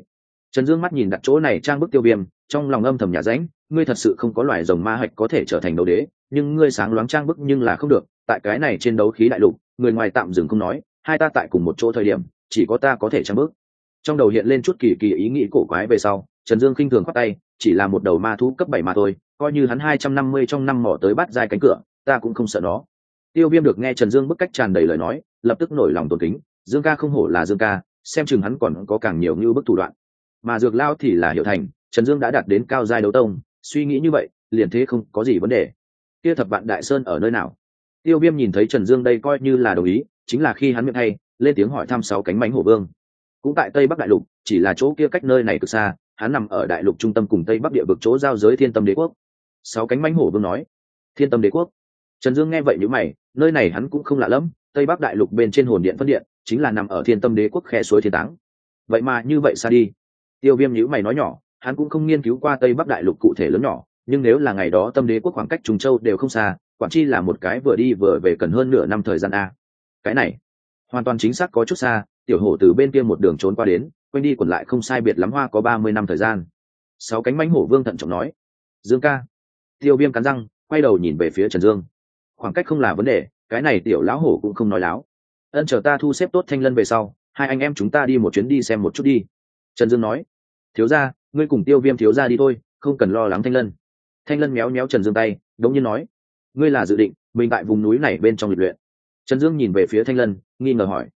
Speaker 1: Trần Dương mắt nhìn đặt chỗ này trang bức Tiêu Viêm, trong lòng âm thầm nhả rãnh, ngươi thật sự không có loài rồng ma hạch có thể trở thành đấu đế, nhưng ngươi sáng loáng trang bức nhưng là không được, tại cái này trên đấu khí đại lục, người ngoài tạm dừng không nói, hai ta tại cùng một chỗ thời điểm, chỉ có ta có thể trang bức. Trong đầu hiện lên chút kỳ kỳ ý nghĩ cổ quái về sau, Trần Dương khinh thường khoát tay, chỉ là một đầu ma thú cấp 7 mà thôi, coi như hắn 250 trong năm mỏ tới bắt giai cánh cửa, ta cũng không sợ nó. Tiêu Viêm được nghe Trần Dương bức cách tràn đầy lời nói, lập tức nổi lòng tôn kính, Dương ca không hổ là Dương ca, xem chừng hắn còn có càng nhiều như bức thủ đoạn. Mà Dược Lao thì là hiểu thành, Trần Dương đã đạt đến cao giai đấu tông, suy nghĩ như vậy, liền thế không có gì vấn đề. Kia Thập Vạn Đại Sơn ở nơi nào? Tiêu Viêm nhìn thấy Trần Dương đây coi như là đồng ý, chính là khi hắn miệng hay lên tiếng hỏi thăm sáu cánh mãnh hổ vương. Cũng tại Tây Bắc đại lục, chỉ là chỗ kia cách nơi này cực xa, hắn nằm ở đại lục trung tâm cùng Tây Bắc địa vực chỗ giao giới Thiên Tâm Đế quốc. Sáu cánh mãnh hổ vương nói, Thiên Tâm Đế quốc. Trần Dương nghe vậy nhíu mày, nơi này hắn cũng không lạ lắm, Tây Bắc đại lục bên trên hồn điện phân điện, chính là nằm ở Thiên Tâm Đế quốc khe suối Thiên Táng. Vậy mà như vậy xa đi. Tiêu Viêm nhíu mày nói nhỏ, hắn cũng không nghiên cứu qua Tây Bắc đại lục cụ thể lớn nhỏ, nhưng nếu là ngày đó Tâm Đế quốc khoảng cách Trùng Châu đều không xa, quản chi là một cái vừa đi vừa về cần hơn nửa năm thời gian a. Cái này, hoàn toàn chính xác có chút xa, tiểu hổ từ bên kia một đường trốn qua đến, quanh đi quẩn lại không sai biệt lắm hoa có 30 năm thời gian. Sáu cánh mãnh hổ vương thận trọng nói, Dương ca. Tiêu Viêm cắn răng, quay đầu nhìn về phía Trần Dương. Khoảng cách không là vấn đề, cái này tiểu lão hổ cũng không nói láo. Ân, chờ ta thu xếp tốt Thanh Lân về sau, hai anh em chúng ta đi một chuyến đi xem một chút đi. Trần Dương nói, thiếu gia, ngươi cùng Tiêu Viêm thiếu gia đi thôi, không cần lo lắng Thanh Lân. Thanh Lân méo méo Trần Dương tay, đống nhiên nói, ngươi là dự định mình tại vùng núi này bên trong lịch luyện? Trần Dương nhìn về phía Thanh Lân, nghi ngờ hỏi,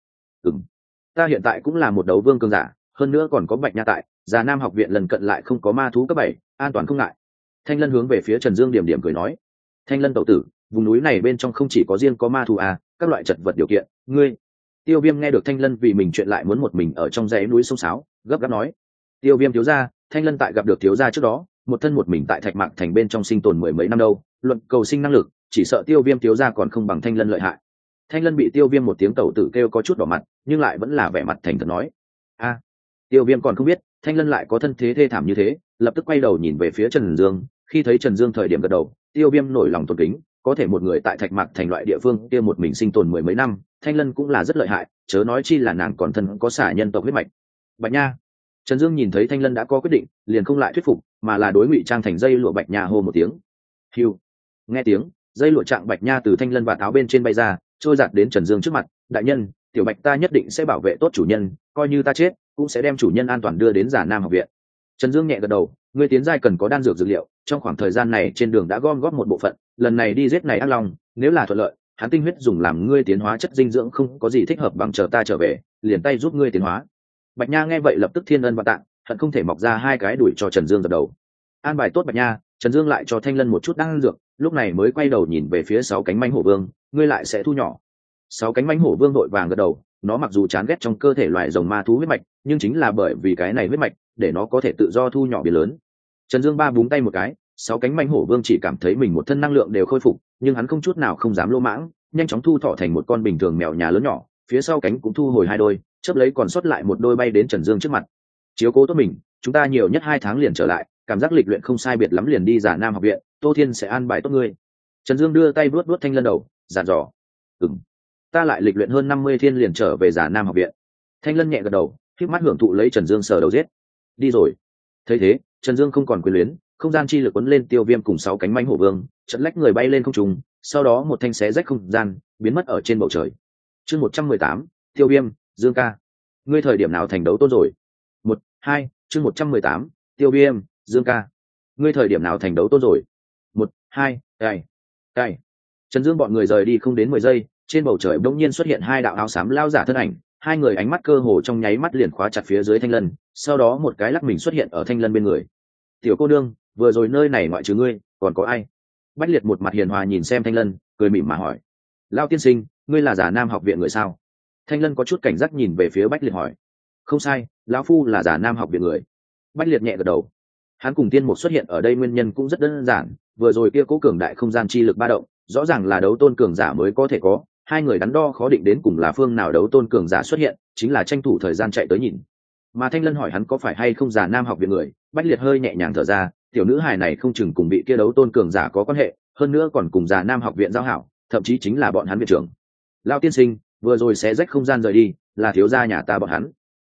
Speaker 1: ta hiện tại cũng là một đấu vương cường giả, hơn nữa còn có Bạch Nha tại, Già Nam học viện lần cận lại không có ma thú cấp 7, an toàn không ngại. Thanh Lân hướng về phía Trần Dương điểm điểm cười nói, Thanh Lân tẩu tử, vùng núi này bên trong không chỉ có riêng có ma thú à, các loại chật vật điều kiện, ngươi. Tiêu Viêm nghe được Thanh Lân vì mình chuyện lại muốn một mình ở trong dãy núi sông sáo, gấp gáp nói, Tiêu Viêm thiếu gia, Thanh Lân tại gặp được thiếu gia trước đó, một thân một mình tại Thạch Mạc thành bên trong sinh tồn 10 mấy năm đâu, luận cầu sinh năng lực, chỉ sợ Tiêu Viêm thiếu gia còn không bằng Thanh Lân lợi hại. Thanh Lân bị Tiêu Viêm một tiếng tẩu tử kêu có chút đỏ mặt, nhưng lại vẫn là vẻ mặt thành thật nói, a. Tiêu Viêm còn không biết Thanh Lân lại có thân thế thê thảm như thế, lập tức quay đầu nhìn về phía Trần Dương, khi thấy Trần Dương thời điểm gật đầu, Tiêu Viêm nổi lòng tôn kính, có thể một người tại Thạch Mạc thành loại địa phương kia một mình sinh tồn 10 mấy năm, Thanh Lân cũng là rất lợi hại, chớ nói chi là nàng còn thân có xả nhân tộc huyết mạch. Bạch Nha. Trần Dương nhìn thấy Thanh Lân đã có quyết định, liền không lại thuyết phục, mà là đối ngụy trang thành dây lụa Bạch Nha hô một tiếng. Hưu. Nghe tiếng, dây lụa trạng Bạch Nha từ Thanh Lân và tháo bên trên bay ra, trôi giạt đến Trần Dương trước mặt, đại nhân, tiểu Bạch ta nhất định sẽ bảo vệ tốt chủ nhân, coi như ta chết cũng sẽ đem chủ nhân an toàn đưa đến Già Nam học viện. Trần Dương nhẹ gật đầu, ngươi tiến giai cần có đan dược dược liệu, trong khoảng thời gian này trên đường đã gom góp một bộ phận, lần này đi giết này ác long, nếu là thuận lợi, hắn tinh huyết dùng làm ngươi tiến hóa chất dinh dưỡng không có gì thích hợp bằng chờ ta trở về, liền tay giúp ngươi tiến hóa. Bạch Nha nghe vậy lập tức thiên ân và tạng, hận không thể mọc ra hai cái đuổi cho Trần Dương dập đầu. An bài tốt Bạch Nha, Trần Dương lại cho Thanh Lân một chút đan dược, lúc này mới quay đầu nhìn về phía sáu cánh mãnh hổ vương, ngươi lại sẽ thu nhỏ. Sáu cánh mãnh hổ vương đội vàng gật đầu, nó mặc dù chán ghét trong cơ thể loài rồng ma thú huyết mạch, nhưng chính là bởi vì cái này huyết mạch, để nó có thể tự do thu nhỏ biến lớn. Trần Dương ba búng tay một cái, sáu cánh mãnh hổ vương chỉ cảm thấy mình một thân năng lượng đều khôi phục, nhưng hắn không chút nào không dám lỗ mãng, nhanh chóng thu thọ thành một con bình thường mèo nhà lớn nhỏ, phía sau cánh cũng thu hồi hai đôi, chớp lấy còn sót lại một đôi bay đến Trần Dương trước mặt. Chiếu cố tốt mình, chúng ta nhiều nhất 2 tháng liền trở lại, cảm giác lịch luyện không sai biệt lắm liền đi Già Nam học viện, Tô Thiên sẽ an bài tốt ngươi. Trần Dương đưa tay vuốt vuốt Thanh Lân đầu, dặn dò, ta lại lịch luyện hơn 50 thiên liền trở về Già Nam học viện. Thanh Lân nhẹ gật đầu, khép mắt hưởng thụ lấy Trần Dương sờ đầu giết. Đi rồi. Thấy thế, Trần Dương không còn quyền luyến, không gian chi lực cuốn lên Tiêu Viêm cùng sáu cánh mãnh hổ vương, chợt lách người bay lên không trung, sau đó một thanh xé rách không gian, biến mất ở trên bầu trời. Chương 118, Tiêu Viêm, Dương ca, ngươi thời điểm nào thành đấu tôn rồi? 1-2, chương 118, Tiêu Viêm, Dương ca, ngươi thời điểm nào thành đấu tôn rồi? 1-2, cày. Trần Dương bọn người rời đi không đến 10 giây, trên bầu trời bỗng nhiên xuất hiện hai đạo áo xám lao giả thân ảnh, hai người ánh mắt cơ hồ trong nháy mắt liền khóa chặt phía dưới Thanh Lân, sau đó một cái lắc mình xuất hiện ở Thanh Lân bên người. Tiểu cô nương, vừa rồi nơi này ngoại trừ ngươi, còn có ai? Bách Liệt một mặt hiền hòa nhìn xem Thanh Lân, cười mỉm mà hỏi. Lao tiên sinh, ngươi là Già Nam học viện người sao? Thanh Lân có chút cảnh giác nhìn về phía Bách Liệt hỏi. Không sai, lão phu là Già Nam học viện người. Bách Liệt nhẹ gật đầu. Hắn cùng Tiên Mục xuất hiện ở đây nguyên nhân cũng rất đơn giản, vừa rồi kia cố cường đại không gian chi lực ba động, rõ ràng là đấu tôn cường giả mới có thể có, hai người đắn đo khó định đến cùng là phương nào đấu tôn cường giả xuất hiện, chính là tranh thủ thời gian chạy tới nhìn. Mà Thanh Lân hỏi hắn có phải hay không Già Nam học viện người, Bách Liệt hơi nhẹ nhàng thở ra, tiểu nữ hài này không chừng cùng bị kia đấu tôn cường giả có quan hệ, hơn nữa còn cùng Già Nam học viện giao hảo, thậm chí chính là bọn hắn viện trưởng. Lao tiên sinh, vừa rồi xé rách không gian rời đi, là thiếu gia nhà ta bọn hắn.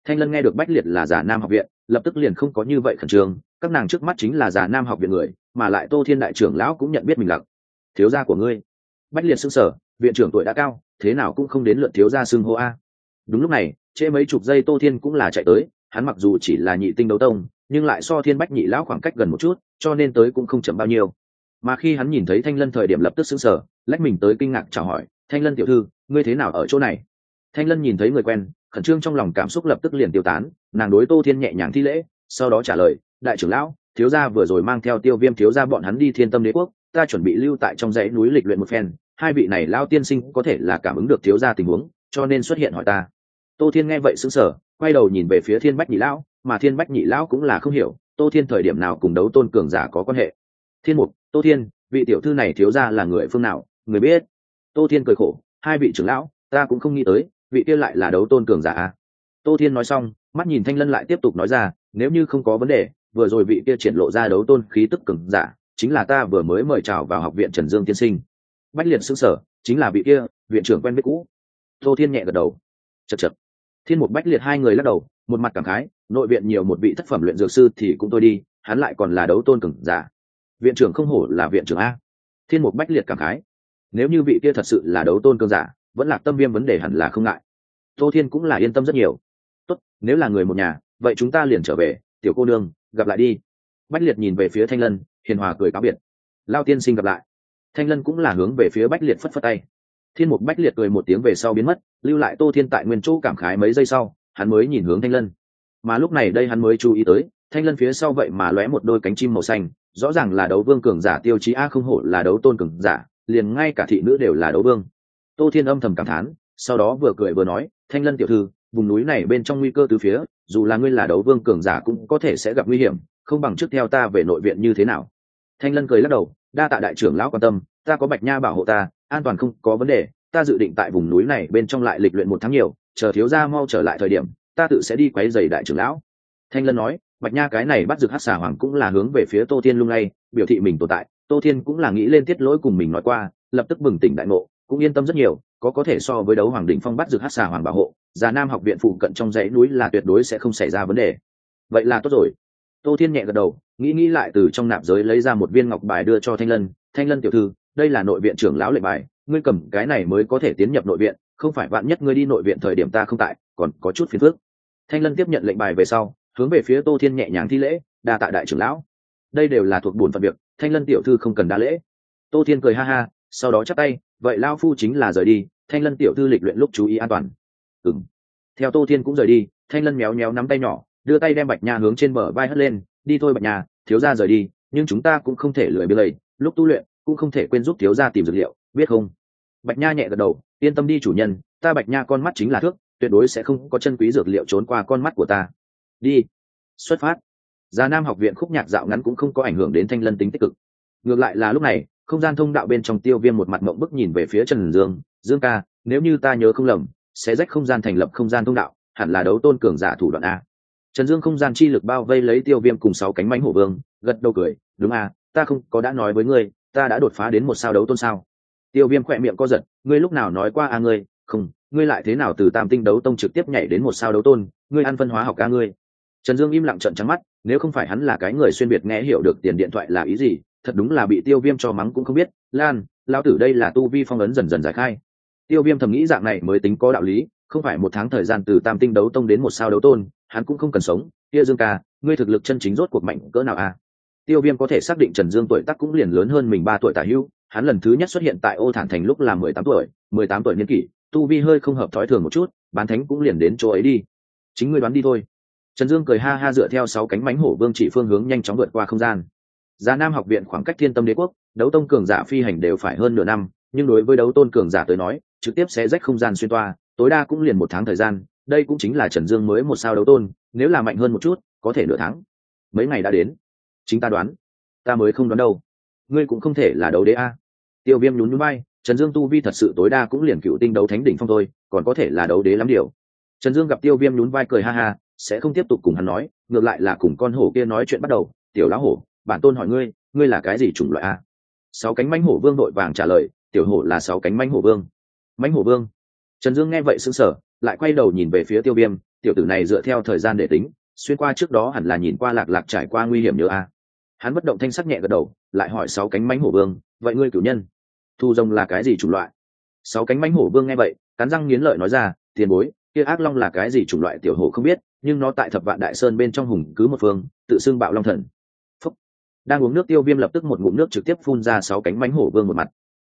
Speaker 1: Thanh Lân nghe được Bách Liệt là Già Nam học viện, lập tức liền không có như vậy khẩn trương, các nàng trước mắt chính là Già Nam học viện người, mà lại Tô Thiên đại trưởng lão cũng nhận biết mình lặc. Thiếu gia của ngươi. Bách Liệt sững sờ, viện trưởng tuổi đã cao, thế nào cũng không đến lượt thiếu gia xưng hô a. Đúng lúc này, trễ mấy chục giây Tô Thiên cũng là chạy tới, hắn mặc dù chỉ là nhị tinh đấu tông, nhưng lại so Thiên Bách nhị lão khoảng cách gần một chút, cho nên tới cũng không chậm bao nhiêu. Mà khi hắn nhìn thấy Thanh Lân thời điểm lập tức sững sờ, lách mình tới kinh ngạc chào hỏi, "Thanh Lân tiểu thư, ngươi thế nào ở chỗ này?" Thanh Lân nhìn thấy người quen, khẩn trương trong lòng cảm xúc lập tức liền tiêu tán, nàng đối Tô Thiên nhẹ nhàng thi lễ, sau đó trả lời, "Đại trưởng lão, thiếu gia vừa rồi mang theo Tiêu Viêm thiếu gia bọn hắn đi Thiên Tâm Đế quốc, ta chuẩn bị lưu tại trong dãy núi lịch luyện một phen, hai vị này lão tiên sinh có thể là cảm ứng được thiếu gia tình huống, cho nên xuất hiện hỏi ta." Tô Thiên nghe vậy sững sờ, quay đầu nhìn về phía Thiên Bách nhị lão, mà Thiên Bách nhị lão cũng là không hiểu, Tô Thiên thời điểm nào cùng đấu tôn cường giả có quan hệ. Thiên Mục, Tô Thiên, vị tiểu thư này thiếu gia là người phương nào, người biết? Tô Thiên cười khổ, "Hai vị trưởng lão, ta cũng không nghĩ tới, vị kia lại là đấu tôn cường giả à?" Tô Thiên nói xong, mắt nhìn Thanh Lân lại tiếp tục nói ra, "Nếu như không có vấn đề, vừa rồi vị kia triển lộ ra đấu tôn khí tức cường giả, chính là ta vừa mới mời chào vào học viện Trần Dương tiên sinh." Bách Liệt sững sờ, "Chính là vị kia, viện trưởng quen biết cũ." Tô Thiên nhẹ gật đầu. Chậc chậc. Thiên Mục Bách Liệt hai người lắc đầu, một mặt cảm khái, nội viện nhiều một vị thất phẩm luyện dược sư thì cũng thôi đi, hắn lại còn là đấu tôn cường giả. Viện trưởng không hổ là viện trưởng a. Thiên Mục Bách Liệt cảm khái. Nếu như vị kia thật sự là đấu tôn cường giả, vẫn Lạc Tâm Viêm vấn đề hẳn là không ngại. Tô Thiên cũng là yên tâm rất nhiều. "Tốt, nếu là người một nhà, vậy chúng ta liền trở về, tiểu cô nương, gặp lại đi." Bách Liệt nhìn về phía Thanh Lân, hiền hòa cười cáo biệt. "Lao tiên sinh gặp lại." Thanh Lân cũng là hướng về phía Bách Liệt phất phất tay. Thiên Mục Bách Liệt cười một tiếng về sau biến mất, lưu lại Tô Thiên tại nguyên chỗ cảm khái mấy giây sau, hắn mới nhìn hướng Thanh Lân. Mà lúc này đây hắn mới chú ý tới, Thanh Lân phía sau vậy mà lóe một đôi cánh chim màu xanh, rõ ràng là đấu vương cường giả tiêu chí a, không hổ là đấu tôn cường giả, liền ngay cả thị nữ đều là đấu vương. Tô Thiên âm thầm cảm thán, sau đó vừa cười vừa nói, "Thanh Lân tiểu thư, vùng núi này bên trong nguy cơ từ phía, dù là ngươi là đấu vương cường giả cũng có thể sẽ gặp nguy hiểm, không bằng trước theo ta về nội viện như thế nào?" Thanh Lân cười lắc đầu, "Đa tạ đại trưởng lão quan tâm, ta có Bạch Nha bảo hộ ta, an toàn không có vấn đề, ta dự định tại vùng núi này bên trong lại lịch luyện một tháng nhiều, chờ thiếu gia mau trở lại thời điểm, ta tự sẽ đi quấy rầy đại trưởng lão." Thanh Lân nói, Bạch Nha cái này bắt rực hắc xà hoàng cũng là hướng về phía Tô Thiên lung lay, biểu thị mình tồn tại. Tô Thiên cũng là nghĩ lên tiết lỗi cùng mình nói qua, lập tức bừng tỉnh đại ngộ, cũng yên tâm rất nhiều, có thể so với đấu hoàng đỉnh phong bắt rực hắc xà hoàng bảo hộ, Già Nam học viện phụ cận trong dãy núi là tuyệt đối sẽ không xảy ra vấn đề. Vậy là tốt rồi. Tô Thiên nhẹ gật đầu, nghĩ lại từ trong nạp giới lấy ra một viên ngọc bài đưa cho Thanh Lân, "Thanh Lân tiểu thư, đây là nội viện trưởng lão lệnh bài, ngươi cầm cái này mới có thể tiến nhập nội viện, không phải vạn nhất ngươi đi nội viện thời điểm ta không tại, còn có chút phiền phức." Thanh Lân tiếp nhận lệnh bài về sau, hướng về phía Tô Thiên nhẹ nhàng thi lễ, "Đa tạ đại trưởng lão, đây đều là thuộc bổn phận việc, Thanh Lân tiểu thư không cần đa lễ." Tô Thiên cười ha ha, sau đó chắp tay, "Vậy lão phu chính là rời đi, Thanh Lân tiểu thư lịch luyện lúc chú ý an toàn." Ừm. Theo Tô Thiên cũng rời đi, Thanh Lân méo méo nắm tay nhỏ, đưa tay đem Bạch Nha hướng trên bờ vai hất lên, "Đi thôi Bạch Nha, thiếu gia rời đi, nhưng chúng ta cũng không thể lười biếng lầy, lúc tu luyện cũng không thể quên giúp thiếu gia tìm dược liệu, biết không?" Bạch Nha nhẹ gật đầu, "Yên tâm đi chủ nhân, ta Bạch Nha con mắt chính là thước, tuyệt đối sẽ không có chân quý dược liệu trốn qua con mắt của ta." Đi. Xuất phát. Già Nam học viện khúc nhạc dạo ngắn cũng không có ảnh hưởng đến Thanh Lân tính tích cực. Ngược lại là lúc này, không gian thông đạo bên trong Tiêu Viêm một mặt mộng bức nhìn về phía Trần Dương, "Dương ca, nếu như ta nhớ không lầm, sẽ rách không gian thành lập không gian thông đạo, hẳn là đấu tôn cường giả thủ đoạn a." Trần Dương không gian chi lực bao vây lấy Tiêu Viêm cùng 6 cánh mãnh hổ vương, gật đầu cười, "Đúng a, ta không có đã nói với ngươi, ta đã đột phá đến một sao đấu tôn sao?" Tiêu Viêm khỏe miệng co giật, "Ngươi lúc nào nói qua a ngươi, không, ngươi lại thế nào từ tam tinh đấu tông trực tiếp nhảy đến một sao đấu tôn, ngươi ăn phân hóa học a ngươi?" Trần Dương im lặng trợn trắng mắt, nếu không phải hắn là cái người xuyên biệt nghe hiểu được tiền điện thoại là ý gì, thật đúng là bị Tiêu Viêm cho mắng cũng không biết. "Lan, lão tử đây là tu vi phong ấn dần dần giải khai." Tiêu Viêm thầm nghĩ dạng này mới tính có đạo lý, không phải một tháng thời gian từ tam tinh đấu tông đến một sao đấu tôn, hắn cũng không cần sống. "Kia Dương ca, ngươi thực lực chân chính rốt cuộc mạnh cỡ nào a?" Tiêu Viêm có thể xác định Trần Dương tuổi tác cũng liền lớn hơn mình 3 tuổi tả hữu, hắn lần thứ nhất xuất hiện tại Ô Thản Thành lúc là 18 tuổi niên kỷ, tu vi hơi không hợp thói thường một chút, bán thánh cũng liền đến chỗ ấy đi. "Chính ngươi đoán đi thôi." Trần Dương cười ha ha, dựa theo 6 cánh mãnh hổ vương chỉ phương hướng nhanh chóng vượt qua không gian. Già Nam học viện khoảng cách Thiên Tâm Đế quốc, đấu tông cường giả phi hành đều phải hơn nửa năm, nhưng đối với đấu tôn cường giả tới nói, trực tiếp sẽ rách không gian xuyên toa, tối đa cũng liền 1 tháng thời gian, đây cũng chính là Trần Dương mới một sao đấu tôn, nếu là mạnh hơn một chút, có thể nửa tháng. Mấy ngày đã đến. Chính ta đoán. Ta mới không đoán đâu. Ngươi cũng không thể là đấu đế a. Tiêu Viêm nhún nhún vai, Trần Dương tu vi thật sự tối đa cũng liền cựu tinh đấu thánh đỉnh phong thôi, còn có thể là đấu đế lắm điều. Trần Dương gặp Tiêu Viêm nhún vai cười ha ha, sẽ không tiếp tục cùng hắn nói, ngược lại là cùng con hổ kia nói chuyện bắt đầu. "Tiểu lão hổ, bản tôn hỏi ngươi, ngươi là cái gì chủng loại a?" 6 cánh mãnh hổ vương đội vàng trả lời, "Tiểu hổ là 6 cánh mãnh hổ vương." "Mãnh hổ vương?" Trần Dương nghe vậy sững sờ, lại quay đầu nhìn về phía Tiêu Viêm, tiểu tử này dựa theo thời gian để tính, xuyên qua trước đó hẳn là nhìn qua Lạc Lạc trải qua nguy hiểm nhớ a. Hắn bất động thanh sắc nhẹ gật đầu, lại hỏi sáu cánh mãnh hổ vương, vậy ngươi cửu nhân thu rồng là cái gì chủng loại? Sáu cánh mãnh hổ vương nghe vậy, cắn răng nghiến lợi nói ra, tiền bối, kia ác long là cái gì chủng loại tiểu hổ không biết, nhưng nó tại Thập Vạn Đại Sơn bên trong hùng cứ một phương, tự xưng Bạo Long Thần. Phúc. Đang uống nước Tiêu Viêm lập tức một ngụm nước trực tiếp phun ra sáu cánh mãnh hổ vương một mặt.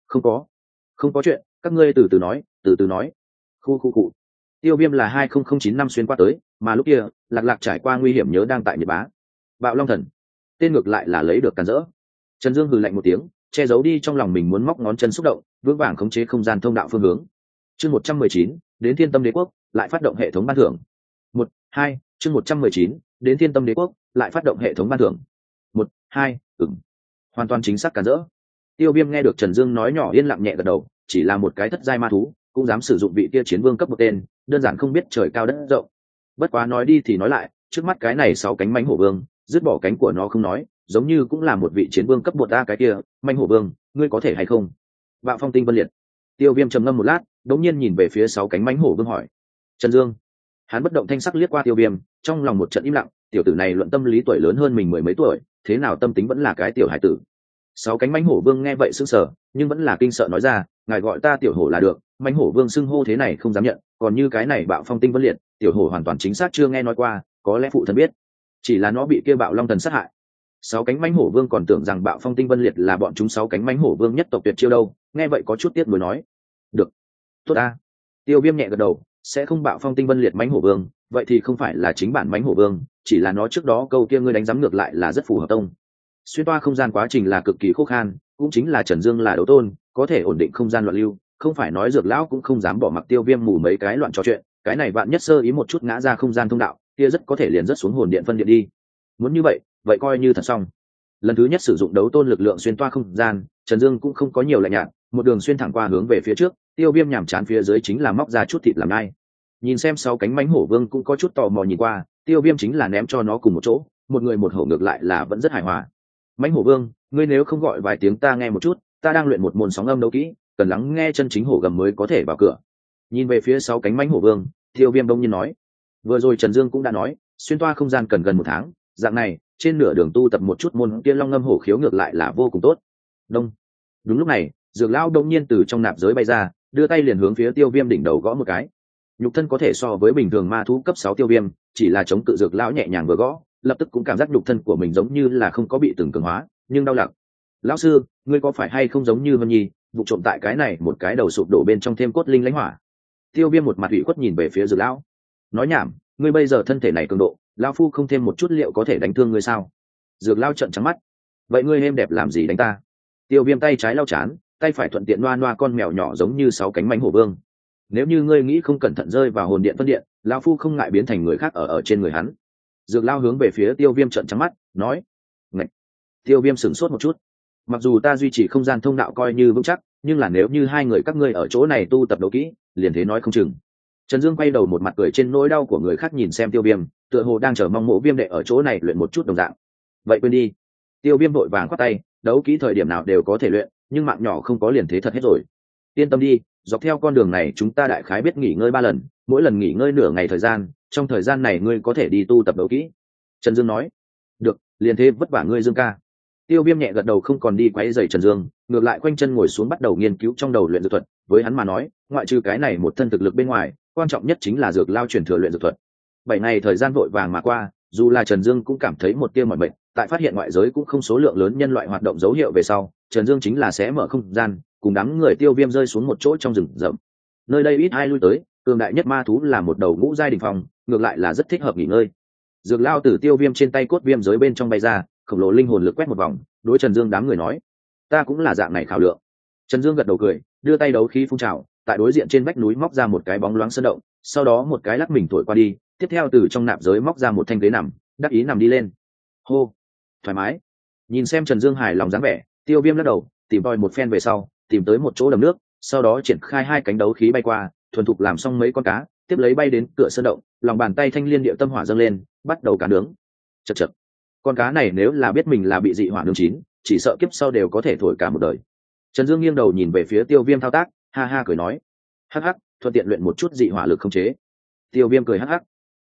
Speaker 1: Không có chuyện, các ngươi từ từ nói. Khu cụ. Tiêu Viêm là 2009 năm xuyên qua tới, mà lúc kia, Lạc Lạc trải qua nguy hiểm nhớ đang tại Nhật Bá. Bạo Long Thần, tên ngược lại là lấy được càn rỡ. Trần Dương hừ lạnh một tiếng, che giấu đi trong lòng mình muốn móc ngón chân xúc động, vững vàng khống chế không gian thông đạo phương hướng. Chương 119, đến Thiên Tâm Đế Quốc, lại phát động hệ thống ban thưởng. 1, 2, chương 119, đến Thiên Tâm Đế Quốc, lại phát động hệ thống ban thưởng. 1, 2, hoàn toàn chính xác càn rỡ. Tiêu Viêm nghe được Trần Dương nói nhỏ yên lặng nhẹ gật đầu, chỉ là một cái thất giai ma thú, cũng dám sử dụng vị kia chiến vương cấp một tên, đơn giản không biết trời cao đất rộng. Bất quá nói đi thì nói lại, trước mắt cái này sáu cánh mãnh hổ vương, dứt bỏ cánh của nó không nói, giống như cũng là một vị chiến vương cấp một a cái kia, mãnh hổ vương, ngươi có thể hay không? Bạo Phong Tinh Vân Liệt. Tiêu Viêm trầm ngâm một lát, đống nhiên nhìn về phía sáu cánh mãnh hổ vương hỏi, Trần Dương. Hắn bất động thanh sắc liếc qua Tiêu Viêm, trong lòng một trận im lặng, tiểu tử này luận tâm lý tuổi lớn hơn mình mười mấy tuổi, thế nào tâm tính vẫn là cái tiểu hải tử. Sáu cánh mãnh hổ vương nghe vậy sững sờ, nhưng vẫn là kinh sợ nói ra, ngài gọi ta tiểu hổ là được, mãnh hổ vương xưng hô thế này không dám nhận, còn như cái này Bạo Phong Tinh Vân Liệt, tiểu hổ hoàn toàn chính xác chưa nghe nói qua, có lẽ phụ thân biết, chỉ là nó bị kia Bạo Long Thần sát hại. Sáu cánh mãnh hổ vương còn tưởng rằng Bạo Phong Tinh Vân Liệt là bọn chúng sáu cánh mãnh hổ vương nhất tộc tuyệt chiêu đâu, nghe vậy có chút tiếc nuối nói, được, tốt a. Tiêu Viêm nhẹ gật đầu, sẽ không Bạo Phong Tinh Vân Liệt mãnh hổ vương, vậy thì không phải là chính bản mãnh hổ vương, chỉ là nó trước đó câu kia ngươi đánh giám ngược lại là rất phù hợp tông. Xuyên toa không gian quá trình là cực kỳ khó khăn, cũng chính là Trần Dương là đấu tôn, có thể ổn định không gian loạn lưu, không phải nói Dược lão cũng không dám bỏ mặc Tiêu Viêm mù mấy cái loạn trò chuyện, cái này bạn nhất sơ ý một chút ngã ra không gian thông đạo, kia rất có thể liền rất xuống hồn điện phân điện đi. Muốn như vậy, vậy coi như thật xong. Lần thứ nhất sử dụng đấu tôn lực lượng xuyên toa không gian, Trần Dương cũng không có nhiều lạnh nhạt, một đường xuyên thẳng qua hướng về phía trước, Tiêu Viêm nhàm chán phía dưới chính là móc ra chút thịt làm nai. Nhìn xem sáu cánh mãnh hổ vương cũng có chút tò mò nhìn qua, Tiêu Viêm chính là ném cho nó cùng một chỗ, một người một hổ ngược lại là vẫn rất hài hòa. Mãnh hổ vương, ngươi nếu không gọi vài tiếng ta nghe một chút, ta đang luyện một môn sóng âm đấu kỹ, cần lắng nghe chân chính hổ gầm mới có thể vào cửa. Nhìn về phía sáu cánh mãnh hổ vương, Tiêu Viêm đông nhiên nói, vừa rồi Trần Dương cũng đã nói, xuyên toa không gian cần gần 1 tháng, dạng này trên nửa đường tu tập một chút môn kia long ngâm hổ khiếu ngược lại là vô cùng tốt. Đông. Đúng lúc này, Dược lão đông nhiên từ trong nạp giới bay ra, đưa tay liền hướng phía Tiêu Viêm đỉnh đầu gõ một cái. Nhục thân có thể so với bình thường ma thú cấp 6 Tiêu Viêm, chỉ là chống cự Dược lão nhẹ nhàng vừa gõ, lập tức cũng cảm giác nhục thân của mình giống như là không có bị từng cường hóa, nhưng đau lặng. Lão sư, ngươi có phải hay không giống như Vân Nhi, vụ trộm tại cái này một cái đầu sụp đổ bên trong thêm cốt linh lãnh hỏa? Tiêu Viêm một mặt ủy khuất nhìn về phía Dược lão. Nói nhảm, ngươi bây giờ thân thể này cường độ, lão phu không thêm một chút liệu có thể đánh thương ngươi sao? Dược lão trợn trắng mắt. Vậy ngươi êm đẹp làm gì đánh ta? Tiêu Viêm tay trái lau chán, tay phải thuận tiện loa loa con mèo nhỏ giống như 6 cánh mãnh hổ vương. Nếu như ngươi nghĩ không cẩn thận rơi vào hồn điện phân điện, lão phu không ngại biến thành người khác ở trên người hắn. Dược lão hướng về phía Tiêu Viêm trợn trắng mắt, nói. Ngậy. Tiêu Viêm sửng sốt một chút. Mặc dù ta duy trì không gian thông đạo coi như vững chắc, nhưng là nếu như hai người các ngươi ở chỗ này tu tập đấu kỹ, liền thế nói không chừng. Trần Dương quay đầu một mặt cười trên nỗi đau của người khác nhìn xem Tiêu Viêm, tựa hồ đang chờ mong Mộ Viêm đệ ở chỗ này luyện một chút đồng dạng. Vậy quên đi. Tiêu Viêm vội vàng khoát tay, đấu kỹ thời điểm nào đều có thể luyện, nhưng mạng nhỏ không có liền thế thật hết rồi. Yên tâm đi, dọc theo con đường này chúng ta đại khái biết nghỉ ngơi 3 lần, mỗi lần nghỉ ngơi nửa ngày thời gian, trong thời gian này ngươi có thể đi tu tập đấu kỹ. Trần Dương nói. Được, liền thế vất vả ngươi Dương ca. Tiêu Viêm nhẹ gật đầu không còn đi quấy rầy Trần Dương, ngược lại quanh chân ngồi xuống bắt đầu nghiên cứu trong đầu luyện dược thuật, với hắn mà nói, ngoại trừ cái này một thân thực lực bên ngoài, quan trọng nhất chính là dược lao truyền thừa luyện dược thuật. 7 ngày thời gian vội vàng mà qua, dù là Trần Dương cũng cảm thấy một tia mỏi mệt, tại phát hiện ngoại giới cũng không số lượng lớn nhân loại hoạt động dấu hiệu về sau, Trần Dương chính là sẽ mở không gian, cùng đám người Tiêu Viêm rơi xuống một chỗ trong rừng rậm. Nơi đây ít ai lui tới, cường đại nhất ma thú là một đầu ngũ giai đỉnh phong, ngược lại là rất thích hợp nghỉ ngơi. Dược lao từ Tiêu Viêm trên tay cốt viêm giới bên trong bay ra, khổng lồ linh hồn lực quét một vòng, đối Trần Dương đám người nói, ta cũng là dạng này khảo lượng. Trần Dương gật đầu cười, đưa tay đấu khí phun trào, tại đối diện trên vách núi móc ra một cái bóng loáng sơn động, sau đó một cái lắc mình thổi qua đi, tiếp theo từ trong nạp giới móc ra một thanh ghế nằm, đắc ý nằm đi lên. Hô, thoải mái. Nhìn xem Trần Dương hài lòng dáng vẻ, Tiêu Viêm lắc đầu, tìm tòi một phen về sau, tìm tới một chỗ đầm nước, sau đó triển khai 2 cánh đấu khí bay qua, thuần thục làm xong mấy con cá, tiếp lấy bay đến cửa sơn động, lòng bàn tay thanh liên điệu tâm hỏa dâng lên, bắt đầu cá nướng. Chậc chậc. Con cá này nếu là biết mình là bị dị hỏa nướng chín, chỉ sợ kiếp sau đều có thể thổi cả một đời. Trần Dương nghiêng đầu nhìn về phía Tiêu Viêm thao tác, ha ha cười nói, hắc hắc, thuận tiện luyện một chút dị hỏa lực không chế. Tiêu Viêm cười hắc hắc,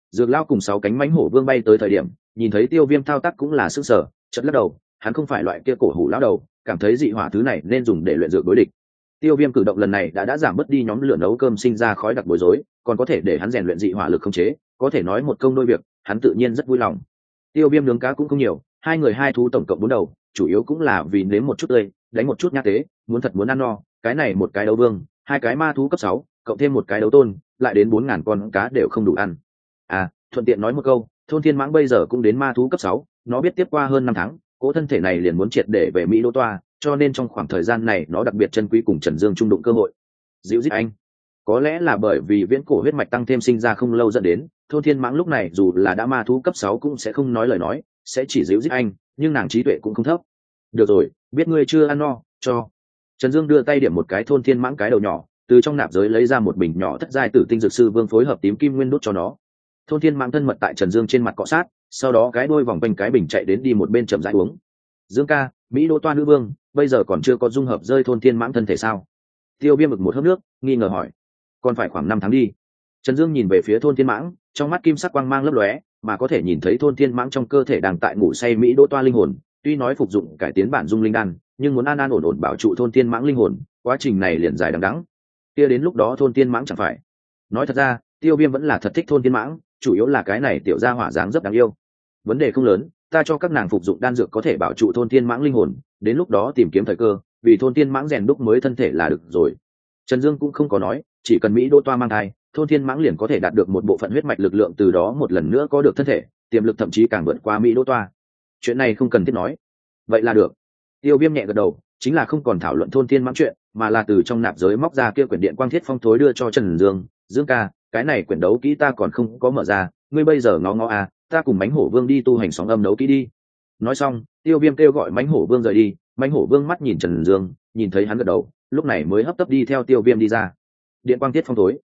Speaker 1: Dược lao cùng 6 cánh mãnh hổ vương bay tới thời điểm, nhìn thấy Tiêu Viêm thao tác cũng là sức sở, chợt lắc đầu, hắn không phải loại kia cổ hủ lão đầu, cảm thấy dị hỏa thứ này nên dùng để luyện dược đối địch. Tiêu Viêm cử động lần này đã giảm bớt đi nhóm lửa nấu cơm sinh ra khói đặc bối rối, còn có thể để hắn rèn luyện dị hỏa lực không chế, có thể nói một công đôi việc, hắn tự nhiên rất vui lòng. Tiêu Viêm nướng cá cũng không nhiều, hai người hai thú tổng cộng 4 đầu, chủ yếu cũng là vì nếm một chút tươi, đánh một chút nhã tế, muốn ăn no, cái này một cái đấu vương, 2 cái ma thú cấp 6, cộng thêm một cái đấu tôn, lại đến 4000 con cá đều không đủ ăn. À, thuận tiện nói một câu, thôn thiên mãng bây giờ cũng đến ma thú cấp 6, nó biết tiếp qua hơn 5 tháng, cỗ thân thể này liền muốn triệt để về Mỹ Đô Toa, cho nên trong khoảng thời gian này nó đặc biệt chân quý cùng Trần Dương trung đụng cơ hội. Dịu dít anh, có lẽ là bởi vì viễn cổ huyết mạch tăng thêm sinh ra không lâu dẫn đến, thôn thiên mãng lúc này dù là đã ma thú cấp 6 cũng sẽ không nói lời nói, sẽ chỉ dịu dít anh, nhưng nàng trí tuệ cũng không thấp. Được rồi, biết ngươi chưa ăn no, cho. Trần Dương đưa tay điểm một cái thôn thiên mãng cái đầu nhỏ, từ trong nạp giới lấy ra một bình nhỏ thất giai tử tinh dược sư vương phối hợp tím kim nguyên đốt cho nó. Thôn thiên mãng thân mật tại Trần Dương trên mặt cọ sát, sau đó cái đuôi vòng quanh cái bình chạy đến đi một bên chậm rãi uống. Dương ca, Mỹ Đô Toa nữ vương, bây giờ còn chưa có dung hợp rơi thôn thiên mãng thân thể sao? Tiêu Viêm mực một hớp nước, nghi ngờ hỏi. Còn phải khoảng 5 tháng đi. Trần Dương nhìn về phía thôn thiên mãng, trong mắt kim sắc quang mang lấp lóe, mà có thể nhìn thấy thôn thiên mãng trong cơ thể đang tại ngủ say Mỹ Đô Toa linh hồn, tuy nói phục dụng cải tiến bản dung linh đan, nhưng muốn an an ổn ổn bảo trụ thôn thiên mãng linh hồn, quá trình này liền dài đằng đẵng. Kia đến lúc đó thôn thiên mãng chẳng phải. Nói thật ra, Tiêu Viêm vẫn là thật thích thôn thiên mãng, chủ yếu là cái này tiểu gia hỏa dáng rất đáng yêu. Vấn đề không lớn, ta cho các nàng phục dụng đan dược có thể bảo trụ thôn thiên mãng linh hồn, đến lúc đó tìm kiếm thời cơ, vì thôn thiên mãng rèn đúc mới thân thể là được rồi. Trần Dương cũng không có nói, chỉ cần Mỹ Đô Toa mang thai, thôn thiên mãng liền có thể đạt được một bộ phận huyết mạch lực lượng, từ đó một lần nữa có được thân thể, tiềm lực thậm chí càng vượt qua Mỹ Đô Toa. Chuyện này không cần thiết nói. Vậy là được. Tiêu Viêm nhẹ gật đầu, chính là không còn thảo luận thôn thiên mãng chuyện, mà là từ trong nạp giới móc ra kia quyển điện quang thiết phong thối đưa cho Trần Dương. Dương ca, cái này quyển đấu kỹ ta còn không có mở ra, ngươi bây giờ ngó à, ta cùng mãnh hổ vương đi tu hành sóng âm đấu kỹ đi. Nói xong, Tiêu Viêm kêu gọi mãnh hổ vương rời đi, mãnh hổ vương mắt nhìn Trần Dương, nhìn thấy hắn gật đầu, lúc này mới hấp tấp đi theo Tiêu Viêm đi ra. Điện quang thiết phong thối.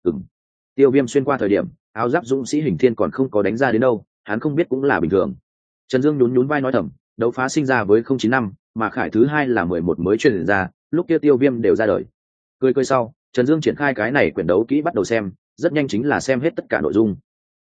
Speaker 1: Tiêu Viêm xuyên qua thời điểm, áo giáp dũng sĩ hình thiên còn không có đánh ra đến đâu, hắn không biết cũng là bình thường. Trần Dương nhún nhún vai nói thầm, đấu phá sinh ra với 095, mà khải thứ 2 là 11 mới truyền ra, lúc kia Tiêu Viêm đều ra đời. Cười sau, Trần Dương triển khai cái này quyển đấu kỹ bắt đầu xem, rất nhanh chính là xem hết tất cả nội dung.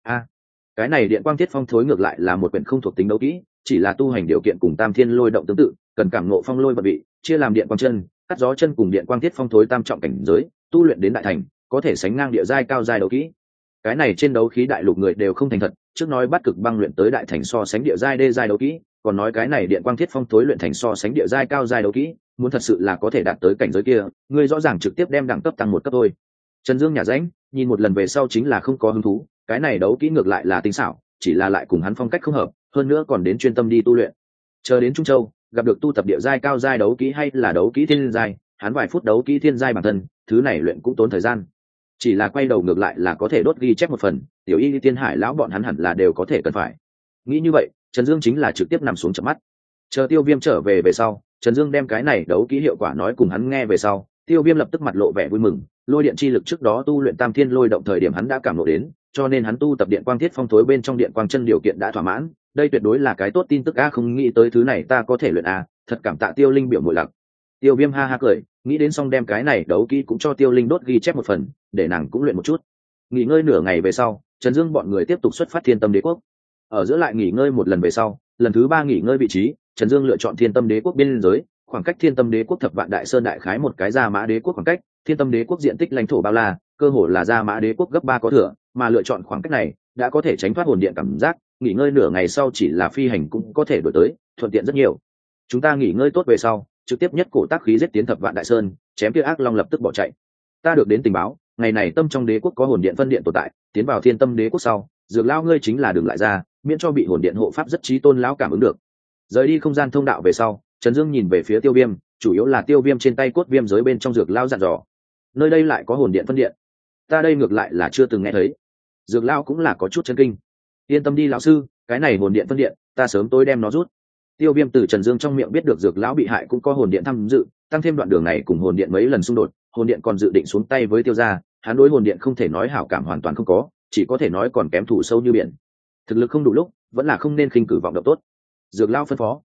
Speaker 1: Cái này điện quang thiết phong thối ngược lại là một quyển không thuộc tính đấu kỹ, chỉ là tu hành điều kiện cùng Tam Thiên Lôi động tương tự, cần cảm ngộ phong lôi vật vị, chia làm điện quang chân, cắt gió chân cùng điện quang thiết phong thối tam trọng cảnh giới, tu luyện đến đại thành, có thể sánh ngang địa giai cao giai đấu kỹ. Cái này trên đấu khí đại lục người đều không thành thật, trước nói bắt cực băng luyện tới đại thành so sánh địa giai đê giai đấu kỹ, còn nói cái này điện quang thiết phong thối luyện thành so sánh địa giai cao giai đấu kỹ, muốn thật sự là có thể đạt tới cảnh giới kia, người rõ ràng trực tiếp đem đẳng cấp tăng một cấp thôi. Trần Dương nhả rãnh, nhìn một lần về sau chính là không có hứng thú, cái này đấu kỹ ngược lại là tinh xảo, chỉ là lại cùng hắn phong cách không hợp, hơn nữa còn đến chuyên tâm đi tu luyện. Chờ đến Trung Châu, gặp được tu tập địa giai cao giai đấu kỹ hay là đấu kỹ thiên giai, hắn vài phút đấu kỹ thiên giai bản thân, thứ này luyện cũng tốn thời gian. Chỉ là quay đầu ngược lại là có thể đốt ghi chép một phần, tiểu y tiên hải lão bọn hắn hẳn là đều có thể cần phải. Nghĩ như vậy, Trần Dương chính là trực tiếp nằm xuống chợp mắt. Chờ Tiêu Viêm trở về sau, Trần Dương đem cái này đấu kỹ hiệu quả nói cùng hắn nghe về sau, Tiêu Viêm lập tức mặt lộ vẻ vui mừng, lôi điện chi lực trước đó tu luyện Tam Thiên Lôi động thời điểm hắn đã cảm ngộ đến, cho nên hắn tu tập điện quang thiết phong thối bên trong điện quang chân điều kiện đã thỏa mãn, đây tuyệt đối là cái tốt tin tức a, không nghĩ tới thứ này ta có thể luyện a, thật cảm tạ Tiêu Linh biểu muội lặc. Tiêu Viêm ha ha cười, nghĩ đến xong đem cái này đấu kỹ cũng cho Tiêu Linh đốt ghi chép một phần, để nàng cũng luyện một chút. Nghỉ ngơi nửa ngày về sau, Trần Dương bọn người tiếp tục xuất phát Thiên Tâm Đế quốc. Ở giữa lại nghỉ ngơi một lần về sau, lần thứ 3 nghỉ ngơi vị trí, Trần Dương lựa chọn Thiên Tâm Đế quốc biên giới, khoảng cách Thiên Tâm Đế quốc thập vạn đại sơn đại khái một cái Gia Mã Đế quốc khoảng cách, Thiên Tâm Đế quốc diện tích lãnh thổ bao la, cơ hồ là Gia Mã Đế quốc gấp 3 có thừa, mà lựa chọn khoảng cách này đã có thể tránh thoát hồn điện cảm giác, nghỉ ngơi nửa ngày sau chỉ là phi hành cũng có thể đổi tới, thuận tiện rất nhiều. Chúng ta nghỉ ngơi tốt về sau, trực tiếp nhất cổ tác khí giết tiến thập vạn đại sơn, chém kia ác long lập tức bỏ chạy. Ta được đến tình báo, ngày này Tâm trong đế quốc có hồn điện phân điện tồn tại, tiến vào Thiên Tâm Đế quốc sau, Dược lão ngươi chính là đừng lại ra, miễn cho bị hồn điện hộ pháp rất chí tôn lão cảm ứng được. Rời đi không gian thông đạo về sau, Trần Dương nhìn về phía Tiêu Viêm, chủ yếu là Tiêu Viêm trên tay cốt viêm giới bên trong Dược lão dặn dò, nơi đây lại có hồn điện phân điện, ta đây ngược lại là chưa từng nghe thấy. Dược lão cũng là có chút chấn kinh. Yên tâm đi lão sư, cái này hồn điện phân điện, ta sớm tối đem nó rút. Tiêu Viêm từ Trần Dương trong miệng biết được Dược lão bị hại cũng có hồn điện tham dự, tăng thêm đoạn đường này cùng hồn điện mấy lần xung đột, hồn điện còn dự định xuống tay với Tiêu gia, hắn đối hồn điện không thể nói hảo cảm hoàn toàn không có, chỉ có thể nói còn kém thù sâu như biển. Thực lực không đủ lúc, vẫn là không nên khinh cử vọng động tốt. Dược lão phân phó.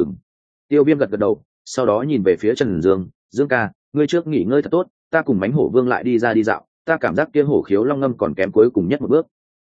Speaker 1: Tiêu Viêm gật gật đầu, sau đó nhìn về phía Trần Dương, Dương ca, ngươi trước nghỉ ngơi thật tốt, ta cùng mãnh hổ vương lại đi ra đi dạo, ta cảm giác kia hổ khiếu long ngâm còn kém cuối cùng nhất một bước.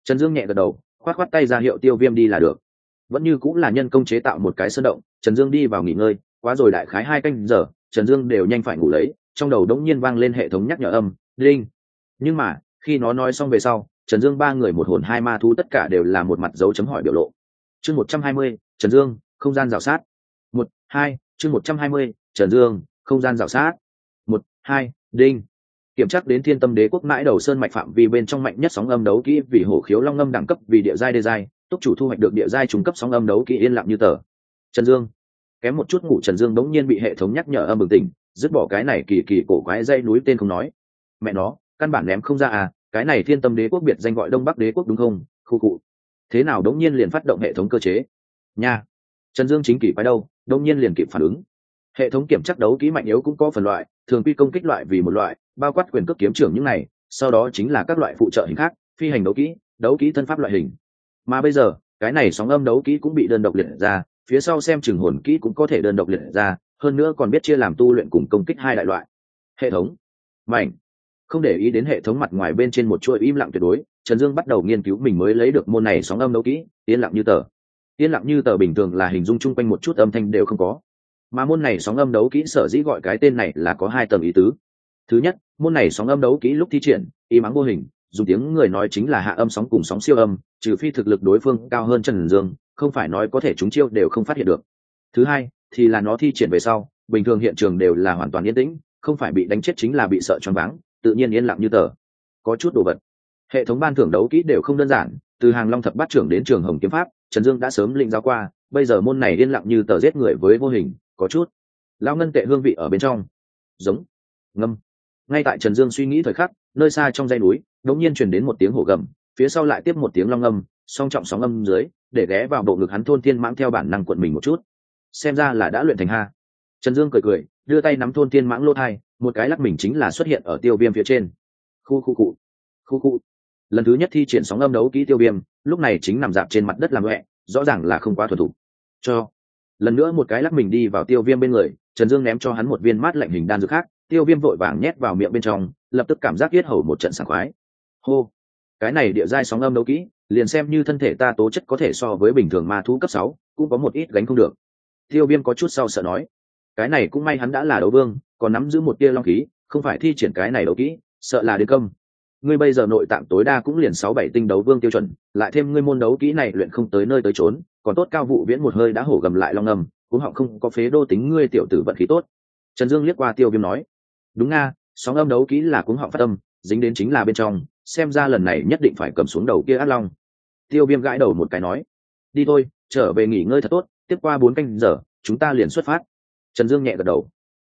Speaker 1: Trần Dương nhẹ gật đầu, khoát khoát tay ra hiệu Tiêu Viêm đi là được. Vẫn như cũng là nhân công chế tạo một cái sơn động, Trần Dương đi vào nghỉ ngơi, quá rồi đại khái 2 canh giờ, Trần Dương đều nhanh phải ngủ lấy, trong đầu đống nhiên vang lên hệ thống nhắc nhở âm, đinh. Nhưng mà, khi nó nói xong về sau, Trần Dương ba người một hồn hai ma thú tất cả đều là một mặt dấu chấm hỏi biểu lộ. Chương 120, Trần Dương, không gian rào sát. 1, 2, chương 120, Trần Dương, không gian rào sát. 1, 2, đinh. Kiểm tra đến Thiên Tâm Đế quốc mãi đầu sơn mạch phạm vi bên trong mạnh nhất sóng âm đấu kỹ vì hổ khiếu long âm đẳng cấp vì địa giai đê giai, túc chủ thu hoạch được địa giai trung cấp sóng âm đấu kỹ yên lặng như tờ. Trần Dương, kém một chút ngủ Trần Dương đống nhiên bị hệ thống nhắc nhở âm bừng tỉnh, dứt bỏ cái này kỳ kỳ cổ quái dây núi tên không nói. Mẹ nó, căn bản ném không ra à, cái này Thiên Tâm Đế quốc biệt danh gọi Đông Bắc Đế quốc đúng không? Khu cụ. Thế nào đống nhiên liền phát động hệ thống cơ chế? Nha. Trần Dương chính kỳ quái đâu, đống nhiên liền kịp phản ứng. Hệ thống kiểm tra đấu kỹ mạnh yếu cũng có phần loại, thường quy công kích loại vì một loại, bao quát quyền cước kiếm trưởng những này, sau đó chính là các loại phụ trợ hình khác, phi hành đấu kỹ thân pháp loại hình. Mà bây giờ, cái này sóng âm đấu kỹ cũng bị đơn độc liệt ra, phía sau xem chừng hồn kỹ cũng có thể đơn độc liệt ra, hơn nữa còn biết chia làm tu luyện cùng công kích hai đại loại. Hệ thống mạnh. Không để ý đến hệ thống mặt ngoài bên trên một chuỗi im lặng tuyệt đối, Trần Dương bắt đầu nghiên cứu mình mới lấy được môn này sóng âm đấu kỹ, yên lặng như tờ. Yên lặng như tờ bình thường là hình dung chung quanh một chút âm thanh đều không có. Mà môn này sóng âm đấu kỹ sở dĩ gọi cái tên này là có 2 tầng ý tứ. Thứ nhất, môn này sóng âm đấu kỹ lúc thi triển, im ắng vô hình, dùng tiếng người nói chính là hạ âm sóng cùng sóng siêu âm, trừ phi thực lực đối phương cao hơn Trần Dương, không phải nói có thể chúng chiêu đều không phát hiện được. Thứ hai, thì là nó thi triển về sau, bình thường hiện trường đều là hoàn toàn yên tĩnh, không phải bị đánh chết chính là bị sợ choáng váng, tự nhiên yên lặng như tờ. Có chút đồ vật. Hệ thống ban thưởng đấu kỹ đều không đơn giản, từ Hàng Long thập bát trưởng đến Trường Hồng kiếm pháp, Trần Dương đã sớm lĩnh giáo qua, bây giờ môn này yên lặng như tờ giết người với vô hình, có chút lao ngân tệ hương vị ở bên trong. Giống ngâm. Ngay tại Trần Dương suy nghĩ thời khắc, nơi xa trong dãy núi đột nhiên truyền đến một tiếng hổ gầm, phía sau lại tiếp một tiếng long âm, song trọng sóng âm dưới, để ghé vào bộ ngực hắn Thôn Thiên Mãng theo bản năng cuộn mình một chút. Xem ra là đã luyện thành ha. Trần Dương cười cười, đưa tay nắm Thôn Thiên Mãng lỗ thai, một cái lắc mình chính là xuất hiện ở Tiêu Viêm phía trên. Khu. Lần thứ nhất thi triển sóng âm đấu kỹ Tiêu Viêm, lúc này chính nằm dạp trên mặt đất làm loẹ, rõ ràng là không quá thuần thục. Cho lần nữa một cái lắc mình đi vào Tiêu Viêm bên người, Trần Dương ném cho hắn một viên mát lạnh hình đan dược khác, Tiêu Viêm vội vàng nhét vào miệng bên trong, lập tức cảm giác yết hầu một trận sảng khoái. Hô, cái này địa giai sóng âm đấu kỹ, liền xem như thân thể ta tố chất có thể so với bình thường ma thú cấp 6, cũng có một ít gánh không được. Tiêu Viêm có chút sau sợ nói, cái này cũng may hắn đã là đấu vương, còn nắm giữ một tia long khí, không phải thi triển cái này đấu kỹ, sợ là đến công. Ngươi bây giờ nội tạng tối đa cũng liền 6-7 tinh đấu vương tiêu chuẩn, lại thêm ngươi môn đấu kỹ này luyện không tới nơi tới chốn, còn tốt Cao Vụ Viễn một hơi đã hổ gầm lại long ngầm, cũng họng không có phế đô tính ngươi tiểu tử vận khí tốt. Trần Dương liếc qua Tiêu Viêm nói, đúng nga, sóng âm đấu kỹ là cuống họng phát âm, dính đến chính là bên trong, xem ra lần này nhất định phải cầm xuống đầu kia ác long. Tiêu Viêm gãi đầu một cái nói, đi thôi, trở về nghỉ ngơi thật tốt, tiếp qua 4 canh giờ chúng ta liền xuất phát. Trần Dương nhẹ gật đầu,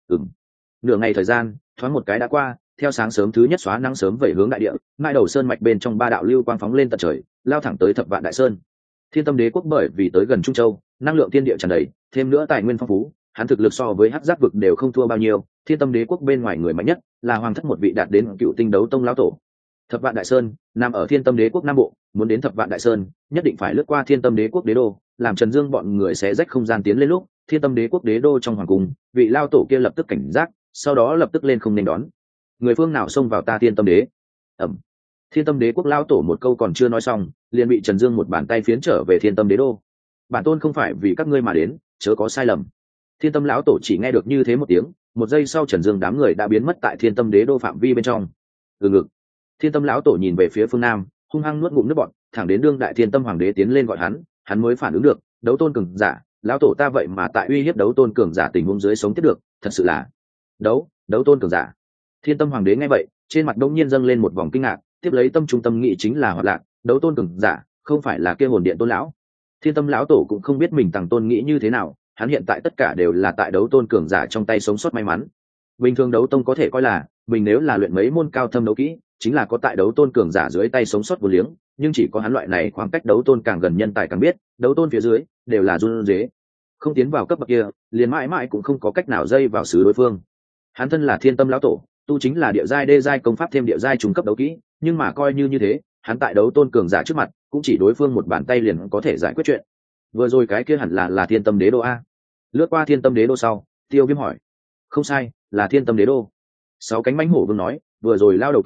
Speaker 1: nửa ngày thời gian thoáng một cái đã qua, theo sáng sớm thứ nhất xóa nắng sớm về hướng đại địa, mai đầu sơn mạch bên trong 3 đạo lưu quang phóng lên tận trời, lao thẳng tới Thập Vạn Đại Sơn. Thiên Tâm Đế quốc bởi vì tới gần Trung Châu, năng lượng thiên địa tràn đầy, thêm nữa tài nguyên phong phú, hắn thực lực so với Hắc Giác vực đều không thua bao nhiêu. Thiên Tâm Đế quốc bên ngoài người mạnh nhất là Hoàng Thất một vị đạt đến Cựu Tinh Đấu Tông lão tổ. Thập Vạn Đại Sơn nằm ở Thiên Tâm Đế quốc Nam Bộ, muốn đến Thập Vạn Đại Sơn, nhất định phải lướt qua Thiên Tâm Đế quốc đế đô, làm Trần Dương bọn người xé rách không gian tiến lên lúc, Thiên Tâm Đế quốc đế đô trong hoàng cung, vị lao tổ kia lập tức cảnh giác, sau đó lập tức lên không nên đón. Người phương nào xông vào ta Thiên Tâm Đế? Thiên Tâm Đế quốc lao tổ một câu còn chưa nói xong, liền bị Trần Dương một bàn tay phiến trở về Thiên Tâm Đế đô. Bản tôn không phải vì các ngươi mà đến, chớ có sai lầm. Thiên Tâm lão tổ chỉ nghe được như thế một tiếng, một giây sau Trần Dương đám người đã biến mất tại Thiên Tâm Đế đô phạm vi bên trong. Ngực. Thiên Tâm lão tổ nhìn về phía phương nam, hung hăng nuốt ngụm nước bọt, thẳng đến đương đại Thiên Tâm hoàng đế tiến lên gọi hắn mới phản ứng được, đấu tôn cường giả, lão tổ ta vậy mà tại uy hiếp đấu tôn cường giả tình huống dưới sống tiếp được, thật sự là đấu tôn cường giả. Thiên Tâm hoàng đế nghe vậy, trên mặt đông nhiên dâng lên một vòng kinh ngạc, tiếp lấy tâm trung tâm nghĩ chính là hoạt lạc, đấu tôn cường giả, không phải là kia hồn điện tôn lão. Thiên Tâm lão tổ cũng không biết mình tàng tôn nghĩ như thế nào, hắn hiện tại tất cả đều là tại đấu tôn cường giả trong tay sống sót may mắn. Bình thường đấu tông có thể coi là mình nếu là luyện mấy môn cao thâm đấu kỹ, chính là có tại đấu tôn cường giả dưới tay sống sót vô liếng, nhưng chỉ có hắn loại này khoảng cách đấu tôn càng gần nhân tài càng biết, đấu tôn phía dưới đều là run rế, không tiến vào cấp bậc kia, liền mãi mãi cũng không có cách nào dây vào xứ đối phương. Hắn thân là Thiên Tâm lão tổ, tu chính là địa giai đê giai công pháp thêm địa giai trung cấp đấu kỹ, nhưng mà coi như thế, hắn tại đấu tôn cường giả trước mặt, cũng chỉ đối phương một bàn tay liền có thể giải quyết chuyện. Vừa rồi cái kia hẳn là Thiên Tâm Đế đô a. Lướt qua Thiên Tâm Đế đô sau, Tiêu Viêm hỏi, không sai, là Thiên Tâm Đế đô. 6 cánh mãnh hổ vương nói, vừa rồi lao đầu kia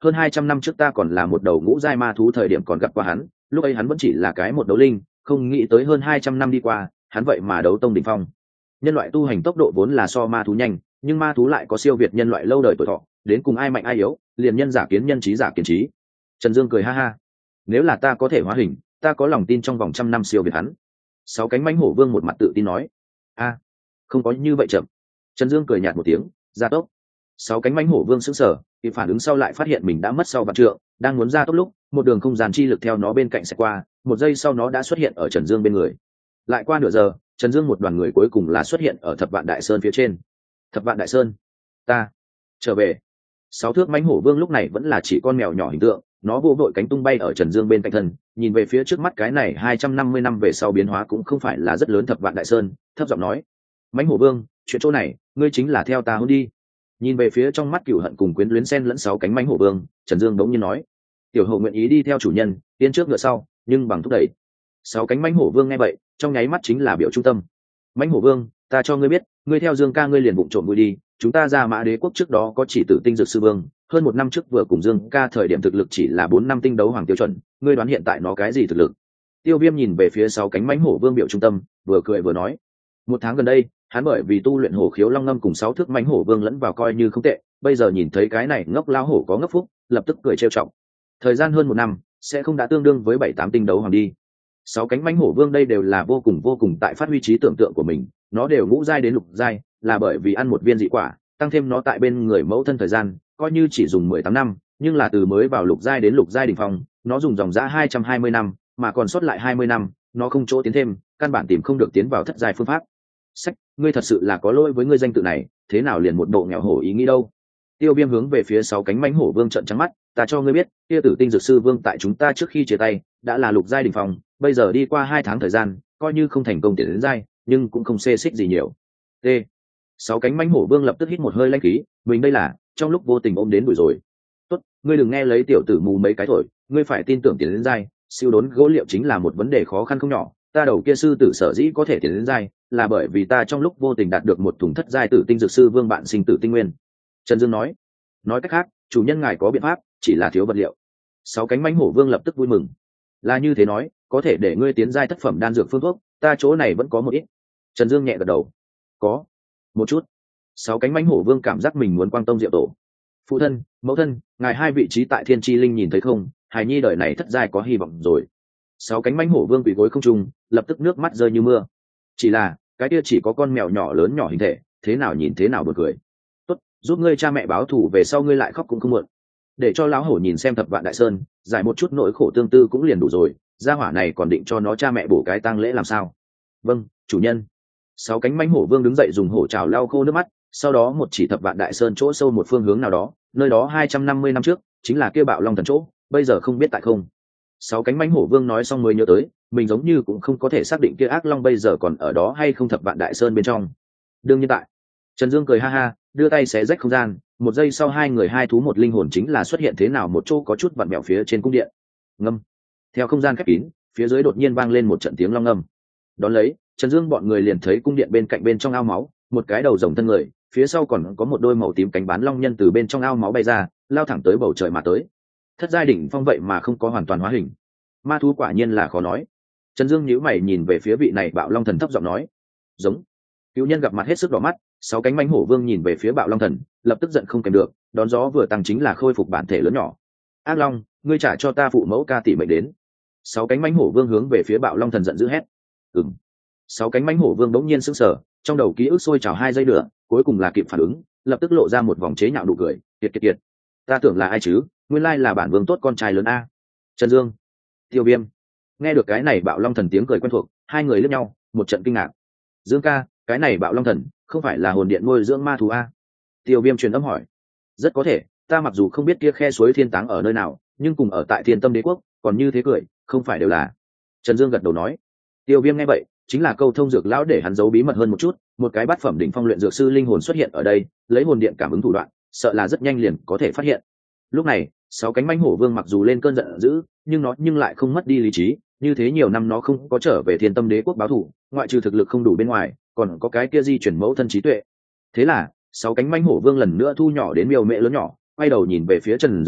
Speaker 1: hơn 200 năm trước ta còn là một đầu ngũ giai ma thú thời điểm còn gặp qua hắn, lúc ấy hắn vẫn chỉ là cái một đấu linh, không nghĩ tới hơn 200 năm đi qua, hắn vậy mà đấu tông đỉnh phong. Nhân loại tu hành tốc độ vốn là so ma thú nhanh, nhưng ma thú lại có siêu việt nhân loại lâu đời tuổi thọ, đến cùng ai mạnh ai yếu, liền nhân giả kiến nhân, trí giả kiến trí. Trần Dương cười ha ha, nếu là ta có thể hóa hình, ta có lòng tin trong vòng 100 năm siêu việt hắn. Sáu cánh mãnh hổ vương một mặt tự tin nói. A, không có như vậy chậm. Trần Dương cười nhạt một tiếng, gia tốc. Sáu cánh mãnh hổ vương sững sờ, thì phản ứng sau lại phát hiện mình đã mất sau vạn trượng, đang muốn gia tốc lúc, một đường không gian chi lực theo nó bên cạnh sẽ qua, một giây sau nó đã xuất hiện ở Trần Dương bên người. Lại qua nửa giờ, Trần Dương một đoàn người cuối cùng là xuất hiện ở Thập Vạn Đại Sơn phía trên. Thập Vạn Đại Sơn, ta trở về. Sáu thước mãnh hổ vương lúc này vẫn là chỉ con mèo nhỏ hình tượng, nó vô vội cánh tung bay ở Trần Dương bên cạnh thân, nhìn về phía trước mắt cái này 250 năm về sau biến hóa cũng không phải là rất lớn Thập Vạn Đại Sơn, thấp giọng nói: mãnh hổ vương, chuyện chỗ này, ngươi chính là theo ta hôn đi. Nhìn về phía trong mắt cửu hận cùng quyến luyến xen lẫn sáu cánh mãnh hổ vương, Trần Dương bỗng nhiên nói: tiểu hổ nguyện ý đi theo chủ nhân, tiến trước ngựa sau, nhưng bằng thúc đẩy. Sáu cánh mãnh hổ vương nghe vậy, trong nháy mắt chính là biểu trung tâm. Mãnh hổ vương, ta cho ngươi biết, ngươi theo Dương ca ngươi liền bụng trộm vui đi, chúng ta ra Mã Đế quốc trước đó có chỉ tử tinh dược sư vương, hơn 1 năm trước vừa cùng Dương ca thời điểm thực lực chỉ là 4 năm tinh đấu hoàng tiêu chuẩn, ngươi đoán hiện tại nó cái gì thực lực? Tiêu Viêm nhìn về phía sáu cánh mãnh hổ vương biểu trung tâm, vừa cười vừa nói: 1 tháng gần đây, hắn bởi vì tu luyện hổ khiếu long ngâm cùng 6 thước mãnh hổ vương lẫn vào coi như không tệ, bây giờ nhìn thấy cái này ngốc lao hổ có ngốc phúc, lập tức cười trêu trọng. Thời gian hơn 1 năm, sẽ không đã tương đương với 7-8 tinh đấu hoàng đi. Sáu cánh mãnh hổ vương đây đều là vô cùng tại phát huy trí tưởng tượng của mình, nó đều ngũ giai đến lục giai, là bởi vì ăn một viên dị quả, tăng thêm nó tại bên người mẫu thân thời gian, coi như chỉ dùng 18 năm, nhưng là từ mới vào lục giai đến lục giai đỉnh phong, nó dùng dòng dã 220 năm, mà còn sót lại 20 năm, nó không chỗ tiến thêm, căn bản tìm không được tiến vào thất giai phương pháp. Sách, ngươi thật sự là có lỗi với ngươi danh tự này, thế nào liền một bộ nghèo hổ ý nghĩ đâu? Tiêu Viêm hướng về phía sáu cánh mãnh hổ vương trợn trắng mắt, ta cho ngươi biết, kia tử tinh dược sư vương tại chúng ta trước khi chia tay, đã là lục giai đỉnh phong, bây giờ đi qua 2 tháng thời gian, coi như không thành công tiến đến giai, nhưng cũng không xê xích gì nhiều. T. Sáu cánh mãnh hổ vương lập tức hít một hơi lãnh khí, mình đây là trong lúc vô tình ôm đến bụi rồi. Tốt, ngươi đừng nghe lấy tiểu tử mù mấy cái thổi, ngươi phải tin tưởng tiến đến giai, siêu đốn gỗ liệu chính là một vấn đề khó khăn không nhỏ. Ta đầu kia sư tử sở dĩ có thể tiến đến giai, là bởi vì ta trong lúc vô tình đạt được một thùng thất giai tử tinh dược sư vương bạn sinh tử tinh nguyên. Trần Dương nói cách khác, chủ nhân ngài có biện pháp, chỉ là thiếu vật liệu. Sáu cánh mãnh hổ vương lập tức vui mừng. Là như thế nói, có thể để ngươi tiến giai thất phẩm đan dược phương thuốc, ta chỗ này vẫn có một ít. Trần Dương nhẹ gật đầu. Có một chút. Sáu cánh mãnh hổ vương cảm giác mình muốn quang tông diệu tổ. Phụ thân, mẫu thân, ngài hai vị trí tại thiên tri linh nhìn thấy không, hài nhi đời này thất giai có hy vọng rồi. Sáu cánh mãnh hổ vương bị gối không trung, lập tức nước mắt rơi như mưa. Chỉ là cái kia chỉ có con mèo nhỏ lớn nhỏ hình thể, thế nào nhìn thế nào buồn cười. Tốt, giúp ngươi cha mẹ báo thù về sau ngươi lại khóc cũng không muộn. Để cho lão hổ nhìn xem Thập Vạn Đại Sơn, giải một chút nỗi khổ tương tư cũng liền đủ rồi, gia hỏa này còn định cho nó cha mẹ bổ cái tang lễ làm sao? Vâng, chủ nhân. Sáu cánh mãnh hổ vương đứng dậy dùng hổ trào lau khô nước mắt, sau đó một chỉ Thập Vạn Đại Sơn chỗ sâu một phương hướng nào đó, nơi đó 250 năm trước chính là kia Bạo Long thần chỗ, bây giờ không biết tại không. Sáu cánh mãnh hổ vương nói xong mới nhớ tới, mình giống như cũng không có thể xác định kia ác long bây giờ còn ở đó hay không Thập Vạn Đại Sơn bên trong. Đương nhiên tại. Trần Dương cười ha ha, đưa tay xé rách không gian, một giây sau hai người hai thú một linh hồn chính là xuất hiện thế nào một chỗ có chút vặn vẹo phía trên cung điện. Ngâm. Theo không gian khép kín, phía dưới đột nhiên vang lên một trận tiếng long ngâm. Đón lấy, Trần Dương bọn người liền thấy cung điện bên cạnh bên trong ao máu, một cái đầu rồng thân người, phía sau còn có một đôi màu tím cánh bán long nhân từ bên trong ao máu bay ra, lao thẳng tới bầu trời mà tới. Thất giai đỉnh phong vậy mà không có hoàn toàn hóa hình. Ma thú quả nhiên là khó nói. Trần Dương nhíu mày nhìn về phía vị này Bạo Long thần thấp giọng nói: "Giống." Cửu nhân gặp mặt hết sức đỏ mắt, sáu cánh mãnh hổ vương nhìn về phía Bạo Long thần, lập tức giận không kèm được, đón gió vừa tăng chính là khôi phục bản thể lớn nhỏ. "Ác Long, ngươi trả cho ta phụ mẫu ca tỷ mệnh đến." Sáu cánh mãnh hổ vương hướng về phía Bạo Long thần giận dữ hét. "Ừm." Sáu cánh mãnh hổ vương đống nhiên sững sờ, trong đầu ký ức sôi trào 2 giây nữa, cuối cùng là kịp phản ứng, lập tức lộ ra một vòng chế nhạo nụ cười, kiệt. Ta tưởng là ai chứ, nguyên lai là bản vương tốt con trai lớn a. Trần Dương, Tiêu Viêm. Nghe được cái này Bạo Long thần tiếng cười quen thuộc, hai người liếc nhau, một trận kinh ngạc. Dương ca, cái này Bạo Long thần không phải là hồn điện nuôi dưỡng ma thú a? Tiêu Viêm truyền âm hỏi. Rất có thể, ta mặc dù không biết kia khe suối thiên táng ở nơi nào, nhưng cùng ở tại Thiên Tâm Đế quốc, còn như thế cười, không phải đều là. Trần Dương gật đầu nói. Tiêu Viêm nghe vậy, chính là câu thông dược lão để hắn giấu bí mật hơn một chút, một cái bát phẩm đỉnh phong luyện dược sư linh hồn xuất hiện ở đây, lấy hồn điện cảm ứng thủ đoạn, sợ là rất nhanh liền có thể phát hiện. Lúc này, sáu cánh mãnh hổ vương mặc dù lên cơn giận dữ, nhưng lại không mất đi lý trí, như thế nhiều năm nó không có trở về Thiên Tâm Đế quốc báo thù, ngoại trừ thực lực không đủ bên ngoài, còn có cái kia di chuyển mẫu thân trí tuệ. Thế là, sáu cánh mãnh hổ vương lần nữa thu nhỏ đến miêu mẹ lớn nhỏ, quay đầu nhìn về phía Trần Dương,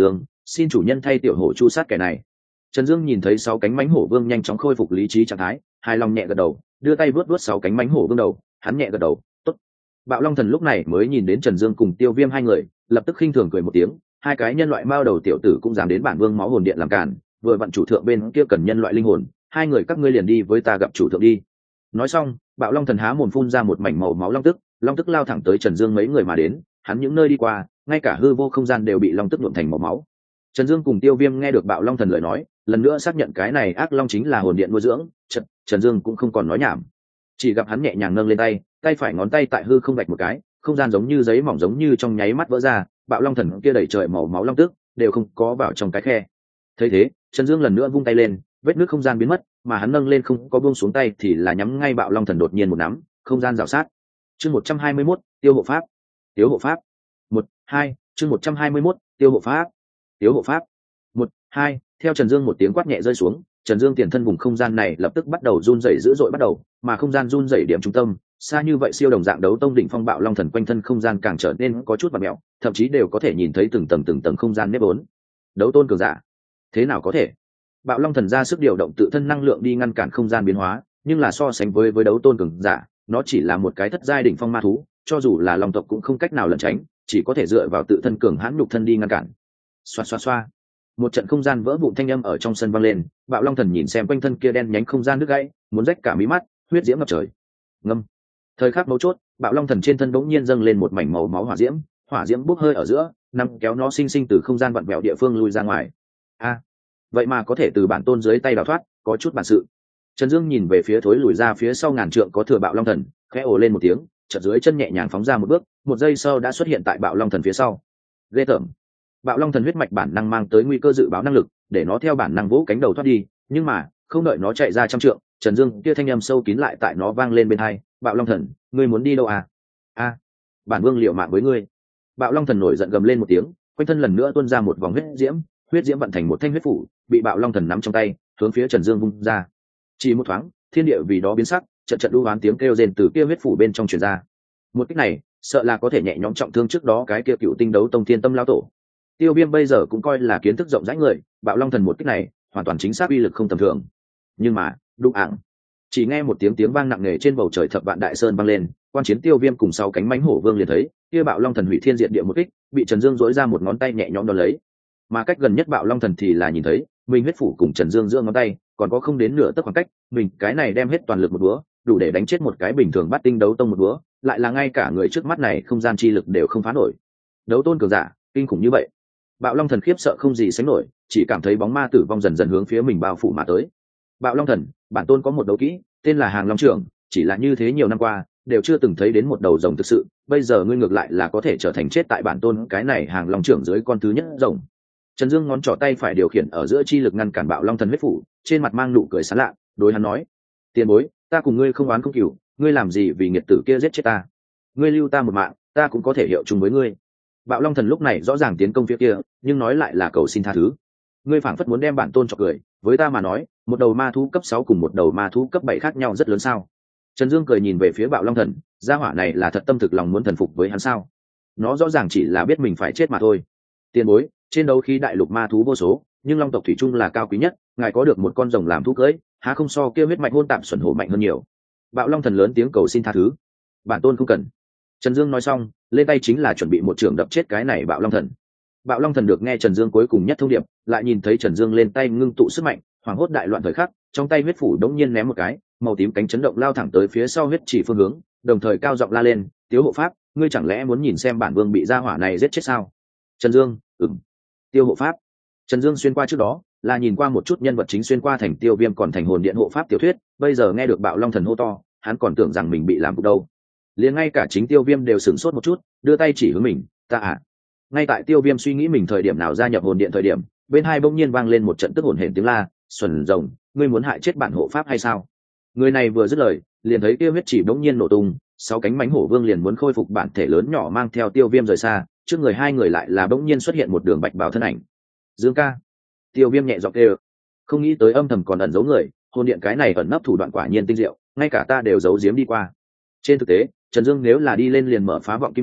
Speaker 1: xin chủ nhân thay tiểu hổ chu sát kẻ này. Trần Dương nhìn thấy 6 cánh mãnh hổ vương nhanh chóng khôi phục lý trí trạng thái, hài lòng nhẹ gật đầu, đưa tay vuốt vuốt 6 cánh mãnh hổ vương đầu, hắn nhẹ gật đầu, tốt. Bạo Long Thần lúc này mới nhìn đến Trần Dương cùng Tiêu Viêm hai người, lập tức khinh thường cười một tiếng, hai cái nhân loại mao đầu tiểu tử cũng dám đến bản vương máu hồn điện làm cản, vừa vặn chủ thượng bên kia cần nhân loại linh hồn, hai người các ngươi liền đi với ta gặp chủ thượng đi. Nói xong, Bạo Long Thần há mồm phun ra một mảnh màu máu long tức lao thẳng tới Trần Dương mấy người mà đến, hắn những nơi đi qua, ngay cả hư vô không gian đều bị long tức nhuộm thành màu máu. Trần Dương cùng Tiêu Viêm nghe được Bạo Long Thần lời nói, lần nữa xác nhận cái này ác long chính là hồn điện nuôi dưỡng, Trần Dương cũng không còn nói nhảm, chỉ gặp hắn nhẹ nhàng nâng lên tay phải ngón tay tại hư không vạch một cái, không gian giống như giấy mỏng giống như trong nháy mắt vỡ ra, Bạo Long Thần kia đẩy trời màu máu long tức đều không có vào trong cái khe. Thấy thế, Trần Dương lần nữa vung tay lên, vết nước không gian biến mất, mà hắn nâng lên không có buông xuống tay thì là nhắm ngay Bạo Long Thần đột nhiên một nắm, không gian rào sát. Chương 121, tiêu hộ pháp. Tiêu hộ pháp. 1-2, chương 121, tiêu hộ pháp. Tiêu hộ pháp. 1-2, theo Trần Dương một tiếng quát nhẹ rơi xuống, Trần Dương tiền thân vùng không gian này lập tức bắt đầu run rẩy dữ dội bắt đầu, mà không gian run rẩy điểm trung tâm, xa như vậy siêu đồng dạng đấu tông đỉnh phong Bạo Long Thần quanh thân không gian càng trở nên có chút vặn mèo, thậm chí đều có thể nhìn thấy từng tầng không gian nếp vốn. Đấu tôn cường giả, thế nào có thể? Bạo Long Thần ra sức điều động tự thân năng lượng đi ngăn cản không gian biến hóa, nhưng là so sánh với đấu tôn cường giả, nó chỉ là một cái thất giai đỉnh phong ma thú, cho dù là long tộc cũng không cách nào lẩn tránh, chỉ có thể dựa vào tự thân cường hãn nhục thân đi ngăn cản. Xoa xoa xoa, một trận không gian vỡ vụn thanh âm ở trong sân vang lên, Bạo Long Thần nhìn xem quanh thân kia đen nhánh không gian đứt gãy, muốn rách cả mí mắt, huyết diễm ngập trời. Ngâm. Thời khắc mấu chốt, Bạo Long Thần trên thân bỗng nhiên dâng lên một mảnh màu máu hỏa diễm bốc hơi ở giữa, nằm kéo nó sinh sinh từ không gian vặn vẹo địa phương lui ra ngoài. A, vậy mà có thể từ bản tôn dưới tay đào thoát, có chút bản sự. Trần Dương nhìn về phía thối lùi ra phía sau ngàn trượng có thừa Bạo Long Thần, khẽ ồ lên một tiếng, chợt dưới chân nhẹ nhàng phóng ra một bước, một giây sau đã xuất hiện tại Bạo Long Thần phía sau. Ghê tởm. Bạo Long Thần huyết mạch bản năng mang tới nguy cơ dự báo năng lực, để nó theo bản năng vỗ cánh đầu thoát đi, nhưng mà không đợi nó chạy ra trăm trượng, Trần Dương kia thanh âm sâu kín lại tại nó vang lên bên tai, "Bạo Long Thần, ngươi muốn đi đâu à?" "A, bản vương liều mạng với ngươi." Bạo Long Thần nổi giận gầm lên một tiếng, quanh thân lần nữa tuôn ra một vòng huyết diễm vận thành một thanh huyết phủ, bị Bạo Long Thần nắm trong tay, hướng phía Trần Dương vung ra. Chỉ một thoáng, thiên địa vì đó biến sắc, trận đu oán tiếng kêu rền từ kia huyết phủ bên trong truyền ra. Một kích này, sợ là có thể nhẹ nhõm trọng thương trước đó cái kia cựu tinh đấu tông thiên tâm lão tổ. Tiêu Viêm bây giờ cũng coi là kiến thức rộng rãi người, Bạo Long Thần một kích này, hoàn toàn chính xác uy lực không tầm thường. Nhưng mà, đụng ảng. Chỉ nghe một tiếng vang nặng nề trên bầu trời Thập Vạn Đại Sơn vang lên, quan chiến Tiêu Viêm cùng sau cánh mãnh hổ vương liền thấy, kia Bạo Long Thần hủy thiên diệt địa một kích, bị Trần Dương dỗi ra một ngón tay nhẹ nhõm đón lấy. Mà cách gần nhất Bạo Long Thần thì là nhìn thấy, mình huyết phủ cùng Trần Dương giữa ngón tay, còn có không đến nửa tấc khoảng cách, mình cái này đem hết toàn lực một búa, đủ để đánh chết một cái bình thường bát tinh đấu tông một búa, lại là ngay cả người trước mắt này không gian chi lực đều không phá nổi. Đấu tôn cường giả, kinh khủng như vậy. Bạo Long Thần khiếp sợ không gì sánh nổi, chỉ cảm thấy bóng ma tử vong dần dần hướng phía mình bao phủ mà tới. Bạo Long Thần, bản tôn có một đấu kỹ, tên là Hàng Long Trưởng, chỉ là như thế nhiều năm qua, đều chưa từng thấy đến một đầu rồng thực sự, bây giờ ngươi ngược lại là có thể trở thành chết tại bản tôn cái này Hàng Long Trưởng dưới con thứ nhất rồng. Trần Dương ngón trỏ tay phải điều khiển ở giữa chi lực ngăn cản Bạo Long Thần huyết phủ, trên mặt mang nụ cười sảng lạ, đối hắn nói: "Tiền bối, ta cùng ngươi không oán không cừu, ngươi làm gì vì nghiệt tử kia giết chết ta? Ngươi lưu ta một mạng, ta cũng có thể hiệu chung với ngươi." Bạo Long Thần lúc này rõ ràng tiến công phía kia, nhưng nói lại là cầu xin tha thứ. "Ngươi phảng phất muốn đem bản tôn chọc cười, với ta mà nói, một đầu ma thú cấp 6 cùng một đầu ma thú cấp 7 khác nhau rất lớn sao?" Trần Dương cười nhìn về phía Bạo Long Thần, gia hỏa này là thật tâm thực lòng muốn thần phục với hắn sao? Nó rõ ràng chỉ là biết mình phải chết mà thôi. "Tiền bối, trên đấu khí đại lục ma thú vô số, nhưng long tộc thủy chung là cao quý nhất, ngài có được một con rồng làm thú cưỡi, há không so kia huyết mạch hôn tạp xuẩn hổ mạnh hơn nhiều." Bạo Long Thần lớn tiếng cầu xin tha thứ. "Bản tôn không cần." Trần Dương nói xong, lên tay chính là chuẩn bị một trường đập chết cái này Bạo Long Thần. Bạo Long Thần được nghe Trần Dương cuối cùng nhất thông điệp, lại nhìn thấy Trần Dương lên tay ngưng tụ sức mạnh, hoảng hốt đại loạn thời khắc, trong tay huyết phủ đống nhiên ném một cái, màu tím cánh chấn động lao thẳng tới phía sau huyết chỉ phương hướng, đồng thời cao giọng la lên: "Tiếu hộ pháp, ngươi chẳng lẽ muốn nhìn xem bản vương bị gia hỏa này giết chết sao?" Trần Dương: Tiêu hộ pháp. Trần Dương xuyên qua trước đó là nhìn qua một chút nhân vật chính xuyên qua thành Tiêu Viêm còn thành hồn điện hộ pháp tiểu thuyết, bây giờ nghe được Bạo Long Thần hô to, hắn còn tưởng rằng mình bị làm cục đâu. Liền ngay cả chính Tiêu Viêm đều sửng sốt một chút, đưa tay chỉ hướng mình: "Ta à?" Ngay tại Tiêu Viêm suy nghĩ mình thời điểm nào gia nhập hồn điện thời điểm, bên hai bỗng nhiên vang lên một trận tức hồn hển tiếng la: "Xuẩn rồng, ngươi muốn hại chết bản hộ pháp hay sao?" Người này vừa dứt lời, liền thấy Tiêu huyết chỉ bỗng nhiên nổ tung, 6 cánh mãnh hổ vương liền muốn khôi phục bản thể lớn nhỏ mang theo Tiêu Viêm rời xa, trước người hai người lại là bỗng nhiên xuất hiện một đường bạch bào thân ảnh. "Dương ca." Tiêu Viêm nhẹ giọng kêu, không nghĩ tới âm thầm còn ẩn giấu người, hồn điện cái này ẩn nấp thủ đoạn quả nhiên tinh diệu, ngay cả ta đều giấu giếm đi qua. Trên thực tế, Trần Dương nếu là đi lên liền mở phá vọng kim đồng,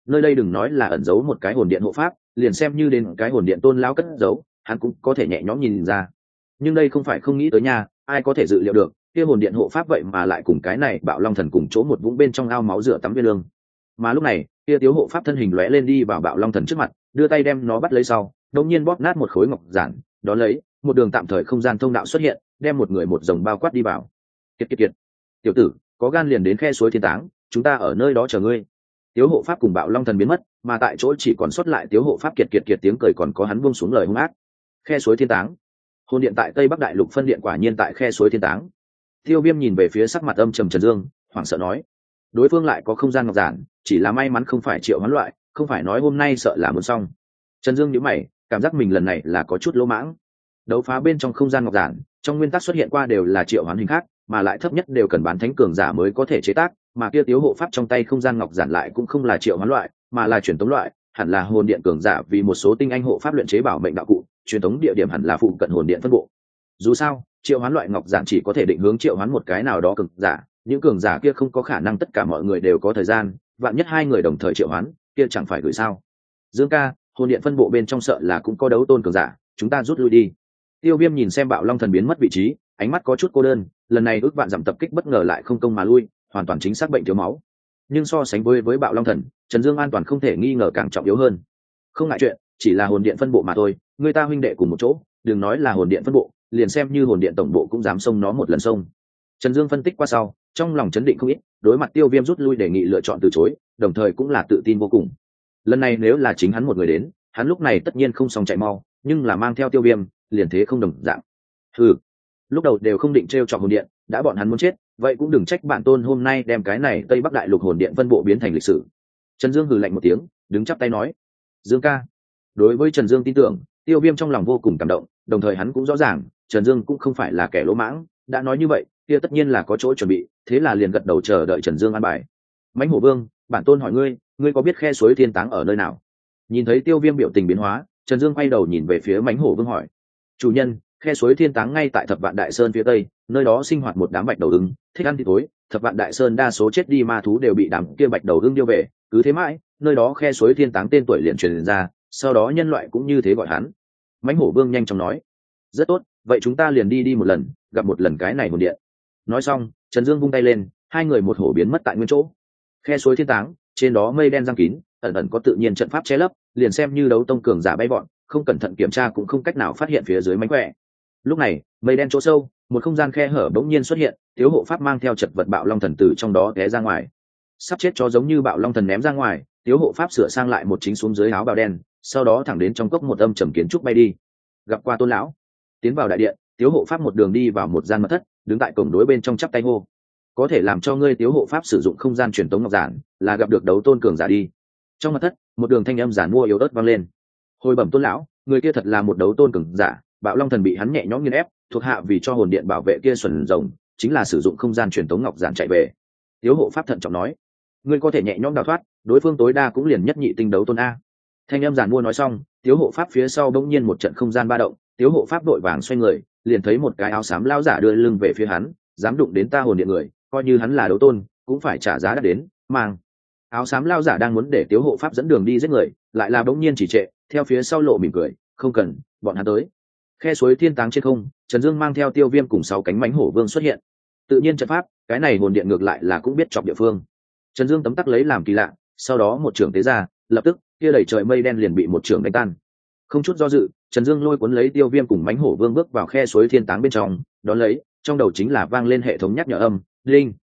Speaker 1: nơi đây đừng nói là ẩn giấu một cái hồn điện hộ pháp, liền xem như đến cái hồn điện tôn lão cất giấu, hắn cũng có thể nhẹ nhõm nhìn ra. Nhưng đây không phải không nghĩ tới nha, ai có thể dự liệu được kia hồn điện hộ pháp vậy mà lại cùng cái này bạo long thần cùng chỗ một vũng bên trong ao máu rửa tắm viên lương. Mà lúc này kia tiếu hộ pháp thân hình lóe lên đi vào bạo long thần trước mặt, đưa tay đem nó bắt lấy sau, đột nhiên bóp nát một khối ngọc giản, đó lấy một đường tạm thời không gian thông đạo xuất hiện, đem một người một rồng bao quát đi vào. Kiệt, tiểu tử, có gan liền đến khe suối thiên táng, chúng ta ở nơi đó chờ ngươi. Tiếu hộ pháp cùng bạo long thần biến mất, mà tại chỗ chỉ còn xuất lại tiếu hộ pháp kiệt tiếng cười, còn có hắn buông xuống lời hung ác. Khe suối thiên táng, hồn điện tại Tây Bắc Đại Lục phân điện quả nhiên tại khe suối thiên táng. Tiêu Viêm nhìn về phía sắc mặt âm trầm Trần Dương, hoảng sợ nói: đối phương lại có không gian ngọc giản, chỉ là may mắn không phải triệu hoán loại, không phải nói hôm nay sợ là muốn xong. Trần Dương nhíu mày, cảm giác mình lần này là có chút lỗ mãng. Đấu phá bên trong không gian ngọc giản, trong nguyên tắc xuất hiện qua đều là triệu hoán hình khác, mà lại thấp nhất đều cần bán thánh cường giả mới có thể chế tác, mà kia tiếu hộ pháp trong tay không gian ngọc giản lại cũng không là triệu hoán loại, mà là truyền tống loại, hẳn là hồn điện cường giả vì một số tinh anh hộ pháp luyện chế bảo mệnh đạo cụ, truyền tống địa điểm hẳn là phụ cận hồn điện phân bộ. Dù sao, triệu hoán loại ngọc giản chỉ có thể định hướng triệu hoán một cái nào đó cường giả, những cường giả kia không có khả năng tất cả mọi người đều có thời gian, vạn nhất hai người đồng thời triệu hoán, kia chẳng phải gửi sao? Dương ca, hồn điện phân bộ bên trong sợ là cũng có đấu tôn cường giả, chúng ta rút lui đi. Tiêu Viêm nhìn xem bạo long thần biến mất vị trí, ánh mắt có chút cô đơn, lần này ước vạn dặm tập kích bất ngờ lại không công mà lui, hoàn toàn chính xác bệnh thiếu máu. Nhưng so sánh với bạo long thần, Trần Dương an toàn không thể nghi ngờ càng trọng yếu hơn. Không ngại chuyện, chỉ là hồn điện phân bộ mà thôi, người ta huynh đệ cùng một chỗ, đừng nói là hồn điện phân bộ, liền xem như hồn điện tổng bộ cũng dám xông nó một lần xông. Trần Dương phân tích qua sau, trong lòng chấn định không ít, đối mặt Tiêu Viêm rút lui đề nghị lựa chọn từ chối, đồng thời cũng là tự tin vô cùng. Lần này nếu là chính hắn một người đến, hắn lúc này tất nhiên không xong chạy mau, nhưng là mang theo Tiêu Viêm, liền thế không đồng dạng. Lúc đầu đều không định trêu chọc hồn điện, đã bọn hắn muốn chết, vậy cũng đừng trách bản tôn hôm nay đem cái này Tây Bắc Đại Lục hồn điện phân bộ biến thành lịch sử. Trần Dương hừ lạnh một tiếng, đứng chắp tay nói: Dương ca. Đối với Trần Dương tin tưởng, Tiêu Viêm trong lòng vô cùng cảm động, đồng thời hắn cũng rõ ràng Trần Dương cũng không phải là kẻ lỗ mãng, đã nói như vậy kia tất nhiên là có chỗ chuẩn bị, thế là liền gật đầu chờ đợi Trần Dương an bài. Mãnh Hổ Vương, bản tôn hỏi ngươi, ngươi có biết khe suối thiên táng ở nơi nào? Nhìn thấy Tiêu Viêm biểu tình biến hóa, Trần Dương quay đầu nhìn về phía Mãnh Hổ Vương hỏi: chủ nhân, khe suối thiên táng ngay tại Thập Vạn Đại Sơn phía tây, nơi đó sinh hoạt một đám bạch đầu ưng, thích ăn thịt tối. Thập Vạn Đại Sơn đa số chết đi ma thú đều bị đám kia bạch đầu ưng điêu về, cứ thế mãi, nơi đó khe suối thiên táng tên tuổi liền truyền ra, sau đó nhân loại cũng như thế gọi hắn. Mãnh Hổ Vương nhanh chóng nói: rất tốt, vậy chúng ta liền đi một lần, gặp một lần cái này hồn điện. Nói xong, Trần Dương vung tay lên, hai người một hổ biến mất tại nguyên chỗ. Khe suối thiên táng, trên đó mây đen giăng kín, ẩn ẩn có tự nhiên trận pháp che lấp, liền xem như đấu tông cường giả bay bọn, không cẩn thận kiểm tra cũng không cách nào phát hiện phía dưới mánh khỏe. Lúc này, mây đen chỗ sâu, một không gian khe hở bỗng nhiên xuất hiện, thiếu hộ pháp mang theo chật vật bạo long thần từ trong đó té ra ngoài. Sắp chết cho giống như bạo long thần ném ra ngoài, thiếu hộ pháp sửa sang lại một chính xuống dưới áo bào đen, sau đó thẳng đến trong cốc một âm trầm kiến trúc bay đi. Gặp qua Tôn lão, tiến vào đại điện, thiếu hộ pháp một đường đi vào một gian mật thất, đứng tại cổng đối bên trong chắp tay hô: có thể làm cho ngươi thiếu hộ pháp sử dụng không gian truyền tống ngọc giản, là gặp được đấu tôn cường giả đi. Trong mật thất, một đường thanh âm giản mua yếu ớt vang lên: hồi bẩm Tôn lão, người kia thật là một đấu tôn cường giả, bạo long thần bị hắn nhẹ nhõm nghiền ép, thuộc hạ vì cho hồn điện bảo vệ kia xuẩn rồng, chính là sử dụng không gian truyền tống ngọc giản chạy về. Thiếu hộ pháp thận trọng nói: ngươi có thể nhẹ nhõm đào thoát, đối phương tối đa cũng liền nhất nhị tinh đấu tôn a. Thanh âm giản mua nói xong, thiếu hộ pháp phía sau bỗng nhiên một trận không gian ba động, thiếu hộ pháp đội vàng xoay người, liền thấy một cái áo xám lão giả đưa lưng về phía hắn: dám đụng đến ta hồn điện người, coi như hắn là đấu tôn cũng phải trả giá đắt đến. Mang áo xám lão giả đang muốn để thiếu hộ pháp dẫn đường đi giết người, lại là bỗng nhiên chỉ trệ, theo phía sau lộ mỉm cười: không cần, bọn hắn tới. Khe suối thiên táng trên không, Trần Dương mang theo Tiêu Viêm cùng 6 cánh mãnh hổ vương xuất hiện. Tự nhiên trận pháp, cái này hồn điện ngược lại là cũng biết chọc địa phương. Trần Dương tấm tắc lấy làm kỳ lạ, sau đó một trưởng tế ra, lập tức kia đẩy trời mây đen liền bị một trưởng đánh tan. Không chút do dự, Trần Dương lôi cuốn lấy Tiêu Viêm cùng mãnh hổ vương bước vào khe suối thiên táng bên trong, đón lấy, trong đầu chính là vang lên hệ thống nhắc nhở âm: linh.